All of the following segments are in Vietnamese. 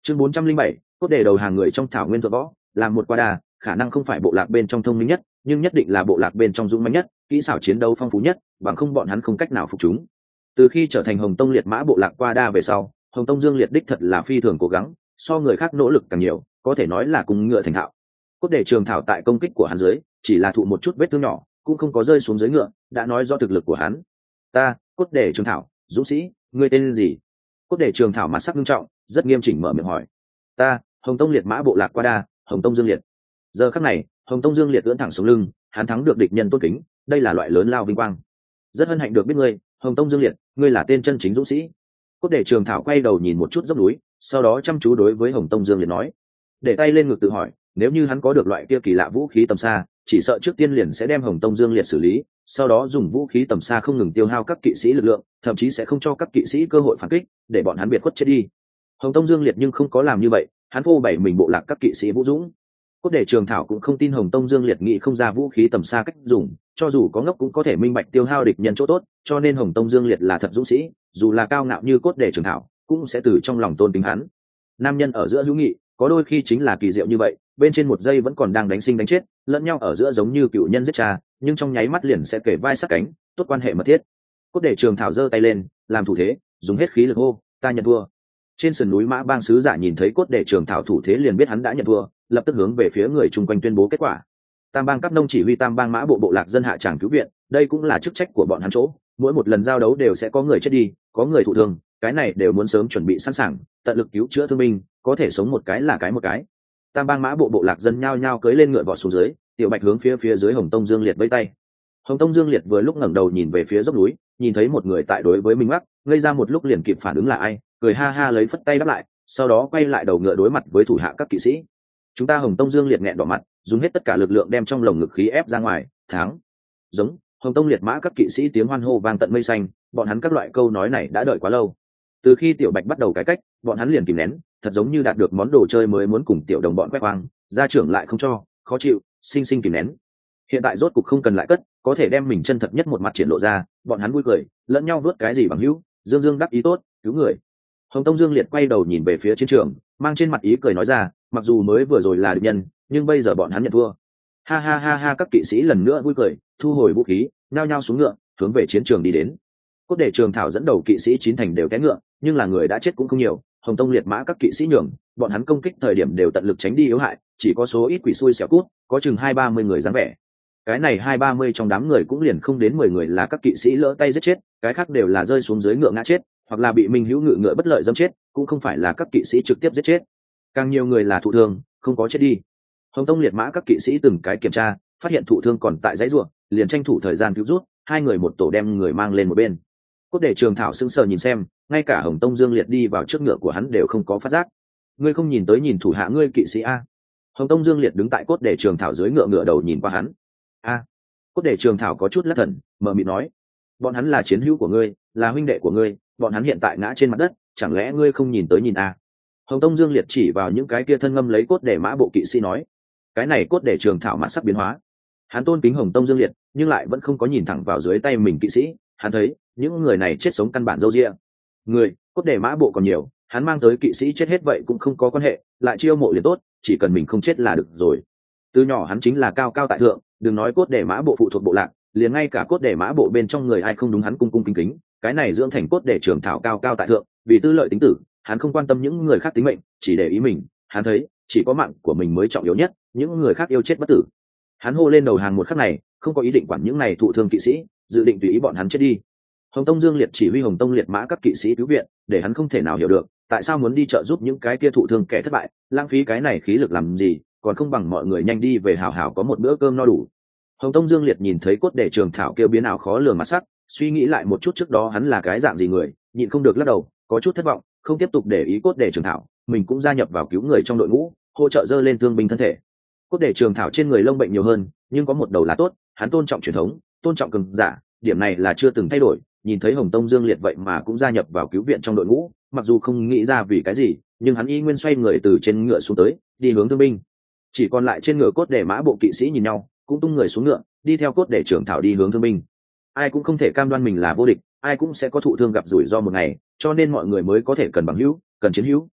Chương 407, cốt để đầu hàng người trong thảo nguyên thượng võ, làm một qua đà, khả năng không phải bộ lạc bên trong thông minh nhất, nhưng nhất định là bộ lạc bên trong dũng mãnh nhất, kỹ xảo chiến đấu phong phú nhất, bằng không bọn hắn không cách nào phục chúng. Từ khi trở thành Hồng Tông liệt mã bộ lạc qua đa về sau, Hồng Tông Dương Liệt đích thật là phi thường cố gắng, so người khác nỗ lực càng nhiều, có thể nói là cùng ngựa thành thạo. Cốt để trường thảo tại công kích của hắn dưới, chỉ là thụ một chút vết thương nhỏ, cũng không có rơi xuống dưới ngựa, đã nói do thực lực của hắn. Ta, cốt để trường thảo, dũng sĩ, ngươi tên gì? Cốt để trường thảo mặt sắc nghiêm trọng, rất nghiêm chỉnh mở miệng hỏi. Ta, Hồng Tông liệt mã bộ lạc qua đa, Hồng Tông Dương Liệt. Giờ khắc này, Hồng Tông Dương Liệt ưỡn thẳng sống lưng, hắn thắng được địch nhân tôn kính, đây là loại lớn lao vinh quang. Rất hân hạnh được biết ngươi, Hồng Tông Dương Liệt, ngươi là tên chân chính dũng sĩ. Cốt để trường thảo quay đầu nhìn một chút dốc núi, sau đó chăm chú đối với Hồng Tông Dương Liệt nói, để tay lên ngực tự hỏi, nếu như hắn có được loại kia kỳ lạ vũ khí tầm xa, chỉ sợ trước tiên liền sẽ đem Hồng Tông Dương Liệt xử lý, sau đó dùng vũ khí tầm xa không ngừng tiêu hao các kỵ sĩ lực lượng, thậm chí sẽ không cho các kỵ sĩ cơ hội phản kích, để bọn hắn biệt khuất chết đi. Hồng Tông Dương Liệt nhưng không có làm như vậy, hắn phô bày mình bộ lạc các kỵ sĩ vũ dũng. Cốt để trường thảo cũng không tin Hồng Tông Dương Liệt nghĩ không ra vũ khí tầm xa cách dùng, cho dù có ngốc cũng có thể minh bạch tiêu hao địch nhân chỗ tốt, cho nên Hồng Tông Dương Liệt là thật dũng sĩ, dù là cao ngạo như cốt để trường thảo, cũng sẽ từ trong lòng tôn kính hắn. Nam nhân ở giữa hữu nghị, có đôi khi chính là kỳ diệu như vậy, bên trên một giây vẫn còn đang đánh sinh đánh chết, lẫn nhau ở giữa giống như cựu nhân giết cha, nhưng trong nháy mắt liền sẽ kể vai sát cánh, tốt quan hệ mật thiết. Cốt để trường thảo giơ tay lên, làm thủ thế, dùng hết khí lực hô, ta nhận thua. Trên sườn núi Mã Bang sứ giả nhìn thấy cốt để trường thảo thủ thế liền biết hắn đã nhận thua, lập tức hướng về phía người chung quanh tuyên bố kết quả. Tam bang cấp nông chỉ huy tam bang mã bộ bộ lạc dân hạ tràng cứu viện, đây cũng là chức trách của bọn hắn chỗ, mỗi một lần giao đấu đều sẽ có người chết đi, có người thụ thương, cái này đều muốn sớm chuẩn bị sẵn sàng, tận lực cứu chữa thương binh, có thể sống một cái là cái một cái. Tam bang mã bộ bộ lạc dân nhao nhao cưỡi lên ngựa vọt xuống dưới, Tiểu Bạch hướng phía dưới Hồng Tông Dương Liệt vẫy tay. Hồng Tông Dương Liệt vừa lúc ngẩng đầu nhìn về phía dốc núi, nhìn thấy một người tại đối với mình mắc, ngây ra một lúc liền kịp phản ứng là ai, cười ha ha lấy phất tay đáp lại, sau đó quay lại đầu ngựa đối mặt với thủ hạ các kỵ sĩ. Chúng ta Hồng Tông Dương Liệt nghẹn đỏ mặt, dùng hết tất cả lực lượng đem trong lồng ngực khí ép ra ngoài, thắng. Giống, Hồng Tông liệt mã các kỵ sĩ tiếng hoan hô vang tận mây xanh, bọn hắn các loại câu nói này đã đợi quá lâu. Từ khi Tiểu Bạch bắt đầu cải cách, bọn hắn liền kìm nén, thật giống như đạt được món đồ chơi mới muốn cùng tiểu đồng bọn quét hoang, gia trưởng lại không cho, khó chịu, sinh sinh kìm nén. Hiện tại rốt cục không cần lại cất, có thể đem mình chân thật nhất một mặt triển lộ ra, bọn hắn vui cười, lẫn nhau vớt cái gì bằng hữu, dương dương đắc ý tốt, cứu người. Hồng Tông Dương Liệt quay đầu nhìn về phía chiến trường, mang trên mặt ý cười nói ra, mặc dù mới vừa rồi là địch nhân, nhưng bây giờ bọn hắn nhận thua. Ha ha ha ha, các kỵ sĩ lần nữa vui cười, thu hồi vũ khí, nhao nhao xuống ngựa, hướng về chiến trường đi đến. Cốt để trường thảo dẫn đầu kỵ sĩ chín thành đều té ngựa, nhưng là người đã chết cũng không nhiều. Hồng Tông liệt mã các kỵ sĩ nhường, bọn hắn công kích thời điểm đều tận lực tránh đi yếu hại, chỉ có số ít quỷ xui xẻo cút, có chừng 20-30 người dáng vẻ. Cái này 20-30 trong đám người cũng liền không đến 10 người là các kỵ sĩ lỡ tay giết chết, cái khác đều là rơi xuống dưới ngựa ngã chết, hoặc là bị Minh Hữu ngự ngựa bất lợi dẫm chết, cũng không phải là các kỵ sĩ trực tiếp giết chết. Càng nhiều người là thụ thương, không có chết đi. Hồng Tông liệt mã các kỵ sĩ từng cái kiểm tra, phát hiện thụ thương còn tại dãy ruộng, liền tranh thủ thời gian cứu rút, hai người một tổ đem người mang lên một bên. Cốt để trường thảo sững sờ nhìn xem, ngay cả Hồng Tông Dương Liệt đi vào trước ngựa của hắn đều không có phát giác. Ngươi không nhìn tới nhìn thủ hạ ngươi kỵ sĩ a? Hồng Tông Dương Liệt đứng tại cốt để trường thảo dưới ngựa ngựa đầu nhìn qua hắn. A. Cốt để trường thảo có chút lắc thần, mờ mịt nói, bọn hắn là chiến hữu của ngươi, là huynh đệ của ngươi, bọn hắn hiện tại ngã trên mặt đất, chẳng lẽ ngươi không nhìn tới nhìn a? Hồng Tông Dương Liệt chỉ vào những cái kia thân ngâm lấy cốt để mã bộ kỵ sĩ nói. Cái này cốt để trường thảo mặt sắc biến hóa. Hắn tôn kính Hồng Tông Dương Liệt, nhưng lại vẫn không có nhìn thẳng vào dưới tay mình kỵ sĩ, hắn thấy những người này chết sống căn bản dâu dịa. Người cốt để mã bộ còn nhiều, hắn mang tới kỵ sĩ chết hết vậy cũng không có quan hệ, lại chiêu mộ liền tốt, chỉ cần mình không chết là được rồi. Từ nhỏ hắn chính là cao cao tại thượng, đừng nói cốt để mã bộ phụ thuộc bộ lạc, liền ngay cả cốt để mã bộ bên trong người ai không đúng hắn cung cung kính kính, cái này dưỡng thành cốt để trường thảo cao cao tại thượng, vì tư lợi tính tử, hắn không quan tâm những người khác tính mệnh, chỉ để ý mình. Hắn thấy chỉ có mạng của mình mới trọng yếu nhất, những người khác yêu chết bất tử. Hắn hô lên đầu hàng một khắc này, không có ý định quản những này thụ thương kỵ sĩ, dự định tùy ý bọn hắn chết đi. Hồng Tông Dương Liệt chỉ huy Hồng Tông liệt mã các kỵ sĩ cứu viện, để hắn không thể nào hiểu được tại sao muốn đi trợ giúp những cái kia thụ thương kẻ thất bại, lãng phí cái này khí lực làm gì, còn không bằng mọi người nhanh đi về hào hào có một bữa cơm no đủ. Hồng Tông Dương Liệt nhìn thấy cốt để trường thảo kêu biến ảo khó lường mặt sắc, suy nghĩ lại một chút trước đó hắn là cái dạng gì người, nhịn không được lắc đầu, có chút thất vọng, không tiếp tục để ý cốt để trường thảo, mình cũng gia nhập vào cứu người trong đội ngũ, hỗ trợ dơ lên thương binh thân thể. Cốt để trường thảo trên người lông bệnh nhiều hơn, nhưng có một đầu là tốt, hắn tôn trọng truyền thống, tôn trọng cường giả, điểm này là chưa từng thay đổi. Nhìn thấy Hồng Tông Dương Liệt vậy mà cũng gia nhập vào cứu viện trong đội ngũ, mặc dù không nghĩ ra vì cái gì, nhưng hắn y nguyên xoay người từ trên ngựa xuống tới, đi hướng thương binh. Chỉ còn lại trên ngựa cốt để mã bộ kỵ sĩ nhìn nhau, cũng tung người xuống ngựa, đi theo cốt để trưởng thảo đi hướng thương binh. Ai cũng không thể cam đoan mình là vô địch, ai cũng sẽ có thụ thương gặp rủi ro một ngày, cho nên mọi người mới có thể cần bằng hữu, cần chiến hữu,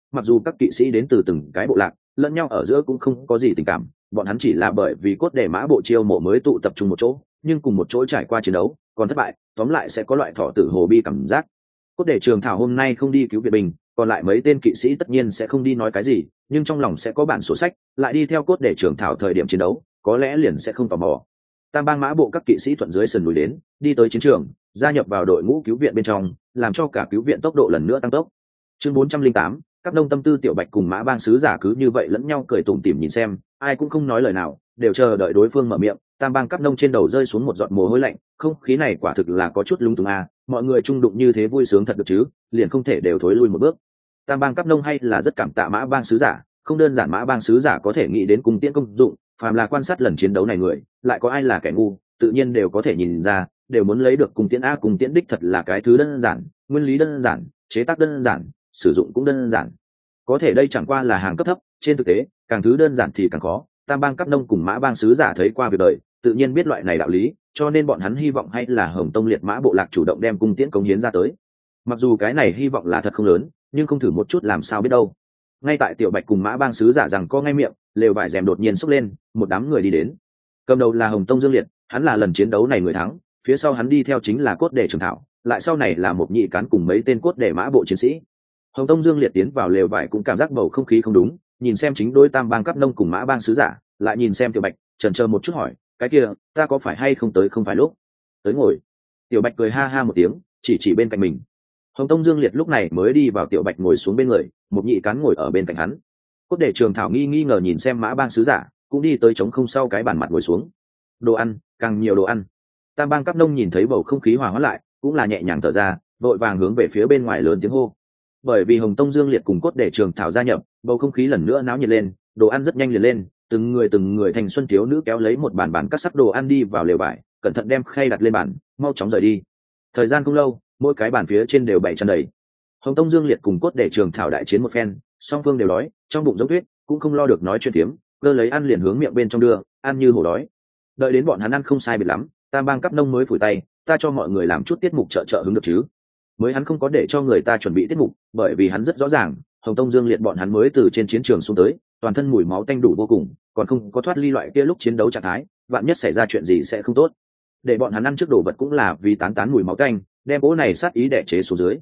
mặc dù các kỵ sĩ đến từ từng cái bộ lạc lẫn nhau ở giữa cũng không có gì tình cảm, bọn hắn chỉ là bởi vì cốt để mã bộ chiêu mộ mới tụ tập trung một chỗ, nhưng cùng một chỗ trải qua chiến đấu còn thất bại, tóm lại sẽ có loại thọ tử hồ bi cảm giác. Cốt để Trường Thảo hôm nay không đi cứu viện binh, còn lại mấy tên kỵ sĩ tất nhiên sẽ không đi nói cái gì, nhưng trong lòng sẽ có bản sổ sách, lại đi theo Cốt để Trường Thảo thời điểm chiến đấu có lẽ liền sẽ không tò mò. Tam bang mã bộ các kỵ sĩ thuận dưới sườn núi đến, đi tới chiến trường, gia nhập vào đội ngũ cứu viện bên trong, làm cho cả cứu viện tốc độ lần nữa tăng tốc. Chương 408, các nông tâm tư Tiểu Bạch cùng mã bang sứ giả cứ như vậy lẫn nhau cười tủm tỉm nhìn xem, ai cũng không nói lời nào, đều chờ đợi đối phương mở miệng. Tam bang cấp nông trên đầu rơi xuống một giọt mồ hôi lạnh, không khí này quả thực là có chút lung tung à, mọi người chung đụng như thế vui sướng thật được chứ, liền không thể đều thối lui một bước. Tam bang cấp nông hay là rất cảm tạ mã bang sứ giả, không đơn giản mã bang sứ giả có thể nghĩ đến cung tiễn công dụng, phàm là quan sát lần chiến đấu này người, lại có ai là kẻ ngu, tự nhiên đều có thể nhìn ra, đều muốn lấy được cung tiễn a. Cung tiễn đích thật là cái thứ đơn giản, nguyên lý đơn giản, chế tác đơn giản, sử dụng cũng đơn giản. Có thể đây chẳng qua là hàng cấp thấp, trên thực tế càng thứ đơn giản thì càng khó. Tam bang cấp nông cùng mã bang sứ giả thấy qua việc đời, tự nhiên biết loại này đạo lý, cho nên bọn hắn hy vọng hay là Hồng Tông liệt mã bộ lạc chủ động đem cung tiễn cống hiến ra tới. Mặc dù cái này hy vọng là thật không lớn, nhưng không thử một chút làm sao biết đâu. Ngay tại Tiểu Bạch cùng mã bang sứ giả rằng có ngay miệng, lều vải rèm đột nhiên xốc lên, một đám người đi đến. Cầm đầu là Hồng Tông Dương Liệt, hắn là lần chiến đấu này người thắng, phía sau hắn đi theo chính là Cốt Để Trường Thảo, lại sau này là một nhị cán cùng mấy tên Cốt Để mã bộ chiến sĩ. Hồng Tông Dương Liệt tiến vào lều vải cũng cảm giác bầu không khí không đúng, nhìn xem chính đôi tam bang cấp nông cùng mã bang sứ giả, lại nhìn xem Tiểu Bạch, chần chờ một chút hỏi, cái kia, ta có phải hay không tới không phải lúc? Tới ngồi. Tiểu Bạch cười ha ha một tiếng, chỉ bên cạnh mình. Hồng Tông Dương Liệt lúc này mới đi vào Tiểu Bạch ngồi xuống bên người, một nhị cán ngồi ở bên cạnh hắn. Cốt Để Trường Thảo nghi ngờ nhìn xem mã bang sứ giả, cũng đi tới trống không sau cái bàn mặt ngồi xuống. Đồ ăn, càng nhiều đồ ăn. Tam bang cấp nông nhìn thấy bầu không khí hòa hoãn lại, cũng là nhẹ nhàng thở ra, vội vàng hướng về phía bên ngoài lớn tiếng hô. Bởi vì Hồng Tông Dương Liệt cùng Cốt Để Trường Thảo gia nhập, bầu không khí lần nữa náo nhiệt lên, đồ ăn rất nhanh liền lên, từng người thành xuân thiếu nữ kéo lấy một bàn các sắc đồ ăn đi vào lều vải, cẩn thận đem khay đặt lên bàn, mau chóng rời đi. Thời gian không lâu, mỗi cái bàn phía trên đều bày tràn đầy. Hồng Tông Dương Liệt cùng Cốt Để Trường Thảo đại chiến một phen, song phương đều đói, trong bụng giống tuyết, cũng không lo được nói chuyện tiếm, cơ lấy ăn liền hướng miệng bên trong đưa, ăn như hổ đói. Đợi đến bọn hắn ăn không sai biệt lắm, tam bang cấp nông mới phủi tay, ta cho mọi người làm chút tiết mục trợ hứng được chứ. Mới hắn không có để cho người ta chuẩn bị tiết mục, bởi vì hắn rất rõ ràng, Hồng Tông Dương Liệt bọn hắn mới từ trên chiến trường xuống tới, toàn thân mùi máu tanh đủ vô cùng, còn không có thoát ly loại kia lúc chiến đấu trạng thái, vạn nhất xảy ra chuyện gì sẽ không tốt. Để bọn hắn ăn trước đồ vật cũng là vì tán mùi máu tanh, đem bố này sát ý đẻ chế xuống dưới.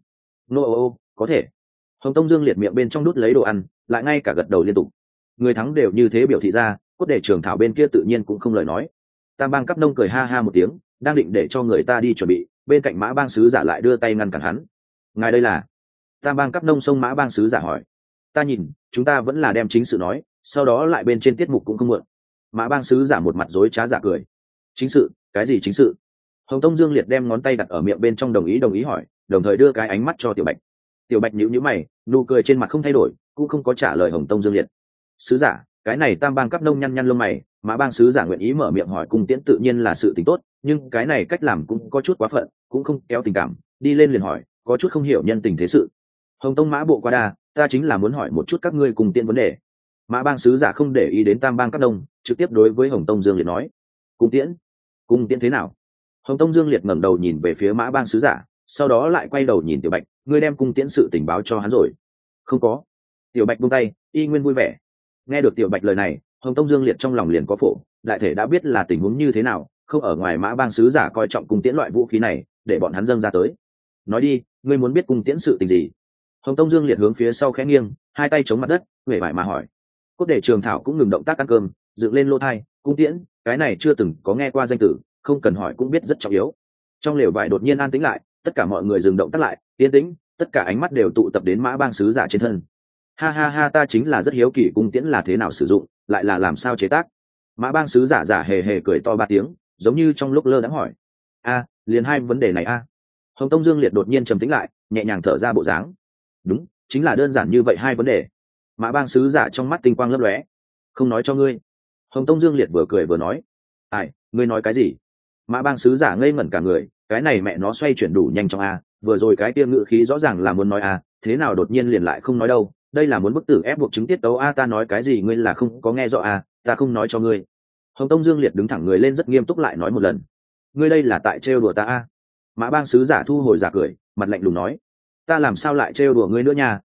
Nô có thể. Hồng Tông Dương Liệt miệng bên trong đút lấy đồ ăn, lại ngay cả gật đầu liên tục. Người thắng đều như thế biểu thị ra, Cốt Để Trường Thảo bên kia tự nhiên cũng không lời nói. Tam bang cấp nông cười ha ha một tiếng, đang định để cho người ta đi chuẩn bị, bên cạnh mã bang sứ giả lại đưa tay ngăn cản hắn. Ngài đây là? Tam bang cấp nông xông mã bang sứ giả hỏi. Ta nhìn, chúng ta vẫn là đem chính sự nói, sau đó lại bên trên tiết mục cũng không muộn. Mã bang sứ giả một mặt dối trá giả cười. Chính sự? Cái gì chính sự? Hồng Tông Dương Liệt đem ngón tay đặt ở miệng bên trong đồng ý hỏi, đồng thời đưa cái ánh mắt cho Tiểu Bạch. Tiểu Bạch nhíu mày, nụ cười trên mặt không thay đổi, cũng không có trả lời Hồng Tông Dương Liệt. Sứ giả, cái này tam bang cấp nông nhăn lông mày, mã bang sứ giả nguyện ý mở miệng hỏi cung tiễn tự nhiên là sự tình tốt, nhưng cái này cách làm cũng có chút quá phận, cũng không kéo tình cảm, đi lên liền hỏi, có chút không hiểu nhân tình thế sự. Hồng Tông mã bộ quá đa, ta chính là muốn hỏi một chút các ngươi cung tiễn vấn đề. Mã bang sứ giả không để ý đến tam bang cấp nông, trực tiếp đối với Hồng Tông Dương Liệt nói, cung tiễn thế nào? Hồng Tông Dương Liệt ngẩng đầu nhìn về phía mã bang sứ giả, sau đó lại quay đầu nhìn Tiểu Bạch, ngươi đem cung tiễn sự tình báo cho hắn rồi? Không có. Tiểu Bạch buông tay, y nguyên vui vẻ. Nghe được Tiểu Bạch lời này, Hồng Tông Dương Liệt trong lòng liền có phổ, đại thể đã biết là tình huống như thế nào, không ở ngoài mã bang sứ giả coi trọng cung tiễn loại vũ khí này, để bọn hắn dâng ra tới. Nói đi, ngươi muốn biết cung tiễn sự tình gì? Hồng Tông Dương Liệt hướng phía sau khẽ nghiêng, hai tay chống mặt đất, huệ vải mà hỏi. Cốt Để Trường Thảo cũng ngừng động tác ăn cơm, dựng lên lô thai, cung tiễn, cái này chưa từng có nghe qua danh tử, không cần hỏi cũng biết rất trọng yếu. Trong lều vải đột nhiên an tĩnh lại, tất cả mọi người dừng động tác lại, yên tĩnh, tất cả ánh mắt đều tụ tập đến mã bang sứ giả trên thân. Ha, ta chính là rất hiếu kỳ cung tiễn là thế nào sử dụng, lại là làm sao chế tác. Mã bang sứ giả giả hề cười to ba tiếng, giống như trong lúc lơ đãng hỏi. Liền hai vấn đề này a. Hồng Tông Dương Liệt đột nhiên trầm tĩnh lại, nhẹ nhàng thở ra bộ dáng. Đúng, chính là đơn giản như vậy hai vấn đề. Mã bang sứ giả trong mắt tinh quang lấp lóe. Không nói cho ngươi. Hồng Tông Dương Liệt vừa cười vừa nói. Ngươi nói cái gì? Mã bang sứ giả ngây ngẩn cả người, cái này mẹ nó xoay chuyển đủ nhanh trong a, vừa rồi cái kia ngữ khí rõ ràng là muốn nói a, thế nào đột nhiên liền lại không nói đâu, đây là muốn bức tử ép buộc chứng tiết tấu a, ta nói cái gì ngươi là không có nghe rõ a, ta không nói cho ngươi. Hồng Tông Dương Liệt đứng thẳng người lên rất nghiêm túc lại nói một lần. Ngươi đây là tại trêu đùa ta a. Mã bang sứ giả thu hồi giả cười, mặt lạnh lùng nói. Ta làm sao lại trêu đùa ngươi nữa nha,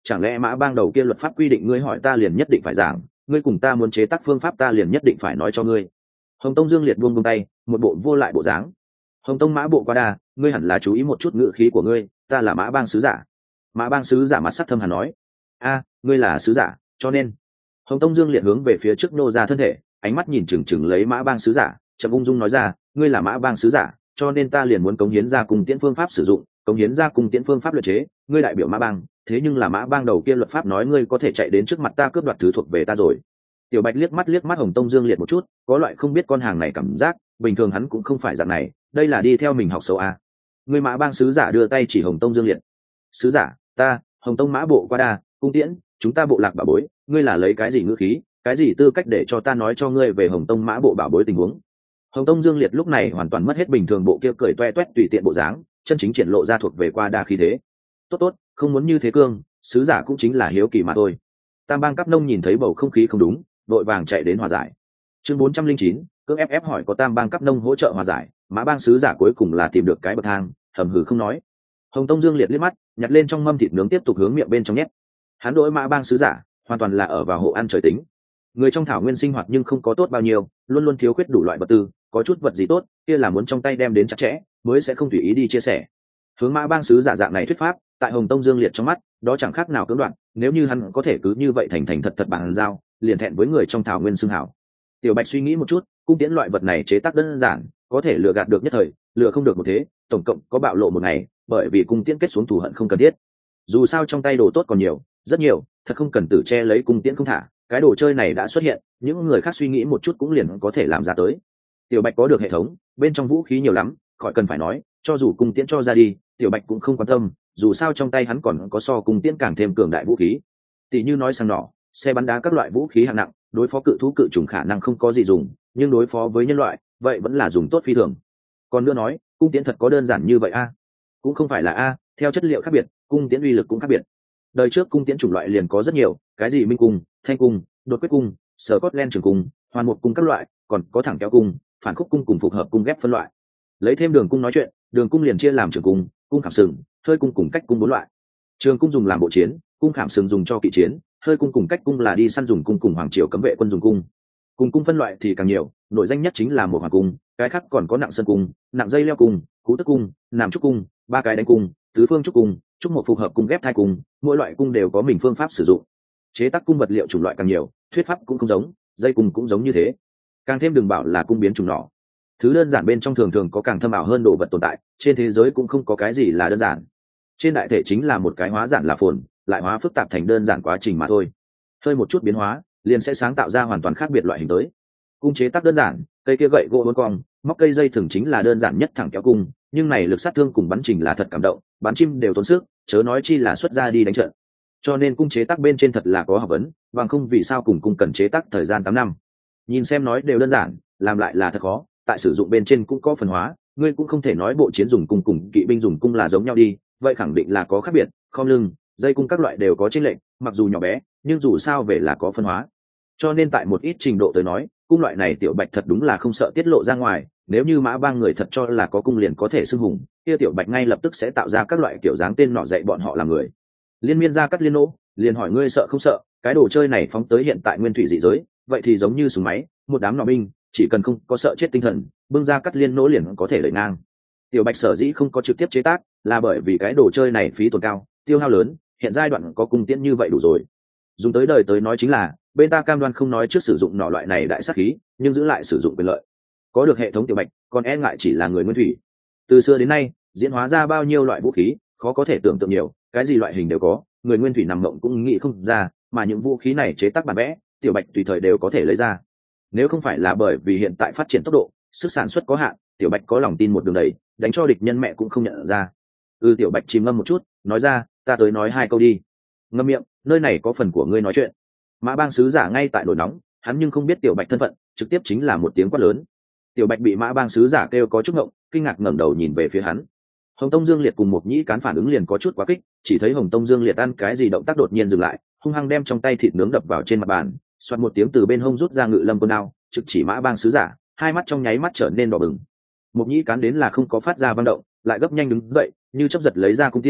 chẳng lẽ mã bang đầu kia luật pháp quy định ngươi hỏi ta liền nhất định phải giảng, ngươi cùng ta muốn chế tác phương pháp ta liền nhất định phải nói cho ngươi? Hồng Tông Dương Liệt buông tay, một bộ vô lại bộ dáng. Hồng Tông Mã Bộ quá đa, ngươi hẳn là chú ý một chút ngữ khí của ngươi, ta là mã bang sứ giả. Mã bang sứ giả mặt sắc thâm hàn nói, a, ngươi là sứ giả, cho nên. Hồng Tông Dương Liệt hướng về phía trước nô ra thân thể, ánh mắt nhìn chừng chừng lấy mã bang sứ giả, chậm ung dung nói ra, ngươi là mã bang sứ giả, cho nên ta liền muốn cống hiến ra cung tiễn phương pháp sử dụng, cống hiến ra cung tiễn phương pháp luyện chế, ngươi đại biểu mã bang, thế nhưng là mã bang đầu kia luật pháp nói ngươi có thể chạy đến trước mặt ta cướp đoạt thứ thuộc về ta rồi. Tiểu Bạch liếc mắt Hồng Tông Dương Liệt một chút, có loại không biết con hàng này cảm giác, bình thường hắn cũng không phải dạng này, đây là đi theo mình học xấu à. Người mã bang sứ giả đưa tay chỉ Hồng Tông Dương Liệt. Sứ giả, ta, Hồng Tông Mã Bộ qua đa, cung tiễn, chúng ta bộ lạc bảo bối, ngươi là lấy cái gì ngữ khí, cái gì tư cách để cho ta nói cho ngươi về Hồng Tông Mã Bộ bảo bối tình huống? Hồng Tông Dương Liệt lúc này hoàn toàn mất hết bình thường bộ kia cười toe toét tùy tiện bộ dáng, chân chính triển lộ ra thuộc về qua đa khí thế. Tốt, không muốn như thế cương, sứ giả cũng chính là hiếu kỳ mà thôi. Tam bang cấp nông nhìn thấy bầu không khí không đúng, đội vàng chạy đến hòa giải. Chương 409, cưỡng ép hỏi có tam bang cấp nông hỗ trợ hòa giải, mã bang sứ giả cuối cùng là tìm được cái bậc thang, hầm hừ không nói. Hồng Tông Dương Liệt liếc mắt, nhặt lên trong mâm thịt nướng tiếp tục hướng miệng bên trong nhét. Hắn đối mã bang sứ giả, hoàn toàn là ở vào hộ ăn trời tính. Người trong thảo nguyên sinh hoạt nhưng không có tốt bao nhiêu, luôn luôn thiếu khuyết đủ loại vật tư, có chút vật gì tốt, kia là muốn trong tay đem đến chặt chẽ, mới sẽ không tùy ý đi chia sẻ. Hướng mã bang sứ giả dạng này thuyết pháp, tại Hồng Tông Dương Liệt trong mắt, đó chẳng khác nào cưỡng đoạt, nếu như hắn có thể cứ như vậy thành thật bàn giao, liền thẹn với người trong thảo nguyên xưng hảo. Tiểu Bạch suy nghĩ một chút, cung tiễn loại vật này chế tác đơn giản, có thể lừa gạt được nhất thời, lừa không được một thế, tổng cộng có bạo lộ một ngày, bởi vì cung tiễn kết xuống thù hận không cần thiết. Dù sao trong tay đồ tốt còn nhiều, rất nhiều, thật không cần tử che lấy cung tiễn không thả, cái đồ chơi này đã xuất hiện, những người khác suy nghĩ một chút cũng liền có thể làm ra tới. Tiểu Bạch có được hệ thống, bên trong vũ khí nhiều lắm, khỏi cần phải nói, cho dù cung tiễn cho ra đi, Tiểu Bạch cũng không quan tâm, dù sao trong tay hắn còn có so cung tiễn càng thêm cường đại vũ khí. Tỷ như nói sang nỏ, xe bắn đá các loại vũ khí hạng nặng, đối phó cự thú cự trùng khả năng không có gì dùng, nhưng đối phó với nhân loại, vậy vẫn là dùng tốt phi thường. Còn nữa nói, cung tiễn thật có đơn giản như vậy a? Cũng không phải là a, theo chất liệu khác biệt, cung tiễn uy lực cũng khác biệt. Đời trước cung tiễn chủng loại liền có rất nhiều, cái gì minh cung, thanh cung, đột quyết cung, sở cốt len trường cung, hoàn một cung các loại, còn có thẳng kéo cung, phản khúc cung cùng phục hợp cung ghép phân loại. Lấy thêm đường cung nói chuyện, đường cung liền chia làm trường cung, cung khảm sừng, hơi cung cùng cách cung 4 loại. Trường cung dùng làm bộ chiến, cung khảm sừng dùng cho kỵ chiến, hơi cung cùng cách cung là đi săn dùng cung cùng hoàng triều cấm vệ quân dùng cung. Cùng cung phân loại thì càng nhiều, nội danh nhất chính là một hoàng cung, cái khác còn có nặng sân cung, nặng dây leo cung, cú tức cung, nằm trúc cung, 3 cái đánh cung, tứ phương trúc cung, trúc một phục hợp cung ghép thai cung, mỗi loại cung đều có mình phương pháp sử dụng. Chế tác cung vật liệu chủng loại càng nhiều, thuyết pháp cũng không giống, dây cung cũng giống như thế. Càng thêm đừng bảo là cung biến chủng nỏ. Thứ đơn giản bên trong thường có càng thâm ảo hơn đồ vật tồn tại, trên thế giới cũng không có cái gì là đơn giản. Trên đại thể chính là một cái hóa giản là phồn, lại hóa phức tạp thành đơn giản quá trình mà thôi. Hơi một chút biến hóa, liền sẽ sáng tạo ra hoàn toàn khác biệt loại hình tới. Cung chế tác đơn giản, cây kia gậy gỗ uốn cong, móc cây dây thừng chính là đơn giản nhất thẳng kéo cung, nhưng này lực sát thương cùng bắn trình là thật cảm động, bắn chim đều tốn sức, chớ nói chi là xuất ra đi đánh trận. Cho nên cung chế tác bên trên thật là có học vấn, bằng không vì sao cùng cung cần chế tác thời gian 8 năm. Nhìn xem nói đều đơn giản, làm lại là thật khó, tại sử dụng bên trên cũng có phần hóa, ngươi cũng không thể nói bộ chiến dùng cung cùng kỵ binh dùng cung là giống nhau đi, vậy khẳng định là có khác biệt, khom lưng, dây cung các loại đều có chênh lệch, mặc dù nhỏ bé, nhưng dù sao về là có phân hóa. Cho nên tại một ít trình độ tới nói, cung loại này Tiểu Bạch thật đúng là không sợ tiết lộ ra ngoài, nếu như mã bang người thật cho là có cung liền có thể xưng hùng, kia Tiểu Bạch ngay lập tức sẽ tạo ra các loại kiểu dáng tên nọ dạy bọn họ làm người. Liên miên ra cắt liên nỗ, liền hỏi ngươi sợ không sợ, cái đồ chơi này phóng tới hiện tại nguyên thủy dị giới, vậy thì giống như súng máy, một đám nọ binh, chỉ cần không có sợ chết tinh thần, bưng ra cắt liên nỗ liền có thể lợi ngang. Tiểu Bạch sở dĩ không có trực tiếp chế tác, là bởi vì cái đồ chơi này phí tổn cao, tiêu hao lớn, hiện giai đoạn có cung tiễn như vậy đủ rồi. Dùng tới đời tới nói chính là, bên ta cam đoan không nói trước sử dụng nỏ loại này đại sát khí, nhưng giữ lại sử dụng quyền lợi. Có được hệ thống Tiểu Bạch, còn e ngại chỉ là người nguyên thủy. Từ xưa đến nay, diễn hóa ra bao nhiêu loại vũ khí, khó có thể tưởng tượng nhiều, cái gì loại hình đều có, người nguyên thủy nằm mộng cũng nghĩ không ra, mà những vũ khí này chế tác bản vẽ, Tiểu Bạch tùy thời đều có thể lấy ra. Nếu không phải là bởi vì hiện tại phát triển tốc độ, sức sản xuất có hạn, Tiểu Bạch có lòng tin một đường đẩy, đánh cho địch nhân mẹ cũng không nhận ra. Tiểu Bạch chìm ngâm một chút, nói ra, ta tới nói 2 câu đi. Ngâm miệng, nơi này có phần của ngươi nói chuyện. Mã bang sứ giả ngay tại nổi nóng, hắn nhưng không biết Tiểu Bạch thân phận, trực tiếp chính là một tiếng quát lớn. Tiểu Bạch bị mã bang sứ giả kêu có chút ngộng, kinh ngạc ngẩng đầu nhìn về phía hắn. Hồng Tông Dương Liệt cùng một nhĩ cán phản ứng liền có chút quá kích, chỉ thấy Hồng Tông Dương Liệt ăn cái gì động tác đột nhiên dừng lại, hung hăng đem trong tay thịt nướng đập vào trên mặt bàn, xoạt một tiếng từ bên hông rút ra ngự lâm quân đao, trực chỉ mã bang sứ giả, hai mắt trong nháy mắt trở nên đỏ bừng. Một nhĩ cán đến là không có phát ra vang động, lại gấp nhanh đứng dậy, như chớp giật lấy ra cung tiễn,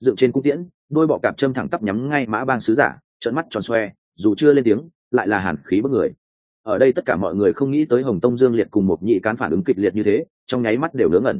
dựng trên cung tiễn, đôi bọ cạp châm thẳng tắp nhắm ngay Mã Bang sứ giả, trợn mắt tròn xoe, dù chưa lên tiếng lại là hàn khí bức người. Ở đây tất cả mọi người không nghĩ tới Hồng Tông Dương Liệt cùng Mộc Nhị Cán phản ứng kịch liệt như thế, trong nháy mắt đều ngớ ngẩn.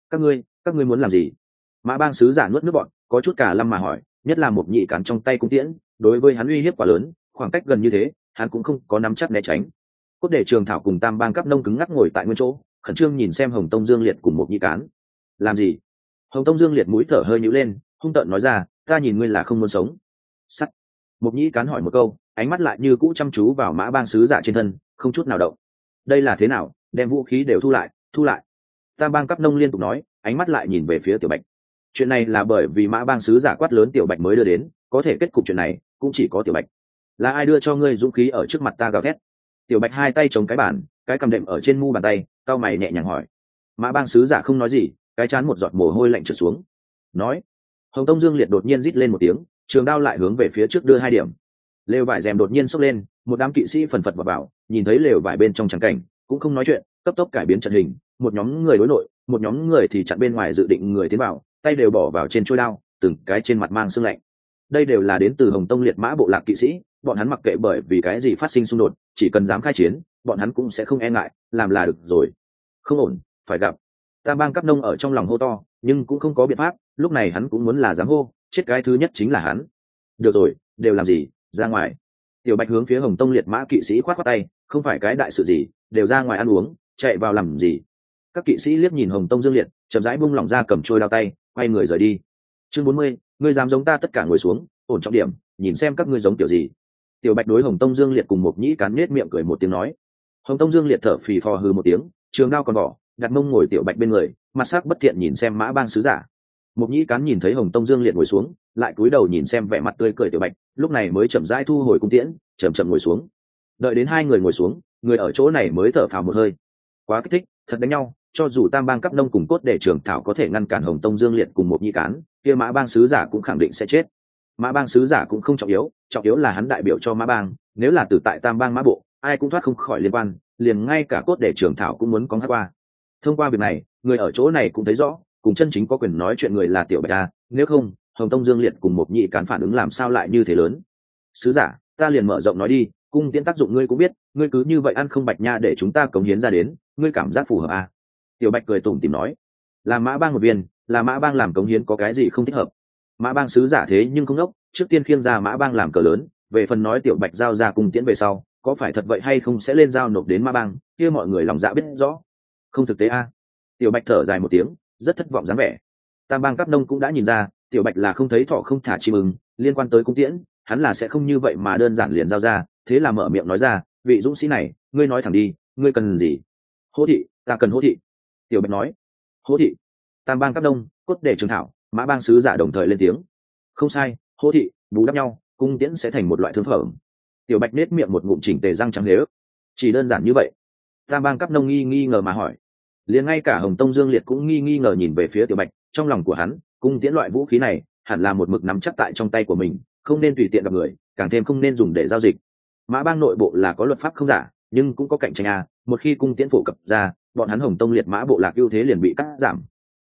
Các ngươi muốn làm gì? Mã Bang sứ giả nuốt nước bọt, có chút cả lâm mà hỏi, nhất là Mộc Nhị Cán trong tay cung tiễn, đối với hắn uy hiếp quá lớn, khoảng cách gần như thế, hắn cũng không có nắm chắc né tránh. Cốt để Trường Thảo cùng Tam Bang Cấp Nông cứng ngắc ngồi tại nguyên chỗ, khẩn trương nhìn xem Hồng Tông Dương Liệt cùng Mộc Nhị Cán. Làm gì? Hồng Tông Dương Liệt mũi thở hơi nhíu lên, hung tợn nói ra, ta nhìn ngươi là không muốn sống. Sắt. Mộc Nhĩ Cán hỏi một câu, ánh mắt lại như cũ chăm chú vào Mã Bang sứ giả trên thân, không chút nào động. Đây là thế nào? Đem vũ khí đều thu lại, thu lại. Tam Bang Cấp Nông liên tục nói, ánh mắt lại nhìn về phía Tiểu Bạch. Chuyện này là bởi vì Mã Bang sứ giả quát lớn Tiểu Bạch mới đưa đến, có thể kết cục chuyện này cũng chỉ có Tiểu Bạch. Là ai đưa cho ngươi dũng khí ở trước mặt ta gào thét? Tiểu Bạch hai tay chống cái bàn, cái cầm đệm ở trên mu bàn tay, cau mày nhẹ nhàng hỏi. Mã Bang sứ giả không nói gì, cái chán một giọt mồ hôi lạnh trượt xuống. Nói. Hồng Tông Dương Liệt đột nhiên rít lên một tiếng, trường đao lại hướng về phía trước đưa 2 điểm. Lều vải rèm đột nhiên xốc lên, một đám kỵ sĩ phần phật vào, nhìn thấy lều vải bên trong trắng cảnh, cũng không nói chuyện, cấp tốc cải biến trận hình, một nhóm người đối nội, một nhóm người thì chặn bên ngoài dự định người tiến vào, tay đều bỏ vào trên chuôi đao, từng cái trên mặt mang sương lạnh. Đây đều là đến từ Hồng Tông Liệt Mã bộ lạc kỵ sĩ, bọn hắn mặc kệ bởi vì cái gì phát sinh xung đột, chỉ cần dám khai chiến, bọn hắn cũng sẽ không e ngại, làm là được rồi. Không ổn, phải gặp. Tam Bang Cấp Nông ở trong lòng hô to, nhưng cũng không có biện pháp, lúc này hắn cũng muốn là dám hô, chết cái thứ nhất chính là hắn. Được rồi, đều làm gì, ra ngoài. Tiểu Bạch hướng phía Hồng Tông Liệt Mã kỵ sĩ khoát khoát tay, không phải cái đại sự gì, đều ra ngoài ăn uống, chạy vào làm gì. Các kỵ sĩ liếc nhìn Hồng Tông Dương Liệt, chậm rãi buông lỏng ra cầm trôi đao tay, quay người rời đi. Chương 40, ngươi dám giống ta tất cả ngồi xuống, ổn trọng điểm, nhìn xem các ngươi giống kiểu gì. Tiểu Bạch đối Hồng Tông Dương Liệt cùng Mộc Nhĩ Cán nhếch miệng cười một tiếng nói. Hồng Tông Dương Liệt thở phì phò hừ một tiếng, trường đao còn bỏ, đặt mông ngồi Tiểu Bạch bên người, mặt sắc bất thiện nhìn xem Mã Bang sứ giả. Mộc Nhĩ Cán nhìn thấy Hồng Tông Dương Liệt ngồi xuống, lại cúi đầu nhìn xem vẻ mặt tươi cười Tiểu Bạch, lúc này mới chậm rãi thu hồi cung tiễn, chậm chậm ngồi xuống. Đợi đến 2 người ngồi xuống, người ở chỗ này mới thở phào một hơi. Quá kích thích, thật đánh nhau, cho dù Tam Bang Cấp Nông cùng Cốt để Trường Thảo có thể ngăn cản Hồng Tông Dương Liệt cùng Mộc Nhĩ Cán, kia Mã Bang sứ giả cũng khẳng định sẽ chết. Mã Bang sứ giả cũng không trọng yếu là hắn đại biểu cho Mã Bang, nếu là từ tại Tam Bang Mã bộ, ai cũng thoát không khỏi liên quan, liền ngay cả Cốt để Trường Thảo cũng muốn có hát qua. Thông qua việc này, người ở chỗ này cũng thấy rõ, cùng chân chính có quyền nói chuyện người là Tiểu Bạch ta, nếu không, Hồng Tông Dương Liệt cùng Mộc Nhĩ Cán phản ứng làm sao lại như thế lớn. Sứ giả, ta liền mở rộng nói đi, cung tiễn tác dụng ngươi cũng biết, ngươi cứ như vậy ăn không Bạch nha để chúng ta cống hiến ra đến, ngươi cảm giác phù hợp à? Tiểu Bạch cười tủm tỉm nói, là Mã Bang một viên, là Mã Bang làm cống hiến có cái gì không thích hợp. Mã Bang sứ giả thế nhưng không đốc, trước tiên khiêng ra Mã Bang làm cờ lớn, về phần nói Tiểu Bạch giao ra cung tiễn về sau, có phải thật vậy hay không sẽ lên giao nộp đến Mã Bang, kia mọi người lòng dạ biết rõ. Không thực tế a. Tiểu Bạch thở dài một tiếng, rất thất vọng dáng vẻ. Tam Bang Cấp Nông cũng đã nhìn ra, Tiểu Bạch là không thấy thọ không thả chim ưng, liên quan tới cung tiễn, hắn là sẽ không như vậy mà đơn giản liền giao ra, thế là mở miệng nói ra, vị dũng sĩ này, ngươi nói thẳng đi, ngươi cần gì? Hỗ thị, ta cần hỗ thị. Tiểu Bạch nói. Hỗ thị. Tam Bang Cấp Nông, Cốt để Trường Thảo, Mã Bang sứ giả đồng thời lên tiếng. Không sai, hỗ thị, bù đắp nhau, cung tiễn sẽ thành một loại thương phẩm. Tiểu Bạch nết miệng một ngụm chỉnh tề răng trắng nếu. Chỉ đơn giản như vậy. Tam Bang Cấp Nông nghi ngờ mà hỏi. Liền ngay cả Hồng Tông Dương Liệt cũng nghi ngờ nhìn về phía Tiểu Bạch, trong lòng của hắn, cung tiễn loại vũ khí này, hẳn là một mực nắm chắc tại trong tay của mình, không nên tùy tiện gặp người, càng thêm không nên dùng để giao dịch. Mã Bang nội bộ là có luật pháp không giả, nhưng cũng có cạnh tranh à, một khi cung tiễn phổ cập ra, bọn hắn Hồng Tông Liệt Mã bộ lạc ưu thế liền bị cắt giảm.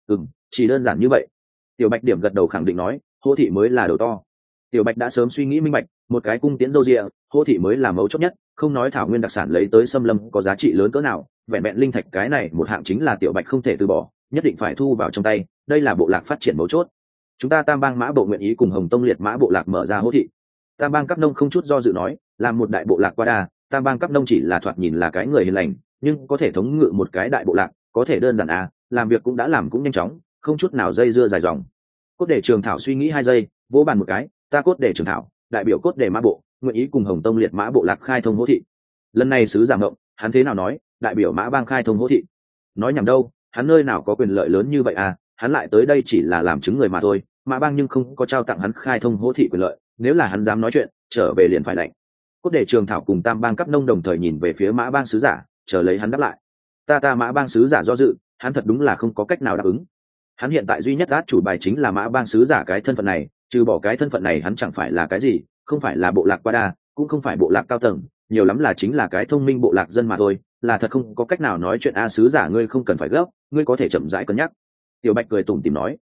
Chỉ đơn giản như vậy. Tiểu Bạch điểm gật đầu khẳng định nói, hô thị mới là đầu to. Tiểu Bạch đã sớm suy nghĩ minh bạch, một cái cung tiễn râu ria, hô thị mới là mấu chốt nhất, không nói thảo nguyên đặc sản lấy tới xâm lâm có giá trị lớn cỡ nào, vẹn vẹn linh thạch cái này một hạng chính là Tiểu Bạch không thể từ bỏ, nhất định phải thu vào trong tay, đây là bộ lạc phát triển mấu chốt. Chúng ta Tam Bang Mã bộ nguyện ý cùng Hồng Tông Liệt Mã bộ lạc mở ra hỗ thị. Tam Bang Cấp Nông không chút do dự nói, làm một đại bộ lạc qua đa, Tam Bang Cấp Nông chỉ là thoạt nhìn là cái người hiền lành, nhưng có thể thống ngự một cái đại bộ lạc, có thể đơn giản à, làm việc cũng đã làm cũng nhanh chóng, không chút nào dây dưa dài dòng. Cốt để Trường Thảo suy nghĩ 2 giây, vỗ bàn một cái, ta Cốt để Trường Thảo, đại biểu Cốt để Mã bộ, nguyện ý cùng Hồng Tông Liệt Mã bộ lạc khai thông hỗ thị. Lần này sứ giả ngộng, hắn thế nào nói, đại biểu Mã Bang khai thông hỗ thị? Nói nhảm đâu, hắn nơi nào có quyền lợi lớn như vậy à, hắn lại tới đây chỉ là làm chứng người mà thôi, Mã Bang nhưng không có trao tặng hắn khai thông hỗ thị quyền lợi, nếu là hắn dám nói chuyện, trở về liền phải lạnh. Cốt để Trường Thảo cùng Tam Bang Cấp Nông đồng thời nhìn về phía Mã Bang sứ giả, chờ lấy hắn đáp lại. Ta Mã Bang sứ giả do dự, hắn thật đúng là không có cách nào đáp ứng. Hắn hiện tại duy nhất át chủ bài chính là Mã Bang sứ giả cái thân phận này, trừ bỏ cái thân phận này hắn chẳng phải là cái gì, không phải là bộ lạc qua đa, cũng không phải bộ lạc cao tầng, nhiều lắm là chính là cái thông minh bộ lạc dân mà thôi, là thật không có cách nào nói chuyện a. Sứ giả ngươi không cần phải gấp, ngươi có thể chậm rãi cân nhắc. Tiểu Bạch cười tủm tỉm nói.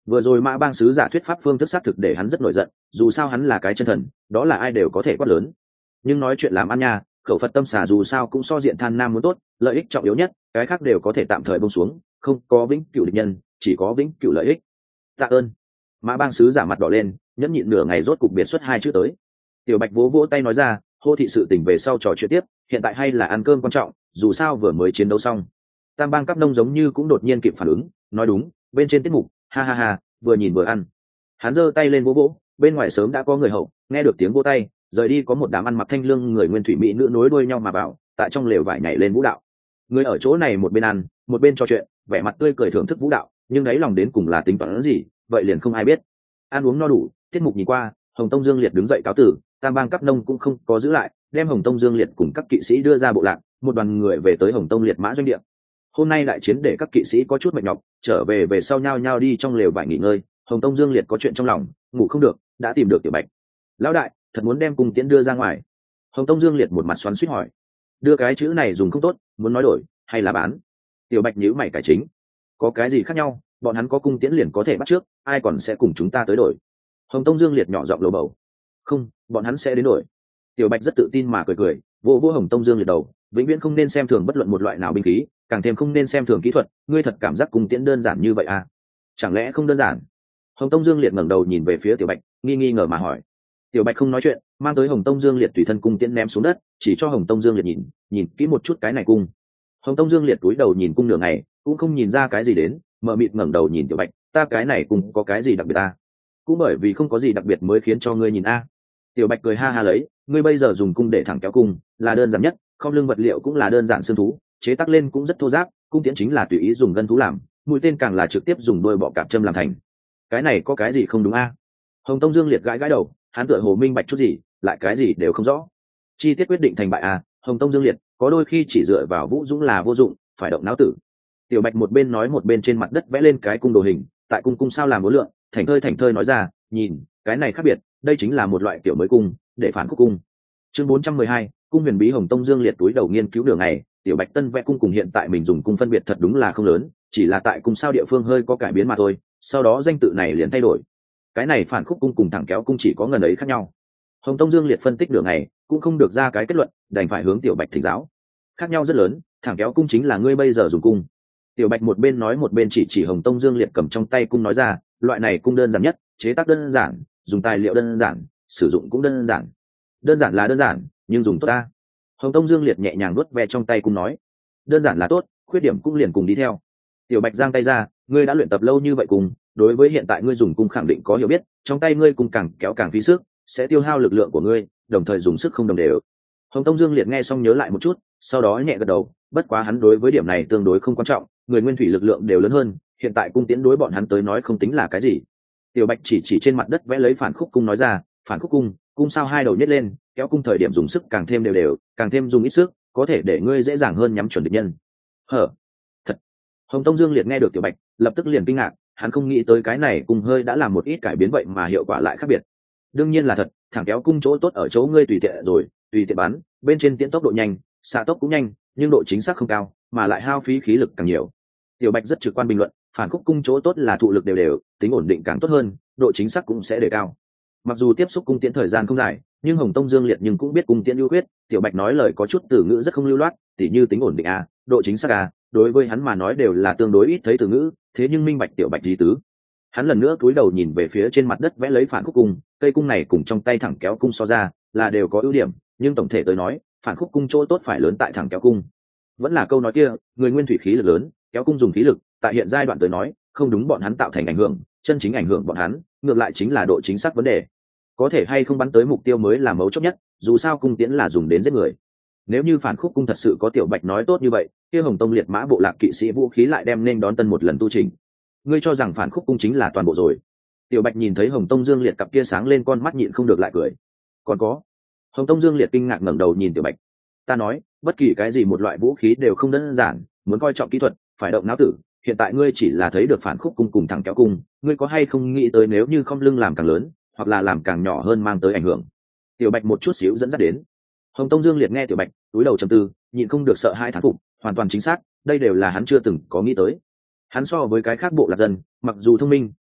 Vừa rồi Mã Bang sứ giả thuyết pháp phương thức xác thực để hắn rất nổi giận, dù sao hắn là cái chân thần, đó là ai đều có thể quát lớn. Nhưng nói chuyện làm ăn nha, khẩu Phật tâm xả dù sao cũng so diện than nam muốn tốt, lợi ích trọng yếu nhất, cái khác đều có thể tạm thời buông xuống, không có vĩnh cửu địch nhân, chỉ có vĩnh cửu lợi ích. Tạ ơn. Mã Bang sứ giả mặt đỏ lên, nhẫn nhịn nửa ngày rốt cục biệt xuất hai chữ tới. Tiểu Bạch vỗ vỗ tay nói ra, hô thị sự tình về sau trò chuyện tiếp, hiện tại hay là ăn cơm quan trọng, dù sao vừa mới chiến đấu xong. Tam Bang Cáp Nông giống như cũng đột nhiên kịp phản ứng, nói đúng, bên trên tiết mục, ha ha ha, vừa nhìn vừa ăn. Hắn giơ tay lên vỗ vỗ, bên ngoài sớm đã có người hậu, nghe được tiếng vỗ tay, rời đi có một đám ăn mặc thanh lương người nguyên thủy mỹ nữ nối đuôi nhau mà vào, tại trong lều vải nhảy lên vũ đạo. Người ở chỗ này một bên ăn, một bên trò chuyện, vẻ mặt tươi cười thưởng thức vũ đạo, nhưng đáy lòng đến cùng là tính toán gì, vậy liền không ai biết. Ăn uống no đủ, tiết mục nhìn qua, Hồng Tông Dương Liệt đứng dậy cáo tử, Tam Bang Cáp Nông cũng không có giữ lại, đem Hồng Tông Dương Liệt cùng các kỵ sĩ đưa ra bộ lạc, một đoàn người về tới Hồng Tông Liệt Mã doanh địa. Hôm nay đại chiến để các kỵ sĩ có chút mệt nhọc, trở về sau nhao nhao đi trong lều vải nghỉ ngơi. Hồng Tông Dương Liệt có chuyện trong lòng, ngủ không được, đã tìm được Tiểu Bạch. Lão đại, thật muốn đem cung tiễn đưa ra ngoài. Hồng Tông Dương Liệt một mặt xoắn xuýt hỏi. Đưa cái chữ này dùng không tốt, muốn nói đổi hay là bán? Tiểu Bạch nhíu mày cải chính. Có cái gì khác nhau, bọn hắn có cung tiễn liền có thể bắt trước, ai còn sẽ cùng chúng ta tới đổi? Hồng Tông Dương Liệt nhỏ giọng lầu bầu. Không, bọn hắn sẽ đến đổi. Tiểu Bạch rất tự tin mà cười cười, vỗ vỗ Hồng Tông Dương Liệt đầu, vĩnh viễn không nên xem thường bất luận một loại nào binh khí, càng thêm không nên xem thường kỹ thuật. Ngươi thật cảm giác cung tiễn đơn giản như vậy à? Chẳng lẽ không đơn giản? Hồng Tông Dương Liệt ngẩng đầu nhìn về phía Tiểu Bạch, nghi ngờ mà hỏi. Tiểu Bạch không nói chuyện, mang tới Hồng Tông Dương Liệt tùy thân cung tiễn ném xuống đất, chỉ cho Hồng Tông Dương Liệt nhìn kỹ một chút cái này cung. Hồng Tông Dương Liệt cúi đầu nhìn cung nửa ngày, cũng không nhìn ra cái gì đến, mờ mịt ngẩng đầu nhìn Tiểu Bạch, ta cái này cung có cái gì đặc biệt à? Cũng bởi vì không có gì đặc biệt mới khiến cho ngươi nhìn a. Tiểu Bạch cười ha ha lấy, ngươi bây giờ dùng cung để thẳng kéo cung là đơn giản nhất, không lưng vật liệu cũng là đơn giản xương thú, chế tác lên cũng rất thô ráp, cung tiễn chính là tùy ý dùng gân thú làm, mũi tên càng là trực tiếp dùng đôi bọ cạp châm làm thành. Cái này có cái gì không đúng a? Hồng Tông Dương Liệt gãi gãi đầu, hắn tựa hồ minh bạch chút gì, lại cái gì đều không rõ. Chi tiết quyết định thành bại a, Hồng Tông Dương Liệt, có đôi khi chỉ dựa vào vũ dũng là vô dụng, phải động não tử. Tiểu Bạch một bên nói một bên trên mặt đất vẽ lên cái cung đồ hình, tại cung sao làm uốn lượn, thành thơi nói ra, nhìn, cái này khác biệt, đây chính là một loại kiểu mới cung, để phản khúc cung. Chương 412, cung huyền bí. Hồng Tông Dương Liệt túi đầu nghiên cứu đường này, Tiểu Bạch Tân vẽ cung cùng hiện tại mình dùng cung phân biệt thật đúng là không lớn, chỉ là tại cung sao địa phương hơi có cải biến mà thôi, sau đó danh tự này liền thay đổi. Cái này phản khúc cung cùng thẳng kéo cung chỉ có ngần ấy khác nhau. Hồng Tông Dương Liệt phân tích đường này, cũng không được ra cái kết luận, đành phải hướng Tiểu Bạch thỉnh giáo. Khác nhau rất lớn, thẳng kéo cung chính là ngươi bây giờ dùng cung. Tiểu Bạch một bên nói một bên chỉ Hồng Tông Dương Liệt cầm trong tay cung nói ra, loại này cung đơn giản nhất, chế tác đơn giản, dùng tài liệu đơn giản, sử dụng cũng đơn giản. Đơn giản là đơn giản, nhưng dùng tốt ta. Hồng Tông Dương Liệt nhẹ nhàng nuốt ve trong tay cung nói, đơn giản là tốt, khuyết điểm cũng liền cùng đi theo. Tiểu Bạch giang tay ra, ngươi đã luyện tập lâu như vậy cùng, đối với hiện tại ngươi dùng cung khẳng định có hiểu biết, trong tay ngươi cung càng kéo càng phí sức, sẽ tiêu hao lực lượng của ngươi, đồng thời dùng sức không đồng đều. Hồng Tông Dương Liệt nghe xong nhớ lại một chút, sau đó nhẹ gật đầu, bất quá hắn đối với điểm này tương đối không quan trọng, người nguyên thủy lực lượng đều lớn hơn, hiện tại cung tiễn đối bọn hắn tới nói không tính là cái gì. Tiểu Bạch chỉ trên mặt đất vẽ lấy phản khúc cung nói ra, phản khúc cung sao hai đầu nhét lên, kéo cung thời điểm dùng sức càng thêm đều, càng thêm dùng ít sức, có thể để ngươi dễ dàng hơn nhắm chuẩn địch nhân. Hở, thật. Hồng Tông Dương Liệt nghe được Tiểu Bạch, lập tức liền kinh ngạc, hắn không nghĩ tới cái này cung hơi đã làm một ít cải biến vậy mà hiệu quả lại khác biệt. Đương nhiên là thật, thẳng kéo cung chỗ tốt ở chỗ ngươi tùy tiện rồi, tùy tiện bắn, bên trên tiễn tốc độ nhanh, xạ tốc cũng nhanh, nhưng độ chính xác không cao, mà lại hao phí khí lực càng nhiều. Tiểu Bạch rất trực quan bình luận, phản khúc cung chỗ tốt là thụ lực đều, tính ổn định càng tốt hơn, độ chính xác cũng sẽ đề cao. Mặc dù tiếp xúc cung tiễn thời gian không dài, nhưng Hồng Tông Dương Liệt nhưng cũng biết cung tiễn ưu khuyết. Tiểu Bạch nói lời có chút từ ngữ rất không lưu loát, tỉ như tính ổn định a, độ chính xác a, đối với hắn mà nói đều là tương đối ít thấy từ ngữ, thế nhưng minh bạch Tiểu Bạch ý tứ. Hắn lần nữa cúi đầu nhìn về phía trên mặt đất vẽ lấy phản khúc cung, cây cung này cùng trong tay thẳng kéo cung so ra, là đều có ưu điểm, nhưng tổng thể tới nói, phản khúc cung chỗ tốt phải lớn tại thẳng kéo cung. Vẫn là câu nói kia, người nguyên thủy khí lực lớn, kéo cung dùng khí lực, tại hiện giai đoạn tới nói, không đúng bọn hắn tạo thành ảnh hưởng, chân chính ảnh hưởng bọn hắn, ngược lại chính là độ chính xác vấn đề. Có thể hay không bắn tới mục tiêu mới là mấu chốt nhất, dù sao cung tiễn là dùng đến giết người. Nếu như phản khúc cung thật sự có Tiểu Bạch nói tốt như vậy, kia Hồng Tông liệt mã bộ lạc kỵ sĩ vũ khí lại đem nên đón tân một lần tu trình. Ngươi cho rằng phản khúc cung chính là toàn bộ rồi? Tiểu Bạch nhìn thấy Hồng Tông Dương Liệt cặp kia sáng lên con mắt nhịn không được lại cười. Còn có. Hồng Tông Dương Liệt kinh ngạc ngẩng đầu nhìn Tiểu Bạch. Ta nói, bất kỳ cái gì một loại vũ khí đều không đơn giản, muốn coi trọng kỹ thuật, phải động não tử. Hiện tại ngươi chỉ là thấy được phản khúc cung cùng thẳng kéo cung, ngươi có hay không nghĩ tới nếu như không lưng làm càng lớn, hoặc là làm càng nhỏ hơn mang tới ảnh hưởng? Tiểu Bạch một chút xíu dẫn dắt đến. Hồng Tông Dương Liệt nghe Tiểu Bạch, túi đầu trầm tư, nhịn không được sợ hai thán phục, hoàn toàn chính xác, đây đều là hắn chưa từng có nghĩ tới. Hắn so với cái khác bộ lạc dân, mặc dù thông minh,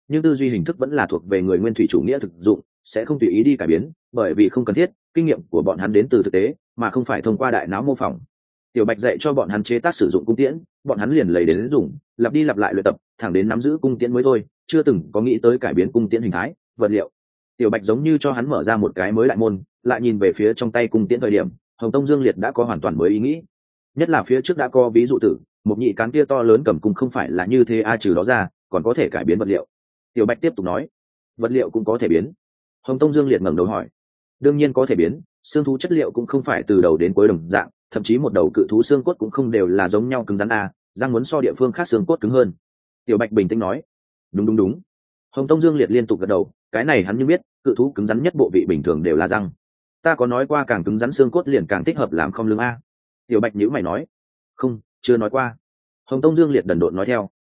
nhưng tư duy hình thức vẫn là thuộc về người nguyên thủy chủ nghĩa thực dụng, sẽ không tùy ý đi cải biến, bởi vì không cần thiết, kinh nghiệm của bọn hắn đến từ thực tế mà không phải thông qua đại não mô phỏng. Tiểu Bạch dạy cho bọn hắn chế tác sử dụng cung tiễn, bọn hắn liền lấy đến dùng, lặp đi lặp lại luyện tập, thẳng đến nắm giữ cung tiễn mới thôi, chưa từng có nghĩ tới cải biến cung tiễn hình thái, vật liệu. Tiểu Bạch giống như cho hắn mở ra một cái mới đại môn, lại nhìn về phía trong tay cung tiễn thời điểm, Hồng Tông Dương Liệt đã có hoàn toàn mới ý nghĩ. Nhất là phía trước đã có ví dụ tử, một nhị cán kia to lớn cầm cung không phải là như thế, trừ đó ra, còn có thể cải biến vật liệu. Tiểu Bạch tiếp tục nói, vật liệu cũng có thể biến. Hồng Tông Dương Liệt ngẩng đầu hỏi, đương nhiên có thể biến, xương thú chất liệu cũng không phải từ đầu đến cuối đồng dạng, thậm chí một đầu cự thú xương cốt cũng không đều là giống nhau cứng rắn răng muốn so địa phương khác xương cốt cứng hơn. Tiểu Bạch bình tĩnh nói, đúng đúng đúng. Hồng Tông Dương Liệt liên tục gật đầu, cái này hắn như biết, cự thú cứng rắn nhất bộ vị bình thường đều là răng. Ta có nói qua càng cứng rắn xương cốt liền càng thích hợp làm không lưng Tiểu Bạch nhíu mày nói, không, chưa nói qua. Hồng Tông Dương Liệt đần độn nói theo,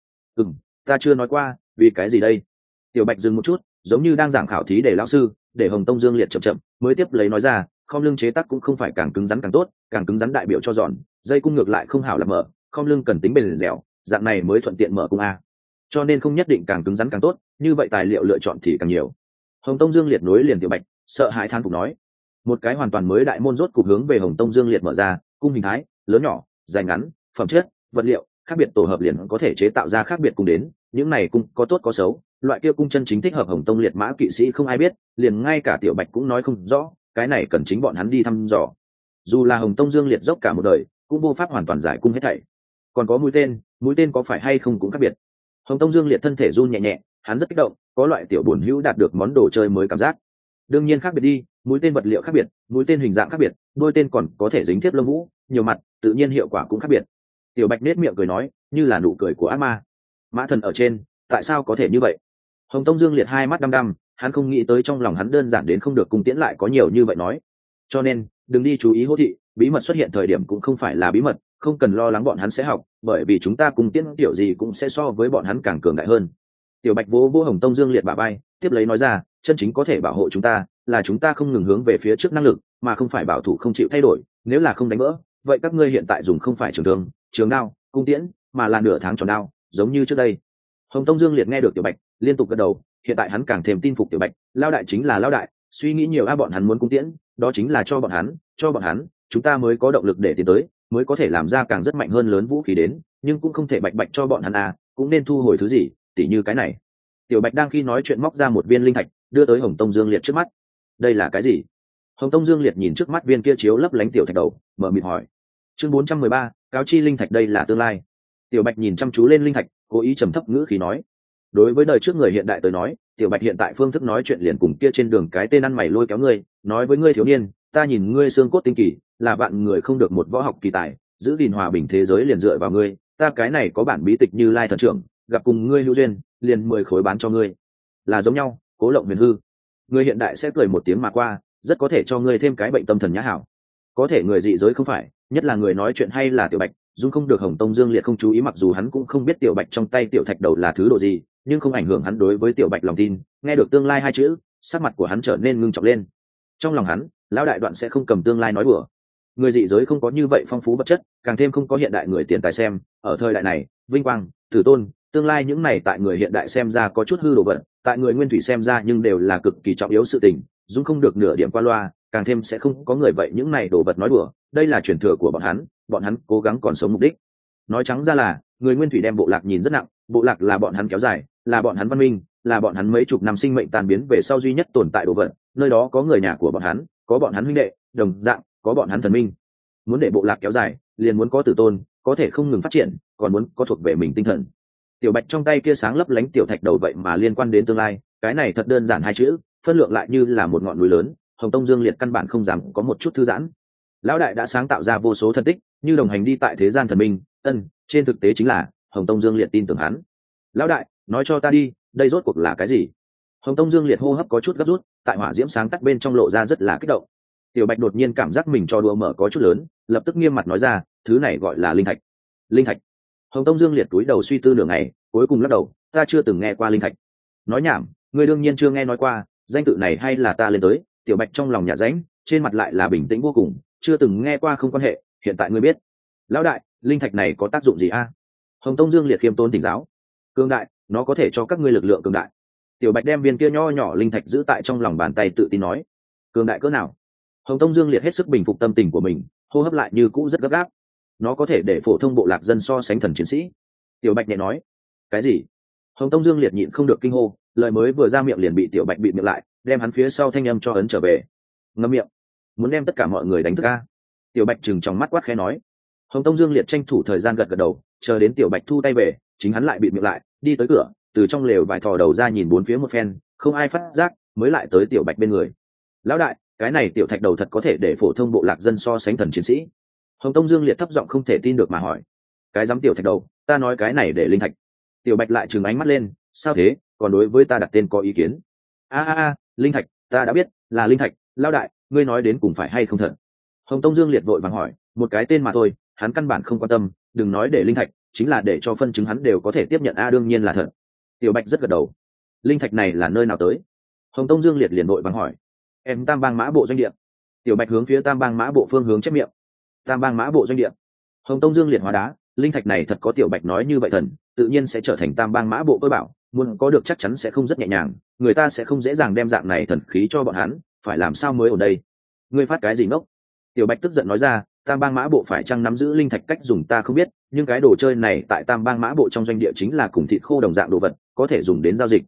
ta chưa nói qua, vì cái gì đây? Tiểu Bạch dừng một chút, giống như đang giảng khảo thí để lão sư, để Hồng Tông Dương Liệt chậm chậm mới tiếp lấy nói ra, không lưng chế tác cũng không phải càng cứng rắn càng tốt, càng cứng rắn đại biểu cho giòn, dây cung ngược lại không hảo là mở, không lưng cần tính bền dẻo, dạng này mới thuận tiện mở cung cho nên không nhất định càng cứng rắn càng tốt, như vậy tài liệu lựa chọn thì càng nhiều. Hồng Tông Dương Liệt nối liền Tiểu Bạch, sợ hãi than phục nói, một cái hoàn toàn mới đại môn rốt cục hướng về Hồng Tông Dương Liệt mở ra, cung hình thái, lớn nhỏ, dài ngắn, phẩm chất, vật liệu khác biệt tổ hợp liền có thể chế tạo ra khác biệt cung đến, những này cung có tốt có xấu, loại kia cung chân chính thích hợp Hồng Tông Liệt mã kỵ sĩ không ai biết, liền ngay cả Tiểu Bạch cũng nói không rõ, cái này cần chính bọn hắn đi thăm dò. Dù là Hồng Tông Dương Liệt dốc cả một đời, cũng vô pháp hoàn toàn giải cung hết thảy. Còn có mũi tên có phải hay không cũng khác biệt. Hồng Tông Dương Liệt thân thể run nhẹ nhẹ, hắn rất kích động, có loại tiểu buồn hữu đạt được món đồ chơi mới cảm giác. Đương nhiên khác biệt đi, mũi tên vật liệu khác biệt, mũi tên hình dạng khác biệt, đuôi tên còn có thể dính tiếp lông vũ, nhiều mặt, tự nhiên hiệu quả cũng khác biệt. Tiểu Bạch nết miệng cười nói, như là nụ cười của ác ma. Mã thần ở trên, tại sao có thể như vậy? Hồng Tông Dương Liệt hai mắt đăm đăm, hắn không nghĩ tới trong lòng hắn đơn giản đến không được cung tiễn lại có nhiều như vậy nói. Cho nên, đừng đi chú ý hô thị, bí mật xuất hiện thời điểm cũng không phải là bí mật, không cần lo lắng bọn hắn sẽ học, bởi vì chúng ta cung tiễn kiểu gì cũng sẽ so với bọn hắn càng cường đại hơn. Tiểu Bạch vỗ vỗ Hồng Tông Dương Liệt bả vai, tiếp lấy nói ra, chân chính có thể bảo hộ chúng ta là chúng ta không ngừng hướng về phía trước năng lực, mà không phải bảo thủ không chịu thay đổi, nếu là không đánh vỡ, vậy các ngươi hiện tại dùng không phải trường thương, trường đao, cung tiễn, mà là nửa tháng tròn đao, giống như trước đây. Hồng Tông Dương Liệt nghe được Tiểu Bạch, liên tục gật đầu, hiện tại hắn càng thêm tin phục Tiểu Bạch, lao đại chính là lao đại, suy nghĩ nhiều bọn hắn muốn cung tiễn, đó chính là cho bọn hắn, chúng ta mới có động lực để tiến tới, mới có thể làm ra càng rất mạnh hơn lớn vũ khí đến, nhưng cũng không thể bạch bạch cho bọn hắn cũng nên thu hồi thứ gì, tỉ như cái này. Tiểu Bạch đang khi nói chuyện móc ra một viên linh thạch, đưa tới Hồng Tông Dương Liệt trước mắt. Đây là cái gì? Hồng Tông Dương Liệt nhìn trước mắt viên kia chiếu lấp lánh tiểu thạch đầu, mở mịt hỏi. Chương 413, cáo chi linh thạch, đây là tương lai. Tiểu Bạch nhìn chăm chú lên linh thạch, cố ý trầm thấp ngữ khí nói. Đối với đời trước người hiện đại tới nói, Tiểu Bạch hiện tại phương thức nói chuyện liền cùng kia trên đường cái tên ăn mày lôi kéo ngươi, nói với ngươi thiếu niên, ta nhìn ngươi xương cốt tinh kỳ, là bạn người không được một võ học kỳ tài, giữ gìn hòa bình thế giới liền dựa vào ngươi, ta cái này có bản bí tịch Như Lai thần trưởng, gặp cùng ngươi hữu duyên, liền 10 khối bán cho ngươi. Là giống nhau, Cố Lộng huyền hư. Người hiện đại sẽ cười một tiếng mà qua, rất có thể cho ngươi thêm cái bệnh tâm thần nhã hảo. Có thể người dị giới không phải, nhất là người nói chuyện hay là Tiểu Bạch, dung không được Hồng Tông Dương Liệt không chú ý, mặc dù hắn cũng không biết Tiểu Bạch trong tay tiểu thạch đầu là thứ độ gì, nhưng không ảnh hưởng hắn đối với Tiểu Bạch lòng tin, nghe được tương lai hai chữ, sắc mặt của hắn trở nên ngưng trọng lên. Trong lòng hắn, lão đại đoạn sẽ không cầm tương lai nói đùa. Người dị giới không có như vậy phong phú vật chất, càng thêm không có hiện đại người tiền tài xem, ở thời đại này, vinh quang, tử tôn, tương lai những này tại người hiện đại xem ra có chút hư đồ vật, tại người nguyên thủy xem ra nhưng đều là cực kỳ trọng yếu sự tình, dung không được nửa điểm qua loa, càng thêm sẽ không có người vậy những này đồ vật nói đùa, đây là truyền thừa của bọn hắn cố gắng còn sống mục đích. Nói trắng ra là, người nguyên thủy đem bộ lạc nhìn rất nặng, bộ lạc là bọn hắn kéo dài, là bọn hắn văn minh, là bọn hắn mấy chục năm sinh mệnh tan biến về sau duy nhất tồn tại đồ vật, nơi đó có người nhà của bọn hắn, có bọn hắn huynh đệ, đồng dạng, có bọn hắn thần minh. Muốn để bộ lạc kéo dài, liền muốn có tử tôn, có thể không ngừng phát triển, còn muốn có thuộc về mình tinh thần. Tiểu Bạch trong tay kia sáng lấp lánh tiểu thạch đầu vậy mà liên quan đến tương lai, cái này thật đơn giản hai chữ, phân lượng lại như là một ngọn núi lớn, Hồng Tông Dương Liệt căn bản không dám có một chút thư giãn. Lão đại đã sáng tạo ra vô số thần tích, như đồng hành đi tại thế gian thần minh, trên thực tế chính là Hồng Tông Dương Liệt tin tưởng hắn. Lão đại, nói cho ta đi, đây rốt cuộc là cái gì? Hồng Tông Dương Liệt hô hấp có chút gấp rút, tại hỏa diễm sáng tắt bên trong lộ ra rất là kích động. Tiểu Bạch đột nhiên cảm giác mình cho đùa mở có chút lớn, lập tức nghiêm mặt nói ra, thứ này gọi là linh thạch. Linh thạch? Hồng Tông Dương Liệt túi đầu suy tư nửa ngày, cuối cùng lắc đầu, ta chưa từng nghe qua linh thạch. Nói nhảm, ngươi đương nhiên chưa nghe nói qua, danh tự này hay là ta lên tới. Tiểu Bạch trong lòng nhả rãnh, trên mặt lại là bình tĩnh vô cùng, chưa từng nghe qua không quan hệ, hiện tại ngươi biết. Lão đại, linh thạch này có tác dụng gì Hồng Tông Dương Liệt khiêm tốn tỉnh giáo. Cường đại, nó có thể cho các ngươi lực lượng cường đại. Tiểu Bạch đem viên kia nho nhỏ linh thạch giữ tại trong lòng bàn tay, tự tin nói: cường đại cỡ nào? Hồng Tông Dương Liệt hết sức bình phục tâm tình của mình, hô hấp lại như cũ rất gấp gáp. Nó có thể để phổ thông bộ lạc dân so sánh thần chiến sĩ. Tiểu Bạch nhẹ nói: cái gì? Hồng Tông Dương Liệt nhịn không được kinh hô, lời mới vừa ra miệng liền bị Tiểu Bạch bị miệng lại, đem hắn phía sau thanh âm cho ấn trở về. Ngậm miệng, muốn đem tất cả mọi người đánh thức a? Tiểu Bạch chừng trong mắt quát khẽ nói. Hồng Tông Dương Liệt tranh thủ thời gian gật gật đầu, chờ đến Tiểu Bạch thu tay về, chính hắn lại bị miệng lại, đi tới cửa, từ trong lều vải thò đầu ra nhìn bốn phía một phen, không ai phát giác, mới lại tới Tiểu Bạch bên người. Lão đại, cái này tiểu thạch đầu thật có thể để phổ thông bộ lạc dân so sánh thần chiến sĩ? Hồng Tông Dương Liệt thấp giọng không thể tin được mà hỏi. Cái dám tiểu thạch đầu, ta nói cái này để linh thạch. Tiểu Bạch lại trừng ánh mắt lên, sao thế, còn đối với ta đặt tên có ý kiến? Linh thạch, ta đã biết, là linh thạch, lão đại, ngươi nói đến cùng phải hay không thật? Hồng Tông Dương Liệt vội vàng hỏi, một cái tên mà thôi, hắn căn bản không quan tâm, đừng nói để linh thạch, chính là để cho phân chứng hắn đều có thể tiếp nhận đương nhiên là thật. Tiểu Bạch rất gật đầu. Linh thạch này là nơi nào tới? Hồng Tông Dương Liệt liền vội vàng hỏi. Em Tam Bang Mã Bộ doanh địa. Tiểu Bạch hướng phía Tam Bang Mã Bộ phương hướng chép miệng. Tam Bang Mã Bộ doanh địa. Hồng Tông Dương Liệt hóa đá, linh thạch này thật có Tiểu Bạch nói như vậy thần, tự nhiên sẽ trở thành Tam Bang Mã Bộ cơ bảo, muốn có được chắc chắn sẽ không rất nhẹ nhàng, người ta sẽ không dễ dàng đem dạng này thần khí cho bọn hắn, phải làm sao mới ở đây? Ngươi phát cái gì ngốc? Tiểu Bạch tức giận nói ra, Tam Bang Mã Bộ phải chăng nắm giữ linh thạch cách dùng ta không biết, nhưng cái đồ chơi này tại Tam Bang Mã Bộ trong doanh địa chính là cùng thịt khô đồng dạng đồ vật, có thể dùng đến giao dịch.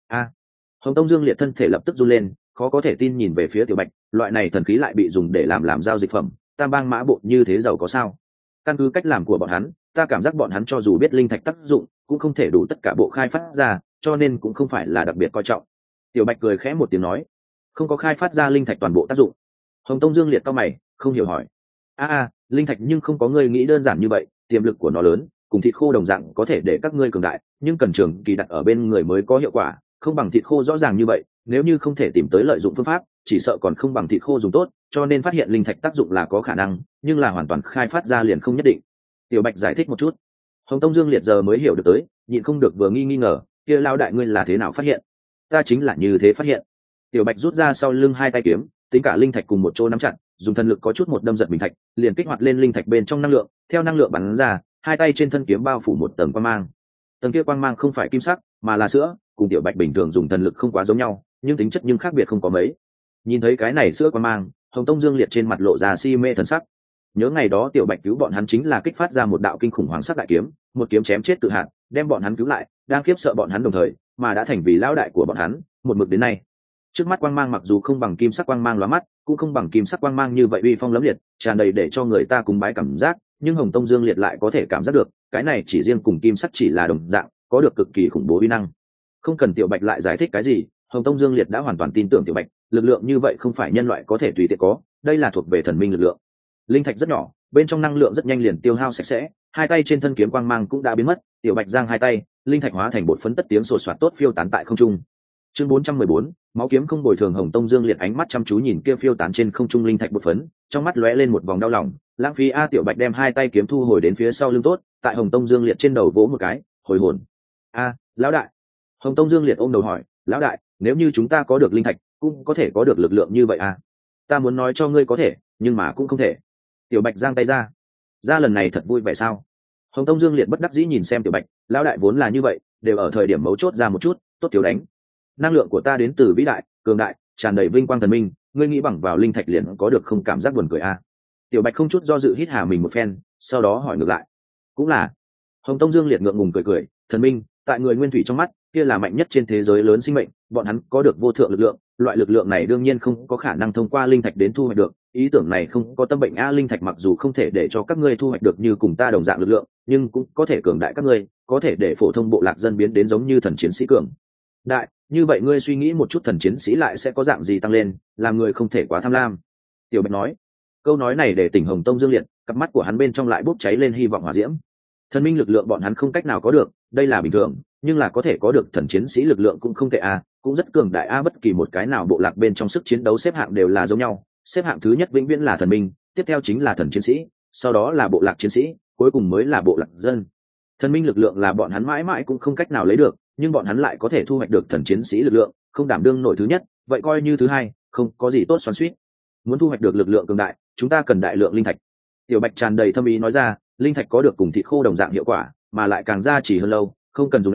Hồng Tông Dương Liệt thân thể lập tức run lên, khó có thể tin nhìn về phía Tiểu Bạch, loại này thần khí lại bị dùng để làm giao dịch phẩm, Tam Bang Mã Bộ như thế giàu có sao? Căn cứ cách làm của bọn hắn, ta cảm giác bọn hắn cho dù biết linh thạch tác dụng, cũng không thể đủ tất cả bộ khai phát ra, cho nên cũng không phải là đặc biệt coi trọng. Tiểu Bạch cười khẽ một tiếng nói, không có khai phát ra linh thạch toàn bộ tác dụng. Hồng Tông Dương Liệt cau mày, không hiểu hỏi, linh thạch nhưng không có ngươi nghĩ đơn giản như vậy, tiềm lực của nó lớn, cùng thịt khô đồng dạng có thể để các ngươi cường đại, nhưng cần trường kỳ đặt ở bên người mới có hiệu quả, không bằng thịt khô rõ ràng như vậy, nếu như không thể tìm tới lợi dụng phương pháp, chỉ sợ còn không bằng thịt khô dùng tốt, cho nên phát hiện linh thạch tác dụng là có khả năng, nhưng là hoàn toàn khai phát ra liền không nhất định. Tiểu Bạch giải thích một chút. Hồng Tông Dương Liệt giờ mới hiểu được tới, nhịn không được vừa nghi ngờ, kia lão đại ngươi là thế nào phát hiện? Ta chính là như thế phát hiện. Tiểu Bạch rút ra sau lưng hai tay kiếm, tính cả linh thạch cùng một chỗ nắm chặt, dùng thần lực có chút một đâm giật bình thạch, liền kích hoạt lên linh thạch bên trong năng lượng, theo năng lượng bắn ra, hai tay trên thân kiếm bao phủ một tầng quang mang. Tầng kia quang mang không phải kim sắc, mà là sữa, cùng Tiểu Bạch bình thường dùng thần lực không quá giống nhau, nhưng tính chất nhưng khác biệt không có mấy. Nhìn thấy cái này sữa quang mang, Hồng Tông Dương Liệt trên mặt lộ ra si mê thần sắc. Nhớ ngày đó Tiểu Bạch cứu bọn hắn chính là kích phát ra một đạo kinh khủng hoàng sắc đại kiếm, một kiếm chém chết tự hạn, đem bọn hắn cứu lại, đang khiếp sợ bọn hắn đồng thời, mà đã thành vì lão đại của bọn hắn, một mực đến nay. Trước mắt quang mang mặc dù không bằng kim sắc quang mang lóa mắt, cũng không bằng kim sắc quang mang như vậy uy phong lẫm liệt, tràn đầy để cho người ta cúng bái cảm giác, nhưng Hồng Tông Dương Liệt lại có thể cảm giác được, cái này chỉ riêng cùng kim sắc chỉ là đồng dạng, có được cực kỳ khủng bố uy năng. Không cần Tiểu Bạch lại giải thích cái gì, Hồng Tông Dương Liệt đã hoàn toàn tin tưởng Tiểu Bạch, lực lượng như vậy không phải nhân loại có thể tùy tiện có, đây là thuộc về thần minh lực lượng. Linh thạch rất nhỏ, bên trong năng lượng rất nhanh liền tiêu hao sạch sẽ, hai tay trên thân kiếm quang mang cũng đã biến mất, Tiểu Bạch giang hai tay, linh thạch hóa thành bột phấn tất tiếng sột soạt tốt phiêu tán tại không trung. Chương 414, máu kiếm không bồi thường. Hồng Tông Dương Liệt ánh mắt chăm chú nhìn kia phiêu tán trên không trung linh thạch bột phấn, trong mắt lóe lên một vòng đau lòng, lãng phí Tiểu Bạch đem hai tay kiếm thu hồi đến phía sau lưng tốt, tại Hồng Tông Dương Liệt trên đầu vỗ một cái, hồi hồn. Lão đại. Hồng Tông Dương Liệt ôm đầu hỏi, lão đại, nếu như chúng ta có được linh thạch, cũng có thể có được lực lượng như vậy Ta muốn nói cho ngươi có thể, nhưng mà cũng không thể. Tiểu Bạch giang tay ra lần này thật vui vẻ sao? Hồng Tông Dương Liệt bất đắc dĩ nhìn xem Tiểu Bạch, lão đại vốn là như vậy, đều ở thời điểm mấu chốt ra một chút, tốt thiếu đánh. Năng lượng của ta đến từ vĩ đại, cường đại, tràn đầy vinh quang thần minh, ngươi nghĩ bằng vào linh thạch liền có được không cảm giác buồn cười Tiểu Bạch không chút do dự hít hà mình một phen, sau đó hỏi ngược lại. Cũng là. Hồng Tông Dương Liệt ngượng ngùng cười, thần minh, tại người nguyên thủy trong mắt, kia là mạnh nhất trên thế giới lớn sinh mệnh, bọn hắn có được vô thượng lực lượng, loại lực lượng này đương nhiên không có khả năng thông qua linh thạch đến thu hoạch được, ý tưởng này không có tâm bệnh linh thạch mặc dù không thể để cho các ngươi thu hoạch được như cùng ta đồng dạng lực lượng, nhưng cũng có thể cường đại các ngươi, có thể để phổ thông bộ lạc dân biến đến giống như thần chiến sĩ cường đại, như vậy ngươi suy nghĩ một chút thần chiến sĩ lại sẽ có dạng gì tăng lên, làm người không thể quá tham lam. Tiểu Bạch nói. Câu nói này để tỉnh Hồng Tông Dương Liệt, cặp mắt của hắn bên trong lại bốc cháy lên hy vọng hỏa diễm. Thần minh lực lượng bọn hắn không cách nào có được, đây là bình thường, nhưng là có thể có được thần chiến sĩ lực lượng cũng không tệ cũng rất cường đại bất kỳ một cái nào bộ lạc bên trong sức chiến đấu xếp hạng đều là giống nhau, xếp hạng thứ nhất vĩnh viễn là thần minh, tiếp theo chính là thần chiến sĩ, sau đó là bộ lạc chiến sĩ, cuối cùng mới là bộ lạc dân. Thần minh lực lượng là bọn hắn mãi mãi cũng không cách nào lấy được, nhưng bọn hắn lại có thể thu hoạch được thần chiến sĩ lực lượng, không đảm đương nổi thứ nhất, vậy coi như thứ hai, không có gì tốt xoắn xuýt. Muốn thu hoạch được lực lượng cường đại, chúng ta cần đại lượng linh thạch. Tiểu Bạch tràn đầy thâm ý nói ra, linh thạch có được cùng thịt khô đồng dạng hiệu quả, mà lại càng ra chỉ hơn lâu, không cần dùng ăn,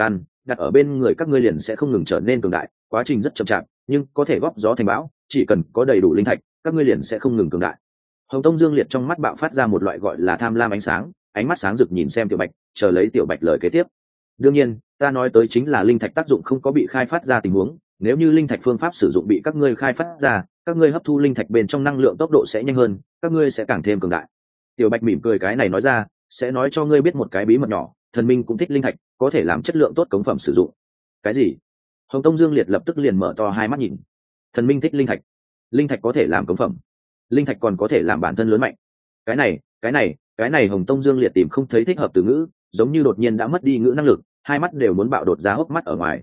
đặt ở bên người các ngươi liền sẽ không ngừng trở nên cường đại, quá trình rất chậm chạp, nhưng có thể góp gió thành bão, chỉ cần có đầy đủ linh thạch, các ngươi liền sẽ không ngừng cường đại. Hồng Tông Dương Liệt trong mắt bạo phát ra một loại gọi là tham lam ánh sáng, ánh mắt sáng rực nhìn xem Tiểu Bạch, chờ lấy Tiểu Bạch lời kế tiếp. Đương nhiên, ta nói tới chính là linh thạch tác dụng không có bị khai phát ra tình huống, nếu như linh thạch phương pháp sử dụng bị các ngươi khai phát ra, các ngươi hấp thu linh thạch bên trong năng lượng tốc độ sẽ nhanh hơn, các ngươi sẽ càng thêm cường đại. Tiểu Bạch mỉm cười, cái này nói ra, sẽ nói cho ngươi biết một cái bí mật nhỏ, thần minh cũng thích linh thạch, có thể làm chất lượng tốt cống phẩm sử dụng. Cái gì? Hồng Tông Dương Liệt lập tức liền mở to hai mắt nhìn. Thần minh thích linh thạch có thể làm cống phẩm, linh thạch còn có thể làm bản thân lớn mạnh. Cái này Hồng Tông Dương Liệt tìm không thấy thích hợp từ ngữ, giống như đột nhiên đã mất đi ngữ năng lực, hai mắt đều muốn bạo đột ra hốc mắt ở ngoài.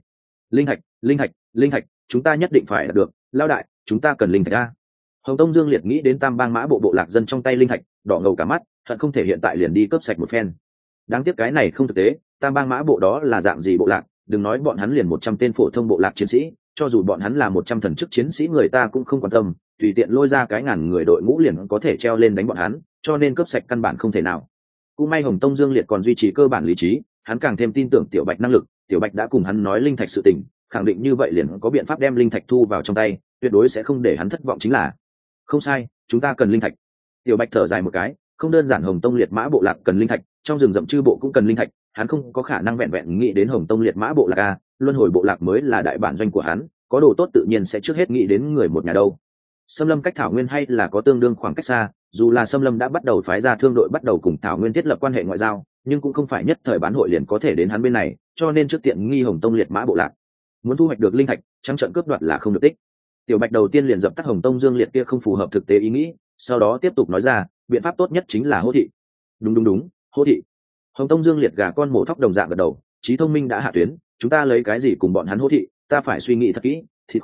Linh thạch, chúng ta nhất định phải đạt được, lao đại, chúng ta cần linh thạch a. Hồng Tông Dương Liệt nghĩ đến Tam Bang Mã bộ lạc dân trong tay linh thạch, đỏ ngầu cả mắt, hận không thể hiện tại liền đi cướp sạch một phen. Đáng tiếc cái này không thực tế, Tam Bang Mã bộ đó là dạng gì bộ lạc, đừng nói bọn hắn liền 100 tên phổ thông bộ lạc chiến sĩ, cho dù bọn hắn là 100 thần chức chiến sĩ người ta cũng không quan tâm, tùy tiện lôi ra cái ngàn người đội ngũ liền có thể treo lên đánh bọn hắn, cho nên cướp sạch căn bản không thể nào. Cũng may Hồng Tông Dương Liệt còn duy trì cơ bản lý trí, hắn càng thêm tin tưởng Tiểu Bạch năng lực, Tiểu Bạch đã cùng hắn nói linh thạch sự tình, khẳng định như vậy liền có biện pháp đem linh thạch thu vào trong tay, tuyệt đối sẽ không để hắn thất vọng chính là. Không sai, chúng ta cần linh thạch. Tiểu Bạch thở dài một cái, không đơn giản Hồng Tông Liệt Mã bộ lạc cần linh thạch, trong rừng rậm chư bộ cũng cần linh thạch, hắn không có khả năng vẹn vẹn nghĩ đến Hồng Tông Liệt Mã bộ lạc a, luân hồi bộ lạc mới là đại bản doanh của hắn, có đồ tốt tự nhiên sẽ trước hết nghĩ đến người một nhà đâu. Xâm Lâm cách Thảo Nguyên hay là có tương đương khoảng cách xa, dù là Xâm Lâm đã bắt đầu phái ra thương đội bắt đầu cùng Thảo Nguyên thiết lập quan hệ ngoại giao, nhưng cũng không phải nhất thời bán hội liền có thể đến hắn bên này, cho nên trước tiện nghi Hồng Tông Liệt Mã bộ lạc. Muốn thu hoạch được linh thạch, trắng trợn cướp đoạt là không được tích. Tiểu Bạch đầu tiên liền dập tắt Hồng Tông Dương Liệt kia không phù hợp thực tế ý nghĩ, sau đó tiếp tục nói ra, biện pháp tốt nhất chính là hô thị. Đúng, hô thị. Hồng Tông Dương Liệt gà con mổ thóc đồng dạng gật đầu, trí thông minh đã hạ tuyến, chúng ta lấy cái gì cùng bọn hắn hô thị, ta phải suy nghĩ thật kỹ.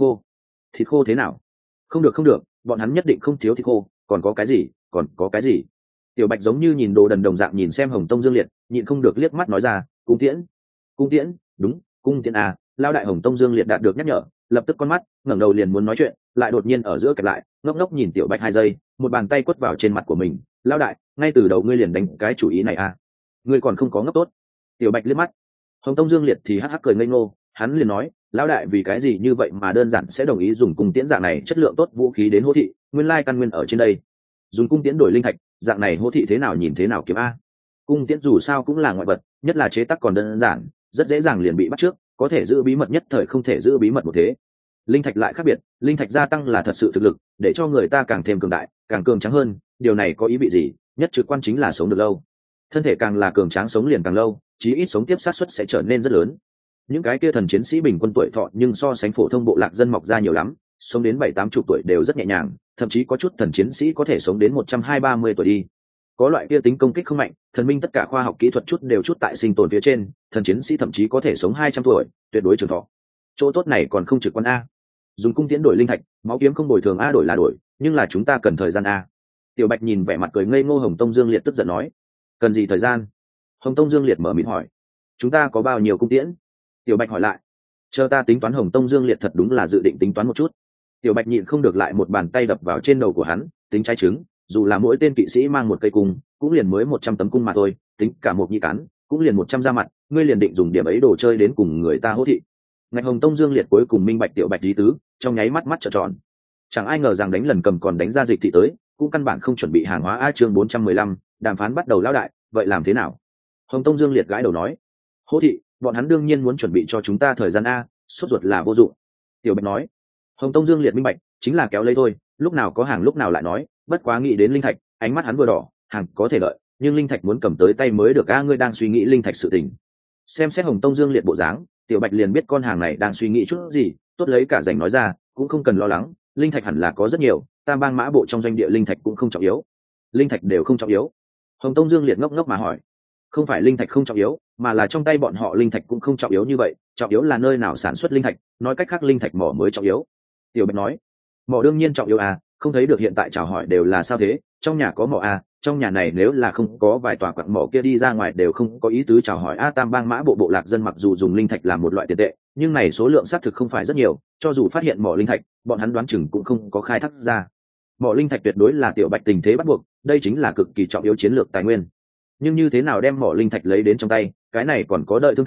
Thịt khô thế nào? Không được, bọn hắn nhất định không thiếu thịt khô, còn có cái gì? Tiểu Bạch giống như nhìn đồ đần đồng dạng nhìn xem Hồng Tông Dương Liệt, nhịn không được liếc mắt nói ra, cung tiễn, đúng, cung tiễn à. Lao đại Hồng Tông Dương Liệt đạt được nhắc nhở, lập tức con mắt ngẩng đầu liền muốn nói chuyện, lại đột nhiên ở giữa kẹp lại, ngốc ngốc nhìn Tiểu Bạch 2 giây, một bàn tay quất vào trên mặt của mình. Lao đại, ngay từ đầu ngươi liền đánh cái chủ ý này à? Ngươi còn không có ngốc tốt. Tiểu Bạch liếc mắt. Hồng Tông Dương Liệt thì hắc hắc cười ngây ngô, hắn liền nói, lão đại vì cái gì như vậy mà đơn giản sẽ đồng ý dùng cung tiễn dạng này chất lượng tốt vũ khí đến hô thị, nguyên lai căn nguyên ở trên đây. Dùng cung tiễn đổi linh thạch, dạng này hô thị thế nào nhìn thế nào kiếm a. Cung tiễn dù sao cũng là ngoại vật, nhất là chế tác còn đơn giản, rất dễ dàng liền bị bắt trước, có thể giữ bí mật nhất thời không thể giữ bí mật một thế. Linh thạch lại khác biệt, linh thạch gia tăng là thật sự thực lực, để cho người ta càng thêm cường đại, càng cường tráng hơn, điều này có ý vị gì? Nhất trực quan chính là sống được lâu. Thân thể càng là cường tráng sống liền càng lâu, chí ít sống tiếp xác suất sẽ trở nên rất lớn. Những cái kia thần chiến sĩ bình quân tuổi thọ nhưng so sánh phổ thông bộ lạc dân mọc ra nhiều lắm, sống đến 70-80 tuổi đều rất nhẹ nhàng, thậm chí có chút thần chiến sĩ có thể sống đến 120-130 tuổi đi. Có loại kia tính công kích không mạnh, thần minh tất cả khoa học kỹ thuật chút đều chút tại sinh tồn phía trên, thần chiến sĩ thậm chí có thể sống 200 tuổi, tuyệt đối trường thọ. Chỗ tốt này còn không trực quan a. Dùng cung tiễn đổi linh thạch, máu kiếm không bồi thường a, đổi là đổi, nhưng là chúng ta cần thời gian a. Tiểu Bạch nhìn vẻ mặt cười ngây ngô Hồng Tông Dương Liệt tức giận nói, cần gì thời gian? Hồng Tông Dương Liệt mở miệng hỏi, chúng ta có bao nhiêu cung tiễn? Tiểu Bạch hỏi lại, chờ ta tính toán. Hồng Tông Dương Liệt thật đúng là dự định tính toán một chút. Tiểu Bạch nhịn không được lại một bàn tay đập vào trên đầu của hắn, tính trái trứng, dù là mỗi tên kỵ sĩ mang một cây cung, cũng liền mới 100 tấm cung mà thôi, tính cả một nhị cán, cũng liền 100 ra mặt, ngươi liền định dùng điểm ấy đồ chơi đến cùng người ta hô thị. Ngạch Hồng Tông Dương Liệt cuối cùng minh bạch Tiểu Bạch lý tứ, trong nháy mắt mắt trợn tròn. Chẳng ai ngờ rằng đánh lần cầm còn đánh ra dịch thị tới, cũng căn bản không chuẩn bị hàng hóa a. Chương 415, đàm phán bắt đầu lão đại, vậy làm thế nào? Hồng Tông Dương Liệt gãi đầu nói, hô thị, bọn hắn đương nhiên muốn chuẩn bị cho chúng ta thời gian a, sốt ruột là vô dụng. Tiểu Bạch nói. Hồng Tông Dương Liệt minh bạch, chính là kéo lấy thôi, lúc nào có hàng lúc nào lại nói, bất quá nghĩ đến linh thạch, ánh mắt hắn vừa đỏ, hàng có thể đợi, nhưng linh thạch muốn cầm tới tay mới được a. Ngươi đang suy nghĩ linh thạch sự tình. Xem xét Hồng Tông Dương Liệt bộ dáng, Tiểu Bạch liền biết con hàng này đang suy nghĩ chút gì, tốt lấy cả rảnh nói ra, cũng không cần lo lắng, linh thạch hẳn là có rất nhiều, Tam Bang Mã bộ trong doanh địa linh thạch cũng không trọng yếu. Linh thạch đều không trọng yếu? Hồng Tông Dương Liệt ngốc ngốc mà hỏi. Không phải linh thạch không trọng yếu, mà là trong tay bọn họ linh thạch cũng không trọng yếu như vậy, trọng yếu là nơi nào sản xuất linh thạch, nói cách khác linh thạch mỏ mới trọng yếu. Tiểu Bạch nói, mỏ đương nhiên trọng yếu à, không thấy được hiện tại chào hỏi đều là sao thế, trong nhà có mỏ à, trong nhà này nếu là không có vài tòa quặng mỏ kia đi ra ngoài đều không có ý tứ chào hỏi a. Tam Bang Mã bộ lạc dân mặc dù dùng linh thạch làm một loại tiền tệ, nhưng này số lượng xác thực không phải rất nhiều, cho dù phát hiện mỏ linh thạch, bọn hắn đoán chừng cũng không có khai thác ra. Mỏ linh thạch tuyệt đối là Tiểu Bạch tình thế bắt buộc, đây chính là cực kỳ trọng yếu chiến lược tài nguyên. Nhưng như thế nào đem mỏ linh thạch lấy đến trong tay, cái này còn có đợi thương thảo,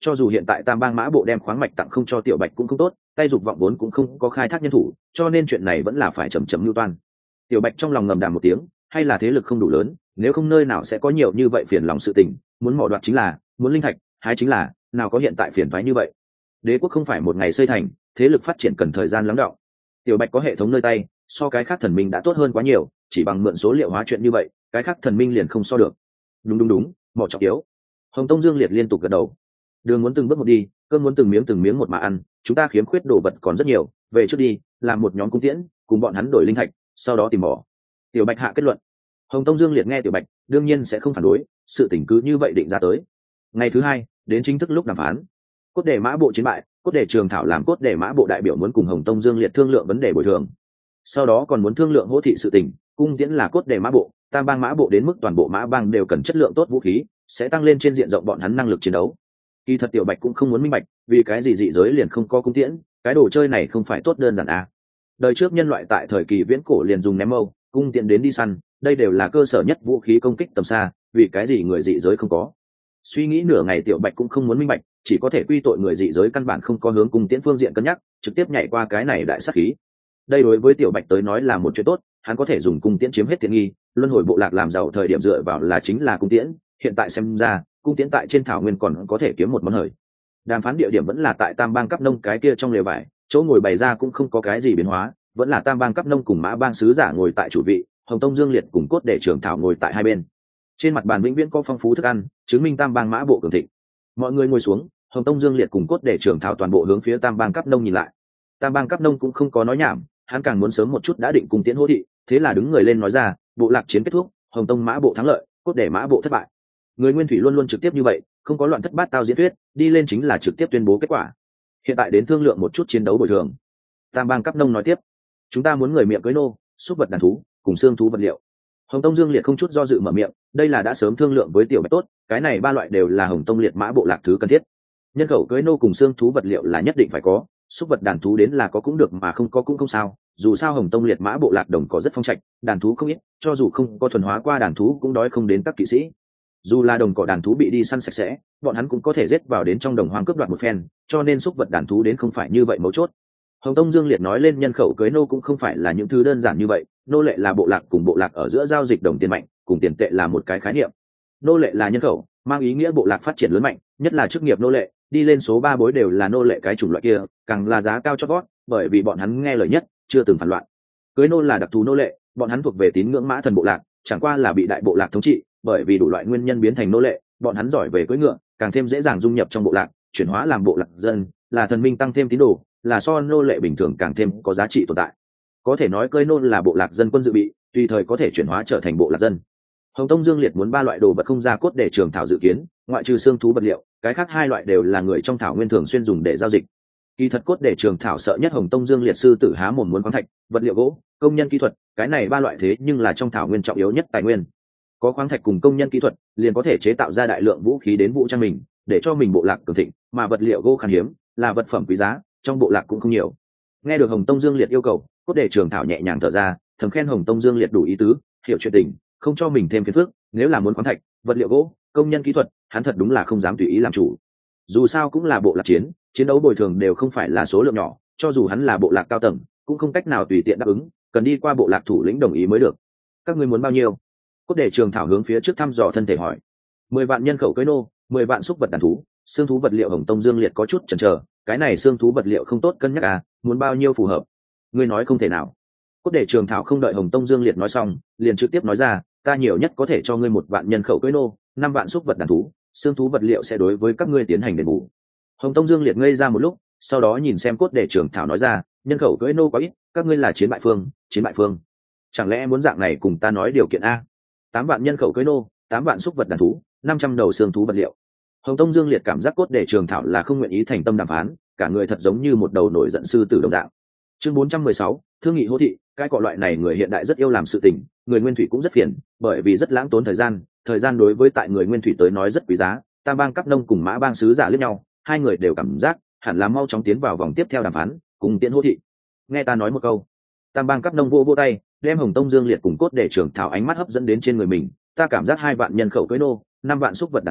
cho dù hiện tại tam bang mã bộ đem khoáng mạch tặng không cho tiểu bạch cũng không tốt, tay dục vọng vốn cũng không có khai thác nhân thủ, cho nên chuyện này vẫn là phải chậm chậm lưu toan. Tiểu bạch trong lòng ngầm đàm một tiếng, hay là thế lực không đủ lớn, nếu không nơi nào sẽ có nhiều như vậy phiền lòng sự tình, muốn mỏ đoạt chính là, muốn linh thạch hái chính là, nào có hiện tại phiền toái như vậy. Đế quốc không phải một ngày xây thành, thế lực phát triển cần thời gian lắng đọng. Tiểu bạch có hệ thống nơi tay, so cái khác thần minh đã tốt hơn quá nhiều, chỉ bằng mượn số liệu hóa chuyện như vậy, cái khác thần minh liền không so được. Đúng, mỏ trọng yếu. Hồng Tông Dương Liệt liên tục gật đầu. Đường muốn từng bước một đi, cơm muốn từng miếng một mà ăn, chúng ta khiếm khuyết đồ vật còn rất nhiều, về trước đi, làm một nhóm cung tiễn, cùng bọn hắn đổi linh thạch, sau đó tìm mỏ. Tiểu bạch hạ kết luận. Hồng Tông Dương Liệt nghe tiểu bạch, đương nhiên sẽ không phản đối, sự tình cứ như vậy định ra tới. Ngày thứ hai, đến chính thức lúc đàm phán. Cốt để mã bộ chiến bại, cốt để trường thảo làm cốt để mã bộ đại biểu muốn cùng Hồng Tông Dương Liệt thương lượng vấn đề bồi thường, sau đó còn muốn thương lượng hỗ thị sự tình. Cung tiễn là cốt để mã bộ, tam bang mã bộ đến mức toàn bộ mã bang đều cần chất lượng tốt vũ khí, sẽ tăng lên trên diện rộng bọn hắn năng lực chiến đấu. Kỳ thật tiểu bạch cũng không muốn minh bạch, vì cái gì dị giới liền không có cung tiễn, cái đồ chơi này không phải tốt đơn giản à. Đời trước nhân loại tại thời kỳ viễn cổ liền dùng ném mâu, cung tiễn đến đi săn, đây đều là cơ sở nhất vũ khí công kích tầm xa, vì cái gì người dị giới không có. Suy nghĩ nửa ngày tiểu bạch cũng không muốn minh bạch, chỉ có thể quy tội người dị giới căn bản không có hướng cung tiễn phương diện cân nhắc, trực tiếp nhảy qua cái này đại sát khí. Đây đối với tiểu bạch tới nói là một chuyện tốt, hắn có thể dùng cung tiễn chiếm hết tiện nghi, luân hồi bộ lạc làm giàu thời điểm dựa vào là chính là cung tiễn, hiện tại xem ra cung tiễn tại trên thảo nguyên còn có thể kiếm một món hời. Đàm phán địa điểm vẫn là tại tam bang cấp nông cái kia trong lều vải, chỗ ngồi bày ra cũng không có cái gì biến hóa, vẫn là tam bang cấp nông cùng mã bang sứ giả ngồi tại chủ vị, Hồng Tông Dương Liệt cùng cốt để trưởng thảo ngồi tại hai bên. Trên mặt bàn vĩnh viễn có phong phú thức ăn, chứng minh tam bang mã bộ cường thịnh. Mọi người ngồi xuống, Hồng Tông Dương Liệt cùng cốt để trưởng thảo toàn bộ hướng phía tam bang cấp nông nhìn lại. Tam bang cấp nông cũng không có nói nhảm, hắn càng muốn sớm một chút đã định cùng tiến hỗ thị, thế là đứng người lên nói ra, bộ lạc chiến kết thúc, Hồng Tông mã bộ thắng lợi, cốt để mã bộ thất bại. Người nguyên thủy luôn luôn trực tiếp như vậy, không có loạn thất bát tao diễn thuyết, đi lên chính là trực tiếp tuyên bố kết quả. Hiện tại đến thương lượng một chút chiến đấu bồi thường. Tam bang cấp nông nói tiếp, chúng ta muốn người miệng cưới nô, súc vật đàn thú, cùng xương thú vật liệu. Hồng Tông Dương Liệt không chút do dự mở miệng, đây là đã sớm thương lượng với tiểu bạch tốt, cái này ba loại đều là Hồng Tông liệt mã bộ lạc thứ cần thiết. Nhân khẩu cưới nô cùng xương thú vật liệu là nhất định phải có, súc vật đàn thú đến là có cũng được mà không có cũng không sao, dù sao Hồng Tông liệt mã bộ lạc đồng có rất phong trạch, đàn thú không ít, cho dù không có thuần hóa qua đàn thú cũng đói không đến các kỵ sĩ. Dù là đồng cỏ đàn thú bị đi săn sạch sẽ, bọn hắn cũng có thể giết vào đến trong đồng hoang cướp đoạt một phen, cho nên súc vật đàn thú đến không phải như vậy mấu chốt. Hồng Tông Dương Liệt nói lên nhân khẩu cưới nô cũng không phải là những thứ đơn giản như vậy, nô lệ là bộ lạc cùng bộ lạc ở giữa giao dịch đồng tiền mạnh, cùng tiền tệ là một cái khái niệm. Nô lệ là nhân khẩu, mang ý nghĩa bộ lạc phát triển lớn mạnh, nhất là chức nghiệp nô lệ, đi lên số 3 bối đều là nô lệ cái chủng loại kia, càng là giá cao chót vót, bởi vì bọn hắn nghe lời nhất, chưa từng phản loạn. Cưới nô là đặc thù nô lệ, bọn hắn thuộc về tín ngưỡng mã thần bộ lạc, chẳng qua là bị đại bộ lạc thống trị, bởi vì đủ loại nguyên nhân biến thành nô lệ, bọn hắn giỏi về cưỡi ngựa, càng thêm dễ dàng dung nhập trong bộ lạc, chuyển hóa làm bộ lạc dân, là thần minh tăng thêm tín đồ, là so nô lệ bình thường càng thêm có giá trị tồn tại. Có thể nói cưỡi nô là bộ lạc dân quân dự bị, tùy thời có thể chuyển hóa trở thành bộ lạc dân. Hồng Tông Dương Liệt muốn ba loại đồ vật không ra cốt để trường thảo dự kiến, ngoại trừ xương thú vật liệu, cái khác hai loại đều là người trong thảo nguyên thường xuyên dùng để giao dịch. Kỳ thật cốt để trường thảo sợ nhất Hồng Tông Dương Liệt sư tử há mồm muốn khoáng thạch, vật liệu gỗ, công nhân kỹ thuật, cái này ba loại thế nhưng là trong thảo nguyên trọng yếu nhất tài nguyên. Có khoáng thạch cùng công nhân kỹ thuật, liền có thể chế tạo ra đại lượng vũ khí đến vũ trang mình, để cho mình bộ lạc cường thịnh, mà vật liệu gỗ khan hiếm, là vật phẩm quý giá, trong bộ lạc cũng không nhiều. Nghe được Hồng Tông Dương Liệt yêu cầu, cốt để trường thảo nhẹ nhàng thở ra, thầm khen Hồng Tông Dương Liệt đủ ý tứ, hiểu chuyện tình, không cho mình thêm phiền phức, nếu là muốn khoáng thạch, vật liệu gỗ, công nhân kỹ thuật, hắn thật đúng là không dám tùy ý làm chủ. Dù sao cũng là bộ lạc chiến đấu bồi thường đều không phải là số lượng nhỏ, cho dù hắn là bộ lạc cao tầng, cũng không cách nào tùy tiện đáp ứng, cần đi qua bộ lạc thủ lĩnh đồng ý mới được. Các ngươi muốn bao nhiêu? Cốt để trường thảo hướng phía trước thăm dò thân thể hỏi. 10 vạn nhân khẩu cưỡi nô, 10 vạn súc vật đàn thú, xương thú vật liệu. Hồng Tông Dương Liệt có chút chần chờ, cái này xương thú vật liệu không tốt cân nhắc à, muốn bao nhiêu phù hợp? Ngươi nói không thể nào. Cốt để trường thảo không đợi Hồng Tông Dương Liệt nói xong, liền trực tiếp nói ra, ta nhiều nhất có thể cho ngươi 1 vạn nhân khẩu cưỡi nô, 5 vạn súc vật đàn thú, xương thú vật liệu sẽ đối với các ngươi tiến hành đền bù. Hồng Tông Dương Liệt ngây ra một lúc, sau đó nhìn xem cốt để trường thảo nói ra, nhân khẩu cưỡi nô quá ít, các ngươi là chiến bại phương, chẳng lẽ muốn dạng này cùng ta nói điều kiện a? 8 vạn nhân khẩu cưỡi nô, 8 vạn súc vật đàn thú, 500 đầu xương thú vật liệu. Hồng Tông Dương Liệt cảm giác cốt để trường thảo là không nguyện ý thành tâm đàm phán, cả người thật giống như một đầu nổi giận sư tử đồng dạng. Chương 416, thương nghị hô thị. Cái cọ loại này người hiện đại rất yêu làm sự tình, người nguyên thủy cũng rất phiền, bởi vì rất lãng tốn thời gian đối với tại người nguyên thủy tới nói rất quý giá. Tam bang cấp nông cùng mã bang sứ giả liếc nhau, hai người đều cảm giác hẳn là mau chóng tiến vào vòng tiếp theo đàm phán, cùng tiễn hô thị. Nghe ta nói một câu. Tam bang cấp nông vô tay, đem Hồng Tông Dương Liệt cùng cốt để trường thảo ánh mắt hấp dẫn đến trên người mình. Ta cảm giác 2 vạn nhân khẩu cưỡi nô, 5 vạn súc vật đàn thú,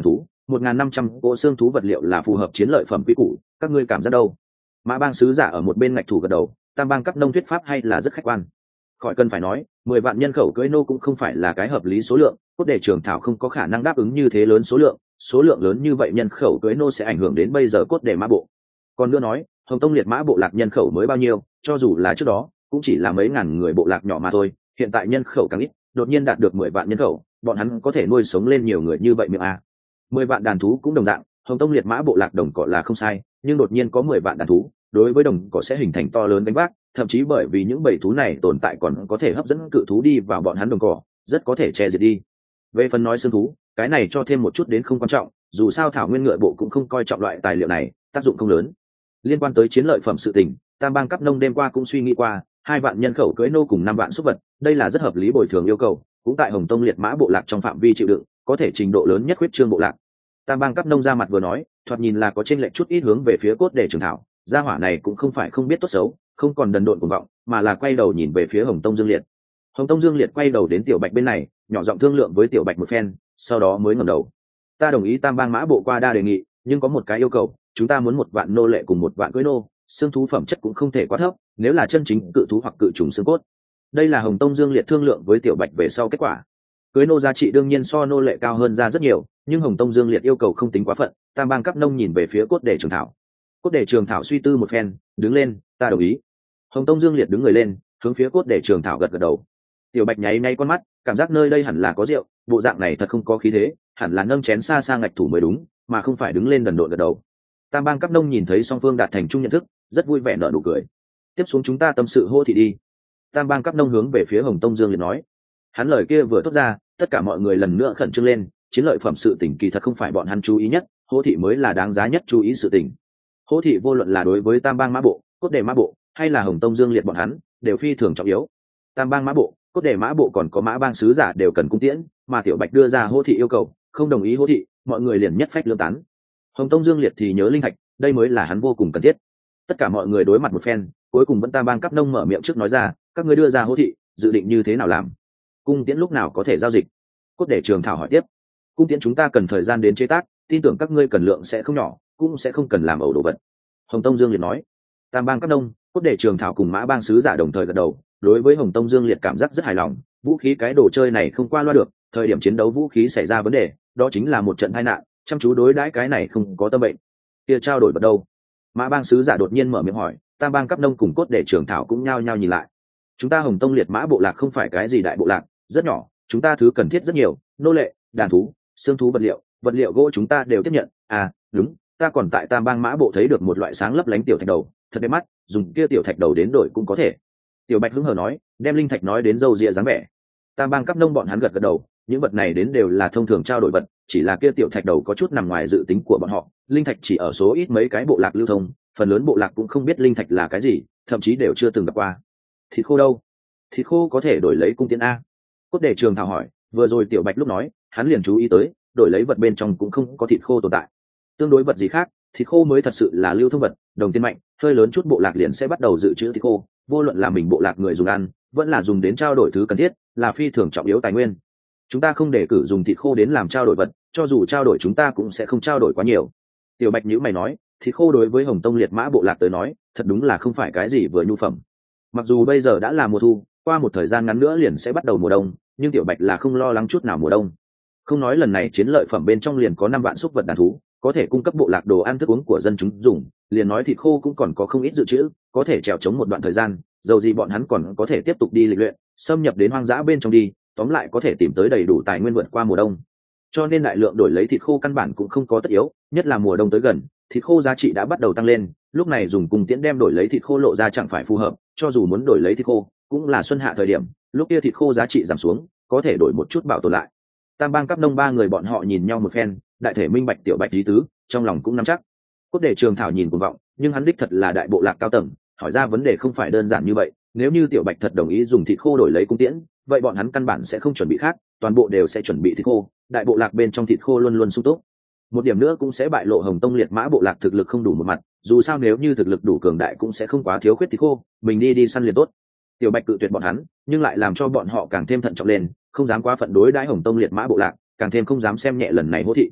1.500 cỗ xương thú vật liệu là phù hợp chiến lợi phẩm quy củ, các ngươi cảm giác đâu? Mã bang sứ giả ở một bên ngạch thủ gật đầu, tam bang cấp nông thuyết pháp hay là rất khách quan. Khỏi cần phải nói, 10 vạn nhân khẩu cưỡi nô cũng không phải là cái hợp lý số lượng, cốt đề trường thảo không có khả năng đáp ứng như thế lớn số lượng lớn như vậy nhân khẩu cưỡi nô sẽ ảnh hưởng đến bây giờ cốt đề mã bộ. Còn nữa nói, Hồng Tông liệt mã bộ lạc nhân khẩu mới bao nhiêu, cho dù là trước đó, cũng chỉ là mấy ngàn người bộ lạc nhỏ mà thôi, hiện tại nhân khẩu càng ít, đột nhiên đạt được 10 vạn nhân khẩu, bọn hắn có thể nuôi sống lên nhiều người như vậy miệng a. 10 vạn đàn thú cũng đồng dạng, Hồng Tông liệt mã bộ lạc đồng cỏ là không sai, nhưng đột nhiên có 10 vạn đàn thú, đối với đồng cỏ sẽ hình thành to lớn đánh vác, thậm chí bởi vì những bầy thú này tồn tại còn có thể hấp dẫn cự thú đi vào bọn hắn đồng cỏ, rất có thể che diệt đi. Về phần nói xương thú, cái này cho thêm một chút đến không quan trọng, dù sao thảo nguyên ngựa bộ cũng không coi trọng loại tài liệu này, tác dụng không lớn. Liên quan tới chiến lợi phẩm sự tình, tam bang cấp nông đêm qua cũng suy nghĩ qua, 2 vạn nhân khẩu cưỡi nô cùng 5 vạn súc vật, đây là rất hợp lý bồi thường yêu cầu, cũng tại Hồng Tông liệt mã bộ lạc trong phạm vi chịu đựng, có thể trình độ lớn nhất huyết trương bộ lạc. Tam bang cấp nông ra mặt vừa nói, thoạt nhìn là có trên lệnh chút ít hướng về phía cốt để trường thảo, gia hỏa này cũng không phải không biết tốt xấu, không còn đần độn cuồng vọng, mà là quay đầu nhìn về phía Hồng Tông Dương Liệt. Hồng Tông Dương Liệt quay đầu đến Tiểu Bạch bên này, nhỏ giọng thương lượng với Tiểu Bạch một phen, sau đó mới ngẩng đầu. Ta đồng ý tam bang mã bộ qua đa đề nghị, nhưng có một cái yêu cầu, chúng ta muốn 1 vạn nô lệ cùng 1 vạn cưỡi nô, xương thú phẩm chất cũng không thể quá thấp, nếu là chân chính cự thú hoặc cự trùng xương cốt. Đây là Hồng Tông Dương Liệt thương lượng với Tiểu Bạch về sau kết quả. Cưới nô giá trị đương nhiên so nô lệ cao hơn ra rất nhiều, nhưng Hồng Tông Dương Liệt yêu cầu không tính quá phận. Tam bang cấp nông nhìn về phía cốt đề trường thảo. Cốt đề trường thảo suy tư một phen, đứng lên, ta đồng ý. Hồng Tông Dương Liệt đứng người lên, hướng phía cốt đề trường thảo gật gật đầu. Tiểu Bạch nháy nháy con mắt, cảm giác nơi đây hẳn là có rượu, bộ dạng này thật không có khí thế, hẳn là nâng chén xa xa ngạch thủ mới đúng, mà không phải đứng lên đần độn gật đầu. Tam bang cấp nông nhìn thấy song phương đạt thành chung nhận thức, rất vui vẻ nở nụ cười. Tiếp xuống chúng ta tâm sự hô thị đi. Tam bang cấp nông hướng về phía Hồng Tông Dương Liệt nói. Hắn lời kia vừa thốt ra, tất cả mọi người lần nữa khẩn trương lên, chiến lợi phẩm sự tình kỳ thật không phải bọn hắn chú ý nhất, hô thị mới là đáng giá nhất chú ý sự tình. Hô thị vô luận là đối với tam bang mã bộ, cốt đề mã bộ, hay là Hồng Tông Dương Liệt bọn hắn, đều phi thường trọng yếu. Tam bang mã bộ, cốt đề mã bộ còn có mã bang sứ giả đều cần cung tiễn, mà Tiểu Bạch đưa ra hô thị yêu cầu, không đồng ý hô thị, mọi người liền nhất phách lương tán. Hồng Tông Dương Liệt thì nhớ linh thạch, đây mới là hắn vô cùng cần thiết. Tất cả mọi người đối mặt một phen, cuối cùng vẫn tam bang cấp nông mở miệng trước nói ra, các ngươi đưa ra hô thị, dự định như thế nào làm? Cung tiễn lúc nào có thể giao dịch? Cốt để trường thảo hỏi tiếp. Cung tiễn chúng ta cần thời gian đến chế tác, tin tưởng các ngươi cần lượng sẽ không nhỏ, cũng sẽ không cần làm ẩu đồ vật. Hồng Tông Dương Liệt nói. Tam bang cấp nông, cốt để trường thảo cùng mã bang sứ giả đồng thời gật đầu, đối với Hồng Tông Dương Liệt cảm giác rất hài lòng. Vũ khí cái đồ chơi này không qua loa được, thời điểm chiến đấu vũ khí xảy ra vấn đề, đó chính là một trận tai nạn, chăm chú đối đãi cái này không có tâm bệnh. Kia trao đổi vật đâu? Mã bang sứ giả đột nhiên mở miệng hỏi. Tam bang cấp nông cùng cốt để trường thảo cũng nhao nhao nhìn lại. Chúng ta Hồng Tông liệt mã bộ lạc không phải cái gì đại bộ lạc, rất nhỏ, chúng ta thứ cần thiết rất nhiều, nô lệ, đàn thú, xương thú vật liệu gỗ chúng ta đều tiếp nhận. À đúng, ta còn tại tam bang mã bộ thấy được một loại sáng lấp lánh tiểu thạch đầu, thật đẹp mắt, dùng kia tiểu thạch đầu đến đổi cũng có thể. Tiểu Bạch hứng hờ nói, đem linh thạch nói đến râu ria dáng vẻ. Tam bang cấp nông bọn hắn gật gật đầu, những vật này đến đều là thông thường trao đổi vật, chỉ là kia tiểu thạch đầu có chút nằm ngoài dự tính của bọn họ, linh thạch chỉ ở số ít mấy cái bộ lạc lưu thông, phần lớn bộ lạc cũng không biết linh thạch là cái gì, thậm chí đều chưa từng gặp qua. Thịt khô đâu? Thịt khô có thể đổi lấy cung tiễn a? Cốt để trường thảo hỏi, vừa rồi Tiểu Bạch lúc nói, hắn liền chú ý tới, đổi lấy vật bên trong cũng không có thịt khô tồn tại. Tương đối vật gì khác, thịt khô mới thật sự là lưu thông vật, đồng tiền mạnh, hơi lớn chút bộ lạc liền sẽ bắt đầu dự trữ thịt khô, vô luận là mình bộ lạc người dùng ăn, vẫn là dùng đến trao đổi thứ cần thiết, là phi thường trọng yếu tài nguyên. Chúng ta không để cử dùng thịt khô đến làm trao đổi vật, cho dù trao đổi chúng ta cũng sẽ không trao đổi quá nhiều. Tiểu Bạch nhíu mày nói, thịt khô đối với Hồng Tông liệt mã bộ lạc tới nói, thật đúng là không phải cái gì vừa nhu phẩm. Mặc dù bây giờ đã là mùa thu, qua một thời gian ngắn nữa liền sẽ bắt đầu mùa đông, nhưng Tiểu Bạch là không lo lắng chút nào mùa đông. Không nói lần này chiến lợi phẩm bên trong liền có 5 vạn súc vật đàn thú, có thể cung cấp bộ lạc đồ ăn thức uống của dân chúng dùng, liền nói thịt khô cũng còn có không ít dự trữ, có thể trèo chống một đoạn thời gian, dầu gì bọn hắn còn có thể tiếp tục đi lịch luyện, xâm nhập đến hoang dã bên trong đi, tóm lại có thể tìm tới đầy đủ tài nguyên vượt qua mùa đông. Cho nên đại lượng đổi lấy thịt khô căn bản cũng không có tất yếu, nhất là mùa đông tới gần, thịt khô giá trị đã bắt đầu tăng lên, lúc này dùng cung tiễn đem đổi lấy thịt khô lộ ra chẳng phải phù hợp, cho dù muốn đổi lấy thịt khô, cũng là xuân hạ thời điểm, lúc kia thịt khô giá trị giảm xuống, có thể đổi một chút bảo tồn lại. Tam bang cấp nông ba người bọn họ nhìn nhau một phen, đại thể minh bạch Tiểu Bạch ý tứ, trong lòng cũng nắm chắc. Cốt để trường thảo nhìn cuồng vọng, nhưng hắn đích thật là đại bộ lạc cao tầng, hỏi ra vấn đề không phải đơn giản như vậy, nếu như Tiểu Bạch thật đồng ý dùng thịt khô đổi lấy cung tiễn, vậy bọn hắn căn bản sẽ không chuẩn bị khác, toàn bộ đều sẽ chuẩn bị thịt khô, đại bộ lạc bên trong thịt khô luôn luôn sung túc. Một điểm nữa cũng sẽ bại lộ Hồng Tông liệt mã bộ lạc thực lực không đủ một mặt, dù sao nếu như thực lực đủ cường đại cũng sẽ không quá thiếu khuyết thịt khô, mình đi săn liền tốt. Tiểu Bạch cự tuyệt bọn hắn, nhưng lại làm cho bọn họ càng thêm thận trọng lên, không dám quá phận đối đãi Hồng Tông liệt mã bộ lạc, càng thêm không dám xem nhẹ lần này hô thị.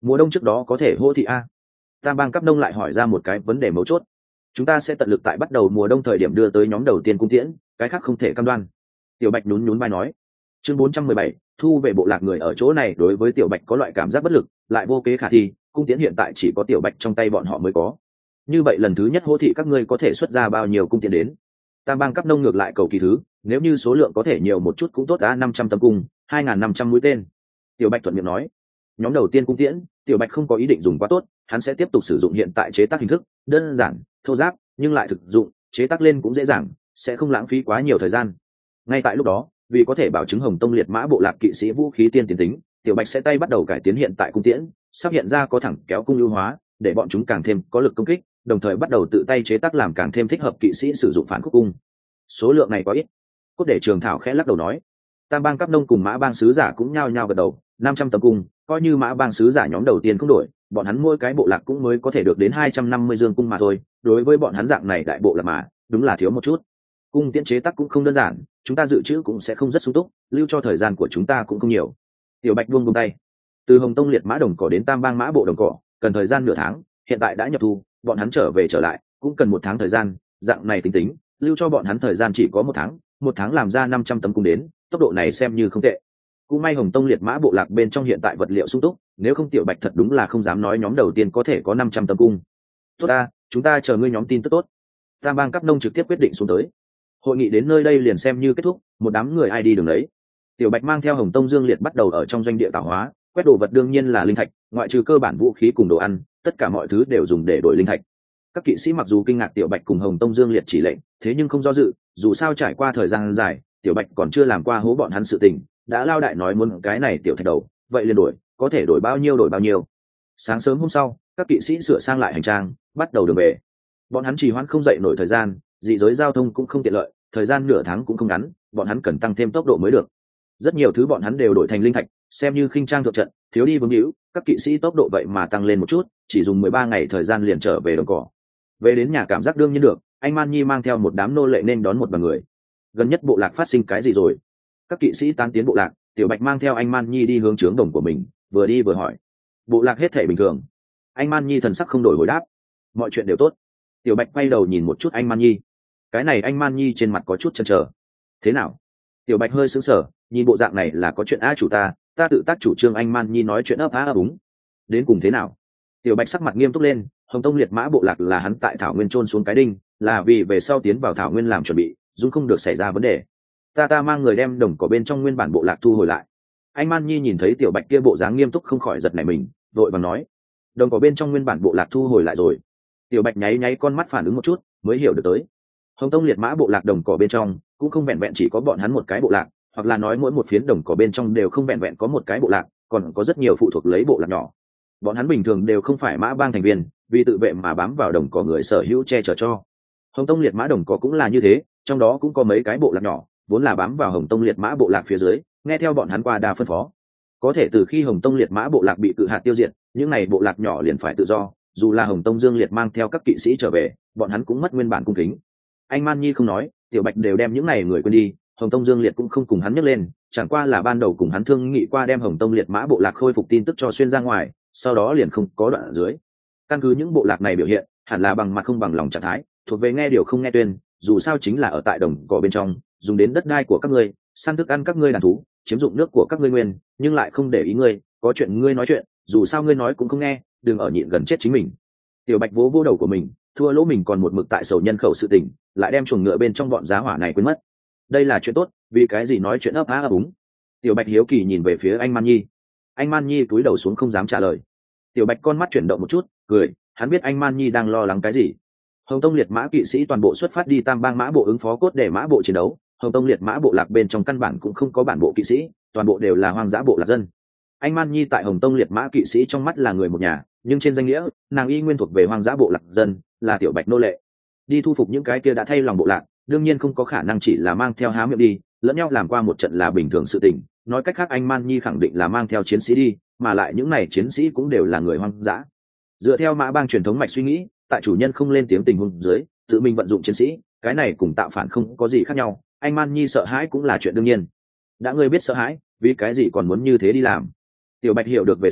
Mùa đông trước đó có thể hô thị a? Tam bang cấp đông lại hỏi ra một cái vấn đề mấu chốt. Chúng ta sẽ tận lực tại bắt đầu mùa đông thời điểm đưa tới nhóm đầu tiên cung tiễn, cái khác không thể cam đoan. Tiểu Bạch nhún nhún vai nói. Chương 417, thu về bộ lạc người ở chỗ này đối với Tiểu Bạch có loại cảm giác bất lực, lại vô kế khả thi, cung tiễn hiện tại chỉ có Tiểu Bạch trong tay bọn họ mới có. Như vậy lần thứ nhất hô thị các ngươi có thể xuất ra bao nhiêu cung tiễn đến? Tam bang cấp nông ngược lại cầu kỳ thứ, nếu như số lượng có thể nhiều một chút cũng tốt, đã 500 tấm cung, 2.500 mũi tên. Tiểu Bạch thuận miệng nói. Nhóm đầu tiên cung tiễn, Tiểu Bạch không có ý định dùng quá tốt, hắn sẽ tiếp tục sử dụng hiện tại chế tác hình thức, đơn giản, thô giáp, nhưng lại thực dụng, chế tác lên cũng dễ dàng, sẽ không lãng phí quá nhiều thời gian. Ngay tại lúc đó, vì có thể bảo chứng Hồng Tông liệt mã bộ lạc kỵ sĩ vũ khí tiên tiến tính, Tiểu Bạch sẽ tay bắt đầu cải tiến hiện tại cung tiễn, sắp hiện ra có thẳng kéo cung ưu hóa, để bọn chúng càng thêm có lực công kích, đồng thời bắt đầu tự tay chế tác làm càng thêm thích hợp kỵ sĩ sử dụng phản khúc cung. Số lượng này quá ít. Cốt để Trường Thảo khẽ lắc đầu nói. Tam bang cấp nông cùng mã bang sứ giả cũng nhao nhao gật đầu, 500 tấm cung, coi như mã bang sứ giả nhóm đầu tiên không đổi, bọn hắn mỗi cái bộ lạc cũng mới có thể được đến 250 dương cung mà thôi, đối với bọn hắn dạng này đại bộ lạc mà, đúng là thiếu một chút. Cung tiễn chế tác cũng không đơn giản, chúng ta dự trữ cũng sẽ không rất sung túc, lưu cho thời gian của chúng ta cũng không nhiều. Tiểu Bạch buông tay. Từ Hồng Tông liệt mã đồng cỏ đến Tam bang mã bộ đồng cỏ, cần thời gian nửa tháng, hiện tại đã nhập thu, bọn hắn trở về trở lại, cũng cần 1 tháng thời gian, dạng này tính tính, lưu cho bọn hắn thời gian chỉ có 1 tháng làm ra 500 tấm cung đến, tốc độ này xem như không tệ. Cũng may Hồng Tông liệt mã bộ lạc bên trong hiện tại vật liệu sung túc, nếu không Tiểu Bạch thật đúng là không dám nói nhóm đầu tiên có thể có 500 tấm cung. Tốt ta, chúng ta chờ ngươi nhóm tin tức tốt. Tam bang cấp nông trực tiếp quyết định xuống tới. Hội nghị đến nơi đây liền xem như kết thúc, một đám người ai đi đường đấy. Tiểu Bạch mang theo Hồng Tông Dương Liệt bắt đầu ở trong doanh địa tạo hóa, quét đồ vật đương nhiên là linh thạch, ngoại trừ cơ bản vũ khí cùng đồ ăn, tất cả mọi thứ đều dùng để đổi linh thạch. Các kỵ sĩ mặc dù kinh ngạc Tiểu Bạch cùng Hồng Tông Dương Liệt chỉ lệnh, thế nhưng không do dự, dù sao trải qua thời gian dài, Tiểu Bạch còn chưa làm qua hố bọn hắn sự tình, đã lao đại nói muốn cái này tiểu thạch đầu, vậy liền đổi, có thể đổi bao nhiêu đổi bao nhiêu. Sáng sớm hôm sau, các kỵ sĩ sửa sang lại hành trang, bắt đầu đường về. Bọn hắn trì hoãn không dậy nổi thời gian, dị giới giao thông cũng không tiện lợi, thời gian nửa tháng cũng không ngắn, bọn hắn cần tăng thêm tốc độ mới được. Rất nhiều thứ bọn hắn đều đổi thành linh thạch, xem như khinh trang thượng trận, thiếu đi vướng hữu, các kỵ sĩ tốc độ vậy mà tăng lên một chút, chỉ dùng 13 ngày thời gian liền trở về đồng cỏ. Về đến nhà cảm giác đương nhiên được, anh Man Nhi mang theo một đám nô lệ nên đón một đoàn người. Gần nhất bộ lạc phát sinh cái gì rồi? Các kỵ sĩ tán tiến bộ lạc, Tiểu Bạch mang theo anh Man Nhi đi hướng trướng đồng của mình, vừa đi vừa hỏi. Bộ lạc hết thể bình thường. Anh Man Nhi thần sắc không đổi hồi đáp. Mọi chuyện đều tốt. Tiểu Bạch quay đầu nhìn một chút anh Man Nhi. Cái này anh Man Nhi trên mặt có chút chần chờ. Thế nào? Tiểu Bạch hơi sững sờ, nhìn bộ dạng này là có chuyện chủ ta tự tác chủ trương. Anh Man Nhi nói chuyện ấp á ấp úng. Đến cùng thế nào? Tiểu Bạch sắc mặt nghiêm túc lên. Hồng Tông liệt mã bộ lạc là hắn tại thảo nguyên trôn xuống cái đinh, là vì về sau tiến vào thảo nguyên làm chuẩn bị, dung không được xảy ra vấn đề. Ta mang người đem đồng cỏ bên trong nguyên bản bộ lạc thu hồi lại. Anh Man Nhi nhìn thấy Tiểu Bạch kia bộ dáng nghiêm túc không khỏi giật nảy mình, vội vàng nói. Đồng cỏ bên trong nguyên bản bộ lạc thu hồi lại rồi. Tiểu Bạch nháy nháy con mắt phản ứng một chút, mới hiểu được tới. Hồng Tông liệt mã bộ lạc đồng cỏ bên trong cũng không vẹn vẹn chỉ có bọn hắn một cái bộ lạc, hoặc là nói mỗi một phiến đồng cỏ bên trong đều không vẹn vẹn có một cái bộ lạc, còn có rất nhiều phụ thuộc lấy bộ lạc nhỏ. Bọn hắn bình thường đều không phải mã bang thành viên, vì tự vệ mà bám vào đồng cỏ người sở hữu che chở cho. Hồng Tông liệt mã đồng cỏ cũng là như thế, trong đó cũng có mấy cái bộ lạc nhỏ vốn là bám vào Hồng Tông liệt mã bộ lạc phía dưới, nghe theo bọn hắn qua đa phân phó. Có thể từ khi Hồng Tông liệt mã bộ lạc bị cự hạt tiêu diệt, những này bộ lạc nhỏ liền phải tự do, dù là Hồng Tông Dương Liệt mang theo các kỵ sĩ trở về, bọn hắn cũng mất nguyên bản cung kính. Anh Man Nhi không nói, Tiểu Bạch đều đem những này người quên đi, Hồng Tông Dương Liệt cũng không cùng hắn nhắc lên, chẳng qua là ban đầu cùng hắn thương nghị qua đem Hồng Tông liệt mã bộ lạc khôi phục tin tức cho xuyên ra ngoài, sau đó liền không có đoạn ở dưới. Căn cứ những bộ lạc này biểu hiện, hẳn là bằng mặt không bằng lòng trạng thái, thuộc về nghe điều không nghe tuyên, dù sao chính là ở tại đồng cỏ bên trong, dùng đến đất đai của các ngươi, săn thức ăn các ngươi đàn thú, chiếm dụng nước của các ngươi nguyên, nhưng lại không để ý ngươi, có chuyện ngươi nói chuyện, dù sao ngươi nói cũng không nghe, đừng ở nhịn gần chết chính mình. Tiểu Bạch vỗ vỗ đầu của mình, thua lỗ mình còn một mực tại sầu nhân khẩu sự tình, lại đem chuồng ngựa bên trong bọn giá hỏa này quên mất. Đây là chuyện tốt, vì cái gì nói chuyện ấp á ấp úng. Tiểu Bạch hiếu kỳ nhìn về phía anh Man Nhi. Anh Man Nhi cúi đầu xuống không dám trả lời. Tiểu Bạch con mắt chuyển động một chút, cười, hắn biết anh Man Nhi đang lo lắng cái gì. Hồng Tông liệt mã kỵ sĩ toàn bộ xuất phát đi Tam bang mã bộ ứng phó cốt để mã bộ chiến đấu. Hồng Tông liệt mã bộ lạc bên trong căn bản cũng không có bản bộ kỵ sĩ, toàn bộ đều là hoang dã bộ lạc dân. Anh Man Nhi tại Hồng Tông liệt mã kỵ sĩ trong mắt là người một nhà, nhưng trên danh nghĩa, nàng y nguyên thuộc về hoang dã bộ lạc dân, là Tiểu Bạch nô lệ. Đi thu phục những cái kia đã thay lòng bộ lạc, đương nhiên không có khả năng chỉ là mang theo há miệng đi, lẫn nhau làm qua một trận là bình thường sự tình. Nói cách khác anh Man Nhi khẳng định là mang theo chiến sĩ đi, mà lại những này chiến sĩ cũng đều là người hoang dã. Dựa theo mã bang truyền thống mạch suy nghĩ, tại chủ nhân không lên tiếng tình huống dưới, tự mình vận dụng chiến sĩ, cái này cùng tạo phản không có gì khác nhau. Anh Man Nhi sợ hãi cũng là chuyện đương nhiên. Đã ngươi biết sợ hãi, vì cái gì còn muốn như thế đi làm? Tiểu Bạch hiểu được về sau,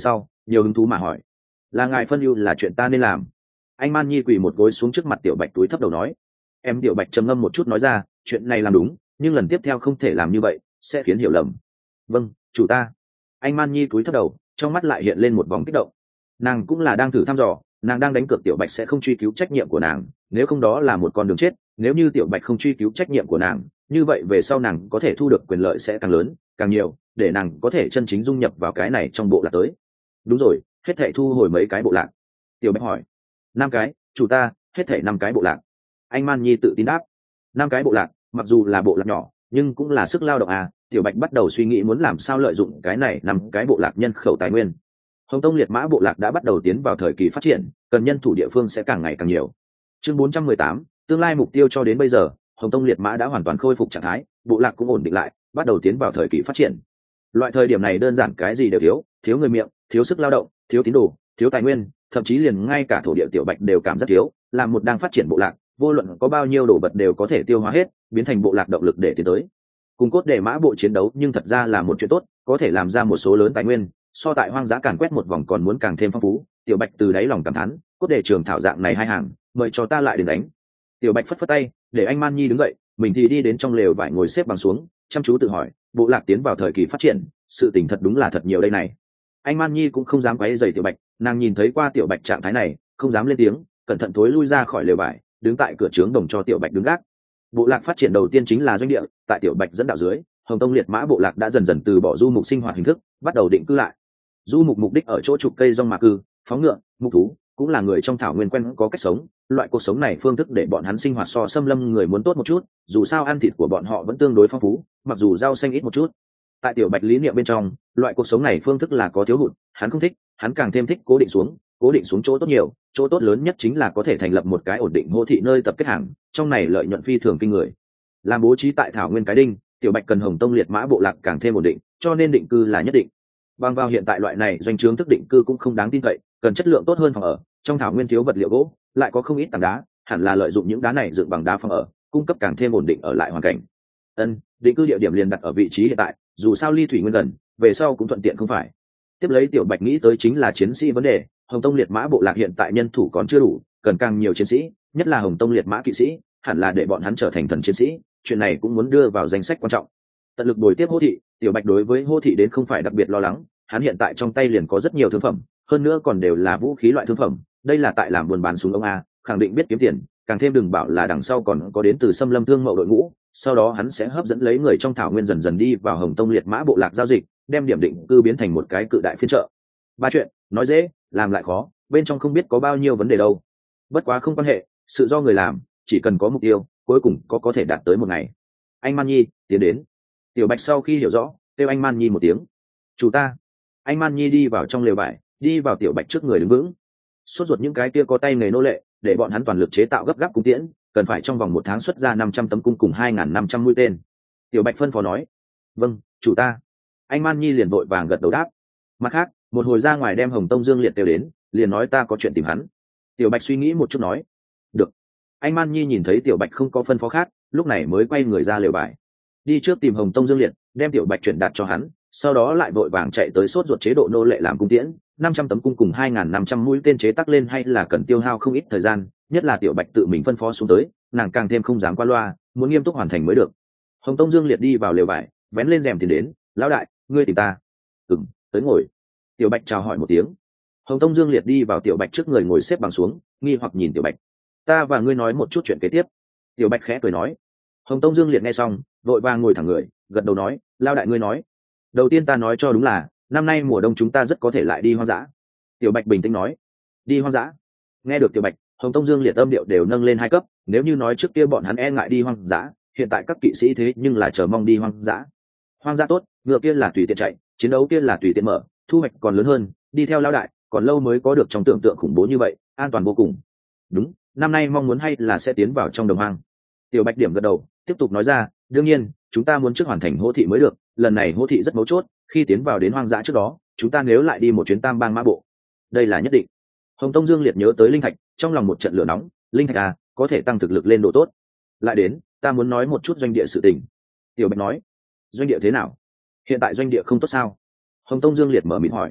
nhiều hứng thú mà hỏi. Là ngài phân ưu là chuyện ta nên làm. Anh Man Nhi quỳ một gối xuống trước mặt Tiểu Bạch túi thấp đầu nói. Em Tiểu Bạch trầm ngâm một chút nói ra, chuyện này làm đúng, nhưng lần tiếp theo không thể làm như vậy, sẽ khiến hiểu lầm. Vâng, chủ ta. Anh Man Nhi cúi thấp đầu, trong mắt lại hiện lên một vòng kích động. Nàng cũng là đang thử thăm dò, nàng đang đánh cược Tiểu Bạch sẽ không truy cứu trách nhiệm của nàng, nếu không đó là một con đường chết. Nếu như Tiểu Bạch không truy cứu trách nhiệm của nàng, như vậy về sau nàng có thể thu được quyền lợi sẽ càng lớn càng nhiều, để nàng có thể chân chính dung nhập vào cái này trong bộ lạc tới. Đúng rồi, hết thảy thu hồi mấy cái bộ lạc? Tiểu Bạch hỏi. 5 cái, chủ ta, hết thảy 5 cái bộ lạc. Anh Man Nhi tự tin đáp. 5 cái bộ lạc, mặc dù là bộ lạc nhỏ, nhưng cũng là sức lao động à. Tiểu Bạch bắt đầu suy nghĩ muốn làm sao lợi dụng cái này 5 cái bộ lạc nhân khẩu tài nguyên. Hồng Tông Liệt Mã bộ lạc đã bắt đầu tiến vào thời kỳ phát triển, cần nhân thủ địa phương sẽ càng ngày càng nhiều. Chương 418, tương lai mục tiêu cho đến bây giờ, Hồng Tông Liệt Mã đã hoàn toàn khôi phục trạng thái, bộ lạc cũng ổn định lại, bắt đầu tiến vào thời kỳ phát triển. Loại thời điểm này đơn giản cái gì đều thiếu, thiếu người miệng, thiếu sức lao động, thiếu tín đồ, thiếu tài nguyên, thậm chí liền ngay cả thổ địa Tiểu Bạch đều cảm giác thiếu. Làm một đang phát triển bộ lạc, vô luận có bao nhiêu đồ vật đều có thể tiêu hóa hết, biến thành bộ lạc động lực để tiến tới. Cùng cốt để mã bộ chiến đấu nhưng thật ra là một chuyện tốt, có thể làm ra một số lớn tài nguyên, so tại hoang dã càn quét một vòng còn muốn càng thêm phong phú. Tiểu Bạch từ đáy lòng cảm thán, cốt để trường thảo dạng này hai hàng, mời cho ta lại đến đánh. Tiểu Bạch phất phất tay, để anh Man Nhi đứng dậy, mình thì đi đến trong lều vải ngồi xếp bằng xuống, chăm chú tự hỏi, bộ lạc tiến vào thời kỳ phát triển, sự tình thật đúng là thật nhiều đây này. Anh Man Nhi cũng không dám quấy rầy Tiểu Bạch, nàng nhìn thấy qua Tiểu Bạch trạng thái này, không dám lên tiếng, cẩn thận thối lui ra khỏi lều vải, đứng tại cửa trướng đồng cho Tiểu Bạch đứng gác. Bộ lạc phát triển đầu tiên chính là doanh địa, tại Tiểu Bạch dẫn đạo dưới, Hồng Tông Liệt Mã bộ lạc đã dần dần từ bỏ du mục sinh hoạt hình thức, bắt đầu định cư lại. Du mục mục đích ở chỗ trục cây rong mà cư, phóng ngựa, mục thú, cũng là người trong thảo nguyên quen có cách sống. Loại cuộc sống này phương thức để bọn hắn sinh hoạt so xâm lâm người muốn tốt một chút, dù sao ăn thịt của bọn họ vẫn tương đối phong phú, mặc dù rau xanh ít một chút. Tại Tiểu Bạch lý niệm bên trong, loại cuộc sống này phương thức là có thiếu hụt, hắn không thích, hắn càng thêm thích cố định xuống chỗ tốt nhiều, chỗ tốt lớn nhất chính là có thể thành lập một cái ổn định hô thị nơi tập kết hàng, trong này lợi nhuận phi thường kinh người. Làm bố trí tại thảo nguyên cái đinh, Tiểu Bạch cần Hồng Tông Liệt Mã bộ lạc càng thêm ổn định, cho nên định cư là nhất định. Bằng vào hiện tại loại này doanh trướng thức định cư cũng không đáng tin cậy, cần chất lượng tốt hơn phòng ở, trong thảo nguyên thiếu vật liệu gỗ, lại có không ít tảng đá, hẳn là lợi dụng những đá này dựng bằng đá phòng ở, cung cấp càng thêm ổn định ở lại hoàn cảnh. Định cư địa điểm liền đặt ở vị trí hiện tại, dù sao ly thủy nguyên gần, về sau cũng thuận tiện không phải. Tiếp lấy Tiểu Bạch nghĩ tới chính là chiến sĩ vấn đề. Hồng Tông Liệt Mã bộ lạc hiện tại nhân thủ còn chưa đủ, cần càng nhiều chiến sĩ, nhất là Hồng Tông Liệt Mã kỵ sĩ, hẳn là để bọn hắn trở thành thần chiến sĩ, chuyện này cũng muốn đưa vào danh sách quan trọng. Tận lực bồi tiếp Hô thị. Tiểu Bạch đối với Hô thị đến không phải đặc biệt lo lắng, hắn hiện tại trong tay liền có rất nhiều thương phẩm, hơn nữa còn đều là vũ khí loại thương phẩm, đây là tại làm buôn bán súng ống a, khẳng định biết kiếm tiền, càng thêm đừng bảo là đằng sau còn có đến từ xâm lâm thương mậu đội ngũ, sau đó hắn sẽ hấp dẫn lấy người trong thảo nguyên dần dần đi vào Hồng Tông Liệt Mã bộ lạc giao dịch, đem điểm định cư biến thành một cái cự đại phiên chợ. Ba chuyện nói dễ, làm lại khó, bên trong không biết có bao nhiêu vấn đề đâu. Bất quá không quan hệ, sự do người làm, chỉ cần có mục tiêu, cuối cùng có thể đạt tới một ngày. Anh Man Nhi tiến đến. Tiểu Bạch sau khi hiểu rõ, kêu anh Man Nhi một tiếng. Chủ ta. Anh Man Nhi đi vào trong lều vải, đi vào Tiểu Bạch trước người đứng vững. Sốt ruột những cái kia có tay nghề nô lệ, để bọn hắn toàn lực chế tạo gấp gáp cung tiễn, cần phải trong vòng 1 tháng xuất ra 500 tấm cung cùng 2.500 mũi tên. Tiểu Bạch phân phó nói. Vâng, chủ ta. Anh Man Nhi liền vội vàng gật đầu đáp. Mặt khác, một hồi ra ngoài đem Hồng Tông Dương Liệt kêu đến, liền nói ta có chuyện tìm hắn. Tiểu Bạch suy nghĩ một chút nói. Được. Anh Man Nhi nhìn thấy Tiểu Bạch không có phân phó khác, lúc này mới quay người ra lều vải, đi trước tìm Hồng Tông Dương Liệt, đem Tiểu Bạch chuyển đạt cho hắn, sau đó lại vội vàng chạy tới sốt ruột chế độ nô lệ làm cung tiễn. 500 tấm cung cùng 2.500 mũi tên chế tác lên hay là cần tiêu hao không ít thời gian, nhất là Tiểu Bạch tự mình phân phó xuống tới, nàng càng thêm không dám qua loa, muốn nghiêm túc hoàn thành mới được. Hồng Tông Dương Liệt đi vào lều vải, vén lên rèm thì đến. Lão đại, ngươi tìm ta? Tới ngồi. Tiểu Bạch chào hỏi một tiếng. Hồng Tông Dương Liệt đi vào Tiểu Bạch trước người ngồi xếp bằng xuống, nghi hoặc nhìn Tiểu Bạch. Ta và ngươi nói một chút chuyện kế tiếp. Tiểu Bạch khẽ cười nói. Hồng Tông Dương Liệt nghe xong, vội vàng ngồi thẳng người, gật đầu nói, Lão đại ngươi nói. Đầu tiên ta nói cho đúng là, năm nay mùa đông chúng ta rất có thể lại đi hoang dã. Tiểu Bạch bình tĩnh nói. Đi hoang dã? Nghe được Tiểu Bạch, Hồng Tông Dương Liệt âm điệu đều nâng lên 2 cấp, nếu như nói trước kia bọn hắn e ngại đi hoang dã, hiện tại các kỵ sĩ thế nhưng là chờ mong đi hoang dã. Hoang dã tốt, ngựa kia là tùy tiện chạy, chiến đấu kia là tùy tiện mở, thu hoạch còn lớn hơn, đi theo Lão đại, còn lâu mới có được trong tưởng tượng khủng bố như vậy, an toàn vô cùng. Đúng, năm nay mong muốn hay là sẽ tiến vào trong đồng hoang. Tiểu Bạch điểm gật đầu, tiếp tục nói ra, đương nhiên, chúng ta muốn trước hoàn thành Hô thị mới được, lần này Hô thị rất mấu chốt, khi tiến vào đến hoang dã trước đó, chúng ta nếu lại đi một chuyến Tam Bang Mã bộ. Đây là nhất định. Hồng Tông Dương Liệt nhớ tới linh thạch, trong lòng một trận lửa nóng, linh thạch à, có thể tăng thực lực lên độ tốt. Lại đến, ta muốn nói một chút doanh địa sự tình. Tiểu Bạch nói. Doanh địa thế nào? Hiện tại doanh địa không tốt sao? Hồng Tông Dương Liệt mở miệng hỏi.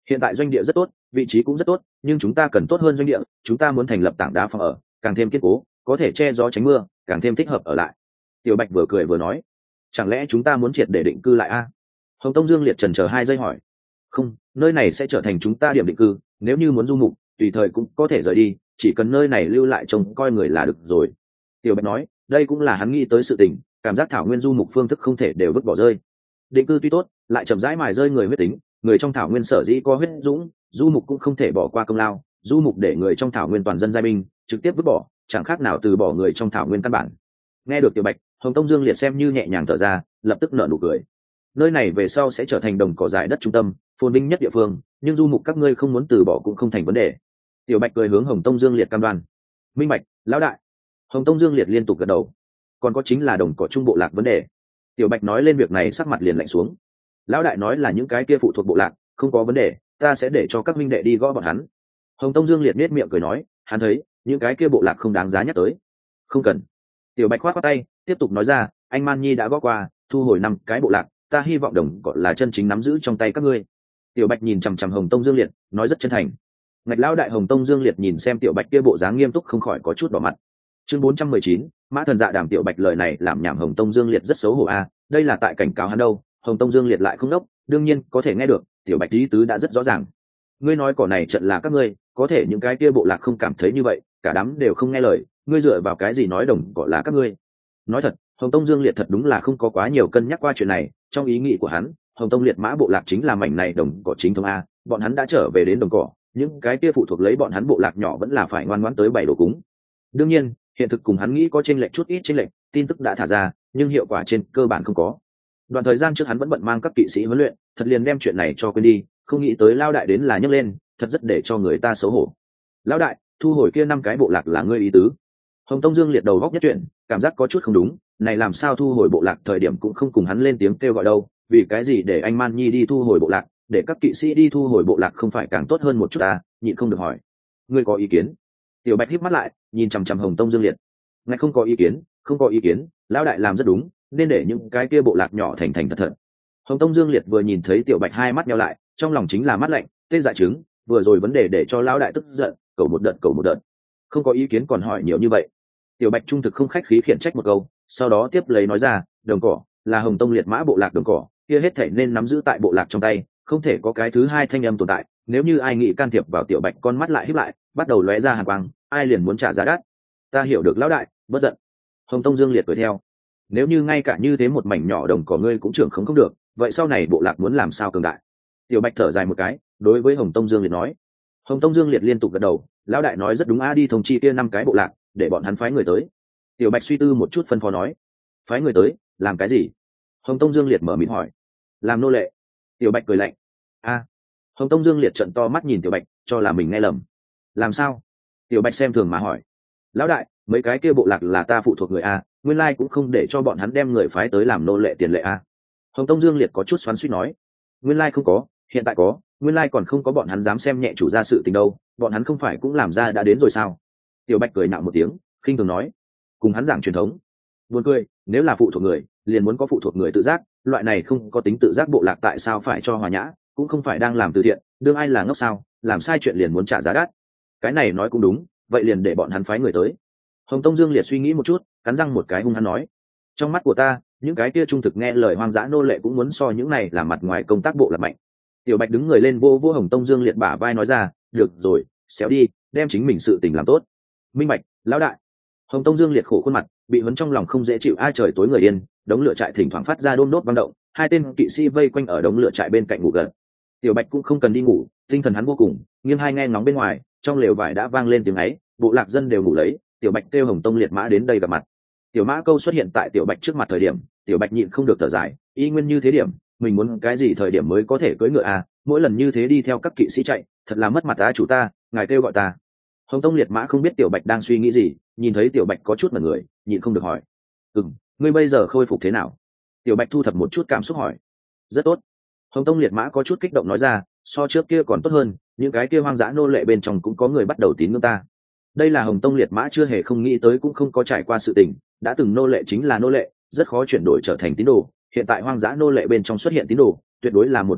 Hiện tại doanh địa rất tốt, vị trí cũng rất tốt, nhưng chúng ta cần tốt hơn doanh địa, chúng ta muốn thành lập tảng đá phòng ở, càng thêm kiên cố, có thể che gió tránh mưa, càng thêm thích hợp ở lại. Tiểu Bạch vừa cười vừa nói, chẳng lẽ chúng ta muốn triệt để định cư lại a? Hồng Tông Dương Liệt chần chờ 2 giây hỏi. Không, nơi này sẽ trở thành chúng ta điểm định cư, nếu như muốn du mục, tùy thời cũng có thể rời đi, chỉ cần nơi này lưu lại trông coi người là được rồi. Tiểu Bạch nói, đây cũng là hắn nghĩ tới sự tình, cảm giác thảo nguyên du mục phương thức không thể đều vứt bỏ rơi. Định cư tuy tốt, lại chậm rãi mài rơi người huyết tính, người trong thảo nguyên sở dĩ có huyết dũng, du mục cũng không thể bỏ qua công lao, du mục để người trong thảo nguyên toàn dân giai binh, trực tiếp vứt bỏ, chẳng khác nào từ bỏ người trong thảo nguyên căn bản. Nghe được Tiểu Bạch, Hồng Tông Dương Liệt xem như nhẹ nhàng thở ra, lập tức nở nụ cười. Nơi này về sau sẽ trở thành đồng cỏ dại đất trung tâm, phồn vinh nhất địa phương, nhưng du mục các ngươi không muốn từ bỏ cũng không thành vấn đề. Tiểu Bạch cười hướng Hồng Tông Dương Liệt cam đoan. Minh bạch, lão đại. Hồng Tông Dương Liệt liên tục gật đầu. Còn có chính là đồng cỏ trung bộ lạc vấn đề. Tiểu Bạch nói lên việc này sắc mặt liền lạnh xuống. Lão đại nói là những cái kia phụ thuộc bộ lạc, không có vấn đề, ta sẽ để cho các minh đệ đi gõ bọn hắn. Hồng Tông Dương Liệt nét miệng cười nói, hắn thấy những cái kia bộ lạc không đáng giá nhắc tới. Không cần. Tiểu Bạch khoát khoát tay, tiếp tục nói ra, anh Man Nhi đã gõ qua, thu hồi 5 cái bộ lạc, ta hy vọng đồng cỏ là chân chính nắm giữ trong tay các ngươi. Tiểu Bạch nhìn chằm chằm Hồng Tông Dương Liệt, nói rất chân thành. Ngạch lão đại Hồng Tông Dương Liệt nhìn xem Tiểu Bạch kia bộ dáng nghiêm túc không khỏi có chút đỏ mặt. Chương 419, Mã Thần Dạ Đàm. Tiểu Bạch lời này làm nhảm Hồng Tông Dương Liệt rất xấu hổ a, đây là tại cảnh cáo hắn đâu. Hồng Tông Dương Liệt lại không đốc, đương nhiên có thể nghe được, Tiểu Bạch ý tứ đã rất rõ ràng. Ngươi nói cỏ này trận là các ngươi, có thể những cái kia bộ lạc không cảm thấy như vậy, cả đám đều không nghe lời, ngươi dựa vào cái gì nói đồng cỏ là các ngươi? Nói thật, Hồng Tông Dương Liệt thật đúng là không có quá nhiều cân nhắc qua chuyện này, trong ý nghĩ của hắn, Hồng Tông Liệt Mã bộ lạc chính là mảnh này đồng cỏ chính thống a, bọn hắn đã trở về đến đồng cỏ, những cái kia phụ thuộc lấy bọn hắn bộ lạc nhỏ vẫn là phải ngoan ngoãn tới bày đồ cúng. Đương nhiên, hiện thực cùng hắn nghĩ có chênh lệch chút ít chênh lệch, tin tức đã thả ra, nhưng hiệu quả trên cơ bản không có. Đoạn thời gian trước hắn vẫn bận mang các kỵ sĩ huấn luyện, thật liền đem chuyện này cho quên đi, không nghĩ tới lao đại đến là nhấc lên, thật rất để cho người ta xấu hổ. Lão đại, thu hồi kia 5 cái bộ lạc là ngươi ý tứ? Hồng Tông Dương Liệt đầu góc nhất chuyện, cảm giác có chút không đúng, này làm sao thu hồi bộ lạc thời điểm cũng không cùng hắn lên tiếng kêu gọi đâu, vì cái gì để anh Man Nhi đi thu hồi bộ lạc, để các kỵ sĩ đi thu hồi bộ lạc không phải càng tốt hơn một chút à? Nhịn không được hỏi, ngươi có ý kiến? Tiểu Bạch híp mắt lại, nhìn chằm chằm Hồng Tông Dương Liệt. Ngài không có ý kiến, không có ý kiến, lão đại làm rất đúng, nên để những cái kia bộ lạc nhỏ thành thành thật thật. Hồng Tông Dương Liệt vừa nhìn thấy Tiểu Bạch hai mắt nheo lại, trong lòng chính là mắt lạnh, tê dại trứng, vừa rồi vấn đề để cho lão đại tức giận, cầu một đợt, không có ý kiến còn hỏi nhiều như vậy. Tiểu Bạch trung thực không khách khí khiển trách một câu, sau đó tiếp lấy nói ra, đồng cỏ là Hồng Tông Liệt Mã bộ lạc đồng cỏ, kia hết thảy nên nắm giữ tại bộ lạc trong tay, không thể có cái thứ hai thanh âm tồn tại, nếu như ai nghĩ can thiệp vào Tiểu Bạch con mắt lại híp lại, bắt đầu lóe ra hàn quang, ai liền muốn trả giá đắt. Ta hiểu được lão đại, bất giận. Hồng Tông Dương Liệt cười theo. Nếu như ngay cả như thế một mảnh nhỏ đồng cỏ ngươi cũng trưởng không được, vậy sau này bộ lạc muốn làm sao cường đại? Tiểu Bạch thở dài một cái, đối với Hồng Tông Dương Liệt nói. Hồng Tông Dương Liệt liên tục gật đầu, lão đại nói rất đúng a, đi thông chi kia 5 cái bộ lạc, để bọn hắn phái người tới. Tiểu Bạch suy tư một chút phân phó nói, phái người tới làm cái gì? Hồng Tông Dương Liệt mở miệng hỏi. Làm nô lệ. Tiểu Bạch cười lạnh. A. Hồng Tông Dương Liệt trợn to mắt nhìn Tiểu Bạch, cho là mình nghe lầm. Làm sao? Tiểu Bạch xem thường mà hỏi. Lão đại, mấy cái kia bộ lạc là ta phụ thuộc người a, nguyên lai cũng không để cho bọn hắn đem người phái tới làm nô lệ tiền lệ a. Hồng Tông Dương Liệt có chút xoắn xuýt nói. Nguyên lai không có, hiện tại có, nguyên lai còn không có, bọn hắn dám xem nhẹ chủ gia sự tình đâu, bọn hắn không phải cũng làm ra đã đến rồi sao? Tiểu Bạch cười nạo một tiếng, khinh thường nói, cùng hắn giảng truyền thống. Buồn cười, nếu là phụ thuộc người, liền muốn có phụ thuộc người tự giác, loại này không có tính tự giác bộ lạc tại sao phải cho hòa nhã, cũng không phải đang làm từ thiện, đương ai là ngốc sao, làm sai chuyện liền muốn trả giá đắt. Cái này nói cũng đúng, vậy liền để bọn hắn phái người tới. Hồng Tông Dương Liệt suy nghĩ một chút, cắn răng một cái hung hăng nói, trong mắt của ta, những cái kia trung thực nghe lời hoang dã nô lệ cũng muốn so những này là mặt ngoài công tác bộ lạc mạnh. Tiểu Bạch đứng người lên vô vô Hồng Tông Dương Liệt bả vai nói ra, được rồi, xéo đi, đem chính mình sự tình làm tốt. Minh bạch, lão đại. Hồng Tông Dương Liệt khổ khuôn mặt, bị huấn trong lòng không dễ chịu, ai trời tối người yên, đống lửa trại thỉnh thoảng phát ra đôn đốt vang động, 2 tên kỵ sĩ vây quanh ở đống lửa trại bên cạnh ngủ gần. Tiểu Bạch cũng không cần đi ngủ, tinh thần hắn vô cùng, nghiêng hai nghe ngóng bên ngoài, trong lều vải đã vang lên tiếng ấy, bộ lạc dân đều ngủ lấy, Tiểu Bạch kêu Hồng Tông Liệt Mã đến đây gặp mặt. Tiểu Mã Câu xuất hiện tại Tiểu Bạch trước mặt thời điểm, Tiểu Bạch nhịn không được thở dài, y nguyên như thế điểm, mình muốn cái gì thời điểm mới có thể cưỡi ngựa à, mỗi lần như thế đi theo các kỵ sĩ chạy, thật là mất mặt ta chủ ta, ngài kêu gọi ta. Hồng Tông Liệt Mã không biết Tiểu Bạch đang suy nghĩ gì, nhìn thấy Tiểu Bạch có chút mẩn người, nhịn không được hỏi, ngươi bây giờ khôi phục thế nào? Tiểu Bạch thu thập một chút cảm xúc hỏi. Rất tốt. Hồng Tông Liệt Mã có chút kích động nói ra, so trước kia còn tốt hơn, những cái kia hoang dã nô lệ bên trong cũng có người bắt đầu tín ngưỡng ta. Đây là Hồng Tông Liệt Mã chưa hề không nghĩ tới, cũng không có trải qua sự tình, đã từng nô lệ chính là nô lệ, rất khó chuyển đổi trở thành tín đồ, hiện tại hoang dã nô lệ bên trong xuất hiện tín đồ, tuyệt đối là một chuyện tốt,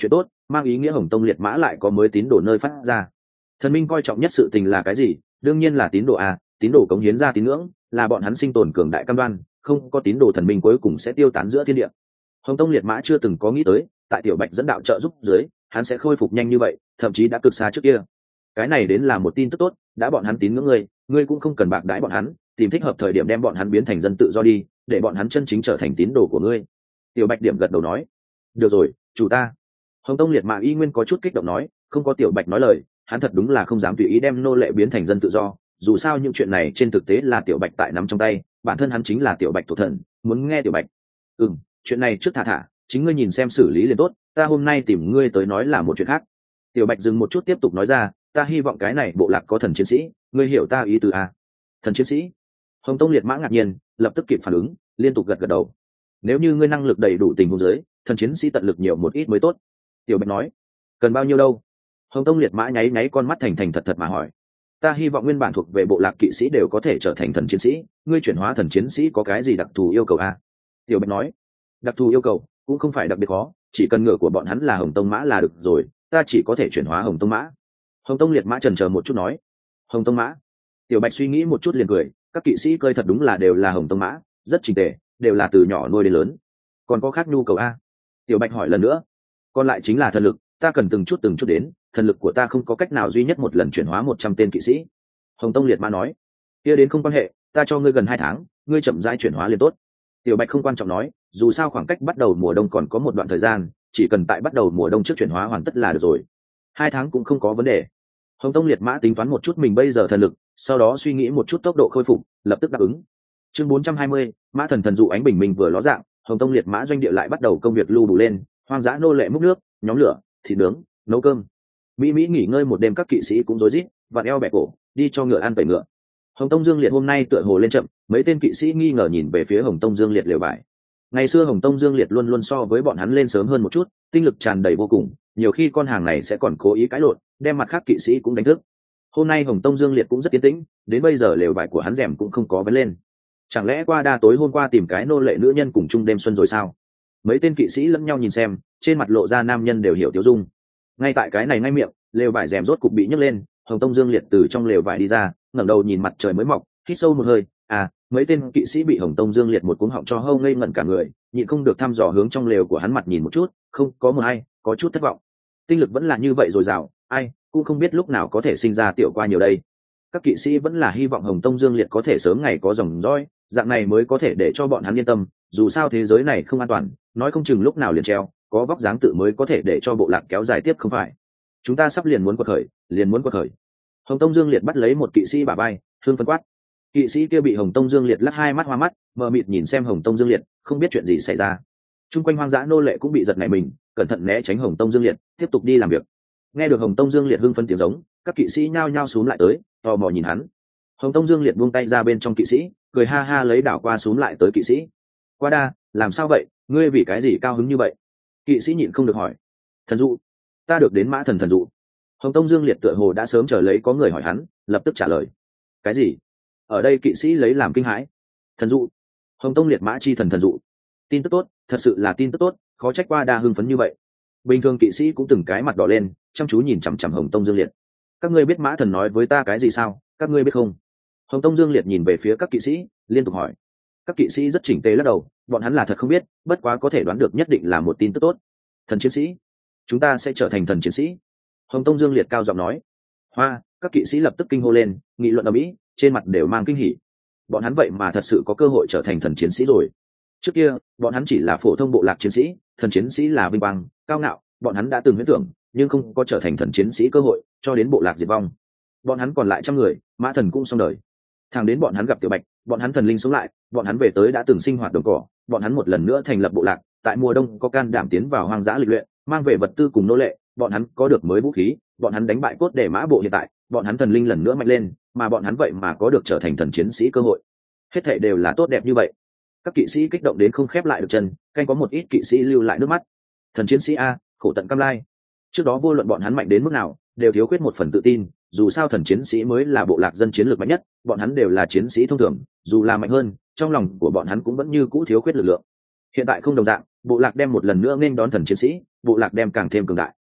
mang ý nghĩa Hồng Tông liệt mã lại có mới tín đồ nơi phát ra. Thần minh coi trọng nhất sự tình là cái gì? Đương nhiên là tín đồ a, tín đồ cống hiến ra tín ngưỡng, là bọn hắn sinh tồn cường đại cam đoan, không có tín đồ thần minh cuối cùng sẽ tiêu tán giữa thiên địa. Hồng Tông liệt mã chưa từng có nghĩ tới, tại Tiểu Bạch dẫn đạo trợ giúp dưới, hắn sẽ khôi phục nhanh như vậy, thậm chí đã cực xa trước kia. Cái này đến là một tin tức tốt, đã bọn hắn tín ngưỡng ngươi cũng không cần bạc đãi bọn hắn, tìm thích hợp thời điểm đem bọn hắn biến thành dân tự do đi, để bọn hắn chân chính trở thành tín đồ của ngươi. Tiểu Bạch điểm gật đầu nói, được rồi, chủ ta. Hồng Tông liệt mã y nguyên có chút kích động nói, không có Tiểu Bạch nói lời, hắn thật đúng là không dám tùy ý đem nô lệ biến thành dân tự do, dù sao những chuyện này trên thực tế là Tiểu Bạch tại nắm trong tay, bản thân hắn chính là Tiểu Bạch thuộc thần, muốn nghe Tiểu Bạch. Chuyện này trước thả, chính ngươi nhìn xem xử lý liền tốt, ta hôm nay tìm ngươi tới nói là một chuyện khác. Tiểu Bạch dừng một chút tiếp tục nói ra, ta hy vọng cái này bộ lạc có thần chiến sĩ, ngươi hiểu ta ý tứ à? Thần chiến sĩ? Hồng Tông liệt mã ngạc nhiên, lập tức kịp phản ứng, liên tục gật gật đầu. Nếu như ngươi năng lực đầy đủ tình huống dưới, thần chiến sĩ tận lực nhiều một ít mới tốt. Tiểu Bạch nói, cần bao nhiêu đâu? Hồng Tông liệt mã nháy con mắt thành thật mà hỏi, ta hy vọng nguyên bản thuộc về bộ lạc kỵ sĩ đều có thể trở thành thần chiến sĩ, ngươi chuyển hóa thần chiến sĩ có cái gì đặc thù yêu cầu à? Tiểu Bạch nói, đặc thù yêu cầu cũng không phải đặc biệt khó, chỉ cần ngựa của bọn hắn là Hồng Tông mã là được rồi, ta chỉ có thể chuyển hóa Hồng Tông mã. Hồng Tông liệt mã chần chờ một chút nói, Hồng Tông mã. Tiểu Bạch suy nghĩ một chút liền cười, các kỵ sĩ cơi thật đúng là đều là Hồng Tông mã, rất chỉnh tề, đều là từ nhỏ nuôi đến lớn. Còn có khác nhu cầu a? Tiểu Bạch hỏi lần nữa. Còn lại chính là thần lực, ta cần từng chút đến, thần lực của ta không có cách nào duy nhất một lần chuyển hóa 100 tên kỵ sĩ. Hồng Tông liệt mã nói, kia đến không quan hệ, ta cho ngươi gần 2 tháng, ngươi chậm rãi chuyển hóa liền tốt. Tiểu Bạch không quan trọng nói, dù sao khoảng cách bắt đầu mùa đông còn có một đoạn thời gian, chỉ cần tại bắt đầu mùa đông trước chuyển hóa hoàn tất là được rồi. 2 tháng cũng không có vấn đề. Hồng Tông liệt mã tính toán một chút mình bây giờ thần lực, sau đó suy nghĩ một chút tốc độ khôi phục, lập tức đáp ứng. Chương 420, mã thần thần dụ ánh bình minh vừa ló dạng, Hồng Tông liệt mã doanh địa lại bắt đầu công việc lưu đủ lên, hoang dã nô lệ múc nước, nhóm lửa, thịt nướng, nấu cơm. Mỹ nghỉ ngơi một đêm, các kỵ sĩ cũng rối rít, vặn eo bẻ cổ, đi cho ngựa ăn tẩy ngựa. Hồng Tông Dương Liệt hôm nay tựa hồ lên chậm, mấy tên kỵ sĩ nghi ngờ nhìn về phía Hồng Tông Dương Liệt lều vải. Ngày xưa Hồng Tông Dương Liệt luôn luôn so với bọn hắn lên sớm hơn một chút, tinh lực tràn đầy vô cùng, nhiều khi con hàng này sẽ còn cố ý cãi lộn, đem mặt khác kỵ sĩ cũng đánh thức. Hôm nay Hồng Tông Dương Liệt cũng rất yên tĩnh, đến bây giờ lều vải của hắn rèm cũng không có vén lên. Chẳng lẽ qua đa tối hôm qua tìm cái nô lệ nữ nhân cùng chung đêm xuân rồi sao? Mấy tên kỵ sĩ lẫn nhau nhìn xem, trên mặt lộ ra nam nhân đều hiểu tiêu dung. Ngay tại cái này ngay miệng, lều vải rèm rốt cục bị nhấc lên, Hồng Tông Dương Liệt từ trong lều vải đi ra, ngẩng đầu nhìn mặt trời mới mọc, hít sâu một hơi. Mấy tên kỵ sĩ bị Hồng Tông Dương Liệt một cuống họng cho hâu ngây ngẩn cả người, nhịn không được thăm dò hướng trong lều của hắn mặt nhìn một chút, không có một ai, có chút thất vọng. Tinh lực vẫn là như vậy dồi dào, ai cũng không biết lúc nào có thể sinh ra tiểu qua nhiều đây. Các kỵ sĩ vẫn là hy vọng Hồng Tông Dương Liệt có thể sớm ngày có dòng dõi, dạng này mới có thể để cho bọn hắn yên tâm, dù sao thế giới này không an toàn, nói không chừng lúc nào liền treo, có vóc dáng tự mới có thể để cho bộ lạc kéo dài tiếp không phải. Chúng ta sắp liền muốn quật khởi. Hồng Tông Dương Liệt bắt lấy một kỵ sĩ bả vai, hương phấn quát. Kỵ sĩ kia bị Hồng Tông Dương Liệt lắc hai mắt hoa mắt, mờ mịt nhìn xem Hồng Tông Dương Liệt, không biết chuyện gì xảy ra. Trung quanh hoang dã nô lệ cũng bị giật nảy mình, cẩn thận né tránh Hồng Tông Dương Liệt, tiếp tục đi làm việc. Nghe được Hồng Tông Dương Liệt hưng phấn tiếng giống, các kỵ sĩ nhao nhao xúm lại tới, tò mò nhìn hắn. Hồng Tông Dương Liệt buông tay ra bên trong kỵ sĩ, cười ha ha lấy đảo qua xúm lại tới kỵ sĩ. Qua đa, làm sao vậy, ngươi vì cái gì cao hứng như vậy? Kỵ sĩ nhịn không được hỏi. Thần dụ, ta được đến mã thần thần dụ. Hồng Tông Dương Liệt tựa hồ đã sớm chờ lấy có người hỏi hắn, lập tức trả lời. Cái gì? Ở đây kỵ sĩ lấy làm kinh hãi. Thần dụ? Hồng Tông liệt mã chi thần thần dụ? Tin tức tốt, thật sự là tin tức tốt, khó trách qua đa hưng phấn như vậy. Bình thường kỵ sĩ cũng từng cái mặt đỏ lên, chăm chú nhìn chằm chằm Hồng Tông Dương Liệt. Các ngươi biết mã thần nói với ta cái gì sao? Các ngươi biết không? Hồng Tông Dương Liệt nhìn về phía các kỵ sĩ, liên tục hỏi. Các kỵ sĩ rất chỉnh tề lắc đầu, bọn hắn là thật không biết, bất quá có thể đoán được nhất định là một tin tức tốt. Thần chiến sĩ, chúng ta sẽ trở thành thần chiến sĩ. Hồng Tông Dương Liệt cao giọng nói. Hoa, các kỵ sĩ lập tức kinh hô lên, nghị luận ầm ĩ, trên mặt đều mang kinh hỉ. Bọn hắn vậy mà thật sự có cơ hội trở thành thần chiến sĩ rồi. Trước kia, bọn hắn chỉ là phổ thông bộ lạc chiến sĩ, thần chiến sĩ là vinh quang, cao ngạo, bọn hắn đã từng huyễn tưởng, nhưng không có trở thành thần chiến sĩ cơ hội, cho đến bộ lạc diệt vong. Bọn hắn còn lại 100 người, mã thần cũng xong đời. Thẳng đến bọn hắn gặp Tiểu Bạch, bọn hắn thần linh sống lại, bọn hắn về tới đã từng sinh hoạt đồng cỏ, bọn hắn một lần nữa thành lập bộ lạc, tại mùa đông có can đảm tiến vào hoang dã lịch luyện, mang về vật tư cùng nô lệ, bọn hắn có được mới vũ khí, bọn hắn đánh bại cốt để mã bộ hiện tại, bọn hắn thần linh lần nữa mạnh lên, mà bọn hắn vậy mà có được trở thành thần chiến sĩ cơ hội. Hết thảy đều là tốt đẹp như vậy. Các kỵ sĩ kích động đến không khép lại được chân, canh có một ít kỵ sĩ lưu lại nước mắt. Thần chiến sĩ a, khổ tận cam lai. Trước đó vô luận bọn hắn mạnh đến mức nào, đều thiếu khuyết một phần tự tin, dù sao thần chiến sĩ mới là bộ lạc dân chiến lược mạnh nhất, bọn hắn đều là chiến sĩ thông thường, dù là mạnh hơn, trong lòng của bọn hắn cũng vẫn như cũ thiếu khuyết lực lượng. Hiện tại không đồng dạng, bộ lạc đem một lần nữa nên đón thần chiến sĩ, bộ lạc đem càng thêm cường đại.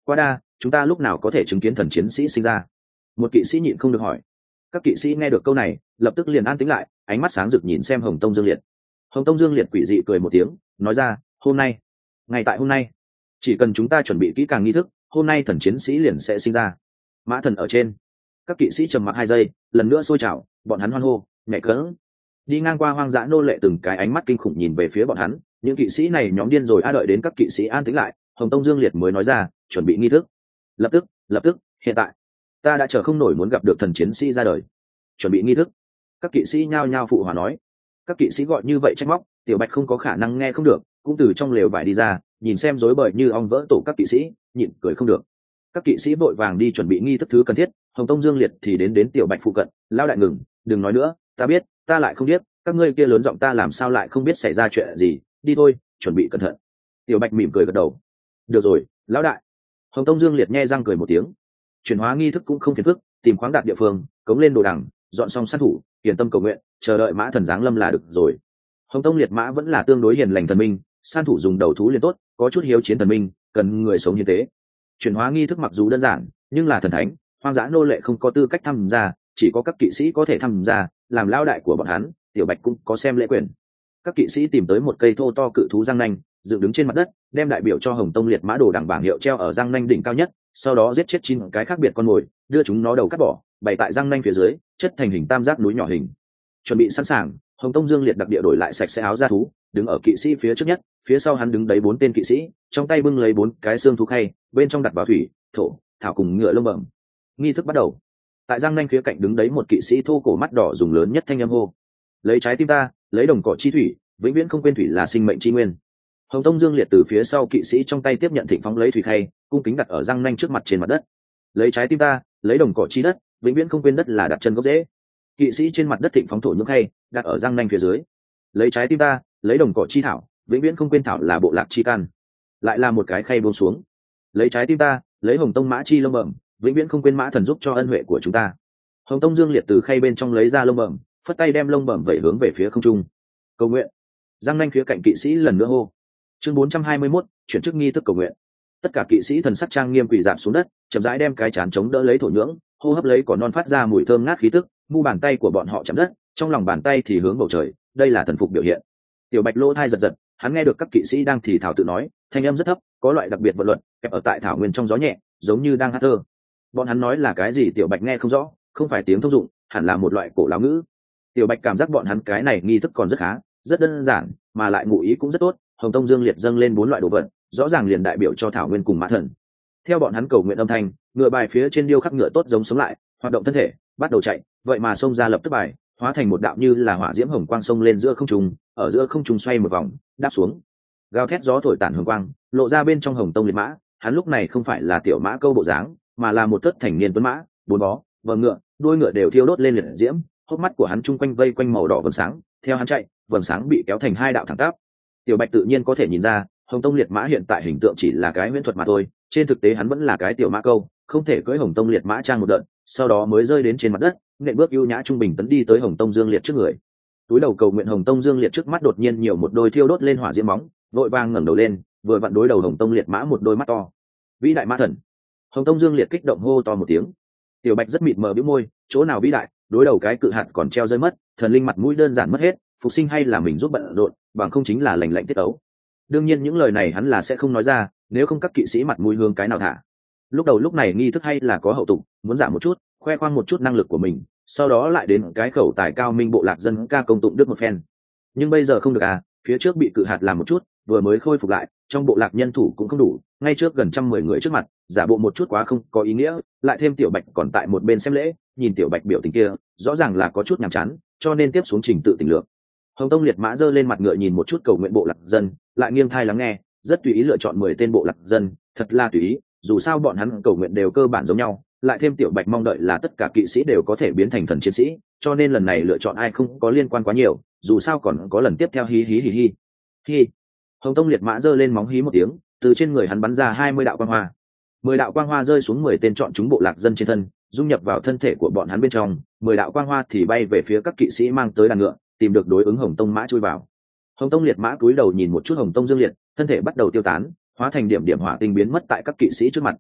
Qua đa, chúng ta lúc nào có thể chứng kiến thần chiến sĩ sinh ra? Một kỵ sĩ nhịn không được hỏi. Các kỵ sĩ nghe được câu này lập tức liền an tĩnh lại, ánh mắt sáng rực nhìn xem Hồng Tông Dương Liệt. Hồng Tông Dương Liệt quỷ dị cười một tiếng, nói ra, hôm nay, ngay tại hôm nay, chỉ cần chúng ta chuẩn bị kỹ càng nghi thức, hôm nay thần chiến sĩ liền sẽ sinh ra. Mã thần ở trên. Các kỵ sĩ trầm mặc 2 giây, lần nữa sôi trào, bọn hắn hoan hô, nhảy cẫng. Đi ngang qua hoang dã nô lệ từng cái ánh mắt kinh khủng nhìn về phía bọn hắn, những kỵ sĩ này nhóm điên rồi. Đợi đến các kỵ sĩ an tĩnh lại, Hồng Tông Dương Liệt mới nói ra, chuẩn bị nghi thức. Lập tức, hiện tại, ta đã chờ không nổi muốn gặp được thần chiến sĩ ra đời. Chuẩn bị nghi thức. Các kỵ sĩ nhao nhao phụ hòa nói. Các kỵ sĩ gọi như vậy trách móc, Tiểu Bạch không có khả năng nghe không được, cũng từ trong lều vải đi ra, nhìn xem rối bời như ong vỡ tổ các kỵ sĩ, nhịn cười không được. Các kỵ sĩ vội vàng đi chuẩn bị nghi thức thứ cần thiết. Hồng Tông Dương Liệt thì đến Tiểu Bạch phụ cận, lao đại ngừng, đừng nói nữa, ta biết, ta lại không biết, các ngươi kia lớn giọng ta làm sao lại không biết xảy ra chuyện gì, đi thôi, chuẩn bị cẩn thận. Tiểu Bạch mỉm cười gật đầu. Được rồi, lão đại. Hồng Tông Dương Liệt nhe răng cười một tiếng. Chuyển hóa nghi thức cũng không phiền phức, tìm khoáng đạt địa phương, cống lên đồ đằng, dọn xong sát thủ, kiền tâm cầu nguyện, chờ đợi mã thần giáng lâm là được rồi. Hồng Tông Liệt Mã vẫn là tương đối hiền lành thần minh, san thủ dùng đầu thú liền tốt, có chút hiếu chiến thần minh, cần người sống như thế. Chuyển hóa nghi thức mặc dù đơn giản, nhưng là thần thánh, hoang dã nô lệ không có tư cách tham gia, chỉ có các kỵ sĩ có thể tham gia, làm lao đại của bọn hắn, Tiểu Bạch cũng có xem lễ quyền. Các kỵ sĩ tìm tới một cây thô to cự thú răng nanh, dựng đứng trên mặt đất, đem đại biểu cho Hồng Tông Liệt Mã đồ đằng bảng hiệu treo ở răng nanh đỉnh cao nhất, sau đó giết chết 9 cái khác biệt con mồi, đưa chúng nó đầu cắt bỏ, bày tại răng nanh phía dưới, chất thành hình tam giác núi nhỏ hình. Chuẩn bị sẵn sàng, Hồng Tông Dương Liệt đặc địa đổi lại sạch sẽ áo da thú, đứng ở kỵ sĩ phía trước nhất, phía sau hắn đứng đấy 4 tên kỵ sĩ, trong tay bưng lấy 4 cái xương thú khay, bên trong đặt vào thủy, thổ, thảo cùng ngựa lông bẩm. Nghi thức bắt đầu. Tại răng nanh phía cạnh đứng đấy một kỵ sĩ thô cổ mắt đỏ dùng lớn nhất thanh âm hô: lấy trái tim ta, lấy đồng cỏ chi thủy, vĩnh viễn không quên thủy là sinh mệnh chi nguyên. Hồng Tông Dương Liệt từ phía sau kỵ sĩ trong tay tiếp nhận thịnh phóng lấy thủy khay, cung kính đặt ở răng nanh trước mặt trên mặt đất. Lấy trái tim ta, lấy đồng cỏ chi đất, vĩnh viễn không quên đất là đặt chân gốc rễ. Kỵ sĩ trên mặt đất thịnh phóng thổ nhưỡng khay, đặt ở răng nanh phía dưới. Lấy trái tim ta, lấy đồng cỏ chi thảo, vĩnh viễn không quên thảo là bộ lạc chi căn. Lại là một cái khay buông xuống. Lấy trái tim ta, lấy Hồng Tông mã chi lông bẩm, vĩnh viễn không quên mã thần giúp cho ân huệ của chúng ta. Hồng Tông Dương Liệt từ khay bên trong lấy ra lông bẩm, phất tay đem lông bẩm vẩy hướng về phía không trung. Cầu nguyện. Răng nanh phía cạnh kỵ sĩ lần nữa hô. Chương 421, chuyển chức nghi thức cầu nguyện. Tất cả kỵ sĩ thần sắc trang nghiêm quỳ rạp xuống đất, chậm rãi đem cái chán chống đỡ lấy thổ nhưỡng, hô hấp lấy cỏ non phát ra mùi thơm ngát khí tức, mu bàn tay của bọn họ chạm đất, trong lòng bàn tay thì hướng bầu trời, đây là thần phục biểu hiện. Tiểu Bạch lỗ thai giật giật, hắn nghe được các kỵ sĩ đang thì thào tự nói, thanh âm rất thấp, có loại đặc biệt vận luật, kẹp ở tại thảo nguyên trong gió nhẹ, giống như đang hát thơ. Bọn hắn nói là cái gì Tiểu Bạch nghe không rõ, không phải tiếng thông dụng, hẳn là một loại cổ lão ngữ. Tiểu Bạch cảm giác bọn hắn cái này nghi thức còn rất khá, rất đơn giản, mà lại ngụ ý cũng rất tốt. Hồng Tông Dương Liệt dâng lên 4 loại đồ vật, rõ ràng liền đại biểu cho thảo nguyên cùng mã thần. Theo bọn hắn cầu nguyện âm thanh, ngựa bài phía trên điêu khắc ngựa tốt giống sống lại, hoạt động thân thể, bắt đầu chạy, vậy mà xông ra lập tức bài, hóa thành một đạo như là hỏa diễm hồng quang xông lên giữa không trung, ở giữa không trung xoay một vòng, đáp xuống. Gào thét gió thổi tản hồng quang, lộ ra bên trong Hồng Tông Liệt Mã, hắn lúc này không phải là tiểu mã câu bộ dáng, mà là một thất thành niên tuấn mã, 4 bó, vầng ngựa, đuôi ngựa đều thiêu đốt lên liệt diễm, hốc mắt của hắn chung quanh vây quanh màu đỏ vầng sáng, theo hắn chạy, vầng sáng bị kéo thành 2 đạo thẳng tắp. Tiểu Bạch tự nhiên có thể nhìn ra, Hồng Tông Liệt Mã hiện tại hình tượng chỉ là cái huyễn thuật mà thôi, trên thực tế hắn vẫn là cái tiểu mã câu, không thể cưỡi Hồng Tông Liệt Mã trang một đợt, sau đó mới rơi đến trên mặt đất, nện bước ưu nhã trung bình tấn đi tới Hồng Tông Dương Liệt trước người. Túi đầu cầu nguyện Hồng Tông Dương Liệt trước mắt đột nhiên nhiều một đôi thiêu đốt lên hỏa diễm bóng, vội vàng ngẩng đầu lên, vừa vặn đối đầu Hồng Tông Liệt Mã một đôi mắt to. Vĩ đại mã thần! Hồng Tông Dương Liệt kích động hô to một tiếng. Tiểu Bạch rất mịt mờ bĩu môi, chỗ nào vĩ đại, đối đầu cái cự hạt còn treo rơi mất, thần linh mặt mũi đơn giản mất hết, phục sinh hay là mình giúp bận rộn, bằng không chính là lành lạnh tiết ấu. Đương nhiên những lời này hắn là sẽ không nói ra, nếu không các kỵ sĩ mặt mũi hướng cái nào thả. Lúc này nghi thức hay là có hậu tục, muốn giảm một chút, khoe khoang một chút năng lực của mình, sau đó lại đến cái khẩu tài cao minh bộ lạc dân ca công tụng đức một phen. Nhưng bây giờ không được à, phía trước bị cự hạt làm một chút, vừa mới khôi phục lại, trong bộ lạc nhân thủ cũng không đủ, ngay trước gần 110 người trước mặt, giả bộ một chút quá không có ý nghĩa, lại thêm Tiểu Bạch còn tại một bên xem lễ, nhìn Tiểu Bạch biểu tình kia, rõ ràng là có chút nhàm chán, cho nên tiếp xuống trình tự tình lược. Hồng Tông Liệt Mã giơ lên mặt ngựa nhìn một chút cầu nguyện bộ lạc dân, lại nghiêng thai lắng nghe, rất tùy ý lựa chọn 10 tên bộ lạc dân, thật là tùy ý, dù sao bọn hắn cầu nguyện đều cơ bản giống nhau, lại thêm Tiểu Bạch mong đợi là tất cả kỵ sĩ đều có thể biến thành thần chiến sĩ, cho nên lần này lựa chọn ai không có liên quan quá nhiều, dù sao còn có lần tiếp theo hí hí hí hí. Hí. Hồng Tông Liệt Mã giơ lên móng hí một tiếng, từ trên người hắn bắn ra 20 đạo quang hoa. 10 đạo quang hoa rơi xuống 10 tên chọn chúng bộ lạc dân trên thân, dung nhập vào thân thể của bọn hắn bên trong, 10 đạo quang hoa thì bay về phía các kỵ sĩ mang tới đàn ngựa, tìm được đối ứng Hồng Tông Mã chui vào. Hồng Tông Liệt Mã cúi đầu nhìn một chút Hồng Tông Dương Liệt, thân thể bắt đầu tiêu tán, hóa thành điểm điểm hỏa tinh biến mất tại các kỵ sĩ trước mặt.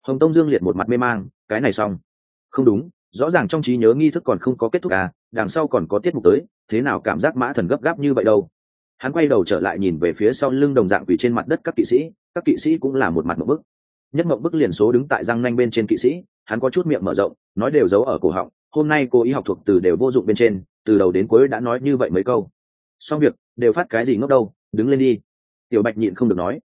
Hồng Tông Dương Liệt một mặt mê mang, cái này xong. Không đúng, rõ ràng trong trí nhớ nghi thức còn không có kết thúc à, đằng sau còn có tiết mục tới, thế nào cảm giác mã thần gấp gáp như vậy đâu. Hắn quay đầu trở lại nhìn về phía sau lưng đồng dạng quỳ trên mặt đất các kỵ sĩ cũng là một mặt một bức. Nhất mộng bức liền số đứng tại răng nanh bên trên kỵ sĩ, hắn có chút miệng mở rộng, nói đều giấu ở cổ họng, hôm nay cô ý học thuộc từ đều vô dụng bên trên, từ đầu đến cuối đã nói như vậy mấy câu. Xong việc, đều phát cái gì ngốc đâu, đứng lên đi. Tiểu Bạch nhịn không được nói.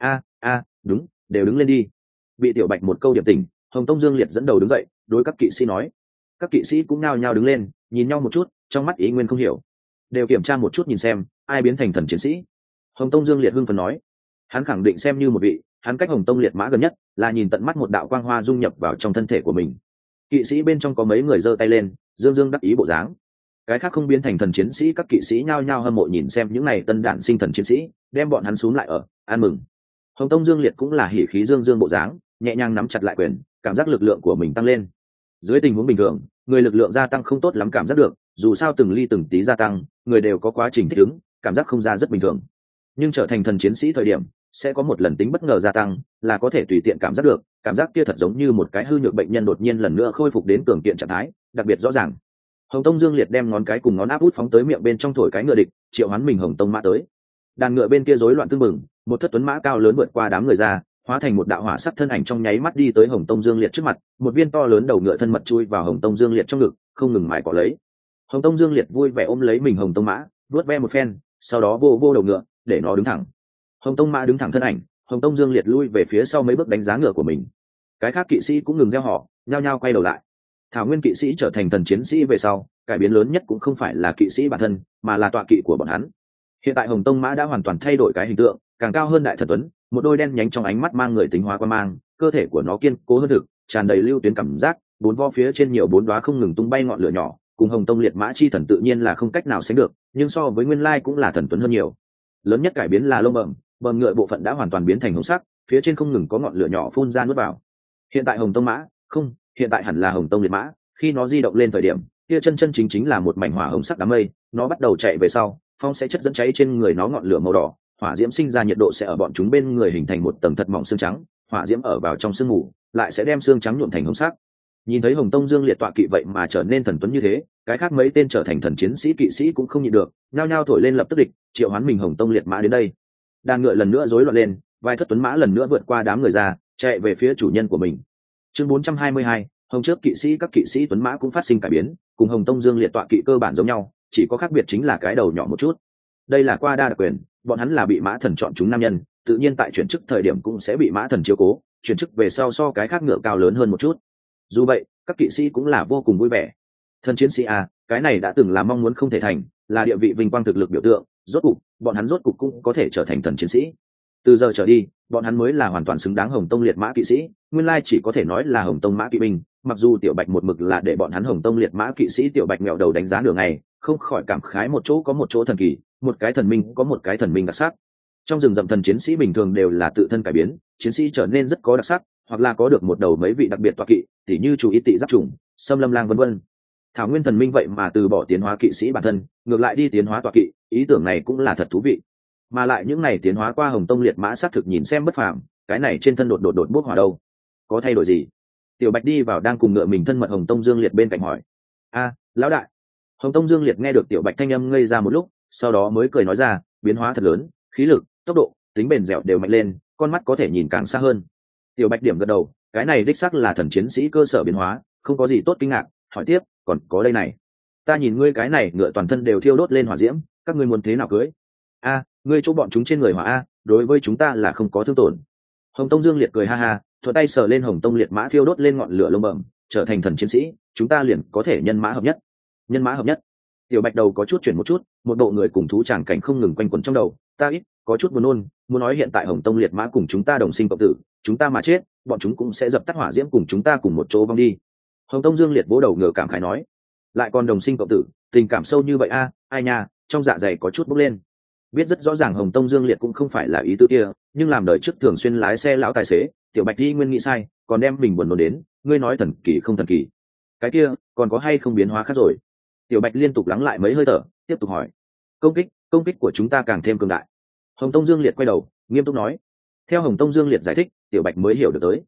Đúng, đều đứng lên đi. Bị Tiểu Bạch một câu điểm tỉnh, Hồng Tông Dương Liệt dẫn đầu đứng dậy, đối các kỵ sĩ nói. Các kỵ sĩ cũng nao nhao đứng lên, nhìn nhau một chút, trong mắt ý nguyên không hiểu. Đều kiểm tra một chút nhìn xem, ai biến thành thần chiến sĩ. Hồng Tông Dương Liệt hưng phấn nói. Hắn khẳng định xem như một vị, hắn cách Hồng Tông Liệt Mã gần nhất, là nhìn tận mắt một đạo quang hoa dung nhập vào trong thân thể của mình. Kỵ sĩ bên trong có mấy người giơ tay lên, dương dương đắc ý bộ dáng. Cái khác không biến thành thần chiến sĩ, các kỵ sĩ nhao nhao hâm mộ nhìn xem những này tân đản sinh thần chiến sĩ, đem bọn hắn xuống lại ở, ăn mừng. Hồng Tông Dương Liệt cũng là hỉ khí dương dương bộ dáng, nhẹ nhàng nắm chặt lại quyền, cảm giác lực lượng của mình tăng lên. Dưới tình huống bình thường, người lực lượng gia tăng không tốt lắm cảm giác được, dù sao từng ly từng tí gia tăng, người đều có quá trình thích ứng, cảm giác không ra rất bình thường. Nhưng trở thành thần chiến sĩ thời điểm, sẽ có một lần tính bất ngờ gia tăng, là có thể tùy tiện cảm giác được, cảm giác kia thật giống như một cái hư nhược bệnh nhân đột nhiên lần nữa khôi phục đến cường kiện trạng thái, đặc biệt rõ ràng. Hồng Tông Dương Liệt đem ngón cái cùng ngón áp út phóng tới miệng bên trong thổi cái ngựa địch, triệu hoán mình Hồng Tông mã tới. Đàn ngựa bên kia rối loạn tương mừng, một thất tuấn mã cao lớn vượt qua đám người ra, hóa thành một đạo hỏa sắc thân ảnh trong nháy mắt đi tới Hồng Tông Dương Liệt trước mặt, một viên to lớn đầu ngựa thân mật chui vào Hồng Tông Dương Liệt trong ngực, không ngừng mài cọ lấy. Hồng Tông Dương Liệt vui vẻ ôm lấy mình Hồng Tông mã, vuốt ve một phen, sau đó vô vô đầu ngựa, để nó đứng thẳng. Hồng Tông mã đứng thẳng thân ảnh, Hồng Tông Dương Liệt lui về phía sau mấy bước đánh giá ngựa của mình. Cái khác kỵ sĩ cũng ngừng reo hò, nhao nhao quay đầu lại. Thảo Nguyên kỵ sĩ trở thành thần chiến sĩ về sau, cải biến lớn nhất cũng không phải là kỵ sĩ bản thân, mà là tọa kỵ của bọn hắn. Hiện tại Hồng Tông mã đã hoàn toàn thay đổi cái hình tượng, càng cao hơn đại thần tuấn, một đôi đen nhánh trong ánh mắt mang người tính hóa quan mang, cơ thể của nó kiên cố hơn thực, tràn đầy lưu tuyến cảm giác, bốn vo phía trên nhiều bốn đóa không ngừng tung bay ngọn lửa nhỏ, cùng Hồng Tông liệt mã chi thần tự nhiên là không cách nào sánh được, nhưng so với nguyên lai cũng là thần tuấn hơn nhiều. Lớn nhất cải biến là lông bờm ngựa bộ phận đã hoàn toàn biến thành hồng sắc, phía trên không ngừng có ngọn lửa nhỏ phun ra nuốt vào. Hiện tại Hồng Tông mã, không, hiện tại hẳn là Hồng Tông liệt mã, khi nó di động lên thời điểm, kia chân chân chính chính là một mảnh hỏa hồng sắc đám mây, nó bắt đầu chạy về sau, phong sẽ chất dẫn cháy trên người nó ngọn lửa màu đỏ, hỏa diễm sinh ra nhiệt độ sẽ ở bọn chúng bên người hình thành một tầng thật mỏng xương trắng, hỏa diễm ở vào trong sương mù, lại sẽ đem xương trắng nhuộm thành hồng sắc. Nhìn thấy Hồng Tông Dương Liệt tọa kỵ vậy mà trở nên thần tuấn như thế, cái khác mấy tên trở thành thần chiến sĩ kỵ sĩ cũng không nhịn được, nhao nhao thổi lên lập tức địch, triệu hoán mình Hồng Tông liệt mã đến đây. Đàn ngựa lần nữa rối loạn lên, vài thất tuấn mã lần nữa vượt qua đám người ra, chạy về phía chủ nhân của mình. Chương 422, Hồng trước kỵ sĩ các kỵ sĩ tuấn mã cũng phát sinh cải biến, cùng Hồng Tông Dương Liệt tọa kỵ cơ bản giống nhau, chỉ có khác biệt chính là cái đầu nhỏ một chút. Đây là qua đa đặc quyền, bọn hắn là bị mã thần chọn chúng nam nhân, tự nhiên tại chuyển chức thời điểm cũng sẽ bị mã thần chiếu cố, chuyển chức về sau so cái khác ngựa cao lớn hơn một chút. Dù vậy, các kỵ sĩ cũng là vô cùng vui vẻ. Thần chiến sĩ à, cái này đã từng là mong muốn không thể thành, là địa vị vinh quang thực lực biểu tượng, rốt cục, bọn hắn rốt cục cũng có thể trở thành thần chiến sĩ. Từ giờ trở đi, bọn hắn mới là hoàn toàn xứng đáng Hồng Tông liệt mã kỵ sĩ, nguyên lai chỉ có thể nói là Hồng Tông mã kỵ binh, mặc dù Tiểu Bạch một mực là để bọn hắn Hồng Tông liệt mã kỵ sĩ, Tiểu Bạch mèo đầu đánh giá nửa ngày, không khỏi cảm khái một chỗ có một chỗ thần kỳ, một cái thần minh có một cái thần minh đặc sắc. Trong rừng rậm thần chiến sĩ bình thường đều là tự thân cải biến, chiến sĩ trở nên rất có đặc sắc, hoặc là có được một đầu mấy vị đặc biệt tọa kỵ, tỉ như chủ y tị giáp trùng, xâm lâm lang vân vân. Thảo Nguyên thần minh vậy mà từ bỏ tiến hóa kỵ sĩ bản thân, ngược lại đi tiến hóa tọa kỵ, ý tưởng này cũng là thật thú vị. Mà lại những này tiến hóa qua Hồng Tông liệt mã xác thực nhìn xem bất phàm, cái này trên thân đột bốc hỏa đâu, có thay đổi gì? Tiểu Bạch đi vào đang cùng ngựa mình thân mật Hồng Tông Dương Liệt bên cạnh hỏi. Lão đại. Hồng Tông Dương Liệt nghe được Tiểu Bạch thanh âm ngây ra một lúc, sau đó mới cười nói ra, biến hóa thật lớn, khí lực, tốc độ, tính bền dẻo đều mạnh lên, con mắt có thể nhìn càng xa hơn. Tiểu Bạch điểm gật đầu, cái này đích xác là thần chiến sĩ cơ sở biến hóa, không có gì tốt kinh ngạc. Hỏi tiếp, còn có đây này, ta nhìn ngươi cái này ngựa toàn thân đều thiêu đốt lên hỏa diễm, các ngươi muốn thế nào cưới? Ngươi chỗ bọn chúng trên người hỏa đối với chúng ta là không có thương tổn. Hồng Tông Dương Liệt cười ha ha, thuận tay sờ lên Hồng Tông liệt mã thiêu đốt lên ngọn lửa lông bẩm, trở thành thần chiến sĩ, chúng ta liền có thể nhân mã hợp nhất. Nhân mã hợp nhất. Tiểu Bạch đầu có chút chuyển một chút, một bộ người cùng thú tràng cảnh không ngừng quanh quẩn trong đầu, ta ít có chút buồn nôn, muốn nói hiện tại Hồng Tông liệt mã cùng chúng ta đồng sinh cộng tử, chúng ta mà chết, bọn chúng cũng sẽ dập tắt hỏa diễm cùng chúng ta cùng một chỗ vong đi. Hồng Tông Dương Liệt vỗ đầu ngửa cảm khái nói, lại còn đồng sinh cộng tử, tình cảm sâu như vậy ai nha, trong dạ dày có chút bốc lên. Biết rất rõ ràng Hồng Tông Dương Liệt cũng không phải là ý tư kia, nhưng làm đời trước thường xuyên lái xe lão tài xế, Tiểu Bạch thi nguyên nghĩ sai, còn đem mình buồn nôn đến, ngươi nói thần kỳ không thần kỳ? Cái kia, còn có hay không biến hóa khác rồi? Tiểu Bạch liên tục lắng lại mấy hơi thở, tiếp tục hỏi. Công kích của chúng ta càng thêm cường đại. Hồng Tông Dương Liệt quay đầu, nghiêm túc nói. Theo Hồng Tông Dương Liệt giải thích, Tiểu Bạch mới hiểu được tới.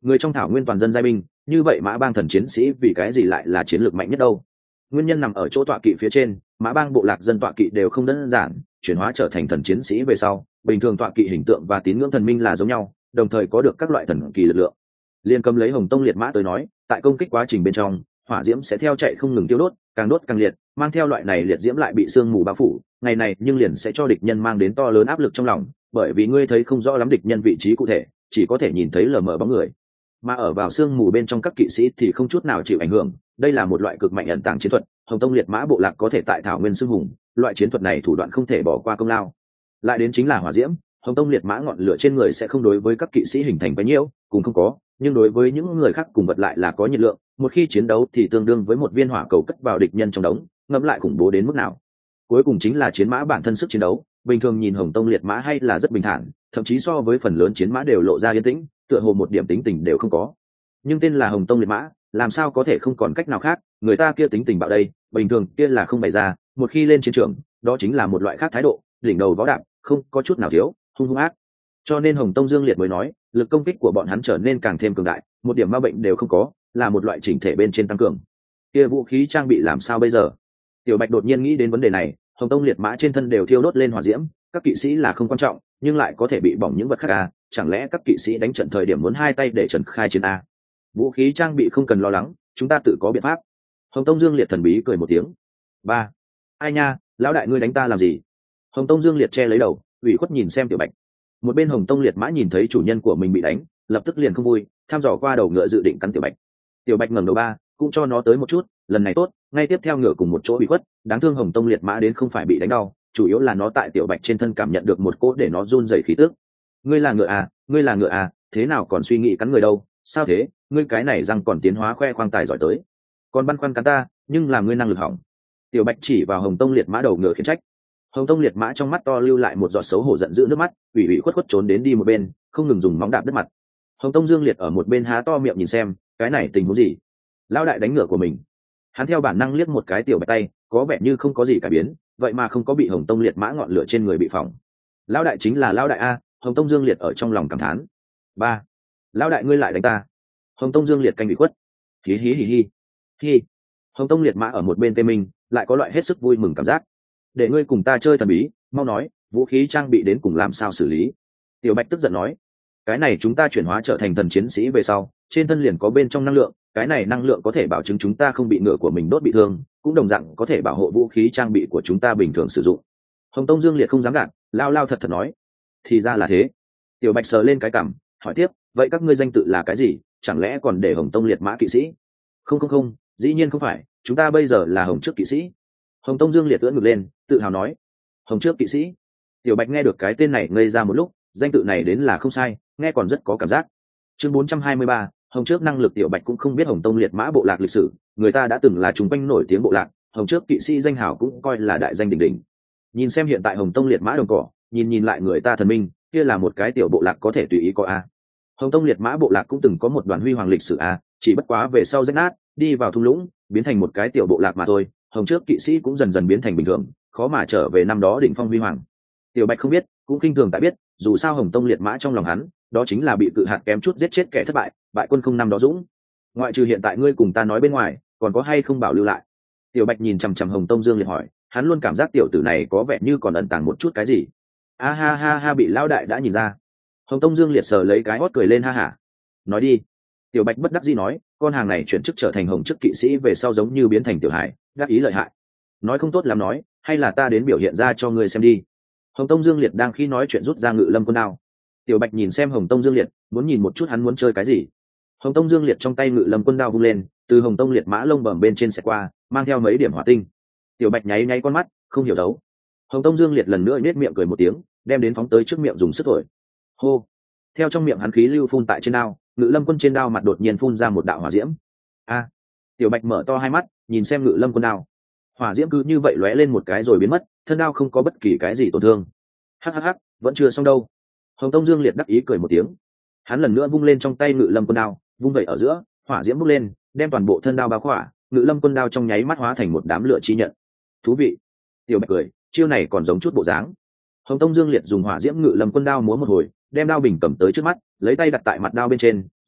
người trong thảo nguyên toàn dân giai binh, như vậy mã bang thần chiến sĩ vì cái gì lại là chiến lược mạnh nhất đâu? Nguyên nhân nằm ở chỗ tọa kỵ phía trên, mã bang bộ lạc dân tọa kỵ đều không đơn giản, chuyển hóa trở thành thần chiến sĩ về sau, bình thường tọa kỵ hình tượng và tín ngưỡng thần minh là giống nhau, đồng thời có được các loại thần kỳ lực lượng. Liên cầm lấy Hồng Tông liệt mã tới nói, tại công kích quá trình bên trong, hỏa diễm sẽ theo chạy không ngừng tiêu đốt càng liệt, mang theo loại này liệt diễm lại bị sương mù bao phủ, ngày này nhưng liền sẽ cho địch nhân mang đến to lớn áp lực trong lòng, bởi vì ngươi thấy không rõ lắm địch nhân vị trí cụ thể, chỉ có thể nhìn thấy lờ mờ bóng người. Mà ở vào sương mù bên trong các kỵ sĩ thì không chút nào chịu ảnh hưởng, đây là một loại cực mạnh ẩn tàng chiến thuật. Hồng Tông liệt mã bộ lạc có thể tại thảo nguyên xưng hùng, loại chiến thuật này thủ đoạn không thể bỏ qua công lao. Lại đến chính là hỏa diễm, Hồng Tông liệt mã ngọn lửa trên người sẽ không đối với các kỵ sĩ hình thành bấy nhiêu, cũng không có, nhưng đối với những người khác cùng vật lại là có nhiệt lượng, một khi chiến đấu thì tương đương với một viên hỏa cầu cất vào địch nhân trong đống, ngẫm lại khủng bố đến mức nào. Cuối cùng chính là chiến mã bản thân sức chiến đấu, bình thường nhìn Hồng Tông liệt mã hay là rất bình thản, thậm chí so với phần lớn chiến mã đều lộ ra yên tĩnh, tựa hồ một điểm tính tình đều không có. Nhưng tên là Hồng Tông liệt mã, làm sao có thể không còn cách nào khác, người ta kia tính tình bạo đây, bình thường kia là không bày ra, một khi lên chiến trường, đó chính là một loại khác thái độ, đỉnh đầu võ đạp, không có chút nào thiếu, hung ác. Cho nên Hồng Tông Dương Liệt mới nói, lực công kích của bọn hắn trở nên càng thêm cường đại, một điểm ma bệnh đều không có, là một loại chỉnh thể bên trên tăng cường. Kia vũ khí trang bị làm sao bây giờ? Tiểu Bạch đột nhiên nghĩ đến vấn đề này, Hồng Tông liệt mã trên thân đều thiêu đốt lên hỏa diễm, các kỵ sĩ là không quan trọng, nhưng lại có thể bị bỏng những vật khác à, chẳng lẽ các kỵ sĩ đánh trận thời điểm muốn hai tay để trần khai chiến à? Vũ khí trang bị không cần lo lắng, chúng ta tự có biện pháp. Hồng Tông Dương Liệt thần bí cười một tiếng. Ba, ai nha, lão đại ngươi đánh ta làm gì? Hồng Tông Dương Liệt che lấy đầu, ủy khuất nhìn xem Tiểu Bạch. Một bên Hồng Tông liệt mã nhìn thấy chủ nhân của mình bị đánh, lập tức liền không vui, thăm dò qua đầu ngựa dự định cắn Tiểu Bạch. Tiểu Bạch ngẩng đầu ba, cũng cho nó tới một chút, lần này tốt, ngay tiếp theo ngựa cùng một chỗ bị khuất, đáng thương Hồng Tông liệt mã đến không phải bị đánh đau, chủ yếu là nó tại Tiểu Bạch trên thân cảm nhận được một cỗ để nó run rẩy khí tức. Ngươi là ngựa à, thế nào còn suy nghĩ cắn người đâu, sao thế, ngươi cái này răng còn tiến hóa khoe khoang tài giỏi tới, còn băn khoăn cắn ta, nhưng làm ngươi năng lực hỏng. Tiểu Bạch chỉ vào Hồng Tông liệt mã đầu ngựa khiển trách. Hồng Tông liệt mã trong mắt to lưu lại một giọt xấu hổ giận dữ nước mắt, ủy khuất trốn đến đi một bên, không ngừng dùng móng đạp đất mặt. Hồng Tông Dương Liệt ở một bên há to miệng nhìn xem, cái này tình huống gì? Lão đại đánh ngựa của mình. Hắn theo bản năng liếc một cái Tiểu Bạch tay, có vẻ như không có gì cải biến, vậy mà không có bị Hồng Tông liệt mã ngọn lửa trên người bị phỏng. Lão đại chính là lão đại a, Hồng Tông Dương Liệt ở trong lòng cảm thán. Ba, lão đại ngươi lại đánh ta. Hồng Tông Dương Liệt canh bị khuất. Hí hí hí hí. Hí. Hồng Tông liệt mã ở một bên tê mình, lại có loại hết sức vui mừng cảm giác. Để ngươi cùng ta chơi thần bí, mau nói, vũ khí trang bị đến cùng làm sao xử lý? Tiểu Bạch tức giận nói, cái này chúng ta chuyển hóa trở thành thần chiến sĩ về sau, trên thân liền có bên trong năng lượng, cái này năng lượng có thể bảo chứng chúng ta không bị ngựa của mình đốt bị thương, cũng đồng dạng có thể bảo hộ vũ khí trang bị của chúng ta bình thường sử dụng. Hồng Tông Dương Liệt không dám gạt, lao thật nói, thì ra là thế. Tiểu Bạch sờ lên cái cằm, hỏi tiếp, vậy các ngươi danh tự là cái gì, chẳng lẽ còn để Hồng Tông liệt mã kỵ sĩ? Không, dĩ nhiên không phải, chúng ta bây giờ là Hồng trước kỵ sĩ. Hồng Tông Dương Liệt ưỡn ngực lên, tự hào nói, Hồng trước kỵ sĩ. Tiểu Bạch nghe được cái tên này ngây ra một lúc, danh tự này đến là không sai, nghe còn rất có cảm giác. Chương 423, Hồng trước năng lực. Tiểu Bạch cũng không biết Hồng Tông liệt mã bộ lạc lịch sử, người ta đã từng là chúng quanh nổi tiếng bộ lạc, Hồng trước kỵ sĩ danh hào cũng coi là đại danh đỉnh đỉnh. Nhìn xem hiện tại Hồng Tông liệt mã đồng cỏ, nhìn lại người ta thần minh, kia là một cái tiểu bộ lạc có thể tùy ý có a. Hồng Tông liệt mã bộ lạc cũng từng có một đoàn huy hoàng lịch sử a, chỉ bất quá về sau rách nát, đi vào thung lũng, biến thành một cái tiểu bộ lạc mà thôi. Hồng trước kỵ sĩ cũng dần dần biến thành bình thường, khó mà trở về năm đó đỉnh phong huy hoàng. Tiểu Bạch không biết, cũng khinh thường tại biết, dù sao Hồng Tông liệt mã trong lòng hắn, đó chính là bị cự hạt kém chút giết chết kẻ thất bại, bại quân không năm đó dũng. Ngoại trừ hiện tại ngươi cùng ta nói bên ngoài, còn có hay không bảo lưu lại? Tiểu Bạch nhìn chằm chằm Hồng Tông Dương Liệt hỏi, hắn luôn cảm giác tiểu tử này có vẻ như còn ẩn tàng một chút cái gì. A ha, bị lão đại đã nhìn ra. Hồng Tông Dương Liệt sờ lấy cái hót cười lên ha hả. Nói đi. Tiểu Bạch bất đắc dĩ nói, con hàng này chuyển chức trở thành hồng chức kỵ sĩ về sau giống như biến thành tiểu hải, đắc ý lợi hại. Nói không tốt lắm nói, hay là ta đến biểu hiện ra cho ngươi xem đi. Hồng Tông Dương Liệt đang khi nói chuyện rút ra ngự lâm quân đao. Tiểu Bạch nhìn xem Hồng Tông Dương Liệt, muốn nhìn một chút hắn muốn chơi cái gì. Hồng Tông Dương Liệt trong tay ngự lâm quân đao vung lên, từ Hồng Tông liệt mã lông bẩm bên trên xẹt qua, mang theo mấy điểm hỏa tinh. Tiểu Bạch nháy con mắt, không hiểu đấu. Hồng Tông Dương Liệt lần nữa nhếch miệng cười một tiếng, đem đến phóng tới trước miệng dùng sức thổi. Hô! Theo trong miệng hắn khí lưu phun tại trên đao, ngự lâm quân trên đao mặt đột nhiên phun ra một đạo hỏa diễm. A! Tiểu Bạch mở to hai mắt, nhìn xem ngự lâm quân đao. Hỏa diễm cứ như vậy lóe lên một cái rồi biến mất, thân đao không có bất kỳ cái gì tổn thương. Hắc, vẫn chưa xong đâu. Hồng Tông Dương Liệt đắc ý cười một tiếng. Hắn lần nữa vung lên trong tay ngự lâm quân đao, vung vậy ở giữa, hỏa diễm bốc lên, đem toàn bộ thân đao bao khỏa, ngự lâm quân đao trong nháy mắt hóa thành một đám lửa chi nhận. Thú vị. Tiểu Bạch cười, chiêu này còn giống chút bộ dáng. Hồng Tông Dương Liệt dùng hỏa diễm ngự lâm quân đao múa một hồi, đem đao bình cầm tới trước mắt, lấy tay đặt tại mặt đao bên trên,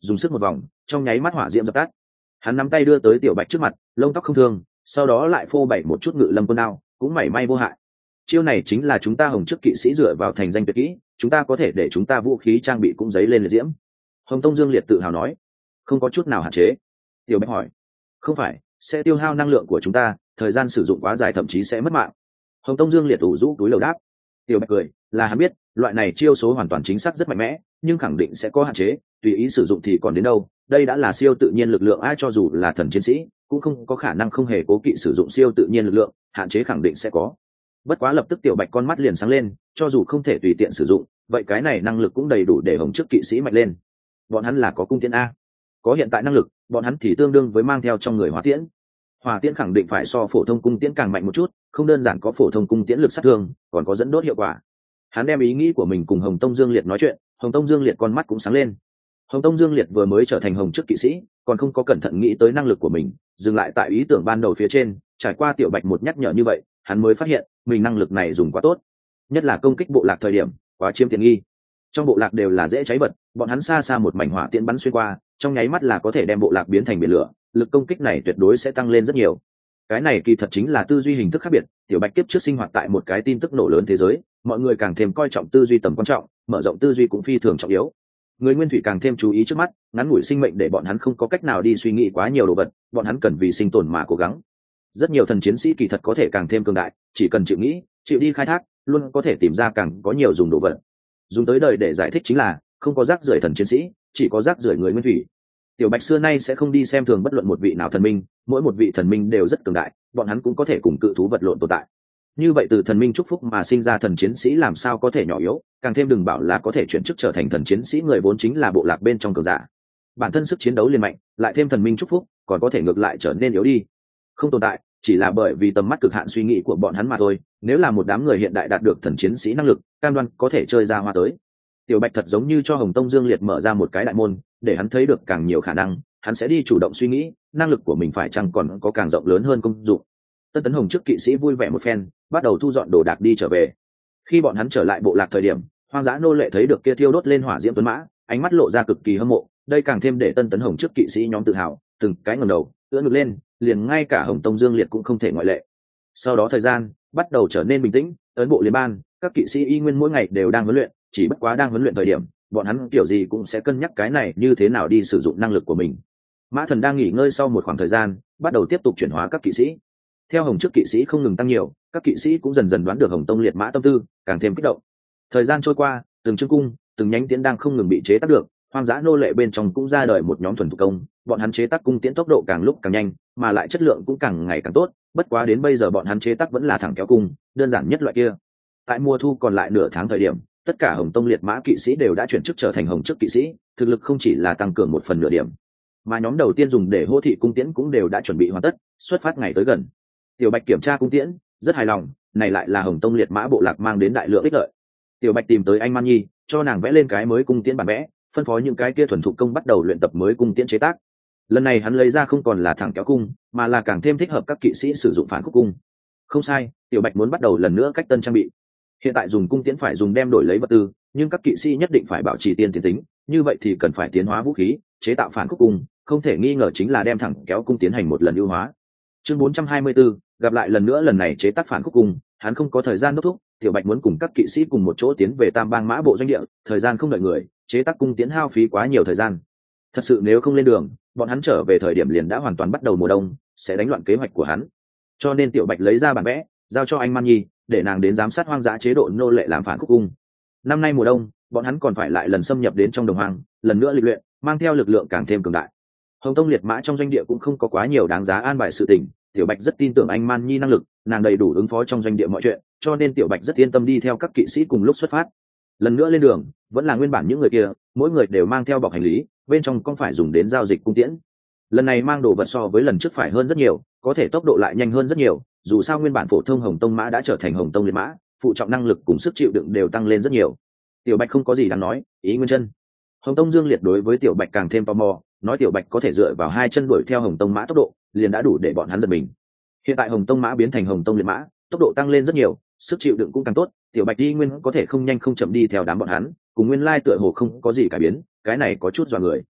dùng sức một vòng, trong nháy mắt hỏa diễm dập tắt. Hắn nắm tay đưa tới tiểu bạch trước mặt, lông tóc không thương, sau đó lại phô bày một chút ngự lâm quân đao, cũng mảy may vô hại. Chiêu này chính là chúng ta hồng chức kỵ sĩ dựa vào thành danh tuyệt kỹ, chúng ta có thể để chúng ta vũ khí trang bị cũng dấy lên liệt diễm. Hồng Tông Dương Liệt tự hào nói. Không có chút nào hạn chế. Tiểu bạch hỏi. Không phải, sẽ tiêu hao năng lượng của chúng ta, thời gian sử dụng quá dài thậm chí sẽ mất mạng. Hồng Tông Dương Liệt ủ rũ túi lầu đáp. Tiểu bạch cười, là hắn biết loại này chiêu số hoàn toàn chính xác rất mạnh mẽ, nhưng khẳng định sẽ có hạn chế, tùy ý sử dụng thì còn đến đâu. Đây đã là siêu tự nhiên lực lượng, ai cho dù là thần chiến sĩ cũng không có khả năng không hề cố kỵ sử dụng siêu tự nhiên lực lượng, hạn chế khẳng định sẽ có. Bất quá lập tức tiểu bạch con mắt liền sáng lên, cho dù không thể tùy tiện sử dụng, vậy cái này năng lực cũng đầy đủ để hồng chức kỵ sĩ mạnh lên. Bọn hắn là có cung tiễn a, có hiện tại năng lực, bọn hắn thì tương đương với mang theo trong người hỏa tiễn. Hỏa tiễn khẳng định phải so phổ thông cung tiễn càng mạnh một chút, không đơn giản có phổ thông cung tiễn lực sát thương, còn có dẫn đốt hiệu quả. Hắn đem ý nghĩ của mình cùng Hồng Tông Dương Liệt nói chuyện, Hồng Tông Dương Liệt con mắt cũng sáng lên. Hồng Tông Dương Liệt vừa mới trở thành hồng chức kỵ sĩ, còn không có cẩn thận nghĩ tới năng lực của mình, dừng lại tại ý tưởng ban đầu phía trên. Trải qua tiểu bạch một nhắc nhở như vậy, hắn mới phát hiện mình năng lực này dùng quá tốt, nhất là công kích bộ lạc thời điểm quá chiếm tiện nghi. Trong bộ lạc đều là dễ cháy vật, bọn hắn xa xa một mảnh hỏa tiễn bắn xuyên qua, trong nháy mắt là có thể đem bộ lạc biến thành biển lửa, lực công kích này tuyệt đối sẽ tăng lên rất nhiều. Cái này kỳ thật chính là tư duy hình thức khác biệt. Tiểu bạch kiếp trước sinh hoạt tại một cái tin tức nổ lớn thế giới, mọi người càng thêm coi trọng tư duy tầm quan trọng, mở rộng tư duy cũng phi thường trọng yếu. Người nguyên thủy càng thêm chú ý trước mắt, ngắn ngủi sinh mệnh để bọn hắn không có cách nào đi suy nghĩ quá nhiều đồ vật, bọn hắn cần vì sinh tồn mà cố gắng. Rất nhiều thần chiến sĩ kỳ thật có thể càng thêm cường đại, chỉ cần chịu nghĩ, chịu đi khai thác, luôn có thể tìm ra càng có nhiều dùng đồ vật. Dùng tới đời để giải thích chính là không có rác rưởi thần chiến sĩ, chỉ có rác rưởi người nguyên thủy. Tiểu bạch xưa nay sẽ không đi xem thường bất luận một vị nào thần minh, mỗi một vị thần minh đều rất cường đại, bọn hắn cũng có thể cùng cự thú vật lộn tồn tại. Như vậy từ thần minh chúc phúc mà sinh ra thần chiến sĩ làm sao có thể nhỏ yếu, càng thêm đừng bảo là có thể chuyển chức trở thành thần chiến sĩ, người vốn chính là bộ lạc bên trong cường giả, bản thân sức chiến đấu liền mạnh, lại thêm thần minh chúc phúc, còn có thể ngược lại trở nên yếu đi. Không tồn tại, chỉ là bởi vì tầm mắt cực hạn suy nghĩ của bọn hắn mà thôi. Nếu là một đám người hiện đại đạt được thần chiến sĩ năng lực, cam đoan có thể chơi ra hoa tới. Tiểu bạch thật giống như cho Hồng Tông Dương Liệt mở ra một cái đại môn, để hắn thấy được càng nhiều khả năng, hắn sẽ đi chủ động suy nghĩ năng lực của mình phải chăng còn có càng rộng lớn hơn công dụng. Tân tấn hồng chức kỵ sĩ vui vẻ một phen, bắt đầu thu dọn đồ đạc đi trở về. Khi bọn hắn trở lại bộ lạc thời điểm, hoang dã nô lệ thấy được kia thiêu đốt lên hỏa diễm tuấn mã, ánh mắt lộ ra cực kỳ hâm mộ. Đây càng thêm để tân tấn hồng chức kỵ sĩ nhóm tự hào, từng cái ngẩng đầu ưỡn ngực lên, liền ngay cả Hồng Tông Dương Liệt cũng không thể ngoại lệ. Sau đó thời gian bắt đầu trở nên bình tĩnh, ấn bộ liên ban, các kỵ sĩ y nguyên mỗi ngày đều đang huấn luyện, chỉ bất quá đang huấn luyện thời điểm, bọn hắn kiểu gì cũng sẽ cân nhắc cái này như thế nào đi sử dụng năng lực của mình. Mã Thần đang nghỉ ngơi sau một khoảng thời gian, bắt đầu tiếp tục chuyển hóa các kỵ sĩ. Theo hồng chức kỵ sĩ không ngừng tăng nhiều, các kỵ sĩ cũng dần dần đoán được Hồng Tông Liệt Mã tâm tư, càng thêm kích động. Thời gian trôi qua, từng chương cung, từng nhánh tiễn đang không ngừng bị chế tác được, hoang dã nô lệ bên trong cũng ra đời một nhóm thuần thủ công, bọn hắn chế tác cung tiễn tốc độ càng lúc càng nhanh, mà lại chất lượng cũng càng ngày càng tốt. Bất quá đến bây giờ bọn hắn chế tác vẫn là thẳng kéo cung, đơn giản nhất loại kia. Tại mùa thu còn lại nửa tháng thời điểm, tất cả Hồng Tông Liệt Mã kỵ sĩ đều đã chuyển chức trở thành hồng chức kỵ sĩ, thực lực không chỉ là tăng cường một phần nửa điểm, mà nhóm đầu tiên dùng để hô thị cung tiễn cũng đều đã chuẩn bị hoàn tất, xuất phát ngày tới gần. Tiểu bạch kiểm tra cung tiễn, rất hài lòng, này lại là Hồng Tông Liệt Mã bộ lạc mang đến đại lượng ích lợi. Tiểu bạch tìm tới anh Man Nhi, cho nàng vẽ lên cái mới cung tiễn bản vẽ, phân phó những cái kia thuần thục công bắt đầu luyện tập mới cung tiễn chế tác. Lần này hắn lấy ra không còn là thẳng kéo cung, mà là càng thêm thích hợp các kỵ sĩ sử dụng phản khúc cung. Không sai, tiểu bạch muốn bắt đầu lần nữa cách tân trang bị. Hiện tại dùng cung tiễn phải dùng đem đổi lấy vật tư, nhưng các kỵ sĩ nhất định phải bảo trì tiên tiến tính, như vậy thì cần phải tiến hóa vũ khí, chế tạo phản khúc cung, không thể nghi ngờ chính là đem thẳng kéo cung tiến hành một lần ưu hóa. Chương 424, gặp lại lần nữa, lần này chế tác phản khúc cung, hắn không có thời gian đốc thúc, tiểu bạch muốn cùng các kỵ sĩ cùng một chỗ tiến về Tam Bang Mã bộ doanh địa, thời gian không đợi người, chế tác cung tiễn hao phí quá nhiều thời gian. Thật sự nếu không lên đường, bọn hắn trở về thời điểm liền đã hoàn toàn bắt đầu mùa đông, sẽ đánh loạn kế hoạch của hắn. Cho nên tiểu bạch lấy ra bản vẽ, giao cho anh Man Nhi, để nàng đến giám sát hoang dã chế độ nô lệ làm phản khúc cung. Năm nay mùa đông, bọn hắn còn phải lại lần xâm nhập đến trong đồng hoang, lần nữa lịch luyện, mang theo lực lượng càng thêm cường đại. Hồng Tông Liệt Mã trong doanh địa cũng không có quá nhiều đáng giá an bài sự tình, tiểu bạch rất tin tưởng anh Man Nhi năng lực, nàng đầy đủ ứng phó trong doanh địa mọi chuyện, cho nên tiểu bạch rất yên tâm đi theo các kỵ sĩ cùng lúc xuất phát. Lần nữa lên đường, vẫn là nguyên bản những người kia, mỗi người đều mang theo bọc hành lý, bên trong cũng phải dùng đến giao dịch cung tiễn. Lần này mang đồ vật so với lần trước phải hơn rất nhiều, có thể tốc độ lại nhanh hơn rất nhiều, dù sao nguyên bản phổ thông Hồng Tông Mã đã trở thành Hồng Tông Liệt Mã, phụ trọng năng lực cùng sức chịu đựng đều tăng lên rất nhiều. Tiểu bạch không có gì đáng nói, ý nguyên chân. Hồng Tông Dương Liệt đối với tiểu bạch càng thêm tò mò, nói tiểu bạch có thể dựa vào hai chân đuổi theo Hồng Tông Mã tốc độ, liền đã đủ để bọn hắn giật mình. Hiện tại Hồng Tông Mã biến thành Hồng Tông Liệt Mã, tốc độ tăng lên rất nhiều, sức chịu đựng cũng càng tốt, tiểu bạch đi nguyên có thể không nhanh không chậm đi theo đám bọn hắn, cùng nguyên lai tựa hồ không có gì cải biến, cái này có chút dọa người.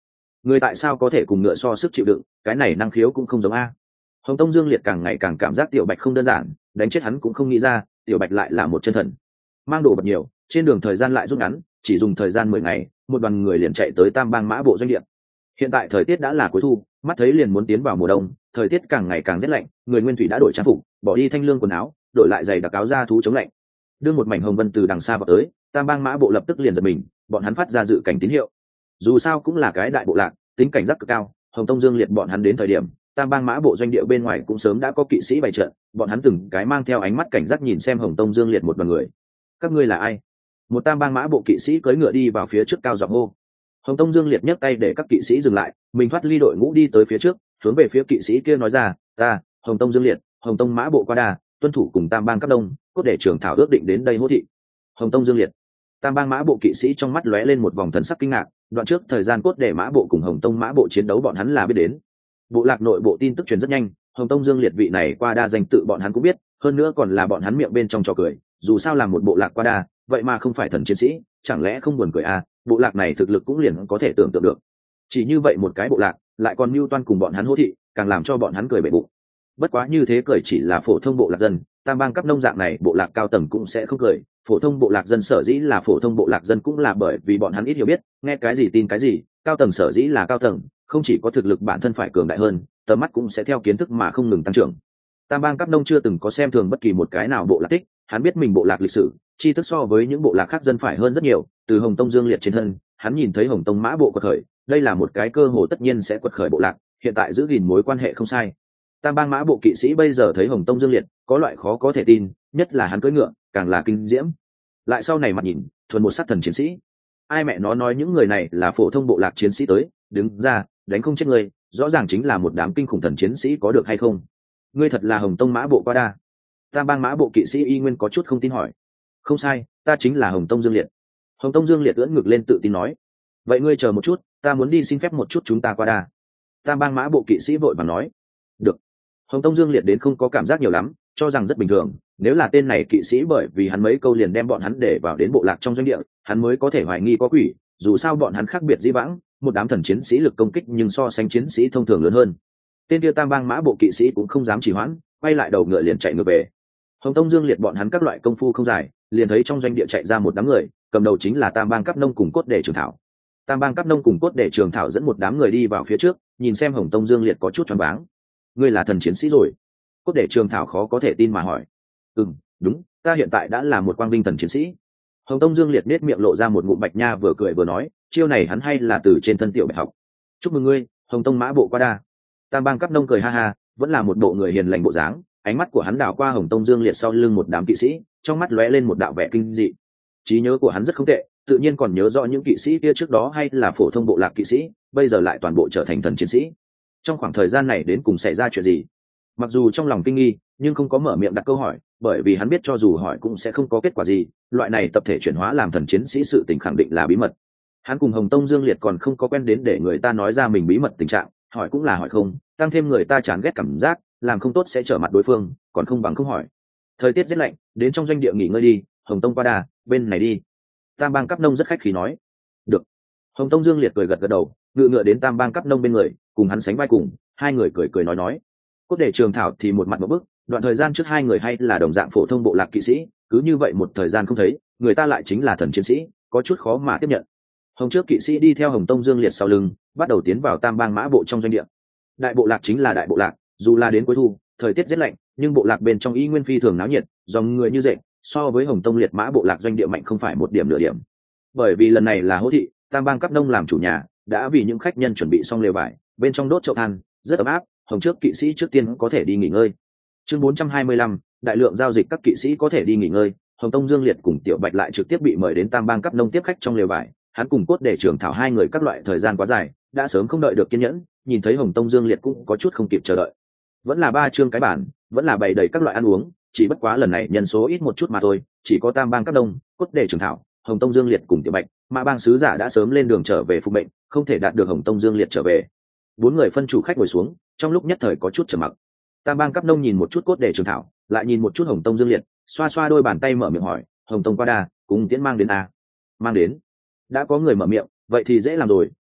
người tại sao có thể cùng ngựa so sức chịu đựng, cái này năng khiếu cũng không giống a. Hồng Tông Dương Liệt càng ngày càng cảm giác Tiểu Bạch không đơn giản, đánh chết hắn cũng không nghĩ ra Tiểu Bạch lại là một chân thần. Mang đồ vật nhiều, trên đường thời gian lại rút ngắn, chỉ dùng thời gian 10 ngày, một đoàn người liền chạy tới Tam Bang Mã Bộ doanh địa. Hiện tại thời tiết đã là cuối thu, mắt thấy liền muốn tiến vào mùa đông, thời tiết càng ngày càng rét lạnh, người Nguyên Thủy đã đổi trang phục, bỏ đi thanh lương quần áo, đổi lại giày đặc áo da thú chống lạnh. Đưa một mảnh hồng vân từ đằng xa vào tới, Tam Bang Mã Bộ lập tức liền giật mình, bọn hắn phát ra dự cảnh tín hiệu. Dù sao cũng là cái đại bộ lạc, tính cảnh giác cực cao, Hồng Tông Dương Liệt bọn hắn đến thời điểm, Tam Bang Mã Bộ doanh địa bên ngoài cũng sớm đã có kỵ sĩ bày trận, bọn hắn từng cái mang theo ánh mắt cảnh giác nhìn xem Hồng Tông Dương Liệt một đoàn người. Các ngươi là ai? Một Tam Bang Mã Bộ kỵ sĩ cưỡi ngựa đi vào phía trước cao giọng hô. Hồng Tông Dương Liệt nhấc tay để các kỵ sĩ dừng lại, mình thoát ly đội ngũ đi tới phía trước, hướng về phía kỵ sĩ kia nói ra, ta, Hồng Tông Dương Liệt, Hồng Tông Mã Bộ qua đà, tuân thủ cùng Tam Bang Cấp Đông, cốt để trưởng thảo ước định đến đây hỗ thị. Hồng Tông Dương Liệt. Tam Bang Mã Bộ kỵ sĩ trong mắt lóe lên một vòng thần sắc kinh ngạc, đoạn trước thời gian cốt để Mã Bộ cùng Hồng Tông Mã Bộ chiến đấu bọn hắn là biết đến. Bộ lạc nội bộ tin tức truyền rất nhanh, Hồng Tông Dương Liệt vị này qua đa danh tự bọn hắn cũng biết, hơn nữa còn là bọn hắn miệng bên trong trò cười, dù sao làm một bộ lạc qua đa, vậy mà không phải thần chiến sĩ, chẳng lẽ không buồn cười à, bộ lạc này thực lực cũng liền có thể tưởng tượng được. Chỉ như vậy một cái bộ lạc, lại còn mưu toan cùng bọn hắn hỗ thị, càng làm cho bọn hắn cười bể bụng. Bất quá như thế cười chỉ là phổ thông bộ lạc dân, Tam Bang Cấp Nông dạng này bộ lạc cao tầng cũng sẽ không cười, phổ thông bộ lạc dân sở dĩ là phổ thông bộ lạc dân cũng là bởi vì bọn hắn ít hiểu biết, nghe cái gì tin cái gì, cao tầng sở dĩ là cao tầng, không chỉ có thực lực bản thân phải cường đại hơn, tầm mắt cũng sẽ theo kiến thức mà không ngừng tăng trưởng. Tam Bang Cấp Nông chưa từng có xem thường bất kỳ một cái nào bộ lạc tích, hắn biết mình bộ lạc lịch sử, tri thức so với những bộ lạc khác dân phải hơn rất nhiều, từ Hồng Tông Dương Liệt trên thân, hắn nhìn thấy Hồng Tông Mã Bộ quật khởi, đây là một cái cơ hội tất nhiên sẽ quật khởi bộ lạc, hiện tại giữ gìn mối quan hệ không sai. Tam Bang Mã Bộ kỵ sĩ bây giờ thấy Hồng Tông Dương Liệt, có loại khó có thể tin, nhất là hắn cưỡi ngựa, càng là kinh diễm. Lại sau này mặt nhìn, thuần một sát thần chiến sĩ. Ai mẹ nó nói những người này là phổ thông bộ lạc chiến sĩ tới, đứng ra, đánh không chết người, rõ ràng chính là một đám kinh khủng thần chiến sĩ có được hay không? Ngươi thật là Hồng Tông Mã Bộ qua đa. Tam Bang Mã Bộ kỵ sĩ y nguyên có chút không tin hỏi. Không sai, ta chính là Hồng Tông Dương Liệt. Hồng Tông Dương Liệt ưỡn ngực lên tự tin nói. Vậy ngươi chờ một chút, ta muốn đi xin phép một chút chúng ta qua đa. Tam Bang Mã Bộ kỵ sĩ vội vàng nói. Được. Hồng Tông Dương Liệt đến không có cảm giác nhiều lắm, cho rằng rất bình thường, nếu là tên này kỵ sĩ bởi vì hắn mấy câu liền đem bọn hắn để vào đến bộ lạc trong doanh địa, hắn mới có thể hoài nghi có quỷ, dù sao bọn hắn khác biệt dĩ vãng, một đám thần chiến sĩ lực công kích nhưng so sánh chiến sĩ thông thường lớn hơn. Tên kia Tam Bang Mã Bộ kỵ sĩ cũng không dám trì hoãn, quay lại đầu ngựa liền chạy ngược về. Hồng Tông Dương Liệt bọn hắn các loại công phu không dài, liền thấy trong doanh địa chạy ra một đám người, cầm đầu chính là Tam Bang Cấp Nông cùng cốt để trường thảo. Tam Bang Cấp Nông cùng cốt để trường thảo dẫn một đám người đi vào phía trước, nhìn xem Hồng Tông Dương Liệt có chút choáng váng. Ngươi là thần chiến sĩ rồi? Cốt để trường thảo khó có thể tin mà hỏi. Đúng, ta hiện tại đã là một quang vinh thần chiến sĩ. Hồng Tông Dương Liệt nết miệng lộ ra một ngụm bạch nha, vừa cười vừa nói, chiêu này hắn hay là từ trên thân Tiểu Bạch học. Chúc mừng ngươi, Hồng Tông Mã Bộ qua đa. Tam Bang Cấp Nông cười ha ha, vẫn là một bộ người hiền lành bộ dáng, ánh mắt của hắn đảo qua Hồng Tông Dương Liệt sau lưng một đám kỵ sĩ, trong mắt lóe lên một đạo vẻ kinh dị. Trí nhớ của hắn rất không tệ, tự nhiên còn nhớ rõ những kỵ sĩ kia trước đó hay là phổ thông bộ lạc kỵ sĩ, bây giờ lại toàn bộ trở thành thần chiến sĩ. Trong khoảng thời gian này đến cùng xảy ra chuyện gì? Mặc dù trong lòng kinh nghi, nhưng không có mở miệng đặt câu hỏi, bởi vì hắn biết cho dù hỏi cũng sẽ không có kết quả gì, loại này tập thể chuyển hóa làm thần chiến sĩ sự tình khẳng định là bí mật. Hắn cùng Hồng Tông Dương Liệt còn không có quen đến để người ta nói ra mình bí mật tình trạng, hỏi cũng là hỏi không, tăng thêm người ta chán ghét cảm giác, làm không tốt sẽ trở mặt đối phương, còn không bằng không hỏi. Thời tiết rất lạnh, đến trong doanh địa nghỉ ngơi đi, Hồng Tông qua đà, bên này đi. Tam Bang Cấp Nông rất khách khí nói. Được. Hồng Tông Dương Liệt cười gật gật đầu, ngựa ngựa đến Tam Bang Cấp Nông bên người, cùng hắn sánh vai cùng, hai người cười cười nói. Cốt để trường thảo thì một mặt một bức, đoạn thời gian trước hai người hay là đồng dạng phổ thông bộ lạc kỵ sĩ, cứ như vậy một thời gian không thấy, người ta lại chính là thần chiến sĩ, có chút khó mà tiếp nhận. Hồng trước kỵ sĩ đi theo Hồng Tông Dương Liệt sau lưng, bắt đầu tiến vào Tam Bang Mã Bộ trong doanh địa. Đại bộ lạc chính là đại bộ lạc, dù là đến cuối thu, thời tiết rất lạnh, nhưng bộ lạc bên trong y nguyên phi thường náo nhiệt, dòng người như dệt, so với Hồng Tông Liệt Mã bộ lạc doanh địa mạnh không phải một điểm nửa điểm. Bởi vì lần này là hỗ thị, Tam Bang Cấp Nông làm chủ nhà, đã vì những khách nhân chuẩn bị xong lều vải, bên trong đốt chậu than, rất ấm áp. Hồng trước kỵ sĩ trước tiên có thể đi nghỉ ngơi. Chương 425, đại lượng giao dịch các kỵ sĩ có thể đi nghỉ ngơi. Hồng Tông Dương Liệt cùng Tiểu Bạch lại trực tiếp bị mời đến Tam Bang Cấp Nông tiếp khách trong lều vải. Hắn cùng cốt để trưởng thảo hai người các loại thời gian quá dài, đã sớm không đợi được kiên nhẫn, nhìn thấy Hồng Tông Dương Liệt cũng có chút không kịp chờ đợi. Vẫn là ba chương cái bản, vẫn là bày đầy các loại ăn uống, chỉ bất quá lần này nhân số ít một chút mà thôi, chỉ có Tam Bang Cấp Nông, cốt để trưởng thảo, Hồng Tông Dương Liệt cùng Tiểu Bạch, Mã Bang sứ giả đã sớm lên đường trở về phục mệnh, không thể đạt được Hồng Tông Dương Liệt trở về. Bốn người phân chủ khách ngồi xuống, trong lúc nhất thời có chút trầm mặc. Tam Bang Cấp Nông nhìn một chút cốt để trường thảo, lại nhìn một chút Hồng Tông Dương Liệt, xoa xoa đôi bàn tay mở miệng hỏi, Hồng Tông qua đa, cùng tiễn mang đến à? Mang đến. Đã có người mở miệng, vậy thì dễ làm rồi.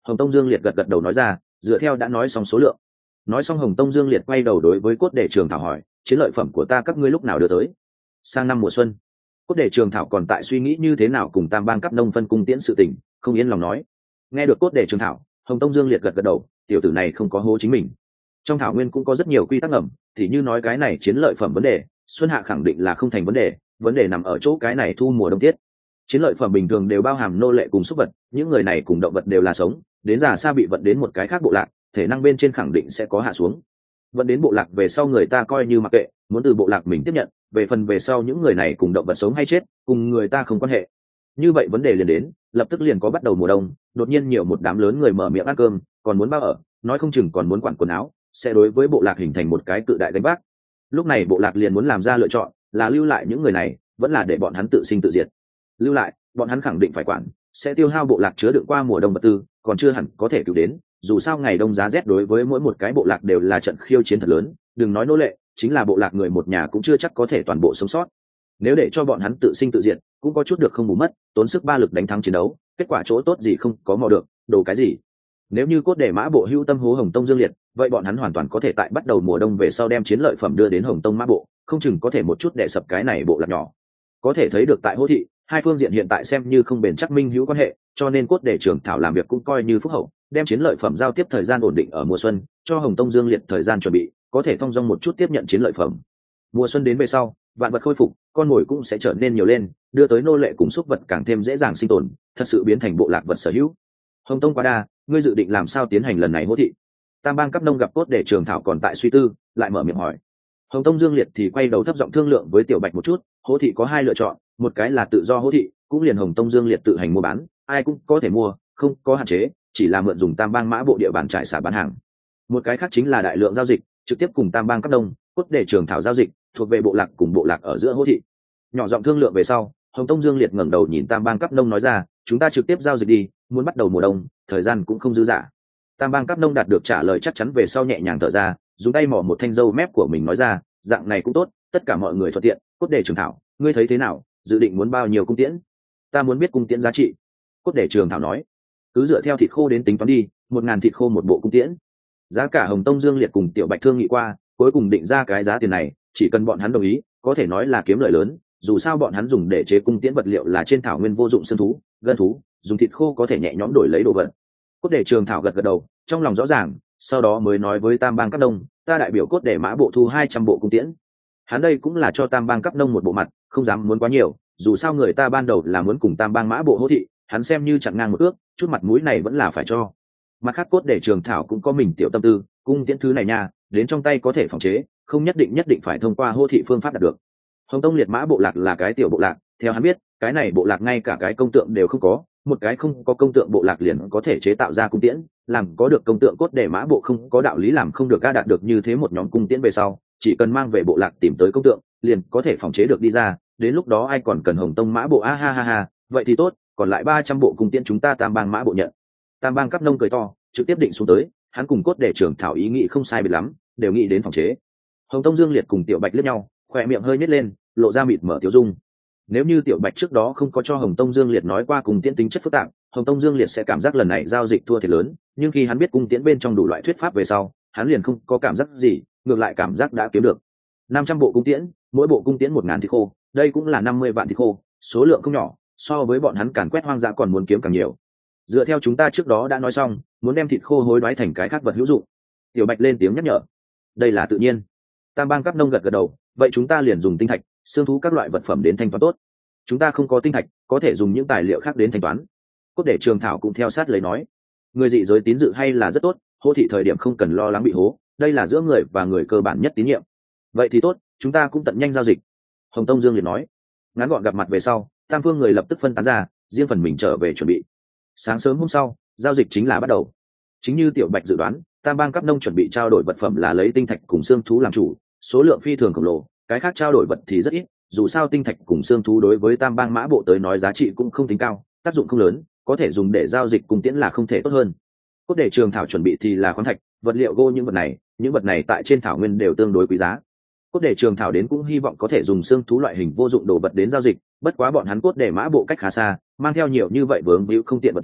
Hồng Tông Dương Liệt gật gật đầu nói ra, dựa theo đã nói xong số lượng. Nói xong Hồng Tông Dương Liệt quay đầu đối với Cốt Để Trường Thảo hỏi, chiến lợi phẩm của ta các ngươi lúc nào đưa tới? Sang năm mùa xuân. Cốt Để Trường Thảo còn tại suy nghĩ như thế nào cùng Tam Bang Cấp Nông phân cung tiễn sự tình, không yên lòng nói. Nghe được Cốt Để Trường Thảo, Hồng Tông Dương Liệt gật gật đầu, tiểu tử này không có hố chính mình. Trong thảo nguyên cũng có rất nhiều quy tắc ngầm, thì như nói cái này chiến lợi phẩm vấn đề, xuân hạ khẳng định là không thành vấn đề nằm ở chỗ cái này thu mùa đông tiết. Chiến lợi phẩm bình thường đều bao hàm nô lệ cùng súc vật, những người này cùng động vật đều là sống, đến già xa bị vận đến một cái khác bộ lạc, thể năng bên trên khẳng định sẽ có hạ xuống. Vận đến bộ lạc về sau người ta coi như mặc kệ, muốn từ bộ lạc mình tiếp nhận, về phần về sau những người này cùng động vật sống hay chết, cùng người ta không quan hệ. Như vậy vấn đề liền đến, lập tức liền có bắt đầu mùa đông, đột nhiên nhiều một đám lớn người mở miệng ăn cơm, còn muốn bao ở, nói không chừng còn muốn quản quần áo, sẽ đối với bộ lạc hình thành một cái cự đại gánh vác. Lúc này bộ lạc liền muốn làm ra lựa chọn, là lưu lại những người này, vẫn là để bọn hắn tự sinh tự diệt. Lưu lại, bọn hắn khẳng định phải quản, sẽ tiêu hao bộ lạc chứa đựng qua mùa đông vật tư, còn chưa hẳn có thể cứu đến, dù sao ngày đông giá rét đối với mỗi một cái bộ lạc đều là trận khiêu chiến thật lớn, đừng nói nô lệ, chính là bộ lạc người một nhà cũng chưa chắc có thể toàn bộ sống sót. Nếu để cho bọn hắn tự sinh tự diệt, cũng có chút được không bù mất, tốn sức ba lực đánh thắng chiến đấu, kết quả chỗ tốt gì không có mò được, đồ cái gì. Nếu như Cốt Để Mã Bộ hữu tâm hố Hồng Tông Dương Liệt, vậy bọn hắn hoàn toàn có thể tại bắt đầu mùa đông về sau đem chiến lợi phẩm đưa đến Hồng Tông Mã Bộ, không chừng có thể một chút đè sập cái này bộ lạc nhỏ. Có thể thấy được tại Hỗ Thị, hai phương diện hiện tại xem như không bền chắc minh hữu quan hệ, cho nên Cốt Để Trường Thảo làm việc cũng coi như phúc hậu, đem chiến lợi phẩm giao tiếp thời gian ổn định ở mùa xuân, cho Hồng Tông Dương Liệt thời gian chuẩn bị, có thể thong dong một chút tiếp nhận chiến lợi phẩm. Mùa xuân đến về sau, vạn vật khôi phục, con mồi cũng sẽ trở nên nhiều lên, đưa tới nô lệ cùng súc vật càng thêm dễ dàng sinh tồn, thật sự biến thành bộ lạc vật sở hữu. Hồng Tông Quá Đa, ngươi dự định làm sao tiến hành lần này Hỗ Thị? Tam Bang Cấp Nông gặp Cốt Để Trường Thảo còn tại suy tư, lại mở miệng hỏi. Hồng Tông Dương Liệt thì quay đầu thấp giọng thương lượng với Tiểu Bạch một chút, Hỗ Thị có hai lựa chọn, một cái là tự do Hỗ Thị, cũng liền Hồng Tông Dương Liệt tự hành mua bán, ai cũng có thể mua, không có hạn chế, chỉ là mượn dùng Tam Bang Mã Bộ địa bàn trải xả bán hàng. Một cái khác chính là đại lượng giao dịch, trực tiếp cùng Tam Bang Cấp Nông, Cốt Để Trường Thảo giao dịch, thuộc về bộ lạc cùng bộ lạc ở giữa Hỗ Thị. Nhỏ giọng thương lượng về sau, Hồng Tông Dương Liệt ngẩng đầu nhìn Tam Bang Cấp Nông nói ra, chúng ta trực tiếp giao dịch đi, muốn bắt đầu mùa đông, thời gian cũng không dư dả. Tam Bang Cấp Nông đạt được trả lời chắc chắn về sau nhẹ nhàng thở ra, dùng tay mỏ một thanh râu mép của mình nói ra, dạng này cũng tốt, tất cả mọi người thuận tiện. Cốt Để Trường Thảo, ngươi thấy thế nào, dự định muốn bao nhiêu cung tiễn? Ta muốn biết cung tiễn giá trị. Cốt Để Trường Thảo nói, cứ dựa theo thịt khô đến tính toán đi, 1000 thịt khô một bộ cung tiễn. Giá cả Hồng Tông Dương Liệt cùng Tiểu Bạch thương nghị qua, cuối cùng định ra cái giá tiền này, chỉ cần bọn hắn đồng ý, có thể nói là kiếm lợi lớn. Dù sao bọn hắn dùng để chế cung tiễn vật liệu là trên thảo nguyên vô dụng xương thú, gân thú, dùng thịt khô có thể nhẹ nhõm đổi lấy đồ vật. Cốt Để Trường Thảo gật gật đầu, trong lòng rõ ràng, sau đó mới nói với Tam Bang Cấp Nông, ta đại biểu Cốt Để Mã Bộ thu 200 bộ cung tiễn. Hắn đây cũng là cho Tam Bang Cấp Nông một bộ mặt, không dám muốn quá nhiều, dù sao người ta ban đầu là muốn cùng Tam Bang Mã Bộ Hỗ Thị, hắn xem như chặn ngang một ước, chút mặt mũi này vẫn là phải cho. Mặt khác Cốt Để Trường Thảo cũng có mình tiểu tâm tư, cung tiễn thứ này nha, đến trong tay có thể phòng chế, không nhất định phải thông qua Hỗ Thị phương pháp đạt được. Hồng Tông Liệt Mã Bộ lạc là cái tiểu bộ lạc, theo hắn biết, cái này bộ lạc ngay cả cái công tượng đều không có, một cái không có công tượng bộ lạc liền có thể chế tạo ra cung tiễn, làm có được công tượng Cốt Để Mã Bộ không có đạo lý làm không được, ga đạt được như thế một nhóm cung tiễn về sau, chỉ cần mang về bộ lạc tìm tới công tượng, liền có thể phòng chế được đi ra, đến lúc đó ai còn cần Hồng Tông Mã Bộ a ha ha ha, vậy thì tốt, còn lại 300 bộ cung tiễn chúng ta Tam Bang Mã Bộ nhận. Tam Bang Cấp Nông cười to, trực tiếp định xuống tới, hắn cùng Cốt Để Trường Thảo ý nghĩ không sai biệt lắm, đều nghĩ đến phòng chế. Hồng Tông Dương Liệt cùng Tiểu Bạch liếc nhau, khỏe miệng hơi nhếch lên, lộ ra mịt mở tiêu dung. Nếu như Tiểu Bạch trước đó không có cho Hồng Tông Dương Liệt nói qua cung tiễn tính chất phức tạp, Hồng Tông Dương Liệt sẽ cảm giác lần này giao dịch thua thiệt lớn, nhưng khi hắn biết cung tiễn bên trong đủ loại thuyết pháp về sau, hắn liền không có cảm giác gì, ngược lại cảm giác đã kiếm được 500 bộ cung tiễn, mỗi bộ cung tiễn 1000 thịt khô, đây cũng là 50 vạn thịt khô, số lượng không nhỏ, so với bọn hắn càn quét hoang dã còn muốn kiếm càng nhiều. Dựa theo chúng ta trước đó đã nói xong, muốn đem thịt khô hối đoái thành cái khác vật hữu dụng. Tiểu Bạch lên tiếng nhắc nhở. Đây là tự nhiên. Tam Bang Cấp Nông gật gật đầu, vậy chúng ta liền dùng tinh thạch, xương thú các loại vật phẩm đến thanh toán tốt. Chúng ta không có tinh thạch, có thể dùng những tài liệu khác đến thanh toán. Cốt Để Trường Thảo cũng theo sát lấy nói, người dị giới tín dự hay là rất tốt, Hỗ Thị thời điểm không cần lo lắng bị hố, đây là giữa người và người cơ bản nhất tín nhiệm. Vậy thì tốt, chúng ta cũng tận nhanh giao dịch. Hồng Tông Dương liền nói. Ngắn gọn gặp mặt về sau, tam phương người lập tức phân tán ra, riêng phần mình trở về chuẩn bị. Sáng sớm hôm sau, giao dịch chính là bắt đầu. Chính như Tiểu Bạch dự đoán, Tam Bang Cấp Nông chuẩn bị trao đổi vật phẩm là lấy tinh thạch cùng xương thú làm chủ, số lượng phi thường khổng lồ, cái khác trao đổi vật thì rất ít, dù sao tinh thạch cùng xương thú đối với Tam Bang Mã Bộ tới nói giá trị cũng không tính cao, tác dụng không lớn, có thể dùng để giao dịch cùng tiễn là không thể tốt hơn. Cốt Để Trường Thảo chuẩn bị thì là khoáng thạch, vật liệu gỗ, những vật này tại trên thảo nguyên đều tương đối quý giá. Cốt Để Trường Thảo đến cũng hy vọng có thể dùng xương thú loại hình vô dụng đồ vật đến giao dịch, bất quá bọn hắn Cốt Để Mã Bộ cách khá xa, mang theo nhiều như vậy vướng víu không tiện vận chuyển,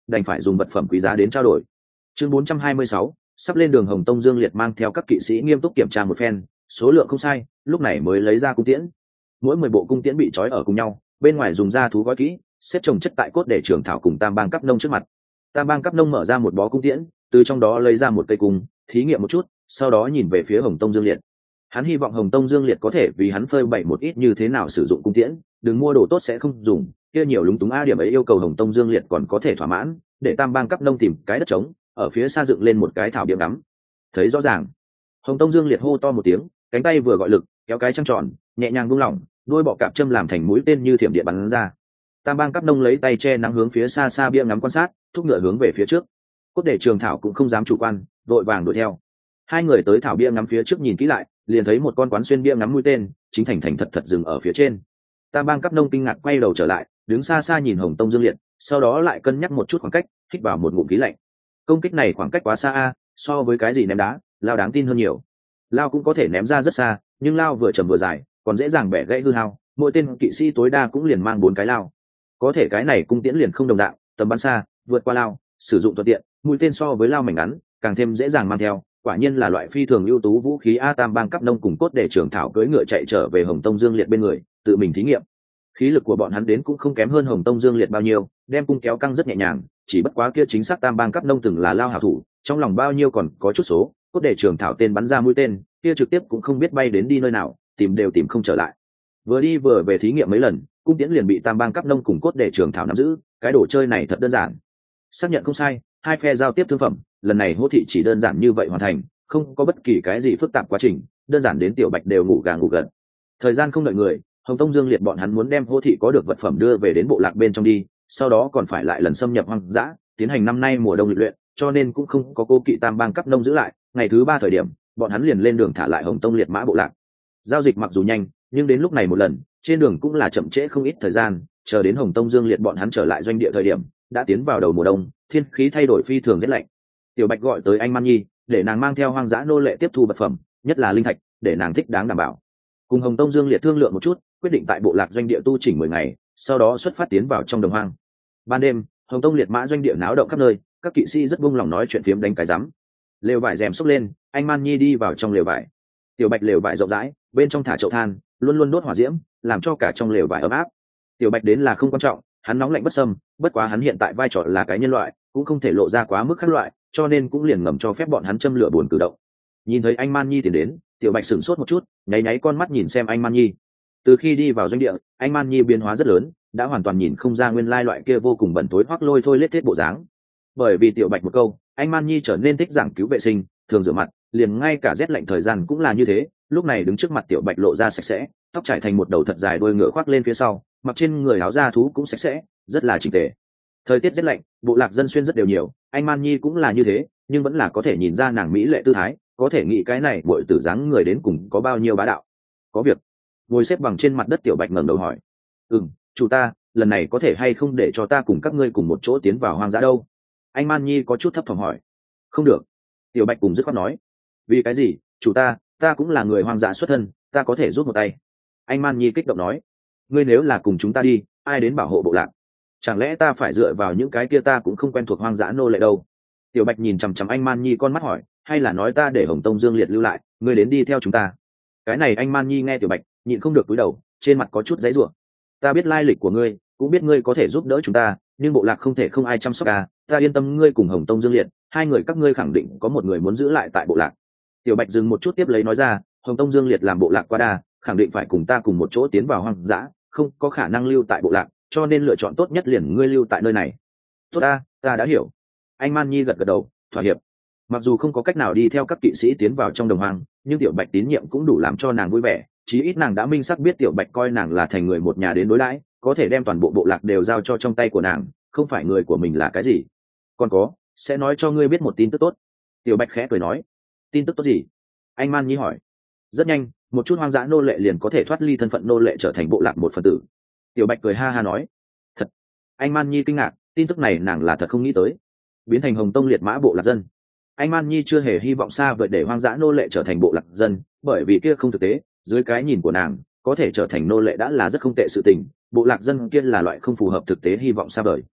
đành phải dùng vật phẩm quý giá đến trao đổi. Chương 426, sắp lên đường. Hồng Tông Dương Liệt mang theo các kỵ sĩ nghiêm túc kiểm tra một phen, số lượng không sai, lúc này mới lấy ra cung tiễn. Mỗi 10 bộ cung tiễn bị trói ở cùng nhau, bên ngoài dùng da thú gói kỹ, xếp chồng chất tại cốt để trường thảo cùng Tam Bang Cấp Nông trước mặt. Tam Bang Cấp Nông mở ra một bó cung tiễn, từ trong đó lấy ra một cây cung, thí nghiệm một chút, sau đó nhìn về phía Hồng Tông Dương Liệt. Hắn hy vọng Hồng Tông Dương Liệt có thể vì hắn phơi bày một ít như thế nào sử dụng cung tiễn, đừng mua đồ tốt sẽ không dùng, kia nhiều lúng túng a. Điểm ấy yêu cầu Hồng Tông Dương Liệt còn có thể thỏa mãn, để Tam Bang Cấp Nông tìm cái đất trống, ở phía xa dựng lên một cái thảo biếng ngắm. Thấy rõ ràng, Hồng Tông Dương Liệt hô to một tiếng, cánh tay vừa gọi lực, kéo cái trăng tròn, nhẹ nhàng buông lỏng, đuôi bọ cạp châm làm thành mũi tên như thiểm điện bắn ra. Tam Bang Cấp Nông lấy tay che nắng hướng phía xa xa bia ngắm quan sát, thúc ngựa hướng về phía trước. Cốt để trường thảo cũng không dám chủ quan, vội vàng đuổi theo. Hai người tới thảo bia ngắm phía trước nhìn kỹ lại, liền thấy một con quán xuyên bia ngắm mũi tên chính thành thật thật dừng ở phía trên. Tam Bang Cấp Nông kinh ngạc quay đầu trở lại, đứng xa xa nhìn Hồng Tông Dương Liệt, sau đó lại cân nhắc một chút khoảng cách, hít vào một ngụm khí lạnh. Công kích này khoảng cách quá xa a, so với cái gì ném đá, lao đáng tin hơn nhiều. Lao cũng có thể ném ra rất xa, nhưng lao vừa chầm vừa dài, còn dễ dàng bẻ gãy hư hao, mỗi tên kỵ sĩ tối đa cũng liền mang 4 cái lao. Có thể cái này cung tiễn liền không đồng dạng, tầm bắn xa, vượt qua lao, sử dụng thuận tiện, mũi tên so với lao mảnh ngắn, càng thêm dễ dàng mang theo, quả nhiên là loại phi thường ưu tú vũ khí a. Tam Bang Cấp Nông cùng cốt để trưởng thảo cưỡi ngựa chạy trở về Hồng Tông Dương Liệt bên người, tự mình thí nghiệm. Khí lực của bọn hắn đến cũng không kém hơn Hồng Tông Dương Liệt bao nhiêu, đem cung kéo căng rất nhẹ nhàng, chỉ bất quá kia chính xác Tam Bang Cấp Nông từng là lao hảo thủ, trong lòng bao nhiêu còn có chút số, cốt để trưởng thảo tên bắn ra mũi tên, kia trực tiếp cũng không biết bay đến đi nơi nào, tìm đều tìm không trở lại. Vừa đi vừa về thí nghiệm mấy lần, cung tiễn liền bị Tam Bang Cấp Nông cùng cốt để trưởng thảo nắm giữ, cái đồ chơi này thật đơn giản. Xác nhận không sai, hai phe giao tiếp thương phẩm, lần này hô thị chỉ đơn giản như vậy hoàn thành, không có bất kỳ cái gì phức tạp quá trình, đơn giản đến Tiểu Bạch đều ngủ gà ngủ gật. Thời gian không đợi người, Hồng Tông Dương Liệt bọn hắn muốn đem hô thị có được vật phẩm đưa về đến bộ lạc bên trong đi, sau đó còn phải lại lần xâm nhập hoang dã, tiến hành năm nay mùa đông lịch luyện, cho nên cũng không có cố kỵ Tam Bang Cấp Nông giữ lại. Ngày thứ 3 thời điểm, bọn hắn liền lên đường thả lại Hồng Tông liệt mã bộ lạc. Giao dịch mặc dù nhanh, nhưng đến lúc này một lần, trên đường cũng là chậm trễ không ít thời gian, chờ đến Hồng Tông Dương Liệt bọn hắn trở lại doanh địa thời điểm, đã tiến vào đầu mùa đông, thiên khí thay đổi phi thường rất lạnh. Tiểu Bạch gọi tới anh Man Nhi, để nàng mang theo hoang dã nô lệ tiếp thu vật phẩm, nhất là linh thạch, để nàng thích đáng đảm bảo. Cùng Hồng Tông Dương Liệt thương lượng một chút, quyết định tại bộ lạc doanh địa tu chỉnh 10 ngày, sau đó xuất phát tiến vào trong đồng hoang. Ban đêm, Hồng Tông liệt mã doanh địa náo động khắp nơi, các kỵ sĩ rất buông lòng nói chuyện phiếm đánh cái rắm. Lều vải rèm xốc lên, anh Man Nhi đi vào trong lều vải. Tiểu Bạch lều vải rộng rãi, bên trong thả chậu than, luôn luôn đốt hỏa diễm, làm cho cả trong lều vải ấm áp. Tiểu Bạch đến là không quan trọng, hắn nóng lạnh bất xâm, bất quá hắn hiện tại vai trò là cái nhân loại, cũng không thể lộ ra quá mức khác loại, cho nên cũng liền ngầm cho phép bọn hắn châm lửa buồn cử động. Nhìn thấy anh Man Nhi tiến đến, Tiểu Bạch sửng sốt một chút, nháy nháy con mắt nhìn xem anh Man Nhi. Từ khi đi vào doanh địa, anh Man Nhi biến hóa rất lớn, đã hoàn toàn nhìn không ra nguyên lai loại kia vô cùng bẩn tối hoắc lôi thôi lết thiết bộ dáng. Bởi vì Tiểu Bạch một câu, anh Man Nhi trở nên thích giảng cứu vệ sinh, thường rửa mặt, liền ngay cả rét lạnh thời gian cũng là như thế. Lúc này đứng trước mặt Tiểu Bạch lộ ra sạch sẽ, tóc trải thành một đầu thật dài đuôi ngựa khoác lên phía sau, mặc trên người áo da thú cũng sạch sẽ, rất là chỉnh tề. Thời tiết rét lạnh, bộ lạc dân xuyên rất đều nhiều, anh Man Nhi cũng là như thế, nhưng vẫn là có thể nhìn ra nàng mỹ lệ tư thái, có thể nghĩ cái này bội tử dáng người đến cùng có bao nhiêu bá đạo. Có việc. Ngồi xếp bằng trên mặt đất Tiểu Bạch ngẩng đầu hỏi: chủ ta, lần này có thể hay không để cho ta cùng các ngươi cùng một chỗ tiến vào hoang dã đâu? Anh Man Nhi có chút thấp thỏm hỏi. Không được. Tiểu Bạch cùng dứt khoát nói. Vì cái gì? Chủ ta cũng là người hoang dã xuất thân, ta có thể giúp một tay. Anh Man Nhi kích động nói. Ngươi nếu là cùng chúng ta đi, ai đến bảo hộ bộ lạc? Chẳng lẽ ta phải dựa vào những cái kia ta cũng không quen thuộc hoang dã nô lệ đâu? Tiểu Bạch nhìn chằm chằm anh Man Nhi con mắt hỏi, hay là nói ta để Hồng Tông Dương Liệt lưu lại, ngươi đến đi theo chúng ta? Cái này anh Man Nhi nghe Tiểu Bạch, nhịn không được cúi đầu, trên mặt có chút giấy rủa. Ta biết lai lịch của ngươi, cũng biết ngươi có thể giúp đỡ chúng ta, nhưng bộ lạc không thể không ai chăm sóc à, ta yên tâm ngươi cùng Hồng Tông Dương Liệt, hai người các ngươi khẳng định có một người muốn giữ lại tại bộ lạc. Tiểu Bạch dừng một chút tiếp lấy nói ra, Hồng Tông Dương Liệt làm bộ lạc quá đa, khẳng định phải cùng ta cùng một chỗ tiến vào hoang dã, không có khả năng lưu tại bộ lạc, cho nên lựa chọn tốt nhất liền ngươi lưu tại nơi này. Tốt ta đã hiểu. Anh Man Nhi gật gật đầu, thỏa hiệp. Mặc dù không có cách nào đi theo các kỵ sĩ tiến vào trong đồng hoang, nhưng Tiểu Bạch tín nhiệm cũng đủ làm cho nàng vui vẻ, chí ít nàng đã minh xác biết Tiểu Bạch coi nàng là thành người một nhà đến đối đãi, có thể đem toàn bộ bộ lạc đều giao cho trong tay của nàng, không phải người của mình là cái gì. Còn có, sẽ nói cho ngươi biết một tin tức tốt. Tiểu Bạch khẽ cười nói. Tin tức tốt gì? Anh Man Nhi hỏi. Rất nhanh, một chút hoang dã nô lệ liền có thể thoát ly thân phận nô lệ trở thành bộ lạc một phần tử. Tiểu Bạch cười ha ha nói. Thật? Anh Man Nhi kinh ngạc, tin tức này nàng là thật không nghĩ tới. Biến thành Hồng Tông liệt mã bộ lạc dân. Anh Man Nhi chưa hề hy vọng xa vời để hoang dã nô lệ trở thành bộ lạc dân, bởi vì kia không thực tế, dưới cái nhìn của nàng, có thể trở thành nô lệ đã là rất không tệ sự tình, bộ lạc dân kia là loại không phù hợp thực tế hy vọng xa vời.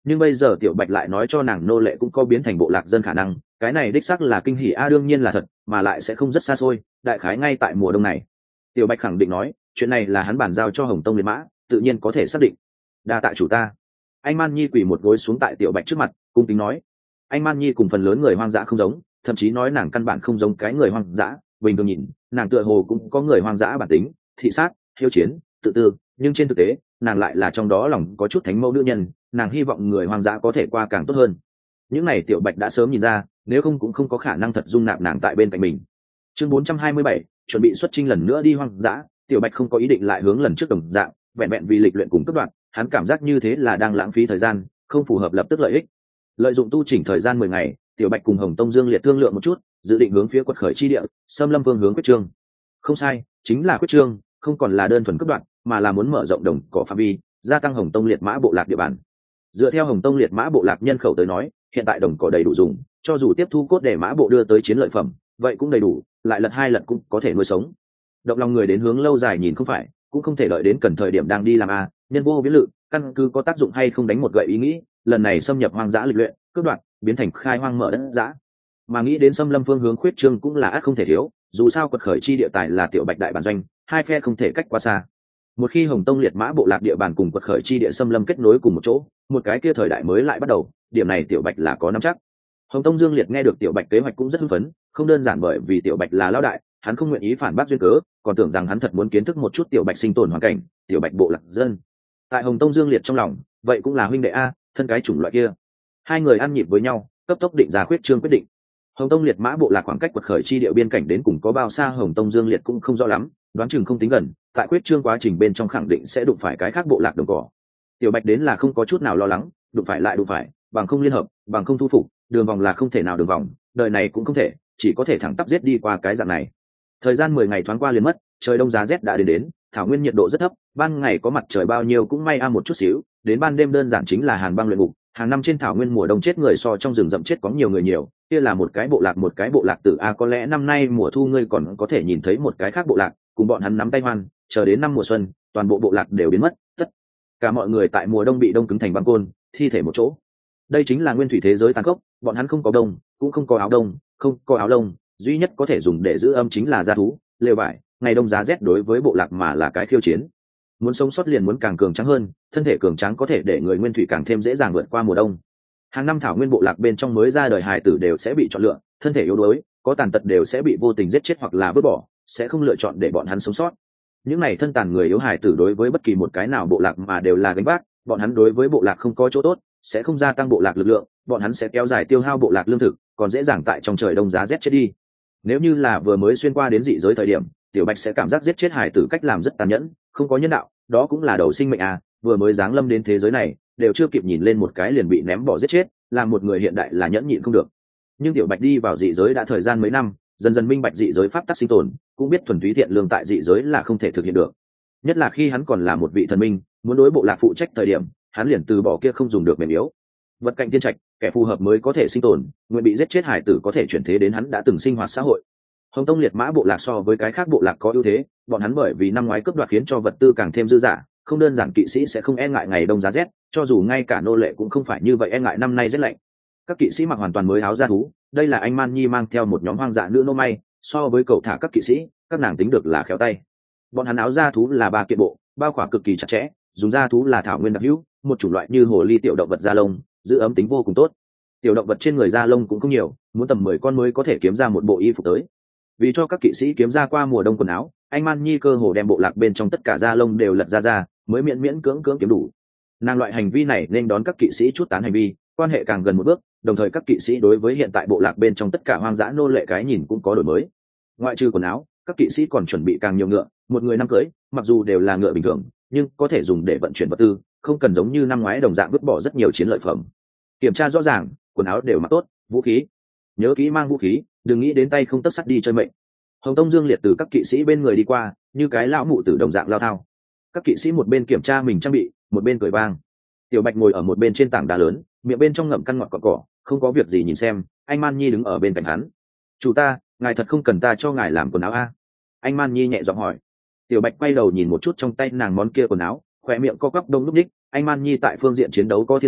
Nhưng bây giờ tiểu bạch lại nói cho nàng nô lệ cũng có biến thành bộ lạc dân khả năng, cái này đích xác là kinh hỉ a, đương nhiên là thật, mà lại sẽ không rất xa xôi, đại khái ngay tại mùa đông này. Tiểu bạch khẳng định nói, chuyện này là hắn bàn giao cho Hồng Tông liệt mã, tự nhiên có thể xác định. Đa tạ chủ ta. Anh Man Nhi quỳ một gối xuống tại tiểu bạch trước mặt, cung kính nói. Anh Man Nhi cùng phần lớn người hoang dã không giống, thậm chí nói nàng căn bản không giống cái người hoang dã, bình thường nhìn nàng tựa hồ cũng có người hoang dã bản tính, thị sát, hiếu chiến, tự tư, nhưng trên thực tế nàng lại là trong đó lòng có chút thánh mẫu nữ nhân, nàng hy vọng người hoang dã có thể qua càng tốt hơn. Những này tiểu bạch đã sớm nhìn ra, nếu không cũng không có khả năng thật dung nạp nàng tại bên cạnh mình. Chương 427, chuẩn bị xuất chinh lần nữa đi hoang dã. Tiểu bạch không có ý định lại hướng lần trước đồng dạng, vẹn vẹn vì lịch luyện cùng cấp đoạn, hắn cảm giác như thế là đang lãng phí thời gian, không phù hợp lập tức lợi ích. Lợi dụng tu chỉnh thời gian 10 ngày, tiểu bạch cùng Hồng Tông Dương Liệt thương lượng một chút, dự định hướng phía quật khởi chi địa, xâm lâm vương hướng quyết trương. Không sai, chính là quyết trương, không còn là đơn thuần cấp đoạn, mà là muốn mở rộng đồng cỏ phạm vi, gia tăng Hồng Tông liệt mã bộ lạc địa bàn. Dựa theo Hồng Tông liệt mã bộ lạc nhân khẩu tới nói, hiện tại đồng cỏ đầy đủ dùng, cho dù tiếp thu cốt để mã bộ đưa tới chiến lợi phẩm, vậy cũng đầy đủ, lại lật hai lật cũng có thể nuôi sống. Động lòng người đến hướng lâu dài nhìn không phải, cũng không thể đợi đến cần thời điểm đang đi làm a, nhân vô viễn lự, căn cứ có tác dụng hay không đánh một gậy ý nghĩ, lần này xâm nhập hoang dã lịch luyện, cướp đoạt, biến thành khai hoang mở đất dã. Mà nghĩ đến xâm lâm phương hướng khuyết trương cũng là ắt không thể thiếu, dù sao quật khởi chi địa tài là tiểu bạch đại bản doanh, hai phe không thể cách quá xa. Một khi Hồng Tông liệt mã bộ lạc địa bàn cùng quật khởi chi địa xâm lâm kết nối cùng một chỗ, một cái kia thời đại mới lại bắt đầu, điểm này tiểu bạch là có nắm chắc. Hồng Tông Dương Liệt nghe được tiểu bạch kế hoạch cũng rất hưng phấn, không đơn giản bởi vì tiểu bạch là lão đại, hắn không nguyện ý phản bác duyên cớ, còn tưởng rằng hắn thật muốn kiến thức một chút tiểu bạch sinh tồn hoàn cảnh, tiểu bạch bộ lạc dân. Tại Hồng Tông Dương Liệt trong lòng, vậy cũng là huynh đệ a, thân cái chủng loại kia. Hai người ăn nhịp với nhau, cấp tốc định ra khuyết trương quyết định. Hồng Tông liệt mã bộ lạc khoảng cách quật khởi chi địa biên cảnh đến cùng có bao xa Hồng Tông Dương Liệt cũng không rõ lắm, đoán chừng không tính gần, tại khuyết trương quá trình bên trong khẳng định sẽ đụng phải cái khác bộ lạc đồng cỏ. Tiểu bạch đến là không có chút nào lo lắng, đụng phải lại đụng phải, bằng không liên hợp, bằng không thu phục, đường vòng là không thể nào đường vòng, đời này cũng không thể, chỉ có thể thẳng tắp giết đi qua cái dạng này. Thời gian 10 ngày thoáng qua liền mất, trời đông giá rét đã đến, thảo nguyên nhiệt độ rất thấp, ban ngày có mặt trời bao nhiêu cũng may một chút xíu, đến ban đêm đơn giản chính là hàn băng luyện ngục. Hàng năm trên thảo nguyên mùa đông chết người so trong rừng rậm chết có nhiều người nhiều, kia là một cái bộ lạc tử a, có lẽ năm nay mùa thu ngươi còn có thể nhìn thấy một cái khác bộ lạc, cùng bọn hắn nắm tay hoan, chờ đến năm mùa xuân, toàn bộ bộ lạc đều biến mất, tất cả mọi người tại mùa đông bị đông cứng thành băng côn, thi thể một chỗ. Đây chính là nguyên thủy thế giới tàn khốc, bọn hắn không có đông, cũng không có áo đông, không có áo lông, duy nhất có thể dùng để giữ ấm chính là da thú, lều vải, ngày đông giá rét đối với bộ lạc mà là cái khiêu chiến. Muốn sống sót liền muốn càng cường tráng hơn, thân thể cường tráng có thể để người nguyên thủy càng thêm dễ dàng vượt qua mùa đông. Hàng năm thảo nguyên bộ lạc bên trong mới ra đời hài tử đều sẽ bị chọn lựa, thân thể yếu đuối, có tàn tật đều sẽ bị vô tình giết chết hoặc là vứt bỏ, sẽ không lựa chọn để bọn hắn sống sót. Những này thân tàn người yếu hài tử đối với bất kỳ một cái nào bộ lạc mà đều là gánh vác, bọn hắn đối với bộ lạc không có chỗ tốt, sẽ không gia tăng bộ lạc lực lượng, bọn hắn sẽ kéo dài tiêu hao bộ lạc lương thực, còn dễ dàng tại trong trời đông giá rét chết đi. Nếu như là vừa mới xuyên qua đến dị giới thời điểm, tiểu bạch sẽ cảm giác giết chết hài tử cách làm rất tàn nhẫn, không có nhân đạo, đó cũng là đầu sinh mệnh à, vừa mới giáng lâm đến thế giới này, đều chưa kịp nhìn lên một cái liền bị ném bỏ giết chết, là một người hiện đại là nhẫn nhịn không được. Nhưng tiểu bạch đi vào dị giới đã thời gian mấy năm, dần dần minh bạch dị giới pháp tắc sinh tồn, cũng biết thuần túy thiện lương tại dị giới là không thể thực hiện được. Nhất là khi hắn còn là một vị thần minh, muốn đối bộ lạc phụ trách thời điểm, hắn liền từ bỏ kia không dùng được mềm yếu. Vật cạnh thiên trạch, kẻ phù hợp mới có thể sinh tồn, nguyện bị giết chết hải tử có thể chuyển thế đến hắn đã từng sinh hoạt xã hội. Hồng Tông liệt mã bộ lạc so với cái khác bộ lạc có ưu thế, bọn hắn bởi vì năm ngoái cướp đoạt khiến cho vật tư càng thêm dư dả, không đơn giản kỵ sĩ sẽ không e ngại ngày đông giá rét, cho dù ngay cả nô lệ cũng không phải như vậy e ngại năm nay rét lạnh. Các kỵ sĩ mặc hoàn toàn mới áo da thú, đây là anh Man Nhi mang theo một nhóm hoang dã nữ nô may, so với cậu thả các kỵ sĩ, các nàng tính được là khéo tay. Bọn hắn áo da thú là 3 kiện bộ, bao khỏa cực kỳ chặt chẽ, dùng da thú là thảo nguyên đặc hữu, một chủng loại như hồ ly tiểu động vật da lông, giữ ấm tính vô cùng tốt. Tiểu động vật trên người da lông cũng không nhiều, muốn tầm 10 con mới có thể kiếm ra một bộ y phục tới. Vì cho các kỵ sĩ kiếm ra qua mùa đông quần áo, anh Man Nhi cơ hồ đem bộ lạc bên trong tất cả da lông đều lật ra, mới miễn miễn cưỡng cưỡng kiếm đủ. Nàng loại hành vi này nên đón các kỵ sĩ chút tán hành vi, quan hệ càng gần một bước, đồng thời các kỵ sĩ đối với hiện tại bộ lạc bên trong tất cả hoang dã nô lệ cái nhìn cũng có đổi mới. Ngoại trừ quần áo, các kỵ sĩ còn chuẩn bị càng nhiều ngựa, một người 5 cưỡi, mặc dù đều là ngựa bình thường, nhưng có thể dùng để vận chuyển vật tư, không cần giống như năm ngoái đồng dạng vứt bỏ rất nhiều chiến lợi phẩm. Kiểm tra rõ ràng, quần áo đều mặc tốt, vũ khí, nhớ kỹ mang vũ khí, đừng nghĩ đến tay không tấc sắt đi chơi mệnh. Hồng Tông Dương Liệt từ các kỵ sĩ bên người đi qua, như cái lão mụ tử đồng dạng lao thao. Các kỵ sĩ một bên kiểm tra mình trang bị, một bên cười vang. Tiểu Bạch ngồi ở một bên trên tảng đá lớn, miệng bên trong ngậm căn ngọt cỏ cỏ, không có việc gì nhìn xem. Anh Man Nhi đứng ở bên cạnh hắn. "Chủ ta, ngài thật không cần ta cho ngài làm quần áo a?" Anh Man Nhi nhẹ giọng hỏi. Tiểu Bạch quay đầu nhìn một chút trong tay nàng món kia quần áo, khóe miệng co quắp đông lúc ních. Anh Man Nhi tại phương diện chiến đấu có thiên phú,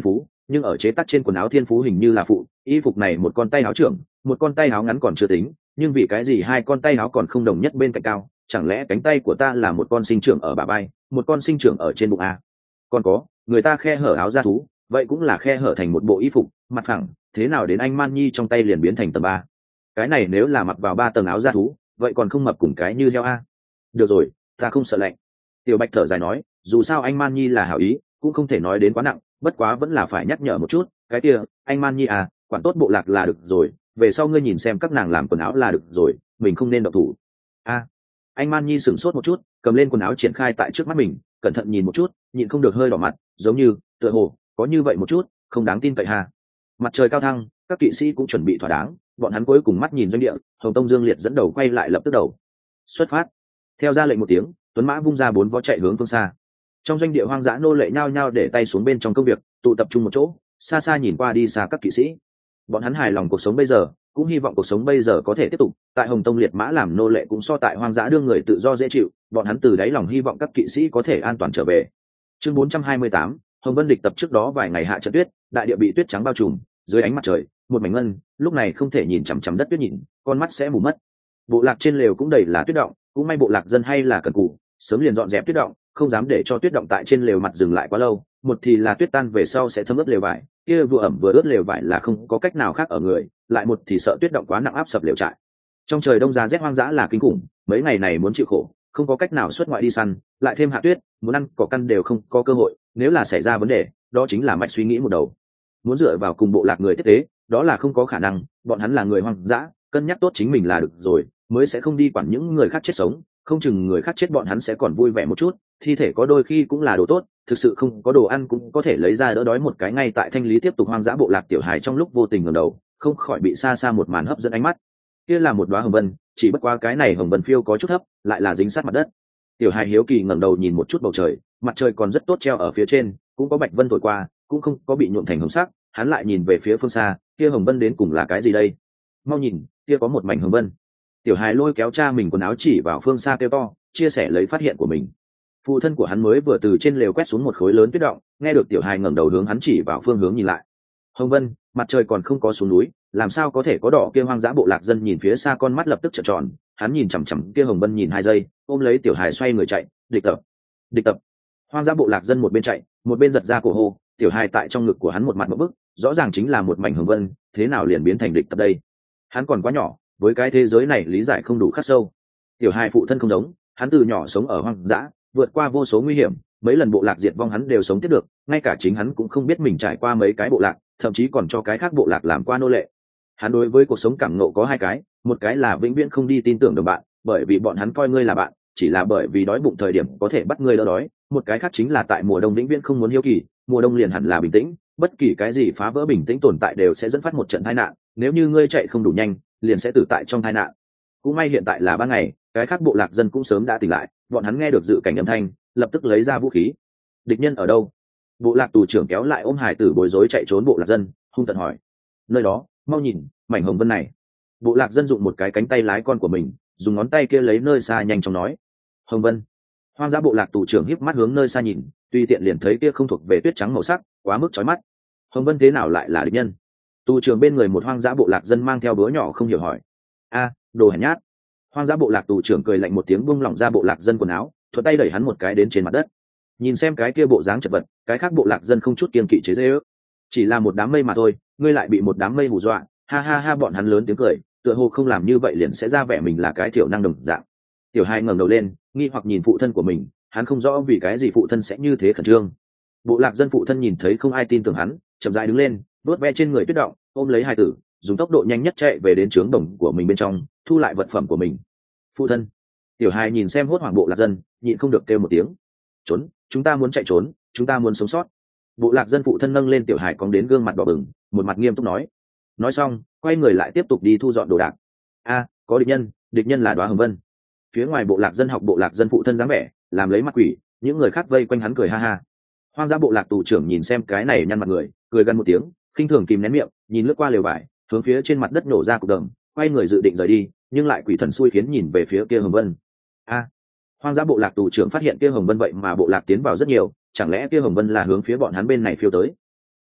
nhưng ở chế tác trên quần áo thiên phú hình như là phụ. Y phục này một con tay áo trưởng, một con tay áo ngắn còn chưa tính, nhưng vì cái gì hai con tay áo còn không đồng nhất bên cạnh cao? Chẳng lẽ cánh tay của ta là một con sinh trưởng ở bả vai, một con sinh trưởng ở trên bụng à? Còn có, người ta khe hở áo da thú, vậy cũng là khe hở thành một bộ y phục, mặt phẳng, thế nào đến anh Man Nhi trong tay liền biến thành tầng 3? Cái này nếu là mặc vào 3 tầng áo da thú, vậy còn không mập cùng cái như heo a. Được rồi, ta không sợ lạnh. Tiểu Bạch thở dài nói, dù sao anh Man Nhi là hảo ý, cũng không thể nói đến quá nặng, bất quá vẫn là phải nhắc nhở một chút, cái kia, anh Man Nhi à, quản tốt bộ lạc là được rồi, về sau ngươi nhìn xem các nàng làm quần áo là được rồi, mình không nên động thủ. A. Anh Man Nhi sửng sốt một chút, cầm lên quần áo triển khai tại trước mắt mình, cẩn thận nhìn một chút, nhịn không được hơi đỏ mặt, giống như, tựa hồ, có như vậy một chút, không đáng tin cậy ha. Mặt trời cao thăng, các kỵ sĩ cũng chuẩn bị thỏa đáng, bọn hắn cuối cùng mắt nhìn doanh địa, Hồng Tông Dương Liệt dẫn đầu quay lại lập tức đầu. Xuất phát. Theo ra lệnh một tiếng, tuấn mã vung ra 4 vó chạy hướng phương xa. Trong doanh địa hoang dã nô lệ nhao nhao để tay xuống bên trong công việc, tụ tập trung một chỗ, xa xa nhìn qua đi xa các kỵ sĩ. Bọn hắn hài lòng cuộc sống bây giờ, cũng hy vọng cuộc sống bây giờ có thể tiếp tục. Tại Hồng Tông liệt mã làm nô lệ cũng so tại hoang dã đưa người tự do dễ chịu, bọn hắn từ đáy lòng hy vọng các kỵ sĩ có thể an toàn trở về. Chương 428, Hồng Vân địch tập trước đó vài ngày hạ trận tuyết, đại địa bị tuyết trắng bao trùm, dưới ánh mặt trời, một mảnh ngân, lúc này không thể nhìn chằm chằm đất tuyết nhìn, con mắt sẽ mù mất. Bộ lạc trên lều cũng đầy là tuyết động, cũng may bộ lạc dân hay là cần cù, sớm liền dọn dẹp tuyết động, không dám để cho tuyết động tại trên lều mặt dừng lại quá lâu. Một thì là tuyết tan về sau sẽ thấm ướt lều vải, kia vừa ẩm vừa ướt lều vải là không có cách nào khác ở người, lại một thì sợ tuyết động quá nặng áp sập lều trại. Trong trời đông giá rét hoang dã là kinh khủng, mấy ngày này muốn chịu khổ, không có cách nào xuất ngoại đi săn, lại thêm hạ tuyết, muốn ăn cỏ căn đều không có cơ hội. Nếu là xảy ra vấn đề, đó chính là mạch suy nghĩ một đầu. Muốn dựa vào cùng bộ lạc người tiếp tế, đó là không có khả năng, bọn hắn là người hoang dã, cân nhắc tốt chính mình là được rồi, mới sẽ không đi quản những người khác chết sống, không chừng người khác chết bọn hắn sẽ còn vui vẻ một chút. Thi thể có đôi khi cũng là đồ tốt, thực sự không có đồ ăn cũng có thể lấy ra đỡ đói một cái. Ngay tại thanh lý tiếp tục hoang dã bộ lạc, Tiểu Hải trong lúc vô tình ngẩng đầu, không khỏi bị xa xa một màn hấp dẫn ánh mắt. Kia là một đóa hồng vân, chỉ bất quá cái này hồng vân phiêu có chút thấp, lại là dính sát mặt đất. Tiểu Hải hiếu kỳ ngẩng đầu nhìn một chút bầu trời, mặt trời còn rất tốt treo ở phía trên, cũng có bạch vân thổi qua, cũng không có bị nhuộm thành hồng sắc. Hắn lại nhìn về phía phương xa, kia hồng vân đến cùng là cái gì đây? Mau nhìn, kia có một mảnh hồng vân. Tiểu Hải lôi kéo cha mình quần áo chỉ vào phương xa kêu to, chia sẻ lấy phát hiện của mình. Phụ thân của hắn mới vừa từ trên lều quét xuống một khối lớn tuyết động, nghe được Tiểu Hải ngẩng đầu hướng hắn chỉ vào phương hướng nhìn lại. Hồng vân, mặt trời còn không có xuống núi, làm sao có thể có đỏ? Kia hoang dã bộ lạc dân nhìn phía xa, con mắt lập tức trợn tròn, hắn nhìn chằm chằm kia hồng vân nhìn 2 giây, ôm lấy Tiểu Hải xoay người chạy. Địch tập, địch tập. Hoang dã bộ lạc dân một bên chạy, một bên giật ra cổ hô. Tiểu Hải tại trong ngực của hắn một mặt ngộp bức, rõ ràng chính là một mảnh hồng vân, thế nào liền biến thành địch tập đây? Hắn còn quá nhỏ, với cái thế giới này lý giải không đủ khắc sâu. Tiểu Hải phụ thân không giống, hắn từ nhỏ sống ở hoang dã, vượt qua vô số nguy hiểm, mấy lần bộ lạc diệt vong hắn đều sống tiếp được, ngay cả chính hắn cũng không biết mình trải qua mấy cái bộ lạc, thậm chí còn cho cái khác bộ lạc làm qua nô lệ. Hắn đối với cuộc sống cảm ngộ có 2 cái, một cái là vĩnh viễn không đi tin tưởng đồng bạn, bởi vì bọn hắn coi ngươi là bạn, chỉ là bởi vì đói bụng thời điểm có thể bắt ngươi đỡ đói. Một cái khác chính là tại mùa đông vĩnh viễn không muốn hiếu kỳ, mùa đông liền hẳn là bình tĩnh, bất kỳ cái gì phá vỡ bình tĩnh tồn tại đều sẽ dẫn phát một trận tai nạn, nếu như ngươi chạy không đủ nhanh, liền sẽ tử tại trong tai nạn. Cũng may hiện tại là ban ngày, cái khác bộ lạc dân cũng sớm đã tỉnh lại, bọn hắn nghe được dự cảnh âm thanh, lập tức lấy ra vũ khí. Địch nhân ở đâu? Bộ lạc tù trưởng kéo lại ôm hải tử bối rối chạy trốn bộ lạc dân, hung tợn hỏi. Nơi đó, mau nhìn, mảnh hồng vân này. Bộ lạc dân dụng một cái cánh tay lái con của mình, dùng ngón tay kia lấy nơi xa nhanh chóng nói. Hồng vân. Hoang dã bộ lạc tù trưởng híp mắt hướng nơi xa nhìn, tùy tiện liền thấy kia không thuộc về tuyết trắng màu sắc, quá mức chói mắt. Hồng vân thế nào lại là địch nhân? Tù trưởng bên người một hoang dã bộ lạc dân mang theo đứa nhỏ không hiểu hỏi. A, đồ hèn nhát. Hoang dã bộ lạc tù trưởng cười lạnh một tiếng, buông lỏng ra bộ lạc dân quần áo, thuận tay đẩy hắn một cái đến trên mặt đất. Nhìn xem cái kia bộ dáng chật vật, cái khác bộ lạc dân không chút kiêng kỵ chế giễu. Chỉ là một đám mây mà thôi, ngươi lại bị một đám mây hù dọa, ha ha ha. Bọn hắn lớn tiếng cười, tựa hồ không làm như vậy liền sẽ ra vẻ mình là cái thiểu năng đồng dạng. Tiểu Hai ngẩng đầu lên, nghi hoặc nhìn phụ thân của mình, hắn không rõ vì cái gì phụ thân sẽ như thế khẩn trương. Bộ lạc dân phụ thân nhìn thấy không ai tin tưởng hắn, chậm rãi đứng lên, đốt ve trên người tuyết động, ôm lấy hài tử, dùng tốc độ nhanh nhất chạy về đến trướng đồng của mình bên trong, thu lại vật phẩm của mình. Phụ thân. Tiểu Hai nhìn xem hốt hoảng bộ lạc dân, nhịn không được kêu một tiếng. Trốn, chúng ta muốn chạy trốn, chúng ta muốn sống sót. Bộ lạc dân phụ thân nâng lên Tiểu Hải cong đến gương mặt đỏ bừng, một mặt nghiêm túc nói xong quay người lại tiếp tục đi thu dọn đồ đạc. A, có địch nhân là Đóa Hồng Vân. Phía ngoài bộ lạc dân học bộ lạc dân phụ thân dáng vẻ làm lấy mặt quỷ, những người khác vây quanh hắn cười ha ha. Hoang dã bộ lạc tù trưởng nhìn xem cái này nhăn mặt người, cười gần một tiếng, khinh thường kìm nén miệng, nhìn lướt qua lều vải, hướng phía trên mặt đất nổ ra cục đờm, quay người dự định rời đi, nhưng lại quỷ thần xui khiến nhìn về phía kia Hồng Vân. A, hoang dã bộ lạc tù trưởng phát hiện kia Hồng Vân vậy mà bộ lạc tiến vào rất nhiều, chẳng lẽ kia Hồng Vân là hướng phía bọn hắn bên này phiêu tới?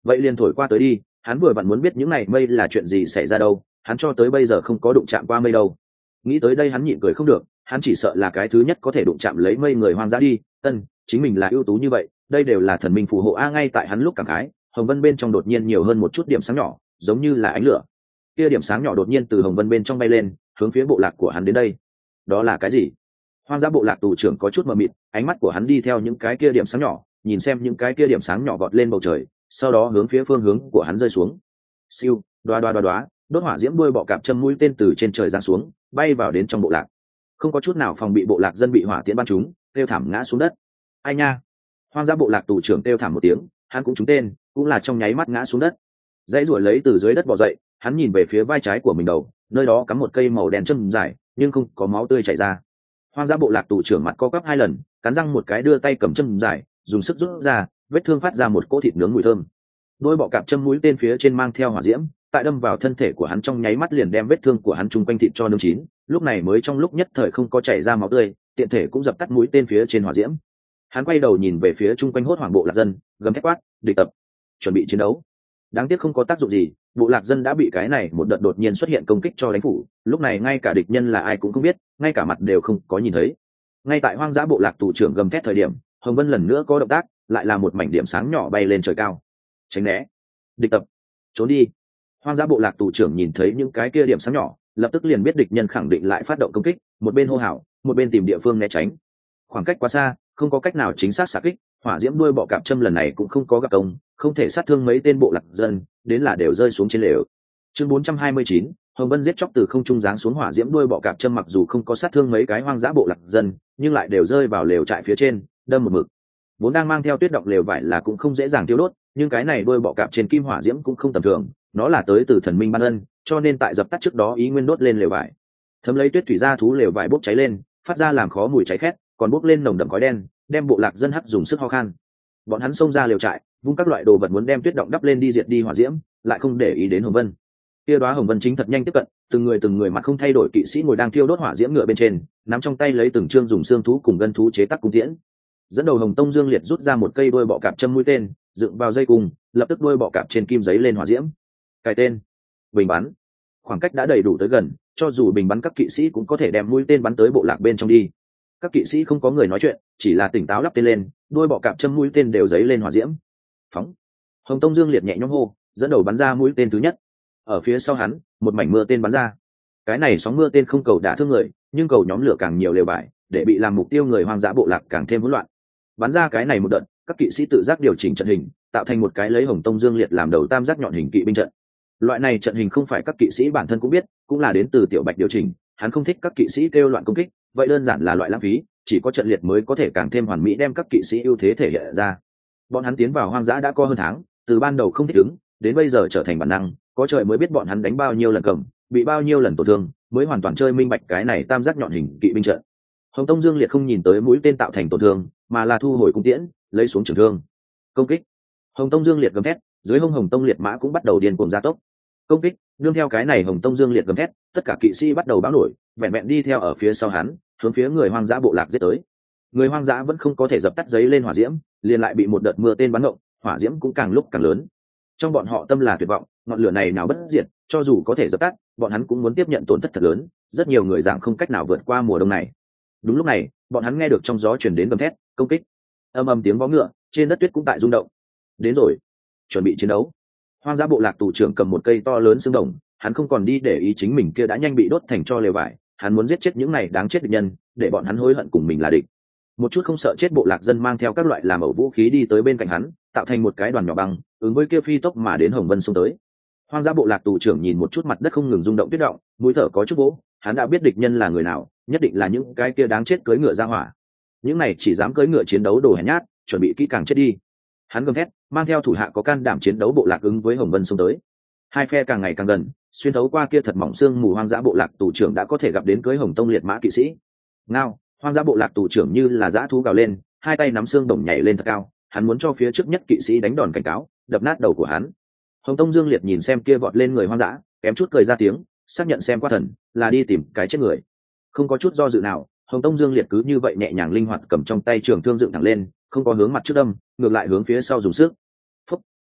vậy liền thổi qua tới đi, hắn vừa vặn muốn biết những này mây là chuyện gì xảy ra đâu, hắn cho tới bây giờ không có đụng chạm qua mây đâu. Nghĩ tới đây hắn nhịn cười không được, hắn chỉ sợ là cái thứ nhất có thể đụng chạm lấy mây người hoang dã đi. Chính mình là ưu tú như vậy, đây đều là thần minh phù hộ a. Ngay tại hắn lúc cảm khái, hồng vân bên trong đột nhiên nhiều hơn một chút điểm sáng nhỏ, giống như là ánh lửa. Kia điểm sáng nhỏ đột nhiên từ hồng vân bên trong bay lên, hướng phía bộ lạc của hắn đến đây. Đó là cái gì? Hoang dã bộ lạc tù trưởng có chút mờ mịt, ánh mắt của hắn đi theo những cái kia điểm sáng nhỏ, nhìn xem những cái kia điểm sáng nhỏ vọt lên bầu trời, sau đó hướng phía phương hướng của hắn rơi xuống. Siêu, đoá, đốt hỏa diễm đuôi bọ cạp châm mũi tên từ trên trời giáng xuống, bay vào đến trong bộ lạc. Không có chút nào phòng bị, bộ lạc dân bị hỏa tiễn bắn trúng, kêu thảm ngã xuống đất. Ai nha! Hoang dã bộ lạc tù trưởng kêu thảm một tiếng, hắn cũng trúng tên, cũng là trong nháy mắt ngã xuống đất. Dãy ruổi lấy từ dưới đất bò dậy, hắn nhìn về phía vai trái của mình đầu, nơi đó cắm một cây màu đen châm dài, nhưng không có máu tươi chảy ra. Hoang dã bộ lạc tù trưởng mặt co quắp 2 lần, cắn răng một cái đưa tay cầm châm dài, dùng sức rút ra, vết thương phát ra một cỗ thịt nướng mùi thơm. Đôi bọ cạp châm mũi tên phía trên mang theo hỏa diễm, tại đâm vào thân thể của hắn trong nháy mắt liền đem vết thương của hắn chung quanh thịt cho nướng chín, lúc này mới trong lúc nhất thời không có chảy ra máu tươi, tiện thể cũng dập tắt mũi tên phía trên hỏa diễm. Hắn quay đầu nhìn về phía chung quanh hốt hoảng bộ lạc dân, gầm thét quát, địch tập, chuẩn bị chiến đấu. Đáng tiếc không có tác dụng gì, bộ lạc dân đã bị cái này một đợt đột nhiên xuất hiện công kích cho đánh phủ, lúc này ngay cả địch nhân là ai cũng không biết, ngay cả mặt đều không có nhìn thấy. Ngay tại hoang dã bộ lạc tù trưởng gầm thét thời điểm, hồng vân lần nữa có động tác, lại là một mảnh điểm sáng nhỏ bay lên trời cao. Tránh né, địch tập, trốn đi. Hoang dã bộ lạc tù trưởng nhìn thấy những cái kia điểm sáng nhỏ, lập tức liền biết địch nhân khẳng định lại phát động công kích, một bên hô hào, một bên tìm địa phương né tránh. Khoảng cách quá xa, không có cách nào chính xác xạ kích, hỏa diễm đuôi bọ cạp châm lần này cũng không có gặp công, không thể sát thương mấy tên bộ lạc dân, đến là đều rơi xuống trên lều. Chương 429, hồng vân giết chóc từ không trung giáng xuống, hỏa diễm đuôi bọ cạp châm mặc dù không có sát thương mấy cái hoang dã bộ lạc dân, nhưng lại đều rơi vào lều trại phía trên, đâm một mực. Vốn đang mang theo tuyết động lều vải là cũng không dễ dàng tiêu đốt, nhưng cái này đuôi bọ cạp trên kim hỏa diễm cũng không tầm thường, nó là tới từ thần minh ban ân, cho nên tại dập tắt trước đó ý nguyên đốt lên lều vải. Thấm lấy tuyết thủy ra thú lều vải bốc cháy lên, phát ra làm khó mùi cháy khét, còn bốc lên nồng đậm khói đen, đem bộ lạc dân hắt dùng sức ho khan. Bọn hắn xông ra lều trại, vung các loại đồ vật muốn đem tuyết động đắp lên đi diệt đi hỏa diễm, lại không để ý đến hồng vân. Kia đóa hồng vân chính thật nhanh tiếp cận, từng người mặt không thay đổi kỵ sĩ ngồi đang thiêu đốt hỏa diễm ngựa bên trên, nắm trong tay lấy từng chương dùng xương thú cùng gân thú chế tác cung tiễn. Dẫn đầu Hồng Tông Dương Liệt rút ra một cây đuôi bọ cạp châm mũi tên, dựng vào dây cung, lập tức đuôi bọ cạp trên kim giấy lên hỏa diễm. Cài tên, bình bắn. Khoảng cách đã đầy đủ tới gần, cho dù bình bắn các kỵ sĩ cũng có thể đem mũi tên bắn tới bộ lạc bên trong đi. Các kỵ sĩ không có người nói chuyện, chỉ là tỉnh táo lắp tên lên, đuôi bọ cạp châm mũi tên đều giấy lên hỏa diễm. Phóng. Hồng Tông Dương Liệt nhẹ nhõm hô, dẫn đầu bắn ra mũi tên thứ nhất. Ở phía sau hắn, một mảnh mưa tên bắn ra. Cái này sóng mưa tên không cầu đả thương người, nhưng cầu nhóm lửa càng nhiều lều bại, để bị làm mục tiêu người hoang dã bộ lạc càng thêm hỗn loạn. Bắn ra cái này một đợt, các kỵ sĩ tự giác điều chỉnh trận hình, tạo thành một cái lấy Hồng Tông Dương Liệt làm đầu tam giác nhọn hình kỵ binh trận. Loại này trận hình không phải các kỵ sĩ bản thân cũng biết, cũng là đến từ Tiểu Bạch điều chỉnh, hắn không thích các kỵ sĩ kêu loạn công kích, vậy đơn giản là loại lãng phí, chỉ có trận liệt mới có thể càng thêm hoàn mỹ đem các kỵ sĩ ưu thế thể hiện ra. Bọn hắn tiến vào hoang dã đã có hơn tháng, từ ban đầu không thích ứng, đến bây giờ trở thành bản năng, có trời mới biết bọn hắn đánh bao nhiêu lần cầm, bị bao nhiêu lần tổn thương, mới hoàn toàn chơi minh bạch cái này tam giác nhọn hình kỵ binh trận. Hồng Tông Dương Liệt không nhìn tới mũi tên tạo thành tổn thương, mà là thu hồi cung tiễn, lấy xuống trường thương. Công kích. Hồng Tông Dương Liệt gầm thét, dưới hông Hồng Tông Liệt mã cũng bắt đầu điên cuồng gia tốc. Công kích, nương theo cái này Hồng Tông Dương Liệt gầm thét, tất cả kỵ sĩ bắt đầu báo nổi, vẹn vẹn đi theo ở phía sau hắn, hướng phía người hoang dã bộ lạc giết tới. Người hoang dã vẫn không có thể dập tắt giấy lên hỏa diễm, liền lại bị một đợt mưa tên bắn ngộng, hỏa diễm cũng càng lúc càng lớn. Trong bọn họ tâm là tuyệt vọng, ngọn lửa này nào bất diệt, cho dù có thể dập tắt, bọn hắn cũng muốn tiếp nhận tổn thất thật lớn, rất nhiều người dạng không cách nào vượt qua mùa đông này. Đúng lúc này, bọn hắn nghe được trong gió truyền đến gầm thét, công kích. Âm ầm tiếng vó ngựa, trên đất tuyết cũng tại rung động. Đến rồi, chuẩn bị chiến đấu. Hoang dã bộ lạc tù trưởng cầm một cây to lớn xương đồng, hắn không còn đi để ý chính mình kia đã nhanh bị đốt thành tro lều vải, hắn muốn giết chết những này đáng chết địch nhân, để bọn hắn hối hận cùng mình là địch. Một chút không sợ chết bộ lạc dân mang theo các loại làm ẩu vũ khí đi tới bên cạnh hắn, tạo thành một cái đoàn nhỏ băng, ứng với kia phi tốc mà đến Hồng Vân xông tới. Hoang dã bộ lạc tù trưởng nhìn một chút mặt đất không ngừng rung động tuyết động, mũi thở có chút vỗ, hắn đã biết địch nhân là người nào, nhất định là những cái kia đáng chết cưỡi ngựa ra hỏa. Những này chỉ dám cưỡi ngựa chiến đấu đồ hèn nhát, chuẩn bị kỹ càng chết đi. Hắn gầm thét, mang theo thủ hạ có can đảm chiến đấu bộ lạc ứng với Hồng Vân xông tới. Hai phe càng ngày càng gần, xuyên thấu qua kia thật mỏng xương mù hoang dã bộ lạc tù trưởng đã có thể gặp đến cưới Hồng Tông liệt mã kỵ sĩ. Ngao, hoang dã bộ lạc tù trưởng như là dã thú gào lên, hai tay nắm xương đồng nhảy lên thật cao, hắn muốn cho phía trước nhất kỵ sĩ đánh đòn cảnh cáo, đập nát đầu của hắn. Hồng Tông Dương Liệt nhìn xem kia vọt lên người hoang dã, kém chút cười ra tiếng, xác nhận xem qua thần là đi tìm cái chết người. Không có chút do dự nào, Hồng Tông Dương Liệt cứ như vậy nhẹ nhàng linh hoạt cầm trong tay trường thương dựng thẳng lên, không có hướng mặt trước đâm, ngược lại hướng phía sau dùng sức. Phúc,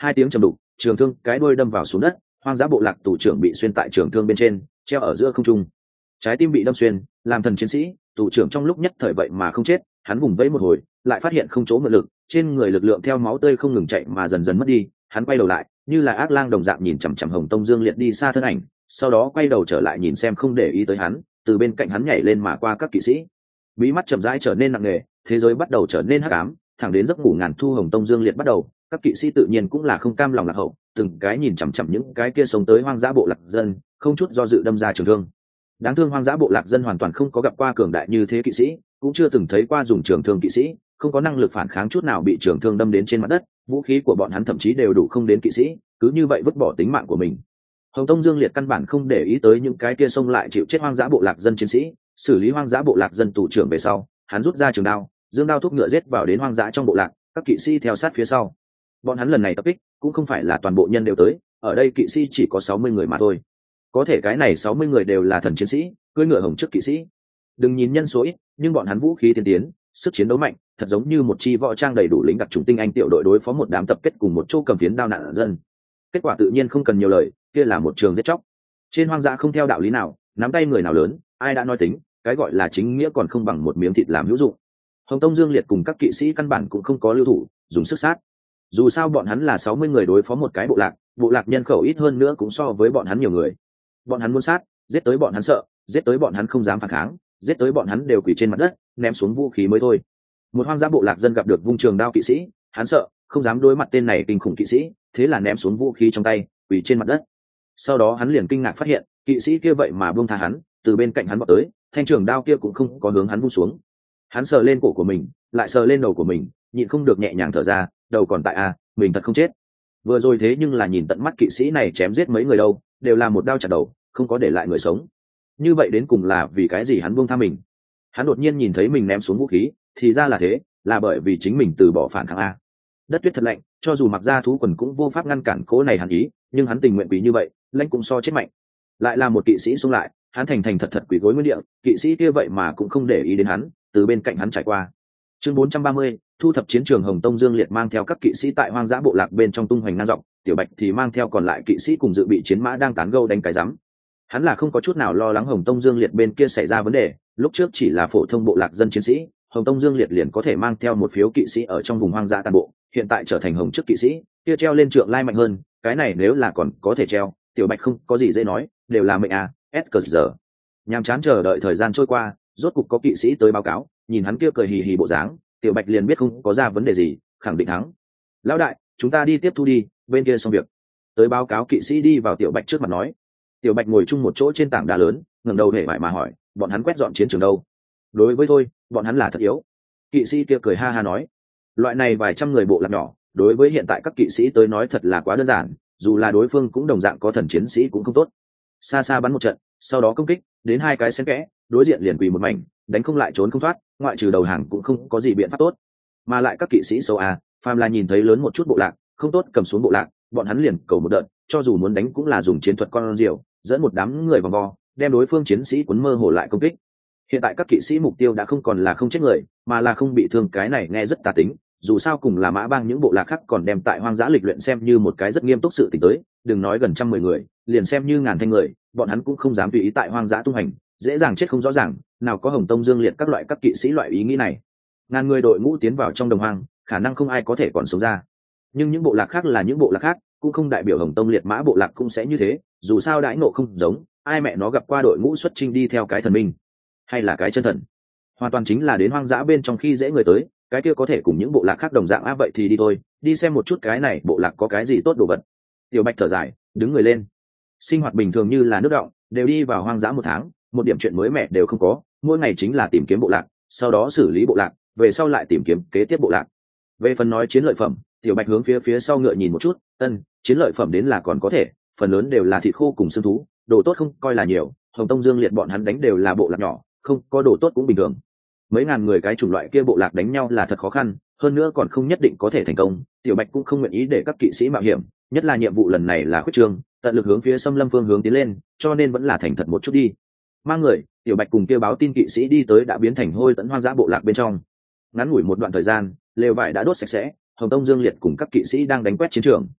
hai tiếng trầm đục, trường thương cái đuôi đâm vào xuống đất, hoang dã bộ lạc tù trưởng bị xuyên tại trường thương bên trên, treo ở giữa không trung. Trái tim bị đâm xuyên, làm thần chiến sĩ, tù trưởng trong lúc nhất thời vậy mà không chết, hắn vùng vẫy một hồi, lại phát hiện không chỗ mượn lực, trên người lực lượng theo máu tươi không ngừng chạy mà dần dần mất đi, hắn quay đầu lại, như là ác lang đồng dạng nhìn chằm chằm Hồng Tông Dương Liệt đi xa thân ảnh, sau đó quay đầu trở lại nhìn xem không để ý tới hắn, từ bên cạnh hắn nhảy lên mà qua các kỵ sĩ. Bí mắt chậm rãi trở nên nặng nề, thế giới bắt đầu trở nên hắc ám, thẳng đến giấc ngủ ngàn thu Hồng Tông Dương Liệt bắt đầu, các kỵ sĩ tự nhiên cũng là không cam lòng lạc hậu, từng cái nhìn chằm chằm những cái kia sống tới hoang dã bộ lạc dân, không chút do dự đâm ra trường thương. Đáng thương hoang dã bộ lạc dân hoàn toàn không có gặp qua cường đại như thế kỵ sĩ, cũng chưa từng thấy qua dùng trường thương kỵ sĩ, không có năng lực phản kháng chút nào, bị trường thương đâm đến trên mặt đất, vũ khí của bọn hắn thậm chí đều đủ không đến kỵ sĩ, cứ như vậy vứt bỏ tính mạng của mình. Hồng Tông Dương Liệt căn bản không để ý tới những cái kia xông lại chịu chết hoang dã bộ lạc dân chiến sĩ, xử lý hoang dã bộ lạc dân tù trưởng về sau, hắn rút ra trường đao, dương đao thúc ngựa giết vào đến hoang dã trong bộ lạc, các kỵ sĩ theo sát phía sau. Bọn hắn lần này tập kích cũng không phải là toàn bộ nhân đều tới, ở đây kỵ sĩ chỉ có 60 người mà thôi. Có thể cái này 60 người đều là thần chiến sĩ, cưỡi ngựa hồng trước kỵ sĩ. Đừng nhìn nhân số ít, nhưng bọn hắn vũ khí tiên tiến, sức chiến đấu mạnh, thật giống như một chi võ trang đầy đủ lính đặc chủng tinh anh tiểu đội đối phó một đám tập kết cùng một chỗ cầm phiến đao nạn dân. Kết quả tự nhiên không cần nhiều lời, kia là một trường giết chóc. Trên hoang dã không theo đạo lý nào, nắm tay người nào lớn, ai đã nói tính, cái gọi là chính nghĩa còn không bằng một miếng thịt làm hữu dụng. Hồng Tông Dương Liệt cùng các kỵ sĩ căn bản cũng không có lưu thủ, dùng sức sát. Dù sao bọn hắn là 60 người đối phó một cái bộ lạc nhân khẩu ít hơn nữa cũng so với bọn hắn nhiều người. Bọn hắn muốn sát, giết tới bọn hắn sợ, giết tới bọn hắn không dám phản kháng, giết tới bọn hắn đều quỳ trên mặt đất, ném xuống vũ khí mới thôi. Một hoang dã bộ lạc dân gặp được vung trường đao kỵ sĩ, hắn sợ, không dám đối mặt tên này kinh khủng kỵ sĩ, thế là ném xuống vũ khí trong tay, quỳ trên mặt đất. Sau đó hắn liền kinh ngạc phát hiện, kỵ sĩ kia vậy mà buông tha hắn, từ bên cạnh hắn vọt tới, thanh trường đao kia cũng không có hướng hắn vung xuống. Hắn sờ lên cổ của mình, lại sờ lên đầu của mình, nhịn không được nhẹ nhàng thở ra, đầu còn tại mình thật không chết. Vừa rồi thế nhưng là nhìn tận mắt kỵ sĩ này chém giết mấy người đâu, đều là một đao chặt đầu, không có để lại người sống. Như vậy đến cùng là vì cái gì hắn buông tha mình? Hắn đột nhiên nhìn thấy mình ném xuống vũ khí, thì ra là thế, là bởi vì chính mình từ bỏ phản kháng Đất tuyết thật lạnh, cho dù mặc ra thú quần cũng vô pháp ngăn cản cố này hắn ý, nhưng hắn tình nguyện quỳ như vậy, lãnh cũng so chết mạnh. Lại là một kỵ sĩ xông lại, hắn thành thành thật thật quỳ gối nguyên địa, kỵ sĩ kia vậy mà cũng không để ý đến hắn, từ bên cạnh hắn trải qua. Chương 430, thu thập chiến trường. Hồng Tông Dương Liệt mang theo các kỵ sĩ tại hoang dã bộ lạc bên trong tung hoành ngang dọc, Tiểu Bạch thì mang theo còn lại kỵ sĩ cùng dự bị chiến mã đang tán gẫu đánh cái rắm. Hắn là không có chút nào lo lắng Hồng Tông Dương Liệt bên kia xảy ra vấn đề, lúc trước chỉ là phổ thông bộ lạc dân chiến sĩ, Hồng Tông Dương Liệt liền có thể mang theo một phiếu kỵ sĩ ở trong vùng hoang dã tàn bộ, hiện tại trở thành hồng chức kỵ sĩ, kia treo lên trượng lai mạnh hơn, cái này nếu là còn có thể treo, Tiểu Bạch không có gì dễ nói, đều là mệnh giờ. Nhàm chán chờ đợi thời gian trôi qua, rốt cục có kỵ sĩ tới báo cáo, nhìn hắn kia cười hì hì bộ dáng, Tiểu Bạch liền biết không có ra vấn đề gì, khẳng định thắng. Lão đại, chúng ta đi tiếp thu đi, bên kia xong việc. Tới báo cáo kỵ sĩ đi vào Tiểu Bạch trước mặt nói. Tiểu Bạch ngồi chung một chỗ trên tảng đá lớn, ngẩng đầu hề bại mà hỏi, bọn hắn quét dọn chiến trường đâu? Đối với tôi, bọn hắn là thật yếu. Kỵ sĩ kia cười ha ha nói, loại này vài trăm người bộ lạc nhỏ, đối với hiện tại các kỵ sĩ tới nói thật là quá đơn giản, dù là đối phương cũng đồng dạng có thần chiến sĩ cũng không tốt. Xa xa bắn một trận, sau đó công kích, đến hai cái xen kẽ, đối diện liền quỳ một mảnh, đánh không lại trốn không thoát, ngoại trừ đầu hàng cũng không có gì biện pháp tốt. Mà lại các kỵ sĩ xấu phàm là nhìn thấy lớn một chút bộ lạc, không tốt cầm xuống bộ lạc, bọn hắn liền cầu một đợt, cho dù muốn đánh cũng là dùng chiến thuật con diều, dẫn một đám người vòng vo, đem đối phương chiến sĩ cuốn mơ hồ lại công kích. Hiện tại các kỵ sĩ mục tiêu đã không còn là không chết người, mà là không bị thương, cái này nghe rất tà tính, dù sao cùng là mã bang những bộ lạc khác còn đem tại hoang dã lịch luyện xem như một cái rất nghiêm túc sự tình tới, đừng nói gần 110 người, liền xem như ngàn thanh người, bọn hắn cũng không dám tùy ý tại hoang dã tung hành, dễ dàng chết không rõ ràng, nào có Hồng Tông Dương Liệt các loại các kỵ sĩ loại ý nghĩ này. Ngàn người đội ngũ tiến vào trong đồng hoang, khả năng không ai có thể còn sống ra, nhưng những bộ lạc khác là những bộ lạc khác, cũng không đại biểu Hồng Tông Liệt mã bộ lạc cũng sẽ như thế, dù sao đãi ngộ không giống, ai mẹ nó gặp qua đội ngũ xuất chinh đi theo cái thần minh hay là cái chân thần, hoàn toàn chính là đến hoang dã bên trong khi dễ người tới, cái kia có thể cùng những bộ lạc khác đồng dạng vậy thì đi thôi, đi xem một chút cái này bộ lạc có cái gì tốt đồ vật. Tiểu Bạch thở dài, đứng người lên. Sinh hoạt bình thường như là nước đọng, đều đi vào hoang dã 1 tháng, một điểm chuyện mới mẻ đều không có, mỗi ngày chính là tìm kiếm bộ lạc, sau đó xử lý bộ lạc, về sau lại tìm kiếm kế tiếp bộ lạc. Về phần nói chiến lợi phẩm, Tiểu Bạch hướng phía sau ngựa nhìn một chút, chiến lợi phẩm đến là còn có thể, phần lớn đều là thịt khô cùng xương thú, đồ tốt không coi là nhiều, Hồng Tông Dương Liệt bọn hắn đánh đều là bộ lạc nhỏ, không có đồ tốt cũng bình thường. Mấy ngàn người cái chủng loại kia bộ lạc đánh nhau là thật khó khăn, hơn nữa còn không nhất định có thể thành công, Tiểu Bạch cũng không nguyện ý để các kỵ sĩ mạo hiểm, nhất là nhiệm vụ lần này là khuyết trương, tận lực hướng phía Xâm Lâm phương hướng tiến lên, cho nên vẫn là thành thật một chút đi. Mang người, Tiểu Bạch cùng kia báo tin kỵ sĩ đi tới đã biến thành hôi tẫn hoang dã bộ lạc bên trong. Ngắn ngủi một đoạn thời gian, lều vải đã đốt sạch sẽ, Hồng Tông Dương Liệt cùng các kỵ sĩ đang đánh quét chiến trường.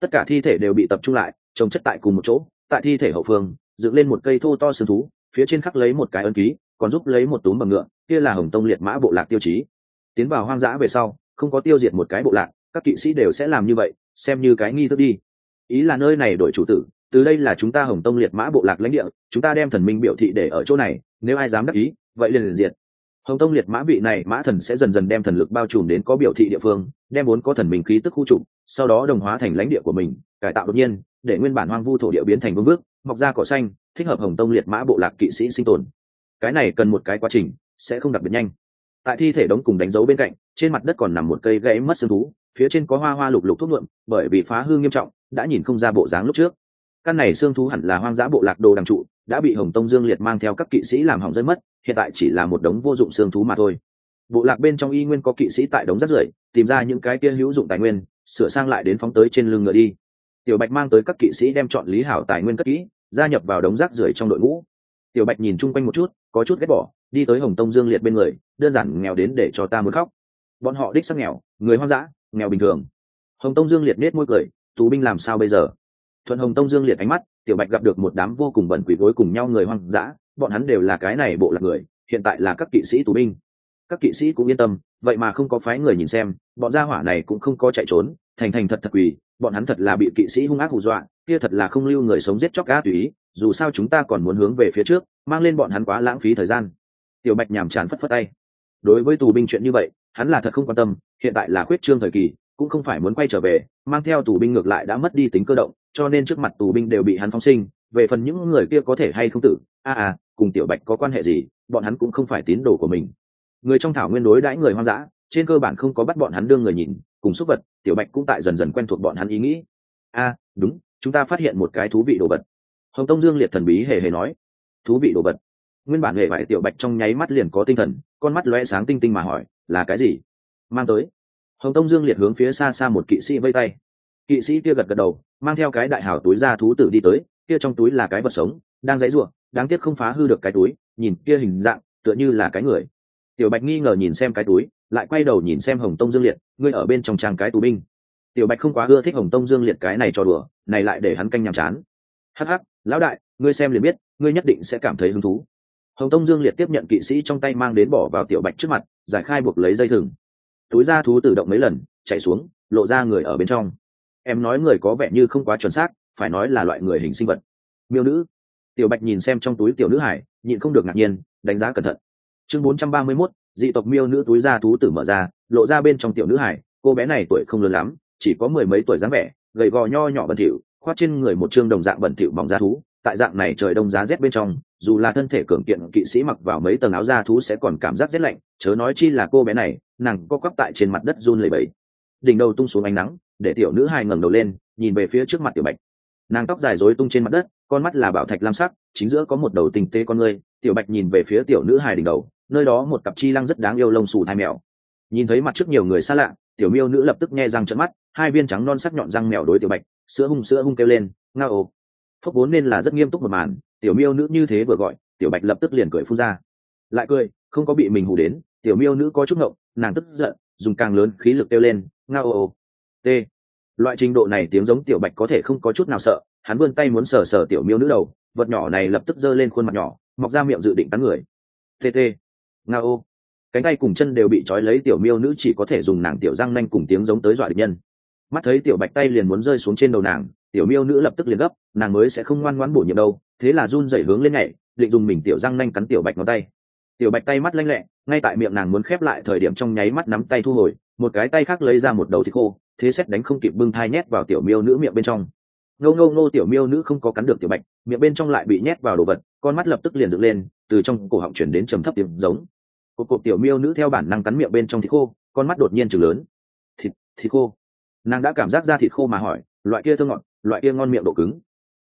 Tất cả thi thể đều bị tập trung lại trồng chất tại cùng một chỗ. Tại thi thể hậu phương dựng lên một cây thô to xương thú, phía trên khắc lấy một cái ấn ký, còn giúp lấy một túm bằng ngựa, kia là Hồng Tông liệt mã bộ lạc tiêu chí. Tiến vào hoang dã về sau, không có tiêu diệt một cái bộ lạc, các kỵ sĩ đều sẽ làm như vậy, xem như cái nghi thức đi. Ý là nơi này đổi chủ tử, từ đây là chúng ta Hồng Tông liệt mã bộ lạc lãnh địa, chúng ta đem thần minh biểu thị để ở chỗ này, nếu ai dám đắc ý, vậy liền diệt. Hồng Tông liệt mã vị này mã thần sẽ dần dần đem thần lực bao trùm đến có biểu thị địa phương, đem vốn có thần minh khí tức khu trục, sau đó đồng hóa thành lãnh địa của mình, cải tạo đột nhiên, để nguyên bản hoang vu thổ địa biến thành vương vước, mọc ra cỏ xanh, thích hợp Hồng Tông liệt mã bộ lạc kỵ sĩ sinh tồn. Cái này cần một cái quá trình, sẽ không đặc biệt nhanh. Tại thi thể đống cùng đánh dấu bên cạnh, trên mặt đất còn nằm một cây gãy mất xương thú, phía trên có hoa hoa lục lục thuốc nhuộm, bởi vì phá hư nghiêm trọng, đã nhìn không ra bộ dáng lúc trước. Căn này xương thú hẳn là hoang dã bộ lạc đồ đằng trụ, đã bị Hồng Tông Dương Liệt mang theo các kỵ sĩ làm hỏng rơi mất, hiện tại chỉ là một đống vô dụng xương thú mà thôi. Bộ lạc bên trong y nguyên có kỵ sĩ tại đống rác rưởi, tìm ra những cái kia hữu dụng tài nguyên, sửa sang lại đến phóng tới trên lưng ngựa đi. Tiểu Bạch mang tới các kỵ sĩ đem chọn lý hảo tài nguyên cất kỹ, gia nhập vào đống rác rưởi trong đội ngũ. Tiểu Bạch nhìn chung quanh một chút, có chút ghét bỏ, đi tới Hồng Tông Dương Liệt bên người, đơn giản nghèo đến để cho ta muốn khóc. Bọn họ đích xác nghèo, người hoang dã, nghèo bình thường. Hồng Tông Dương Liệt nết môi cười, tù binh làm sao bây giờ? Thuận Hồng Tông Dương Liệt ánh mắt, Tiểu Bạch gặp được một đám vô cùng bẩn quỷ gối cùng nhau người hoang dã, bọn hắn đều là cái này bộ lạc người, hiện tại là các kỵ sĩ tù binh. Các kỵ sĩ cũng yên tâm, vậy mà không có phái người nhìn xem, bọn gia hỏa này cũng không có chạy trốn, thành thành thật thật quỳ, bọn hắn thật là bị kỵ sĩ hung ác hù dọa, kia thật là không lưu người sống giết chóc gã tùy ý, dù sao chúng ta còn muốn hướng về phía trước, mang lên bọn hắn quá lãng phí thời gian. Tiểu Bạch nhàm chán phất phất tay. Đối với tù binh chuyện như vậy, hắn là thật không quan tâm, hiện tại là khuyết trương thời kỳ, cũng không phải muốn quay trở về, mang theo tù binh ngược lại đã mất đi tính cơ động, cho nên trước mặt tù binh đều bị hắn phóng sinh, về phần những người kia có thể hay không tử, cùng Tiểu Bạch có quan hệ gì, bọn hắn cũng không phải tín đồ của mình. Người trong thảo nguyên đối đãi người hoang dã, trên cơ bản không có bắt bọn hắn đương người nhìn, cùng súc vật, Tiểu Bạch cũng tại dần dần quen thuộc bọn hắn ý nghĩ. Đúng, chúng ta phát hiện một cái thú vị đồ vật. Hồng Tông Dương Liệt thần bí hề hề nói. Thú vị đồ vật? Nguyên bản hệ vải Tiểu Bạch trong nháy mắt liền có tinh thần, con mắt lóe sáng tinh tinh mà hỏi, là cái gì? Mang tới. Hồng Tông Dương Liệt hướng phía xa xa một kỵ sĩ vây tay. Kỵ sĩ kia gật gật đầu, mang theo cái đại hào túi ra thú tử đi tới, kia trong túi là cái vật sống, đang giãy giụa, đáng tiếc không phá hư được cái túi, nhìn kia hình dạng, tựa như là cái người. Tiểu Bạch nghi ngờ nhìn xem cái túi, lại quay đầu nhìn xem Hồng Tông Dương Liệt, ngươi ở bên trong trang cái tù binh. Tiểu Bạch không quá ưa thích Hồng Tông Dương Liệt cái này cho đùa, này lại để hắn canh nhàm chán. Hắc hắc, lão đại, ngươi xem liền biết, ngươi nhất định sẽ cảm thấy hứng thú. Hồng Tông Dương Liệt tiếp nhận kỵ sĩ trong tay mang đến bỏ vào Tiểu Bạch trước mặt, giải khai buộc lấy dây thừng. Túi da thú tự động mấy lần, chạy xuống, lộ ra người ở bên trong. Em nói người có vẻ như không quá chuẩn xác, phải nói là loại người hình sinh vật. Miêu nữ. Tiểu Bạch nhìn xem trong túi tiểu nữ hải, nhịn không được ngạc nhiên, đánh giá cẩn thận. Chương 431, dị tộc miêu nữ túi da thú tử mở ra, lộ ra bên trong tiểu nữ hải, cô bé này tuổi không lớn lắm, chỉ có mười mấy tuổi dáng vẻ, gầy gò nho nhỏ bẩn thỉu, khoác trên người một trương đồng dạng bẩn thỉu mỏng da thú. Tại dạng này trời đông giá rét bên trong, dù là thân thể cường kiện kỵ sĩ mặc vào mấy tầng áo da thú sẽ còn cảm giác rét lạnh, chớ nói chi là cô bé này, nàng co quắp tại trên mặt đất run lẩy bẩy. Đỉnh đầu tung xuống ánh nắng, để tiểu nữ hài ngẩng đầu lên, nhìn về phía trước mặt Tiểu Bạch. Nàng tóc dài rối tung trên mặt đất, con mắt là bảo thạch lam sắc, chính giữa có một đầu tinh tế con ngươi. Tiểu Bạch nhìn về phía tiểu nữ hài đỉnh đầu, nơi đó một cặp chi lăng rất đáng yêu lông xù thai mèo. Nhìn thấy mặt trước nhiều người xa lạ, tiểu miêu nữ lập tức nhe răng trợn mắt, hai viên trắng non sắc nhọn răng mèo đối Tiểu Bạch, sữa hung kêu lên, ngao ồ. Phốc vốn nên là rất nghiêm túc một màn, tiểu miêu nữ như thế vừa gọi, Tiểu Bạch lập tức liền cười phun ra. Lại cười, không có bị mình hù đến, tiểu miêu nữ có chút ngộng, nàng tức giận, dùng càng lớn khí lực kêu lên, ngao ồ. T. Loại trình độ này tiếng giống Tiểu Bạch có thể không có chút nào sợ, hắn vươn tay muốn sờ sờ tiểu miêu nữ đầu, vật nhỏ này lập tức giơ lên khuôn mặt nhỏ, mọc ra miệng dự định cắn người. Tt. Ngao. Cánh tay cùng chân đều bị trói lấy, tiểu miêu nữ chỉ có thể dùng nàng tiểu răng nanh cùng tiếng giống tới dọa địch nhân. Mắt thấy Tiểu Bạch tay liền muốn rơi xuống trên đầu nàng, tiểu miêu nữ lập tức liền gấp, nàng mới sẽ không ngoan ngoãn bổ nhiệm đâu, thế là run rẩy hướng lên nhảy, định dùng mình tiểu răng nanh cắn Tiểu Bạch ngón tay. Tiểu Bạch tay mắt lanh lẹ, ngay tại miệng nàng muốn khép lại thời điểm trong nháy mắt nắm tay thu hồi, một cái tay khác lấy ra một đầu thịt khô, thế xét đánh không kịp bưng thai nhét vào tiểu miêu nữ miệng bên trong. Ngô tiểu miêu nữ không có cắn được Tiểu Bạch, miệng bên trong lại bị nhét vào đồ vật, con mắt lập tức liền dựng lên, từ trong cổ họng chuyển đến trầm thấp tiếng giống. Cộp tiểu miêu nữ theo bản năng cắn miệng bên trong thịt khô, con mắt đột nhiên trừng lớn. Thịt khô. Nàng đã cảm giác ra thịt khô mà hỏi, loại kia thơm ngọt, loại kia ngon miệng độ cứng.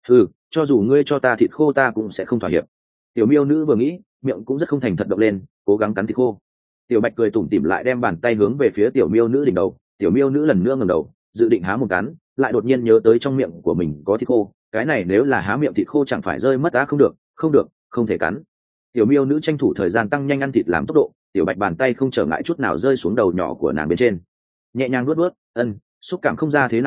Cho dù ngươi cho ta thịt khô ta cũng sẽ không thỏa hiệp. Tiểu miêu nữ vừa nghĩ, miệng cũng rất không thành thật động lên, cố gắng cắn thịt khô. Tiểu Bạch cười tủm tỉm lại đem bàn tay hướng về phía tiểu miêu nữ đỉnh đầu, tiểu miêu nữ lần nữa ngẩng đầu, dự định há một cắn, lại đột nhiên nhớ tới trong miệng của mình có thịt khô, cái này nếu là há miệng thịt khô chẳng phải rơi mất á, không thể cắn. Tiểu miêu nữ tranh thủ thời gian tăng nhanh ăn thịt làm tốc độ, Tiểu Bạch bàn tay không trở ngại chút nào rơi xuống đầu nhỏ của nàng bên trên, nhẹ nhàng vuốt, xúc cảm không ra thế nào địa,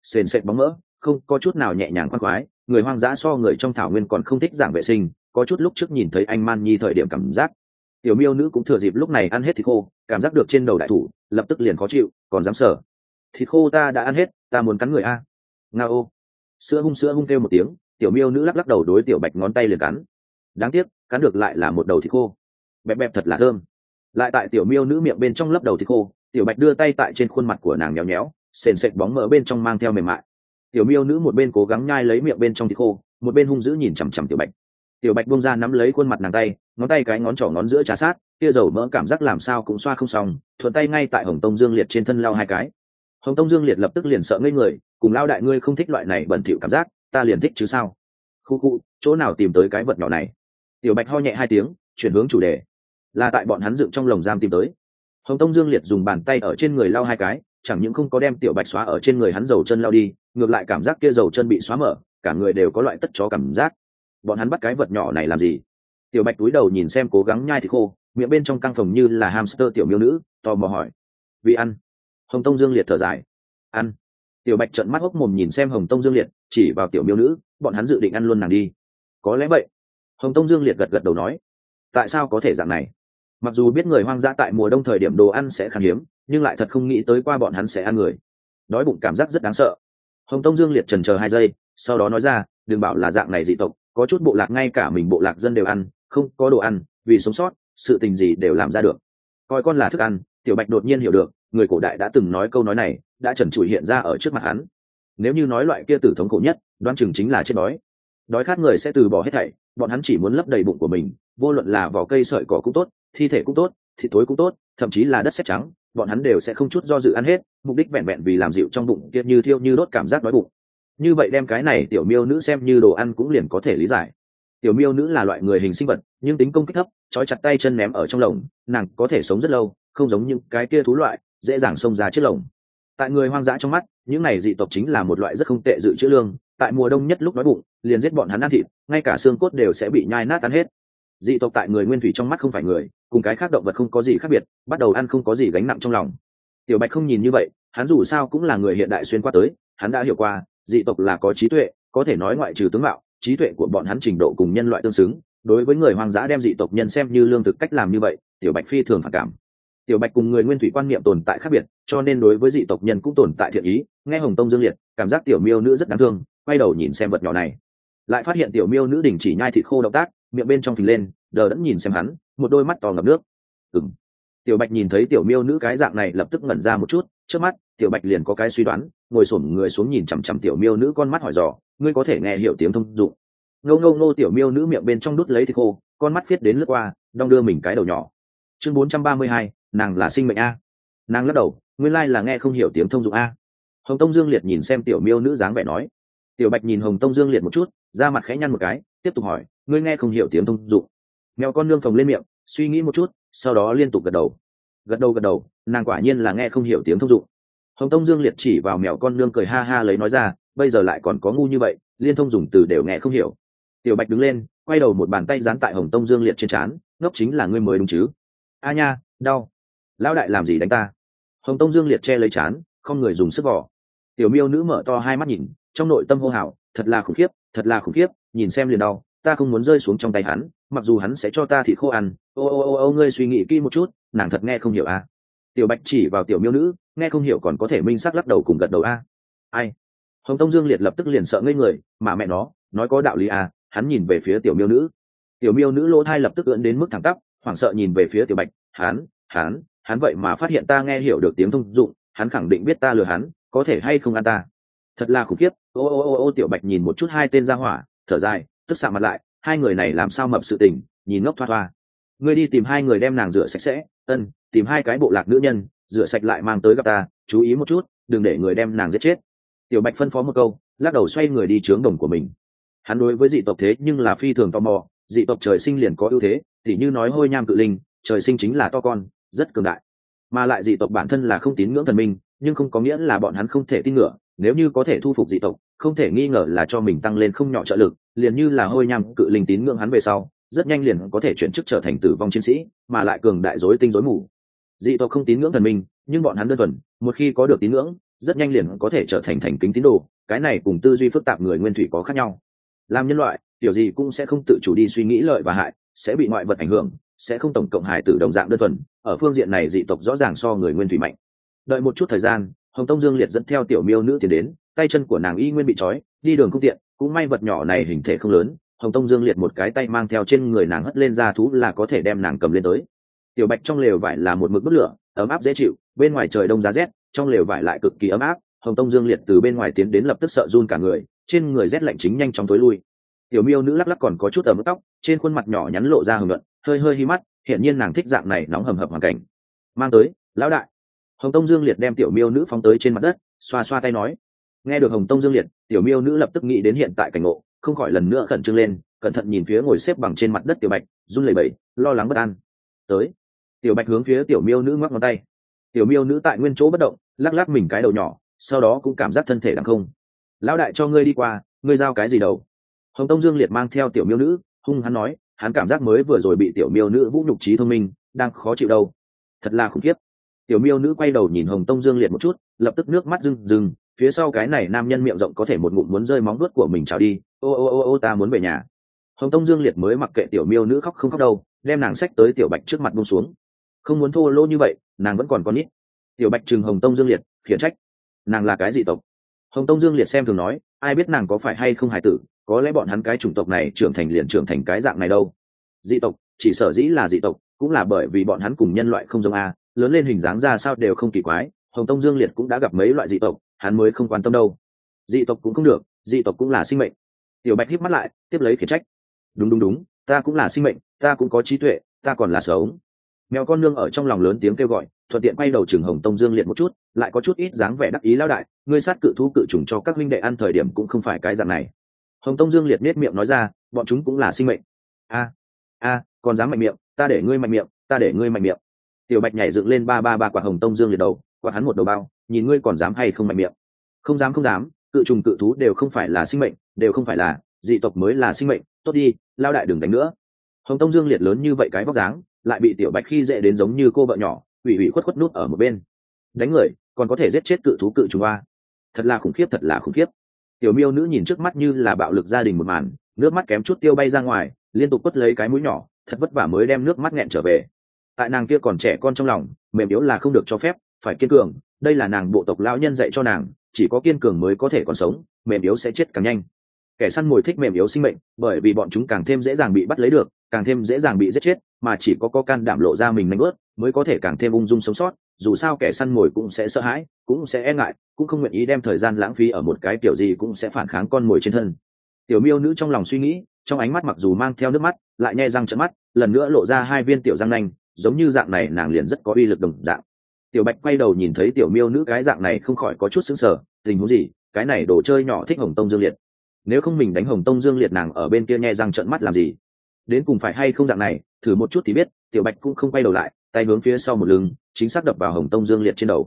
sền sệt bóng mỡ, không có chút nào nhẹ nhàng khoan khoái. Người hoang dã so người trong thảo nguyên còn không thích giảng vệ sinh, có chút lúc trước nhìn thấy anh Man Nhi thời điểm cảm giác. Tiểu miêu nữ cũng thừa dịp lúc này ăn hết thịt khô, cảm giác được trên đầu đại thủ, lập tức liền khó chịu, còn dám sờ. Thịt khô ta đã ăn hết, ta muốn cắn người a. Ngao. Sữa hung kêu một tiếng, tiểu miêu nữ lắc lắc đầu đối tiểu bạch ngón tay liền cắn. Đáng tiếc, cắn được lại là một đầu thịt khô. Bẹp bẹp thật là thơm. Lại tại tiểu miêu nữ miệng bên trong lấp đầu thịt khô, tiểu bạch đưa tay tại trên khuôn mặt của nàng nhéo nhéo, sền sệt bóng mỡ bên trong mang theo mềm mại. Tiểu miêu nữ một bên cố gắng nhai lấy miệng bên trong thịt khô, một bên hung dữ nhìn chằm chằm tiểu bạch. Tiểu bạch buông ra nắm lấy khuôn mặt nàng tay, ngón tay cái ngón trỏ ngón giữa trà sát, kia dầu mỡ cảm giác làm sao cũng xoa không xong, thuận tay ngay tại Hồng Tông Dương Liệt trên thân lao hai cái. Hồng Tông Dương Liệt lập tức liền sợ ngây người, cùng lao đại ngươi không thích loại này bẩn thỉu cảm giác, ta liền thích chứ sao? Khu khu, chỗ nào tìm tới cái vật nhỏ này? Tiểu bạch ho nhẹ hai tiếng, chuyển hướng chủ đề, là tại bọn hắn dựng trong lồng giam tìm tới. Hồng Tông Dương Liệt dùng bàn tay ở trên người lao hai cái, chẳng những không có đem tiểu bạch xóa ở trên người hắn dầu chân lao đi, ngược lại cảm giác kia dầu chân bị xóa mở, cả người đều có loại tất chó cảm giác. Bọn hắn bắt cái vật nhỏ này làm gì? Tiểu bạch túi đầu nhìn xem cố gắng nhai thịt khô, miệng bên trong căng phồng như là hamster tiểu miêu nữ, tò mò hỏi. Vì ăn. Hồng Tông Dương Liệt thở dài. Ăn. Tiểu bạch trợn mắt hốc mồm nhìn xem Hồng Tông Dương Liệt, chỉ vào tiểu miêu nữ, bọn hắn dự định ăn luôn nàng đi. Có lẽ vậy. Hồng Tông Dương Liệt gật gật đầu nói. Tại sao có thể dạng này? Mặc dù biết người hoang dã tại mùa đông thời điểm đồ ăn sẽ khan hiếm, nhưng lại thật không nghĩ tới qua bọn hắn sẽ ăn người. Đói bụng cảm giác rất đáng sợ. Hồng Tông Dương Liệt chần chờ 2 giây, sau đó nói ra, đừng bảo là dạng này dị tộc, có chút bộ lạc ngay cả mình bộ lạc dân đều ăn, không có đồ ăn, vì sống sót, sự tình gì đều làm ra được. Coi con là thức ăn, tiểu bạch đột nhiên hiểu được, người cổ đại đã từng nói câu nói này, đã trần trụi hiện ra ở trước mặt hắn. Nếu như nói loại kia tử thống khổ nhất, đoán chừng chính là chết đói. Đói khát người sẽ từ bỏ hết thảy, bọn hắn chỉ muốn lấp đầy bụng của mình, vô luận là vỏ cây sợi cỏ cũng tốt, thi thể cũng tốt, thịt tối cũng tốt, thậm chí là đất sét trắng, bọn hắn đều sẽ không chút do dự ăn hết, mục đích vẹn vẹn vì làm dịu trong bụng kia như thiêu như đốt cảm giác đói bụng. Như vậy đem cái này tiểu miêu nữ xem như đồ ăn cũng liền có thể lý giải. Tiểu miêu nữ là loại người hình sinh vật, nhưng tính công kích thấp, trói chặt tay chân ném ở trong lồng, nàng có thể sống rất lâu, không giống những cái kia thú loại, dễ dàng xông ra chiếc lồng. Tại người hoang dã trong mắt, những này dị tộc chính là một loại rất không tệ dự trữ lương, tại mùa đông nhất lúc đói bụng, liền giết bọn hắn ăn thịt, ngay cả xương cốt đều sẽ bị nhai nát ăn hết. Dị tộc tại người nguyên thủy trong mắt không phải người, cùng cái khác động vật không có gì khác biệt, bắt đầu ăn không có gì gánh nặng trong lòng. Tiểu bạch không nhìn như vậy, hắn dù sao cũng là người hiện đại xuyên qua tới, hắn đã hiểu qua, dị tộc là có trí tuệ, có thể nói ngoại trừ tướng mạo, trí tuệ của bọn hắn trình độ cùng nhân loại tương xứng. Đối với người hoang dã đem dị tộc nhân xem như lương thực cách làm như vậy, tiểu bạch phi thường phản cảm. Tiểu bạch cùng người nguyên thủy quan niệm tồn tại khác biệt, cho nên đối với dị tộc nhân cũng tồn tại thiện ý. Nghe Hồng Tông Dương Liệt, cảm giác tiểu miêu nữ rất đáng thương, quay đầu nhìn xem vật nhỏ này, lại phát hiện tiểu miêu nữ đình chỉ nhai thịt khô động tác, miệng bên trong phình lên, đờ đẫn nhìn xem hắn, một đôi mắt to ngập nước. Tiểu bạch nhìn thấy tiểu miêu nữ cái dạng này lập tức ngẩn ra một chút, trước mắt tiểu bạch liền có cái suy đoán, ngồi xổm người xuống nhìn chằm chằm tiểu miêu nữ con mắt hỏi dò, ngươi có thể nghe hiểu tiếng thông dụng? Ngô ngô ngô, tiểu miêu nữ miệng bên trong đút lấy thịt khô, con mắt viết đến lướt qua, đong đưa mình cái đầu nhỏ. Chương 432, nàng là sinh mệnh a. Nàng lắc đầu, nguyên lai là nghe không hiểu tiếng thông dụng a. Hồng Tông Dương Liệt nhìn xem tiểu miêu nữ dáng vẻ nói. Tiểu bạch nhìn Hồng Tông Dương Liệt một chút, da mặt khẽ nhăn một cái, tiếp tục hỏi, ngươi nghe không hiểu tiếng thông dụng? Mèo con nương phồng lên miệng, suy nghĩ một chút, sau đó liên tục gật đầu. Gật đầu, nàng quả nhiên là nghe không hiểu tiếng thông dụng. Hồng Tông Dương Liệt chỉ vào mèo con nương cười ha ha lấy nói ra, bây giờ lại còn có ngu như vậy, liên thông dùng từ đều nghe không hiểu. Tiểu bạch đứng lên, quay đầu một bàn tay dán tại Hồng Tông Dương Liệt trên trán, ngốc chính là ngươi mới đúng chứ? A nha, đau. Lão đại làm gì đánh ta? Hồng Tông Dương Liệt che lấy trán, không người dùng sức vò. Tiểu miêu nữ mở to hai mắt nhìn, trong nội tâm hô hào, thật là khủng khiếp, nhìn xem liền đau, ta không muốn rơi xuống trong tay hắn, mặc dù hắn sẽ cho ta thịt khô ăn. Ô, ngươi suy nghĩ kỹ một chút, nàng thật nghe không hiểu à? Tiểu bạch chỉ vào tiểu miêu nữ, nghe không hiểu còn có thể minh xác lắc đầu cùng gật đầu a. Ai? Hồng Tông Dương Liệt lập tức liền sợ ngây người, mà mẹ nó, nói có đạo lý à? Hắn nhìn về phía tiểu miêu nữ. Tiểu miêu nữ lỗ thai lập tức ưỡn đến mức thẳng tắp, hoảng sợ nhìn về phía tiểu bạch, hắn vậy mà phát hiện ta nghe hiểu được tiếng thông dụng, hắn khẳng định biết ta lừa hắn, có thể hay không ăn ta? Thật là khủng khiếp. Ô, tiểu bạch nhìn một chút hai tên ra hỏa, thở dài, tức sạm mặt lại, hai người này làm sao mập sự tình, nhìn ngốc thoa thoa. Ngươi đi tìm hai người đem nàng rửa sạch sẽ, tìm hai cái bộ lạc nữ nhân, rửa sạch lại mang tới gặp ta, chú ý một chút, đừng để người đem nàng giết chết. Tiểu bạch phân phó một câu, lắc đầu xoay người đi trướng đồng của mình. Hắn đối với dị tộc thế nhưng là phi thường tò mò, dị tộc trời sinh liền có ưu thế, tỉ như nói hôi nham cự linh, trời sinh chính là to con, rất cường đại. Mà lại dị tộc bản thân là không tín ngưỡng thần minh, nhưng không có nghĩa là bọn hắn không thể tin ngưỡng, nếu như có thể thu phục dị tộc, không thể nghi ngờ là cho mình tăng lên không nhỏ trợ lực, liền như là hôi nham cự linh tín ngưỡng hắn về sau, rất nhanh liền có thể chuyển chức trở thành tử vong chiến sĩ, mà lại cường đại rối tinh rối mù. Dị tộc không tín ngưỡng thần minh, nhưng bọn hắn đơn thuần, một khi có được tín ngưỡng, rất nhanh liền có thể trở thành thành kính tín đồ, cái này cùng tư duy phức tạp người nguyên thủy có khác nhau. Làm nhân loại, điều gì cũng sẽ không tự chủ đi suy nghĩ lợi và hại, sẽ bị ngoại vật ảnh hưởng, sẽ không tổng cộng hài tử đồng dạng đơn thuần, ở phương diện này dị tộc rõ ràng so người nguyên thủy mạnh. Đợi một chút thời gian, Hồng Tông Dương Liệt dẫn theo tiểu miêu nữ tiến đến, tay chân của nàng y nguyên bị trói, đi đường không tiện, cũng may vật nhỏ này hình thể không lớn, Hồng Tông Dương Liệt một cái tay mang theo trên người nàng hất lên ra thú là có thể đem nàng cầm lên tới. Tiểu Bạch trong lều vải là một mực bức lửa, ấm áp dễ chịu, bên ngoài trời đông giá rét, trong lều vải lại cực kỳ ấm áp. Hồng Tông Dương Liệt từ bên ngoài tiến đến lập tức sợ run cả người, trên người rét lạnh chính nhanh chóng tối lui. Tiểu miêu nữ lắc lắc còn có chút ẩm tóc, trên khuôn mặt nhỏ nhắn lộ ra hồng nhuận, hơi hơi hí mắt, hiện nhiên nàng thích dạng này nóng hầm hập hoàn cảnh. Mang tới, lão đại. Hồng Tông Dương Liệt đem tiểu miêu nữ phóng tới trên mặt đất, xoa xoa tay nói. Nghe được Hồng Tông Dương Liệt, tiểu miêu nữ lập tức nghĩ đến hiện tại cảnh ngộ, không khỏi lần nữa khẩn trương lên, cẩn thận nhìn phía ngồi xếp bằng trên mặt đất tiểu Bạch, run lẩy bẩy, lo lắng bất an. Tới. Tiểu Bạch hướng phía tiểu miêu nữ ngoắc ngón tay. Tiểu miêu nữ tại nguyên chỗ bất động, lắc lắc mình cái đầu nhỏ, sau đó cũng cảm giác thân thể đằng không. Lão đại cho ngươi đi qua, ngươi giao cái gì đầu? Hồng Tông Dương Liệt mang theo tiểu miêu nữ, hung hắn nói, hắn cảm giác mới vừa rồi bị tiểu miêu nữ vũ nhục trí thông minh, đang khó chịu đâu. Thật là khủng khiếp. Tiểu miêu nữ quay đầu nhìn Hồng Tông Dương Liệt một chút, lập tức nước mắt rưng rưng, phía sau cái này nam nhân miệng rộng có thể một ngụm muốn rơi móng vuốt của mình trào đi. Ô ta muốn về nhà. Hồng Tông Dương Liệt mới mặc kệ tiểu miêu nữ khóc không khóc đâu, đem nàng xách tới tiểu Bạch trước mặt buông xuống. Không muốn thô lỗ như vậy, nàng vẫn còn con nít. Tiểu Bạch trừng Hồng Tông Dương Liệt, khiển trách. Nàng là cái dị tộc? Hồng Tông Dương Liệt xem thường nói, ai biết nàng có phải hay không hài tử, có lẽ bọn hắn cái chủng tộc này trưởng thành liền trưởng thành cái dạng này đâu. Dị tộc, chỉ sở dĩ là dị tộc, cũng là bởi vì bọn hắn cùng nhân loại không giống a, lớn lên hình dáng ra sao đều không kỳ quái. Hồng Tông Dương Liệt cũng đã gặp mấy loại dị tộc, hắn mới không quan tâm đâu. Dị tộc cũng không được, dị tộc cũng là sinh mệnh. Tiểu Bạch híp mắt lại, tiếp lấy khiển trách. Đúng, ta cũng là sinh mệnh, ta cũng có trí tuệ, ta còn là sống. Mèo con nương ở trong lòng lớn tiếng kêu gọi, thuận tiện quay đầu chừng Hồng Tông Dương Liệt một chút, lại có chút ít dáng vẻ đắc ý lão đại, ngươi sát cự thú cự trùng cho các huynh đệ ăn thời điểm cũng không phải cái dạng này. Hồng Tông Dương Liệt nết miệng nói ra, bọn chúng cũng là sinh mệnh. Còn dám mạnh miệng, ta để ngươi mạnh miệng, ta để ngươi mạnh miệng. Tiểu Bạch nhảy dựng lên ba quạt Hồng Tông Dương Liệt đầu, quạt hắn một đầu bao, nhìn ngươi còn dám hay không mạnh miệng. Không dám, cự trùng cự thú đều không phải là sinh mệnh, đều không phải là, dị tộc mới là sinh mệnh, tốt đi, lao đại đừng đánh nữa. Hồng Tông Dương Liệt lớn như vậy cái vóc dáng, lại bị Tiểu Bạch khi dễ đến giống như cô vợ nhỏ, ủy khuất nút ở một bên. Đánh người, còn có thể giết chết cự thú cự trùng a. Thật là khủng khiếp. Tiểu miêu nữ nhìn trước mắt như là bạo lực gia đình một màn, nước mắt kém chút tiêu bay ra ngoài, liên tục quất lấy cái mũi nhỏ, thật vất vả mới đem nước mắt nghẹn trở về. Tại nàng kia còn trẻ con trong lòng, mềm yếu là không được cho phép, phải kiên cường, đây là nàng bộ tộc lão nhân dạy cho nàng, chỉ có kiên cường mới có thể còn sống, mềm yếu sẽ chết càng nhanh. Kẻ săn mồi thích mềm yếu sinh mệnh, bởi vì bọn chúng càng thêm dễ dàng bị bắt lấy được, càng thêm dễ dàng bị giết chết, mà chỉ có can đảm lộ ra mình nanh bớt, mới có thể càng thêm ung dung sống sót. Dù sao kẻ săn mồi cũng sẽ sợ hãi, cũng sẽ e ngại, cũng không nguyện ý đem thời gian lãng phí ở một cái kiểu gì cũng sẽ phản kháng con mồi trên thân. Tiểu miêu nữ trong lòng suy nghĩ, trong ánh mắt mặc dù mang theo nước mắt, lại nhe răng trợn mắt, lần nữa lộ ra hai viên tiểu răng nanh, giống như dạng này nàng liền rất có uy lực đồng dạng. Tiểu Bạch quay đầu nhìn thấy tiểu miêu nữ cái dạng này không khỏi có chút sững sờ, tình huống gì, cái này đồ chơi nhỏ thích Hồng Tông Dương Liệt. Nếu không mình đánh Hồng Tông Dương Liệt nàng ở bên kia nhe răng trợn mắt làm gì? Đến cùng phải hay không dạng này, thử một chút thì biết. Tiểu Bạch cũng không quay đầu lại, tay hướng phía sau một lưng, chính xác đập vào Hồng Tông Dương Liệt trên đầu.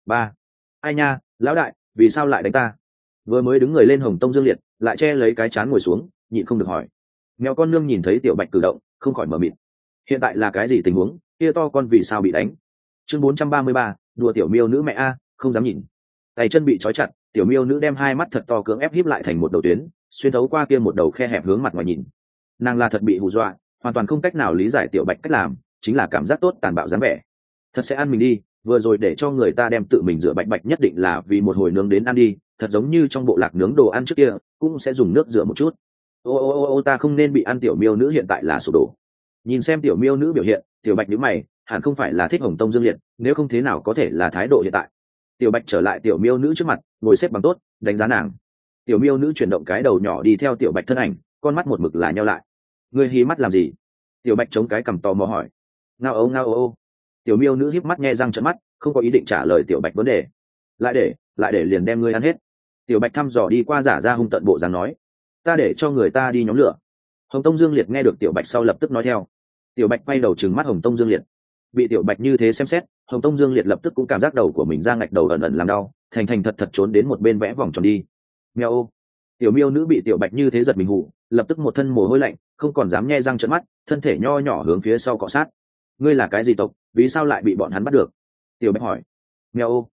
Ai nha, lão đại, vì sao lại đánh ta? Vừa mới đứng người lên Hồng Tông Dương Liệt, lại che lấy cái trán ngồi xuống, nhịn không được hỏi. Mèo con nương nhìn thấy Tiểu Bạch cử động, không khỏi mở miệng. Hiện tại là cái gì tình huống, kia to con vì sao bị đánh? Chương 433, đùa tiểu miêu nữ mẹ a, không dám nhìn. Tay chân bị trói chặt, tiểu miêu nữ đem hai mắt thật to cưỡng ép híp lại thành một đầu tuyến, xuyên thấu qua kia một đầu khe hẹp hướng mặt ngoài nhìn. Nàng là thật bị hù dọa, hoàn toàn không cách nào lý giải Tiểu Bạch cách làm, chính là cảm giác tốt tàn bạo dáng vẻ. Thật sẽ ăn mình đi, vừa rồi để cho người ta đem tự mình rửa bạch nhất định là vì một hồi nướng đến ăn đi, thật giống như trong bộ lạc nướng đồ ăn trước kia, cũng sẽ dùng nước rửa một chút. Ta không nên bị ăn. Tiểu miêu nữ hiện tại là sụp đổ. Nhìn xem tiểu miêu nữ biểu hiện, Tiểu Bạch nhíu mày, hẳn không phải là thích Hồng Tông Dương Liệt, nếu không thế nào có thể là thái độ hiện tại. Tiểu Bạch trở lại tiểu miêu nữ trước mặt, ngồi xếp bằng tốt, đánh giá nàng. Tiểu miêu nữ chuyển động cái đầu nhỏ đi theo Tiểu Bạch thân ảnh, con mắt một mực là nheo lại. Ngươi hí mắt làm gì? Tiểu Bạch chống cái cằm tò mò hỏi. Ngao ô. Tiểu miêu nữ híp mắt nhe răng trợn mắt, không có ý định trả lời Tiểu Bạch vấn đề. Lại để liền đem ngươi ăn hết. Tiểu Bạch thăm dò đi qua giả ra hung tận bộ dáng nói. Ta để cho người ta đi nhóm lửa. Hồng Tông Dương Liệt nghe được Tiểu Bạch sau lập tức nói theo. Tiểu Bạch quay đầu trừng mắt Hồng Tông Dương Liệt. Bị Tiểu Bạch như thế xem xét, Hồng Tông Dương Liệt lập tức cũng cảm giác đầu của mình ra ngạch đầu ẩn ẩn làm đau, thành thật trốn đến một bên vẽ vòng tròn đi. Mèo ô. Tiểu miêu nữ bị Tiểu Bạch như thế giật mình hụ, lập tức một thân mồ hôi lạnh, không còn dám nhe răng trợn mắt, thân thể nho nhỏ hướng phía sau cọ sát. Ngươi là cái gì tộc, vì sao lại bị bọn hắn bắt được? Tiểu Bạch hỏi. Mèo ô.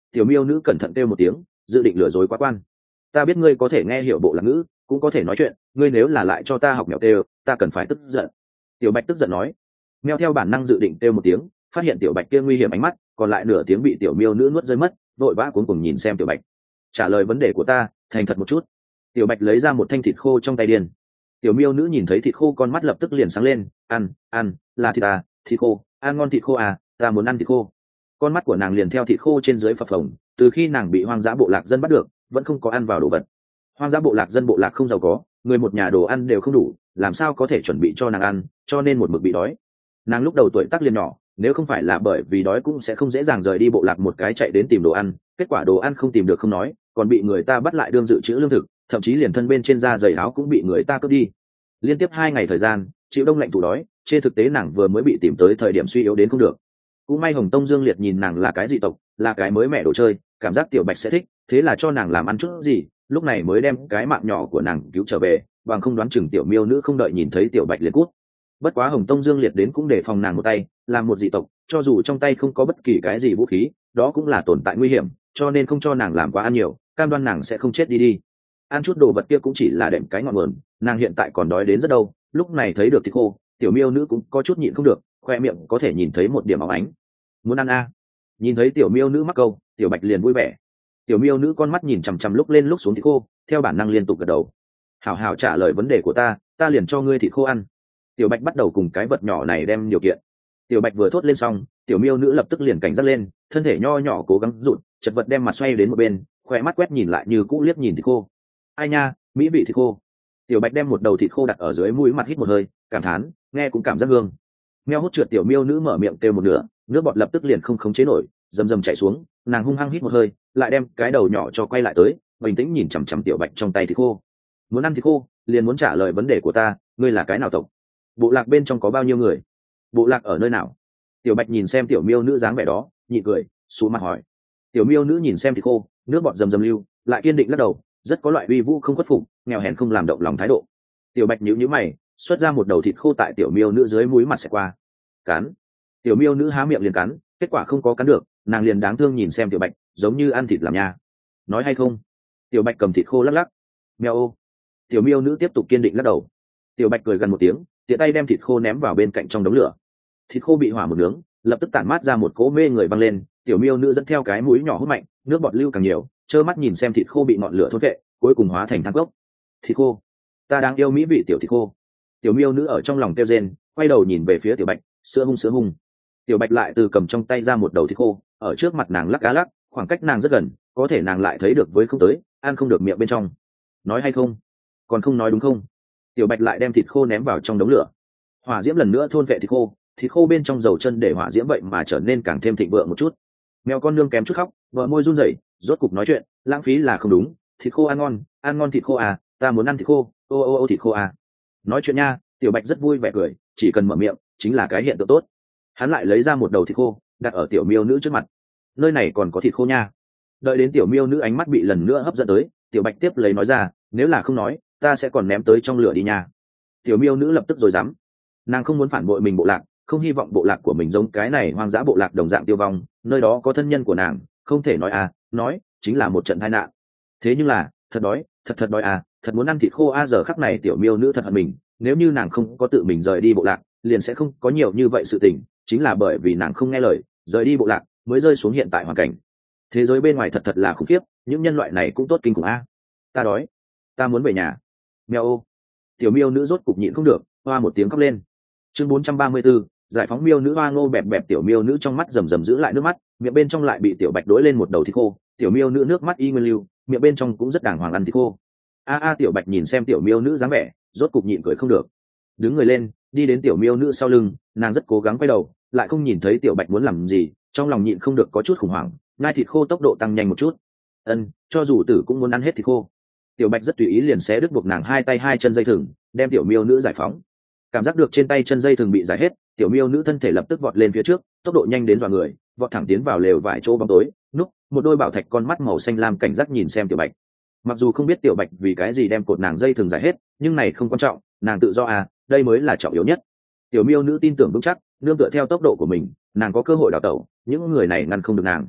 Tiểu miêu nữ cẩn thận kêu một tiếng, dự định lừa dối quá quan. Ta biết ngươi có thể nghe hiểu bộ lạc ngữ, cũng có thể nói chuyện, ngươi nếu là lại cho ta học mèo kêu, ta cần phải tức giận. Tiểu bạch tức giận nói. Mèo theo bản năng dự định kêu một tiếng, phát hiện tiểu bạch kia nguy hiểm ánh mắt, còn lại nửa tiếng bị tiểu miêu nữ nuốt rơi mất, vội vã cuống cuồng nhìn xem tiểu bạch. Trả lời vấn đề của ta, thành thật một chút. Tiểu bạch lấy ra một thanh thịt khô trong tay điền. Tiểu miêu nữ nhìn thấy thịt khô, con mắt lập tức liền sáng lên. Ăn, là thịt à, thịt khô, ăn ngon thịt khô à, ta muốn ăn thịt khô. Con mắt của nàng liền theo thịt khô trên dưới phập phồng. Từ khi nàng bị hoang dã bộ lạc dân bắt được, vẫn không có ăn vào đồ vật. Hoang dã bộ lạc dân bộ lạc không giàu có, người một nhà đồ ăn đều không đủ, làm sao có thể chuẩn bị cho nàng ăn, cho nên một mực bị đói. Nàng lúc đầu tuổi tác liền nhỏ, nếu không phải là bởi vì đói cũng sẽ không dễ dàng rời đi bộ lạc một cái chạy đến tìm đồ ăn. Kết quả đồ ăn không tìm được không nói, còn bị người ta bắt lại đương dự trữ lương thực, thậm chí liền thân bên trên da giày áo cũng bị người ta cướp đi. Liên tiếp 2 ngày thời gian chịu đông lạnh tủ đói, trên thực tế nàng vừa mới bị tìm tới thời điểm suy yếu đến không được. Cũng may Hồng Tông Dương Liệt nhìn nàng là cái dị tộc, là cái mới mẹ đồ chơi, cảm giác tiểu bạch sẽ thích, thế là cho nàng làm ăn chút gì, lúc này mới đem cái mạng nhỏ của nàng cứu trở về, bằng không đoán chừng tiểu miêu nữ không đợi nhìn thấy tiểu bạch liền cút. Bất quá Hồng Tông Dương Liệt đến cũng để phòng nàng một tay, làm một dị tộc, cho dù trong tay không có bất kỳ cái gì vũ khí, đó cũng là tồn tại nguy hiểm, cho nên không cho nàng làm quá ăn nhiều, cam đoan nàng sẽ không chết đi. Ăn chút đồ vật kia cũng chỉ là đệm cái ngọn nguồn, nàng hiện tại còn đói đến rất đâu. Lúc này thấy được thịt khô, tiểu miêu nữ cũng có chút nhịn không được, khoe miệng có thể nhìn thấy một điểm óng ánh. Muốn ăn a? Nhìn thấy tiểu miêu nữ mắc câu, tiểu bạch liền vui vẻ. Tiểu miêu nữ con mắt nhìn chằm chằm lúc lên lúc xuống thịt khô, theo bản năng liên tục gật đầu. Hảo hảo trả lời vấn đề của ta liền cho ngươi thịt khô ăn. Tiểu bạch bắt đầu cùng cái vật nhỏ này đem điều kiện. Tiểu bạch vừa thốt lên xong, tiểu miêu nữ lập tức liền cảnh giác lên, thân thể nho nhỏ cố gắng rụt, chật vật đem mặt xoay đến một bên, khoe mắt quét nhìn lại như cũ liếc nhìn thịt khô. Ai nha, mỹ vị thịt khô. Tiểu bạch đem một đầu thịt khô đặt ở dưới mũi mặt hít một hơi, cảm thán, nghe cũng cảm giác hương. Meo hút trượt tiểu miêu nữ mở miệng kêu một nửa, nước bọt lập tức liền không khống chế nổi, rầm rầm chảy xuống. Nàng hung hăng hít một hơi, lại đem cái đầu nhỏ cho quay lại tới, bình tĩnh nhìn chằm chằm tiểu bạch trong tay thịt khô. Muốn ăn thịt khô, liền muốn trả lời vấn đề của ta, ngươi là cái nào tộc? Bộ lạc bên trong có bao nhiêu người? Bộ lạc ở nơi nào? Tiểu bạch nhìn xem tiểu miêu nữ dáng vẻ đó, nhị cười, xuống mặt hỏi. Tiểu miêu nữ nhìn xem thịt khô, nước bọt rầm rầm lưu, lại kiên định lắc đầu, rất có loại uy vũ không khuất phục, nghèo hèn không làm động lòng thái độ. Tiểu bạch nhíu nhíu mày, xuất ra một đầu thịt khô tại tiểu miêu nữ dưới mũi mặt sẽ qua. Cắn. Tiểu miêu nữ há miệng liền cắn, kết quả không có cắn được, nàng liền đáng thương nhìn xem tiểu bạch, giống như ăn thịt làm nha. Nói hay không? Tiểu bạch cầm thịt khô lắc lắc. Mèo ô. Tiểu miêu nữ tiếp tục kiên định lắc đầu. Tiểu bạch cười gần một tiếng, tiện tay đem thịt khô ném vào bên cạnh trong đống lửa. Thịt khô bị hỏa một nướng, lập tức tản mát ra một cỗ mê người văng lên. Tiểu miêu nữ dẫn theo cái mũi nhỏ hút mạnh, nước bọt lưu càng nhiều, trơ mắt nhìn xem thịt khô bị ngọn lửa thôn vệ, cuối cùng hóa thành than cốc. Thịt khô, ta đang yêu mỹ vị tiểu thịt khô. Tiểu miêu nữ ở trong lòng kêu rên, quay đầu nhìn về phía tiểu bạch, sữa hung. Tiểu bạch lại từ cầm trong tay ra một đầu thịt khô, ở trước mặt nàng lắc cá lắc, khoảng cách nàng rất gần, có thể nàng lại thấy được với không tới, ăn không được miệng bên trong. Nói hay không? Còn không nói đúng không? Tiểu bạch lại đem thịt khô ném vào trong đống lửa. Hỏa diễm lần nữa thôn vệ thịt khô bên trong dầu chân để hỏa diễm vậy mà trở nên càng thêm thịnh vượng một chút. Mèo con nương kém chút khóc, vợ môi run rẩy, rốt cục nói chuyện, lãng phí là không đúng, thịt khô ăn ngon thịt khô à, ta muốn ăn thịt khô, ô thịt khô à. Nói chuyện nha, tiểu bạch rất vui vẻ cười, chỉ cần mở miệng chính là cái hiện tượng tốt. Hắn lại lấy ra một đầu thịt khô, đặt ở tiểu miêu nữ trước mặt. Nơi này còn có thịt khô nha. Đợi đến tiểu miêu nữ ánh mắt bị lần nữa hấp dẫn tới, tiểu bạch tiếp lấy nói ra, nếu là không nói, ta sẽ còn ném tới trong lửa đi nha. Tiểu miêu nữ lập tức rồi dám. Nàng không muốn phản bội mình bộ lạc, không hy vọng bộ lạc của mình giống cái này hoang dã bộ lạc đồng dạng tiêu vong, nơi đó có thân nhân của nàng, không thể nói à, nói chính là một trận tai nạn. Thế nhưng là, thật đói, thật đói à, thật muốn ăn thịt khô à. Giờ khắc này tiểu miêu nữ thật hận mình, nếu như nàng không có tự mình rời đi bộ lạc, liền sẽ không có nhiều như vậy sự tình, chính là bởi vì nàng không nghe lời, rời đi bộ lạc, mới rơi xuống hiện tại hoàn cảnh. Thế giới bên ngoài thật là khủng khiếp, những nhân loại này cũng tốt kinh khủng a. Ta đói, ta muốn về nhà. Mèo ô. Tiểu miêu nữ rốt cục nhịn không được, hoa một tiếng khóc lên. Chương 434, giải phóng miêu nữ hoa ngô bẹp bẹp. Tiểu miêu nữ trong mắt rầm rầm giữ lại nước mắt, miệng bên trong lại bị tiểu bạch đối lên một đầu thịt khô. Tiểu miêu nữ nước mắt y nguyên lưu, miệng bên trong cũng rất đàng hoàng ăn thịt khô. Tiểu bạch nhìn xem tiểu miêu nữ dáng vẻ, rốt cục nhịn cười không được, đứng người lên, đi đến tiểu miêu nữ sau lưng. Nàng rất cố gắng quay đầu, lại không nhìn thấy tiểu bạch muốn làm gì, trong lòng nhịn không được có chút khủng hoảng, ngai thịt khô tốc độ tăng nhanh một chút. Cho dù tử cũng muốn ăn hết thịt khô. Tiểu bạch rất tùy ý liền xé đứt buộc nàng hai tay hai chân dây thừng, đem tiểu miêu nữ giải phóng. Cảm giác được trên tay chân dây thừng bị giải hết, tiểu miêu nữ thân thể lập tức vọt lên phía trước, tốc độ nhanh đến dọa người, vọt thẳng tiến vào lều vải chỗ bóng tối, núp một đôi bảo thạch con mắt màu xanh lam cảnh giác nhìn xem tiểu bạch. Mặc dù không biết tiểu bạch vì cái gì đem cột nàng dây thừng giải hết, nhưng này không quan trọng, nàng tự do à, đây mới là trọng yếu nhất. Tiểu miêu nữ tin tưởng vững chắc, nương tựa theo tốc độ của mình, nàng có cơ hội đào tẩu, những người này ngăn không được nàng.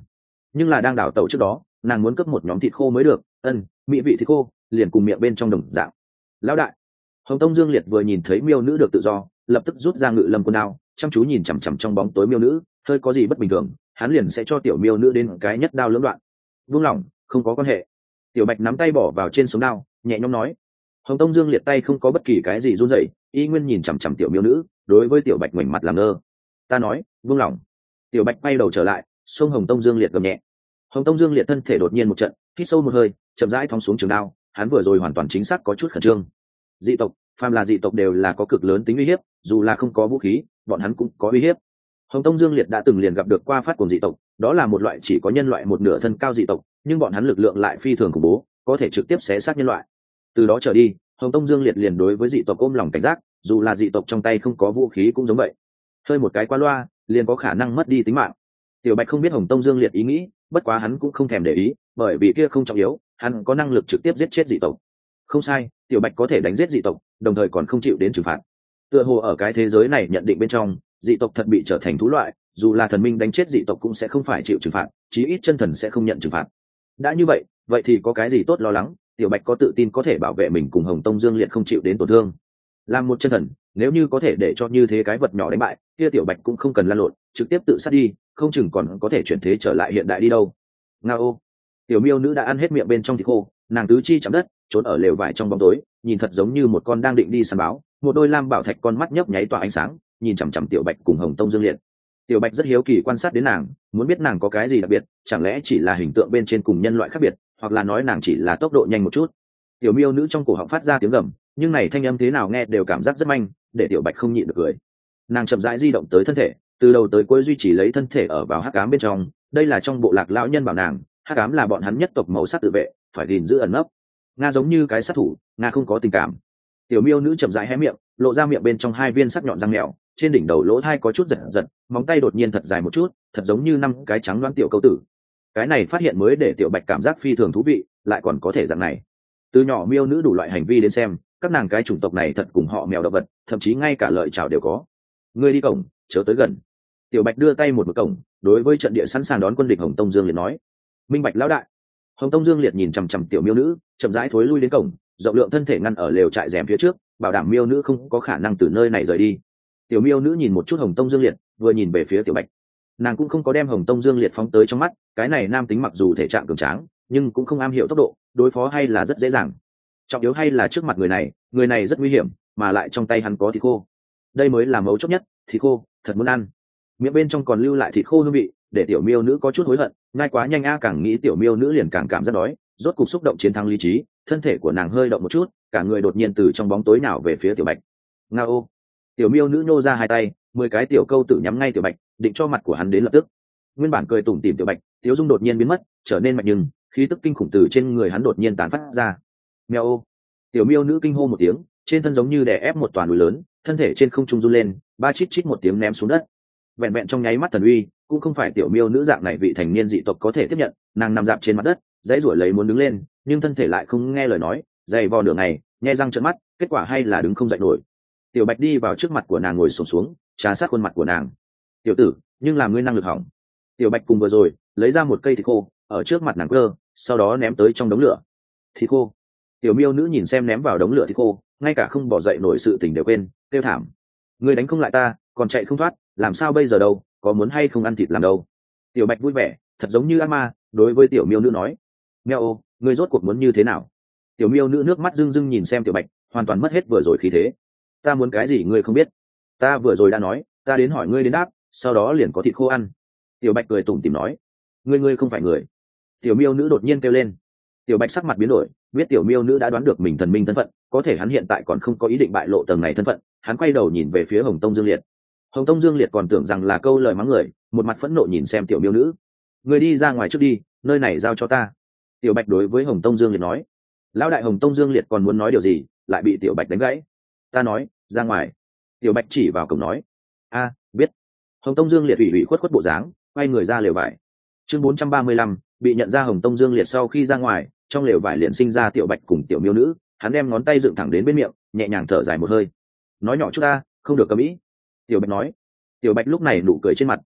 nhưng là đang đảo tàu trước đó nàng muốn cướp một nhóm thịt khô mới được. Mỹ vị thịt khô liền cùng miệng bên trong đồng dạng. Lão đại. Hồng Tông Dương Liệt vừa nhìn thấy miêu nữ được tự do, lập tức rút ra ngự lâm quân đao, chăm chú nhìn chằm chằm trong bóng tối miêu nữ, hơi có gì bất bình thường hắn liền sẽ cho tiểu miêu nữ đến cái nhất đao lưỡng đoạn. Buông lỏng, không có quan hệ. Tiểu Bạch nắm tay bỏ vào trên sống đao, nhẹ nhõm nói. Hồng Tông Dương Liệt tay không có bất kỳ cái gì run rẩy, y nguyên nhìn chằm chằm tiểu miêu nữ, đối với tiểu Bạch ngoảnh mặt làm ngơ. Ta nói, buông lỏng. Tiểu Bạch quay đầu trở lại, xông Hồng Tông Dương Liệt gầm nhẹ. Hồng Tông Dương Liệt thân thể đột nhiên một trận, hít sâu một hơi, chậm rãi thong xuống trường đao, hắn vừa rồi hoàn toàn chính xác có chút khẩn trương. Dị tộc, phàm là dị tộc đều là có cực lớn tính uy hiếp, dù là không có vũ khí, bọn hắn cũng có uy hiếp. Hồng Tông Dương Liệt đã từng liền gặp được qua phát cuồng dị tộc, đó là một loại chỉ có nhân loại một nửa thân cao dị tộc, nhưng bọn hắn lực lượng lại phi thường khủng bố, có thể trực tiếp xé xác nhân loại. Từ đó trở đi, Hồng Tông Dương Liệt liền đối với dị tộc ôm lòng cảnh giác, dù là dị tộc trong tay không có vũ khí cũng giống vậy. Hơi một cái qua loa, liền có khả năng mất đi tính mạng. Tiểu Bạch không biết Hồng Tông Dương Liệt ý nghĩ, bất quá hắn cũng không thèm để ý, bởi vì kia không trọng yếu, hắn có năng lực trực tiếp giết chết dị tộc. Không sai, Tiểu Bạch có thể đánh giết dị tộc, đồng thời còn không chịu đến trừng phạt. Tựa hồ ở cái thế giới này nhận định bên trong, dị tộc thật bị trở thành thú loại, dù là thần minh đánh chết dị tộc cũng sẽ không phải chịu trừng phạt, chí ít chân thần sẽ không nhận trừng phạt. Đã như vậy, vậy thì có cái gì tốt lo lắng, Tiểu Bạch có tự tin có thể bảo vệ mình cùng Hồng Tông Dương Liệt không chịu đến tổn thương. Làm một chân thần, nếu như có thể để cho như thế cái vật nhỏ đánh bại, kia Tiểu Bạch cũng không cần lăn lộn, trực tiếp tự sát đi, không chừng còn có thể chuyển thế trở lại hiện đại đi đâu. Ngao. Tiểu miêu nữ đã ăn hết miệng bên trong thịt khô, nàng tứ chi chạm đất, trốn ở lều vải trong bóng tối, nhìn thật giống như một con đang định đi săn báo, một đôi lam bảo thạch con mắt nhấp nháy tỏa ánh sáng, nhìn chằm chằm Tiểu Bạch cùng Hồng Tông Dương Liệt. Tiểu Bạch rất hiếu kỳ quan sát đến nàng, muốn biết nàng có cái gì đặc biệt, chẳng lẽ chỉ là hình tượng bên trên cùng nhân loại khác biệt, hoặc là nói nàng chỉ là tốc độ nhanh một chút. Tiểu miêu nữ trong cổ họng phát ra tiếng gầm, nhưng này thanh âm thế nào nghe đều cảm giác rất manh, để Tiểu Bạch không nhịn được cười. Nàng chậm rãi di động tới thân thể, từ đầu tới cuối duy trì lấy thân thể ở vào hắc ám bên trong, đây là trong bộ lạc lão nhân bảo nàng, hắc ám là bọn hắn nhất tộc màu sắc tự vệ, phải gìn giữ ẩn nấp. Nga giống như cái sát thủ, Nga không có tình cảm. Tiểu miêu nữ chậm rãi hé miệng, lộ ra miệng bên trong hai viên sắc nhọn răng mèo, trên đỉnh đầu lỗ thai có chút giật giật, móng tay đột nhiên thật dài một chút, thật giống như năm cái trắng loáng tiểu câu tử. Cái này phát hiện mới để Tiểu Bạch cảm giác phi thường thú vị, lại còn có thể dạng này. Từ nhỏ miêu nữ đủ loại hành vi đến xem, các nàng cái chủng tộc này thật cùng họ mèo động vật, thậm chí ngay cả lợi chào đều có. Ngươi đi cổng, chớ tới gần. Tiểu Bạch đưa tay một cổng, đối với trận địa sẵn sàng đón quân địch Hồng Tông Dương Liệt nói. Minh Bạch lão đại. Hồng Tông Dương Liệt nhìn chằm chằm tiểu miêu nữ, chậm rãi thối lui đến cổng, rộng lượng thân thể ngăn ở lều trại rèm phía trước, bảo đảm miêu nữ không có khả năng từ nơi này rời đi. Tiểu miêu nữ nhìn một chút Hồng Tông Dương Liệt, vừa nhìn về phía Tiểu Bạch. Nàng cũng không có đem Hồng Tông Dương Liệt phóng tới trong mắt, cái này nam tính mặc dù thể trạng cường tráng, nhưng cũng không am hiểu tốc độ, đối phó hay là rất dễ dàng. Trọng yếu hay là trước mặt người này rất nguy hiểm, mà lại trong tay hắn có thịt khô. Đây mới là mấu chốt nhất, thịt khô, thật muốn ăn. Miệng bên trong còn lưu lại thịt khô hương vị, để tiểu miêu nữ có chút hối hận, ngay quá nhanh càng nghĩ tiểu miêu nữ liền càng cảm giác đói, rốt cục xúc động chiến thắng lý trí, thân thể của nàng hơi động một chút, cả người đột nhiên từ trong bóng tối nào về phía Tiểu Bạch. Ngao. Tiểu miêu nữ nhô ra hai tay, 10 cái tiểu câu tử nhắm ngay Tiểu Bạch, định cho mặt của hắn đến lập tức. Nguyên bản cười tủm tỉm Tiểu Bạch, Tiếu Dung đột nhiên biến mất, trở nên mạnh nhưng khí tức kinh khủng từ trên người hắn đột nhiên tán phát ra. Mèo. Tiểu miêu nữ kinh hô một tiếng, trên thân giống như đè ép một toàn núi lớn, thân thể trên không trung run lên, ba chít chít một tiếng ném xuống đất. Vẹn vẹn trong nháy mắt thần uy, cũng không phải tiểu miêu nữ dạng này vị thành niên dị tộc có thể tiếp nhận, nàng nằm dạp trên mặt đất, dãy rủa lấy muốn đứng lên, nhưng thân thể lại không nghe lời nói, dày vò nửa ngày, nhe răng trợn mắt, kết quả hay là đứng không dậy nổi. Tiểu Bạch đi vào trước mặt của nàng ngồi xổm xuống, trà sát khuôn mặt của nàng. Tiểu tử, nhưng làm ngươi năng lực hỏng. Tiểu Bạch cùng vừa rồi lấy ra một cây thịt khô, ở trước mặt nàng cơ, sau đó ném tới trong đống lửa. Thịt khô. Tiểu miêu nữ nhìn xem ném vào đống lửa thịt khô, ngay cả không bỏ dậy nổi sự tình đều quên, kêu thảm. Ngươi đánh không lại ta, còn chạy không thoát, làm sao bây giờ đâu, có muốn hay không ăn thịt làm đâu. Tiểu Bạch vui vẻ, thật giống như ác ma, đối với tiểu miêu nữ nói. Mèo ô, ngươi rốt cuộc muốn như thế nào? Tiểu miêu nữ nước mắt rưng rưng nhìn xem Tiểu Bạch, hoàn toàn mất hết vừa rồi khí thế. Ta muốn cái gì ngươi không biết? Ta vừa rồi đã nói, ta đến hỏi ngươi đến đáp, sau đó liền có thịt khô ăn. Tiểu Bạch cười tủm tỉm nói. Ngươi không phải người. Tiểu miêu nữ đột nhiên kêu lên. Tiểu Bạch sắc mặt biến đổi, biết tiểu miêu nữ đã đoán được mình thần minh thân phận, có thể hắn hiện tại còn không có ý định bại lộ tầng này thân phận, hắn quay đầu nhìn về phía Hồng Tông Dương Liệt. Hồng Tông Dương Liệt còn tưởng rằng là câu lời mắng người, một mặt phẫn nộ nhìn xem tiểu miêu nữ. Người đi ra ngoài trước đi, nơi này giao cho ta. Tiểu Bạch đối với Hồng Tông Dương Liệt nói. Lão đại Hồng Tông Dương Liệt còn muốn nói điều gì, lại bị Tiểu Bạch đánh gãy. Ta nói, ra ngoài. Tiểu Bạch chỉ vào cổng nói. A, biết. Hồng Tông Dương Liệt ủy khuất khuất bộ dáng, quay người ra lều vải. Chương 435, bị nhận ra Hồng Tông Dương Liệt sau khi ra ngoài, trong lều vải liền sinh ra Tiểu Bạch cùng tiểu miêu nữ, hắn đem ngón tay dựng thẳng đến bên miệng, nhẹ nhàng thở dài một hơi. Nói nhỏ chút ta, không được cấm ý. Tiểu Bạch nói. Tiểu Bạch lúc này nụ cười trên mặt,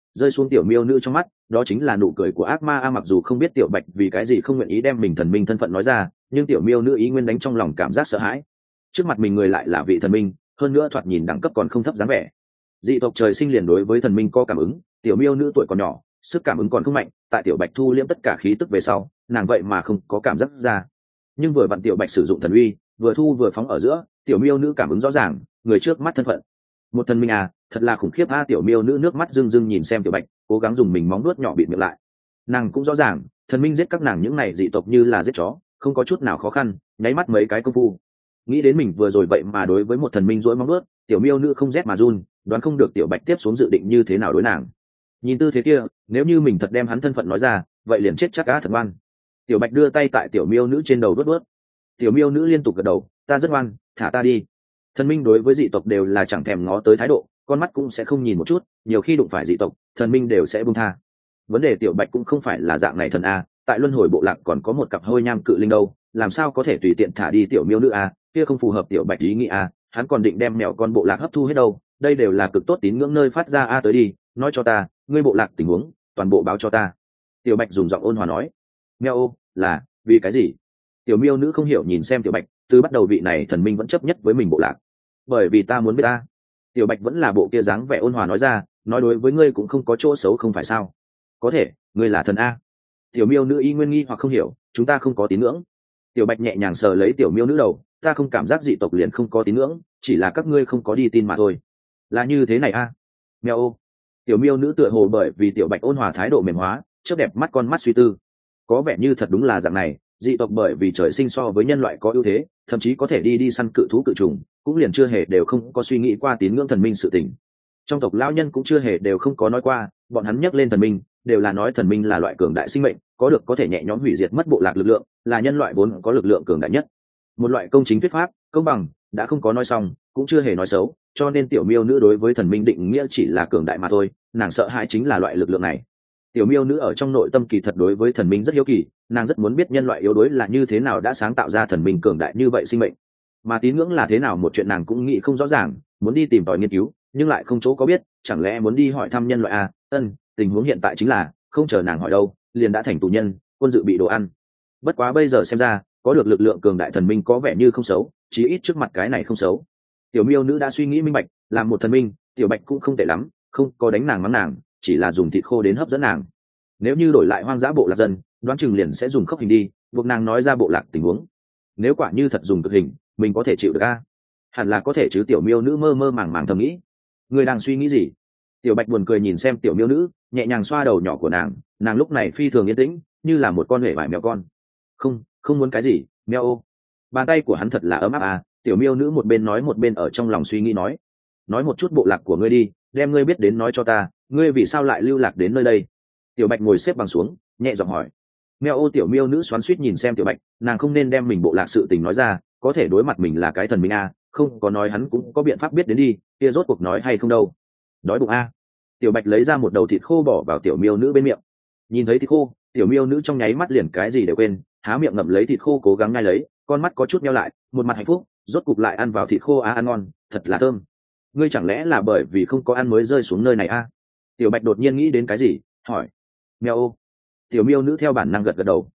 rơi xuống tiểu miêu nữ trong mắt đó chính là nụ cười của ác ma a. Mặc dù không biết tiểu bạch vì cái gì không nguyện ý đem mình thần minh thân phận nói ra, nhưng tiểu miêu nữ ý nguyên đánh trong lòng cảm giác sợ hãi. Trước mặt mình người lại là vị thần minh, hơn nữa thoạt nhìn đẳng cấp còn không thấp dáng vẻ. Dị tộc trời sinh liền đối với thần minh có cảm ứng, tiểu miêu nữ tuổi còn nhỏ, sức cảm ứng còn không mạnh, tại tiểu bạch thu liễm tất cả khí tức về sau, nàng vậy mà không có cảm giác ra. Nhưng vừa vặn tiểu bạch sử dụng thần uy, vừa thu vừa phóng ở giữa, tiểu miêu nữ cảm ứng rõ ràng người trước mắt thân phận. Một thần minh à, thật là khủng khiếp a. Tiểu miêu nữ nước mắt rưng rưng nhìn xem tiểu bạch, cố gắng dùng mình móng nuốt nhỏ bịt miệng lại. Nàng cũng rõ ràng thần minh giết các nàng những này dị tộc như là giết chó, không có chút nào khó khăn, nháy mắt mấy cái công phu. Nghĩ đến mình vừa rồi vậy mà đối với một thần minh dỗi móng nuốt, tiểu miêu nữ không rét mà run, đoán không được tiểu bạch tiếp xuống dự định như thế nào đối nàng. Nhìn tư thế kia, nếu như mình thật đem hắn thân phận nói ra, vậy liền chết chắc cá thật ngoan. Tiểu bạch đưa tay tại tiểu miêu nữ trên đầu đốt đốt. Tiểu miêu nữ liên tục gật đầu, ta rất ngoan, thả ta đi. Thần minh đối với dị tộc đều là chẳng thèm ngó tới thái độ, con mắt cũng sẽ không nhìn một chút, nhiều khi đụng phải dị tộc thần minh đều sẽ buông tha. Vấn đề tiểu bạch cũng không phải là dạng này thần a, tại luân hồi bộ lạc còn có một cặp hôi nham cự linh đâu, làm sao có thể tùy tiện thả đi tiểu miêu nữ a, kia không phù hợp tiểu bạch ý nghĩ a. Hắn còn định đem mèo con bộ lạc hấp thu hết đâu, đây đều là cực tốt tín ngưỡng nơi phát ra a. Tới đi, nói cho ta ngươi bộ lạc tình huống, toàn bộ báo cho ta. Tiểu bạch dùng giọng ôn hòa nói. Mèo ô, là vì cái gì? Tiểu miêu nữ không hiểu nhìn xem tiểu bạch, từ bắt đầu vị này thần minh vẫn chấp nhất với mình bộ lạc. Bởi vì ta muốn biết ta. Tiểu bạch vẫn là bộ kia dáng vẻ ôn hòa nói ra, nói đối với ngươi cũng không có chỗ xấu không phải sao? Có thể ngươi là thần a. Tiểu miêu nữ y nguyên nghi hoặc không hiểu, chúng ta không có tín ngưỡng. Tiểu bạch nhẹ nhàng sờ lấy tiểu miêu nữ đầu, ta không cảm giác dị tộc liền không có tín ngưỡng, chỉ là các ngươi không có đi tin mà thôi. Là như thế này a. Mèo ô. Tiểu miêu nữ tựa hồ bởi vì tiểu bạch ôn hòa thái độ mềm hóa, chớp đẹp mắt con mắt suy tư. Có vẻ như thật đúng là dạng này, dị tộc bởi vì trời sinh so với nhân loại có ưu thế, thậm chí có thể đi săn cự thú cự trùng, cũng liền chưa hề đều không có suy nghĩ qua tín ngưỡng thần minh sự tình. Trong tộc lão nhân cũng chưa hề đều không có nói qua, bọn hắn nhắc lên thần minh đều là nói thần minh là loại cường đại sinh mệnh, có được có thể nhẹ nhõm hủy diệt mất bộ lạc lực lượng, là nhân loại vốn có lực lượng cường đại nhất. Một loại công chính thuyết pháp, công bằng, đã không có nói xong, cũng chưa hề nói xấu, cho nên tiểu miêu nữ đối với thần minh định nghĩa chỉ là cường đại mà thôi, nàng sợ hãi chính là loại lực lượng này. Tiểu miêu nữ ở trong nội tâm kỳ thật đối với thần minh rất hiếu kỳ, nàng rất muốn biết nhân loại yếu đuối là như thế nào đã sáng tạo ra thần minh cường đại như vậy sinh mệnh, mà tín ngưỡng là thế nào một chuyện nàng cũng nghĩ không rõ ràng, muốn đi tìm tòi nghiên cứu nhưng lại không chỗ có biết, chẳng lẽ muốn đi hỏi thăm nhân loại à? Tình huống hiện tại chính là không chờ nàng hỏi đâu liền đã thành tù nhân, quân dự bị đồ ăn. Bất quá bây giờ xem ra có được lực lượng cường đại thần minh có vẻ như không xấu, chí ít trước mặt cái này không xấu. Tiểu miêu nữ đã suy nghĩ minh bạch, làm một thần minh tiểu bạch cũng không tệ lắm, không có đánh nàng mắng nàng, chỉ là dùng thịt khô đến hấp dẫn nàng. Nếu như đổi lại hoang dã bộ lạc dân, đoán chừng liền sẽ dùng khốc hình đi buộc nàng nói ra bộ lạc tình huống. Nếu quả như thật dùng cực hình, mình có thể chịu được a? Hẳn là có thể chứ. Tiểu miêu nữ mơ mơ màng màng thầm nghĩ. Người đang suy nghĩ gì? Tiểu bạch buồn cười nhìn xem tiểu miêu nữ, nhẹ nhàng xoa đầu nhỏ của nàng. Nàng lúc này phi thường yên tĩnh, như là một con huệ vải mèo con. Không muốn cái gì, mèo ô. Bàn tay của hắn thật là ấm áp à. Tiểu miêu nữ một bên nói một bên ở trong lòng suy nghĩ nói một chút bộ lạc của ngươi đi, đem ngươi biết đến nói cho ta, ngươi vì sao lại lưu lạc đến nơi đây? Tiểu bạch ngồi xếp bằng xuống, nhẹ giọng hỏi. Mèo ô. Tiểu miêu nữ xoắn xuýt nhìn xem tiểu bạch, nàng không nên đem mình bộ lạc sự tình nói ra, có thể đối mặt mình là cái thần minh a, không có nói hắn cũng có biện pháp biết đến đi, kia rốt cuộc nói hay không đâu. Đói bụng a. Tiểu bạch lấy ra một đầu thịt khô bỏ vào tiểu miêu nữ bên miệng. Nhìn thấy thịt khô, tiểu miêu nữ trong nháy mắt liền cái gì đều quên, há miệng ngậm lấy thịt khô cố gắng nhai lấy, con mắt có chút nheo lại, một mặt hạnh phúc, rốt cục lại ăn vào thịt khô ăn ngon, thật là thơm. Ngươi chẳng lẽ là bởi vì không có ăn mới rơi xuống nơi này a? Tiểu bạch đột nhiên nghĩ đến cái gì, hỏi. Mèo ô. Tiểu miêu nữ theo bản năng gật gật đầu.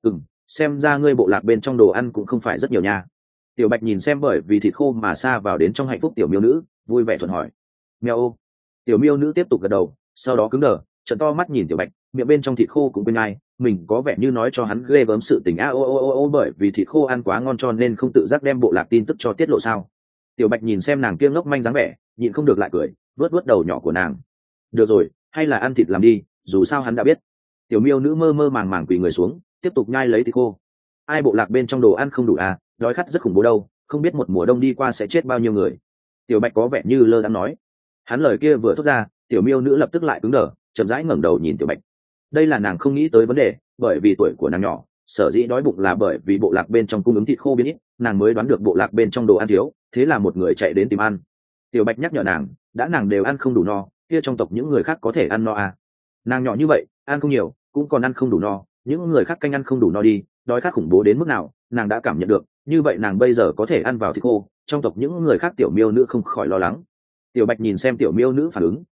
Xem ra ngươi bộ lạc bên trong đồ ăn cũng không phải rất nhiều nha. Tiểu bạch nhìn xem bởi vì thịt khô mà xa vào đến trong hạnh phúc tiểu miêu nữ, vui vẻ thuận hỏi. Mèo ô. Tiểu miêu nữ tiếp tục gật đầu, sau đó cứng đờ, trợn to mắt nhìn tiểu bạch, miệng bên trong thịt khô cũng quên ai, mình có vẻ như nói cho hắn ghê gớm sự tình bởi vì thịt khô ăn quá ngon cho nên không tự giác đem bộ lạc tin tức cho tiết lộ sao? Tiểu bạch nhìn xem nàng kia ngốc manh dáng vẻ, nhịn không được lại cười, vớt vớt đầu nhỏ của nàng. Được rồi, hay là ăn thịt làm đi, dù sao hắn đã biết. Tiểu miêu nữ mơ mơ màng màng quỳ người xuống, tiếp tục nhai lấy thịt khô. Ai bộ lạc bên trong đồ ăn không đủ à, đói khát rất khủng bố đâu, không biết một mùa đông đi qua sẽ chết bao nhiêu người. Tiểu bạch có vẻ như lơ đãng nói. Hắn lời kia vừa thốt ra, tiểu miêu nữ lập tức lại cứng đờ, chậm rãi ngẩng đầu nhìn tiểu bạch. Đây là nàng không nghĩ tới vấn đề, bởi vì tuổi của nàng nhỏ, sở dĩ đói bụng là bởi vì bộ lạc bên trong cung ứng thịt khô biến ít, nàng mới đoán được bộ lạc bên trong đồ ăn thiếu, thế là một người chạy đến tìm ăn. Tiểu bạch nhắc nhở nàng, đã nàng đều ăn không đủ no, kia trong tộc những người khác có thể ăn no à? Nàng nhỏ như vậy, ăn không nhiều, cũng còn ăn không đủ no, những người khác canh ăn không đủ no đi, đói khát khủng bố đến mức nào, nàng đã cảm nhận được, như vậy nàng bây giờ có thể ăn vào thịt khô, trong tộc những người khác tiểu miêu nữ không khỏi lo lắng. Tiểu bạch nhìn xem tiểu miêu nữ phản ứng,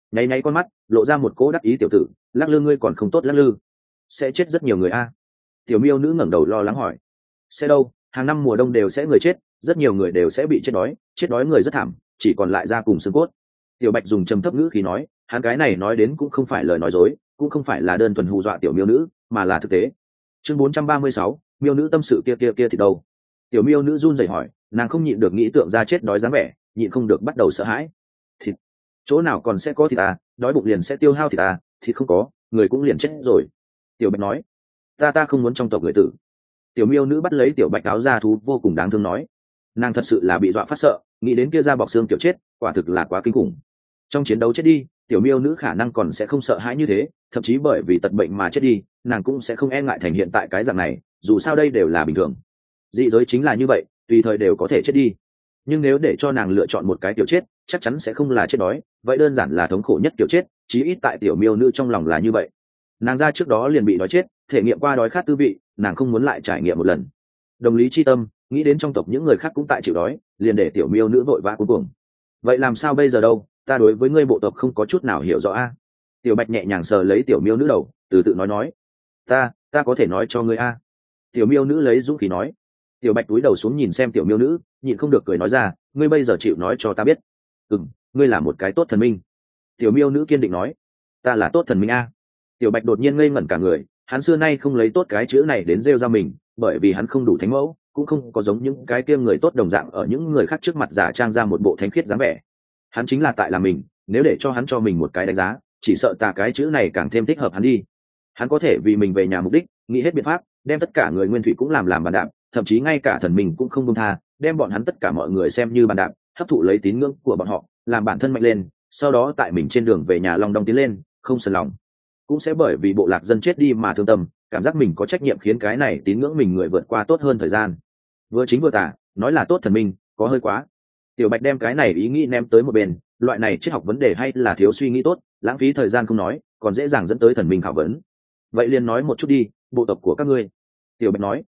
nháy nháy con mắt lộ ra một cỗ đắc ý tiểu tử, lắc lư ngươi còn không tốt lắc lư, sẽ chết rất nhiều người a. Tiểu miêu nữ ngẩng đầu lo lắng hỏi. Sẽ đâu, hàng năm mùa đông đều sẽ người chết, rất nhiều người đều sẽ bị chết đói người rất thảm, chỉ còn lại da cùng xương cốt. Tiểu Bạch dùng trầm thấp ngữ khí nói, hắn cái này nói đến cũng không phải lời nói dối, cũng không phải là đơn thuần hù dọa tiểu miêu nữ, mà là thực tế. Chương 436, miêu nữ tâm sự kia thì đâu? Tiểu miêu nữ run rẩy hỏi, nàng không nhịn được nghĩ tượng ra chết đói dáng vẻ, nhịn không được bắt đầu sợ hãi. Thịt, chỗ nào còn sẽ có thịt à, đói bụng liền sẽ tiêu hao thịt à, thịt không có, người cũng liền chết rồi. Tiểu Bạch nói, ta không muốn trong tộc người tử. Tiểu miêu nữ bắt lấy tiểu Bạch áo da thú vô cùng đáng thương nói, nàng thật sự là bị dọa phát sợ, nghĩ đến kia da bọc xương tiểu chết, quả thực là quá kinh khủng. Trong chiến đấu chết đi, tiểu miêu nữ khả năng còn sẽ không sợ hãi như thế, thậm chí bởi vì tật bệnh mà chết đi, nàng cũng sẽ không e ngại thành hiện tại cái dạng này, dù sao đây đều là bình thường. Dị giới chính là như vậy, tùy thời đều có thể chết đi. Nhưng nếu để cho nàng lựa chọn một cái tiểu chết, chắc chắn sẽ không là chết đói, vậy đơn giản là thống khổ nhất tiểu chết, chí ít tại tiểu miêu nữ trong lòng là như vậy. Nàng ra trước đó liền bị đói chết, thể nghiệm qua đói khát tư vị, nàng không muốn lại trải nghiệm một lần. Đồng lý chi tâm, nghĩ đến trong tộc những người khác cũng tại chịu đói, liền để tiểu miêu nữ vội vã cuống cuồng. Vậy làm sao bây giờ đâu, ta đối với ngươi bộ tộc không có chút nào hiểu rõ a. Tiểu Bạch nhẹ nhàng sờ lấy tiểu miêu nữ đầu, từ tự nói, ta có thể nói cho ngươi a. Tiểu miêu nữ lấy dũng khí nói. Tiểu Bạch cúi đầu xuống nhìn xem tiểu miêu nữ, nhịn không được cười nói ra, ngươi bây giờ chịu nói cho ta biết. Ngươi là một cái tốt thần minh. Tiểu miêu nữ kiên định nói, ta là tốt thần minh a. Tiểu Bạch đột nhiên ngây ngẩn cả người, hắn xưa nay không lấy tốt cái chữ này đến rêu ra mình, bởi vì hắn không đủ thánh mẫu, cũng không có giống những cái kia người tốt đồng dạng ở những người khác trước mặt giả trang ra một bộ thánh khiết dáng vẻ. Hắn chính là tại là mình, nếu để cho hắn cho mình một cái đánh giá, chỉ sợ tà cái chữ này càng thêm thích hợp hắn đi. Hắn có thể vì mình về nhà mục đích, nghĩ hết biện pháp, đem tất cả người nguyên thủy cũng làm bàn đạp, thậm chí ngay cả thần mình cũng không buông tha, đem bọn hắn tất cả mọi người xem như bàn đạp, hấp thụ lấy tín ngưỡng của bọn họ, làm bản thân mạnh lên, sau đó tại mình trên đường về nhà long đong tiến lên, không sờn lòng. Cũng sẽ bởi vì bộ lạc dân chết đi mà thương tâm, cảm giác mình có trách nhiệm khiến cái này tín ngưỡng mình người vượt qua tốt hơn thời gian. Vừa chính vừa tà, nói là tốt thần minh, có hơi quá. Tiểu Bạch đem cái này ý nghĩ ném tới một bên, loại này triết học vấn đề hay là thiếu suy nghĩ tốt, lãng phí thời gian không nói, còn dễ dàng dẫn tới thần minh khảo vấn. Vậy liền nói một chút đi, bộ tộc của các ngươi. Tiểu Bạch nói,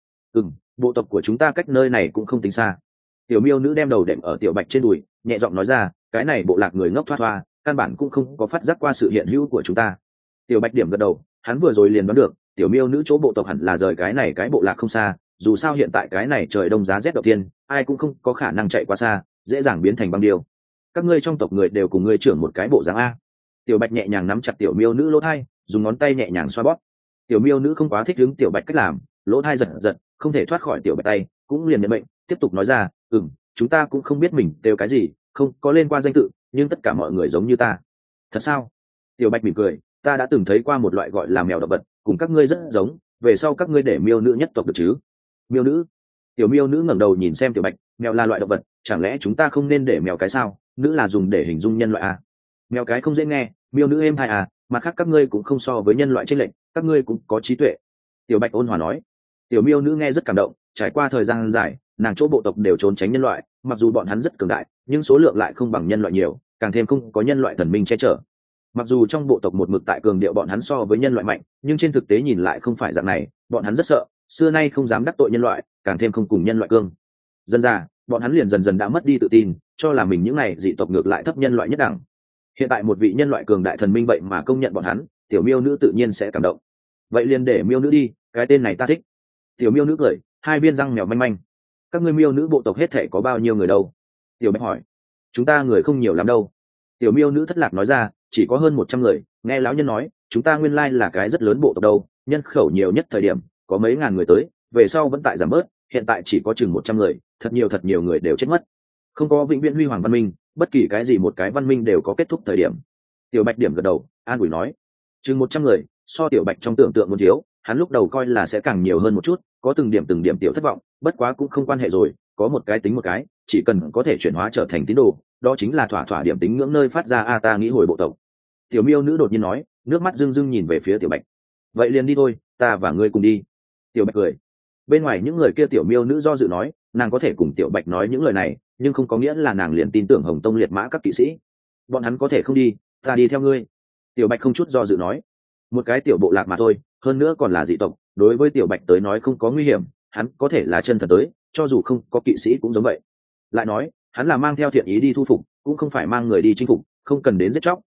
bộ tộc của chúng ta cách nơi này cũng không tính xa. Tiểu miêu nữ đem đầu đệm ở Tiểu Bạch trên đùi, nhẹ giọng nói ra, cái này bộ lạc người ngốc thoát thoa, căn bản cũng không có phát giác qua sự hiện hữu của chúng ta. Tiểu Bạch điểm gật đầu, hắn vừa rồi liền đoán được, tiểu miêu nữ chỗ bộ tộc hẳn là rời cái này cái bộ lạc không xa, dù sao hiện tại cái này trời đông giá rét đầu tiên, ai cũng không có khả năng chạy quá xa, dễ dàng biến thành băng điêu. Các ngươi trong tộc người đều cùng ngươi trưởng một cái bộ dáng a. Tiểu Bạch nhẹ nhàng nắm chặt tiểu miêu nữ lỗ thai, dùng ngón tay nhẹ nhàng xoa bóp. Tiểu miêu nữ không quá thích ứng Tiểu Bạch cách làm, lỗ thai giật giật, không thể thoát khỏi Tiểu Bạch tay, cũng liền nhận mệnh, tiếp tục nói ra, chúng ta cũng không biết mình đều cái gì, không có lên qua danh tự, nhưng tất cả mọi người giống như ta. Thật sao? Tiểu Bạch mỉm cười, ta đã từng thấy qua một loại gọi là mèo động vật, cùng các ngươi rất giống, về sau các ngươi để miêu nữ nhất tộc được chứ? Miêu nữ? Tiểu miêu nữ ngẩng đầu nhìn xem Tiểu Bạch, mèo là loại động vật, chẳng lẽ chúng ta không nên để mèo cái sao? Nữ là dùng để hình dung nhân loại à? Mèo cái không dễ nghe, miêu nữ êm hai à, mặt khác các ngươi cũng không so với nhân loại trên lệnh, các ngươi cũng có trí tuệ. Tiểu Bạch ôn hòa nói. Tiểu miêu nữ nghe rất cảm động, trải qua thời gian dài, nàng chỗ bộ tộc đều trốn tránh nhân loại, mặc dù bọn hắn rất cường đại, nhưng số lượng lại không bằng nhân loại nhiều, càng thêm không có nhân loại thần minh che chở. Mặc dù trong bộ tộc một mực tại cường điệu bọn hắn so với nhân loại mạnh, nhưng trên thực tế nhìn lại không phải dạng này, bọn hắn rất sợ, xưa nay không dám đắc tội nhân loại, càng thêm không cùng nhân loại cương. Dần ra, bọn hắn liền dần dần đã mất đi tự tin, cho là mình những này dị tộc ngược lại thấp nhân loại nhất đẳng. Hiện tại một vị nhân loại cường đại thần minh vậy mà công nhận bọn hắn, tiểu miêu nữ tự nhiên sẽ cảm động. Vậy liền để miêu nữ đi, cái tên này ta thích. Tiểu miêu nữ cười, hai viên răng mèo manh manh. Các ngươi miêu nữ bộ tộc hết thể có bao nhiêu người đâu? Tiểu Bạch hỏi. Chúng ta người không nhiều lắm đâu. Tiểu miêu nữ thất lạc nói ra, chỉ có hơn 100 người. Nghe lão nhân nói, chúng ta nguyên lai là cái rất lớn bộ tộc đâu, nhân khẩu nhiều nhất thời điểm có mấy ngàn người tới, về sau vẫn tại giảm bớt, hiện tại chỉ có chừng 100 người, thật nhiều người đều chết mất. Không có vĩnh viễn huy hoàng văn minh, bất kỳ cái gì một cái văn minh đều có kết thúc thời điểm. Tiểu Bạch điểm gật đầu, an ủi nói, chừng 100 người, so Tiểu Bạch trong tưởng tượng muốn thiếu, hắn lúc đầu coi là sẽ càng nhiều hơn một chút, có từng điểm tiểu thất vọng, bất quá cũng không quan hệ rồi, có một cái tính một cái, chỉ cần có thể chuyển hóa trở thành tín đồ, đó chính là thỏa điểm tính ngưỡng nơi phát ra a ta nghĩ hồi bộ tộc. Tiểu miêu nữ đột nhiên nói, nước mắt rưng rưng nhìn về phía Tiểu Bạch. Vậy liền đi thôi, ta và ngươi cùng đi. Tiểu Bạch cười. Bên ngoài những người kia tiểu miêu nữ do dự nói, nàng có thể cùng Tiểu Bạch nói những lời này, nhưng không có nghĩa là nàng liền tin tưởng Hồng Tông liệt mã các kỵ sĩ. Bọn hắn có thể không đi, ta đi theo ngươi. Tiểu Bạch không chút do dự nói, một cái tiểu bộ lạc mà thôi, hơn nữa còn là dị tộc, đối với Tiểu Bạch tới nói không có nguy hiểm, hắn có thể là chân thần tới, cho dù không có kỵ sĩ cũng giống vậy. Lại nói, hắn là mang theo thiện ý đi thu phục, cũng không phải mang người đi chinh phục, không cần đến giết chóc,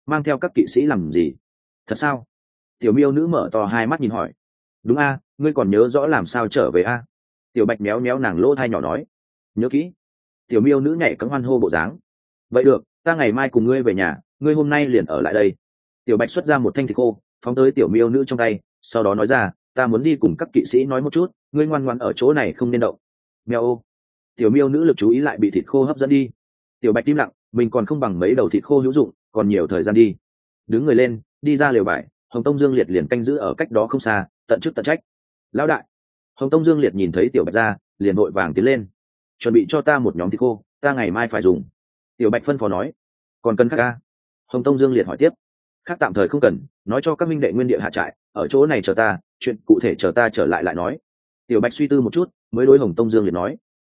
mang theo các kỵ sĩ làm gì? Thật sao? Tiểu miêu nữ mở to hai mắt nhìn hỏi. Đúng a, ngươi còn nhớ rõ làm sao trở về a? Tiểu bạch méo méo nàng lỗ thai nhỏ nói. Nhớ kỹ. Tiểu miêu nữ nhảy cẫng hoan hô bộ dáng. Vậy được, ta ngày mai cùng ngươi về nhà, ngươi hôm nay liền ở lại đây. Tiểu bạch xuất ra một thanh thịt khô, phóng tới tiểu miêu nữ trong tay, sau đó nói ra, ta muốn đi cùng các kỵ sĩ nói một chút, ngươi ngoan ngoãn ở chỗ này không nên động. Mèo ô. Tiểu miêu nữ lực chú ý lại bị thịt khô hấp dẫn đi. Tiểu bạch im lặng, mình còn không bằng mấy đầu thịt khô hữu dụng, còn nhiều thời gian đi. Đứng người lên, đi ra lều vải, Hồng Tông Dương Liệt liền canh giữ ở cách đó không xa, tận chức tận trách. Lão đại. Hồng Tông Dương Liệt nhìn thấy tiểu bạch ra, liền vội vàng tiến lên. Chuẩn bị cho ta một nhóm thịt khô, ta ngày mai phải dùng. Tiểu bạch phân phó nói. Còn cần khác ca? Hồng Tông Dương Liệt hỏi tiếp. Khác tạm thời không cần, nói cho các minh đệ nguyên địa hạ trại, ở chỗ này chờ ta, chuyện cụ thể chờ ta trở lại lại nói. Tiểu bạch suy tư một chút, mới đối Hồng Tông Dương Liệt nói.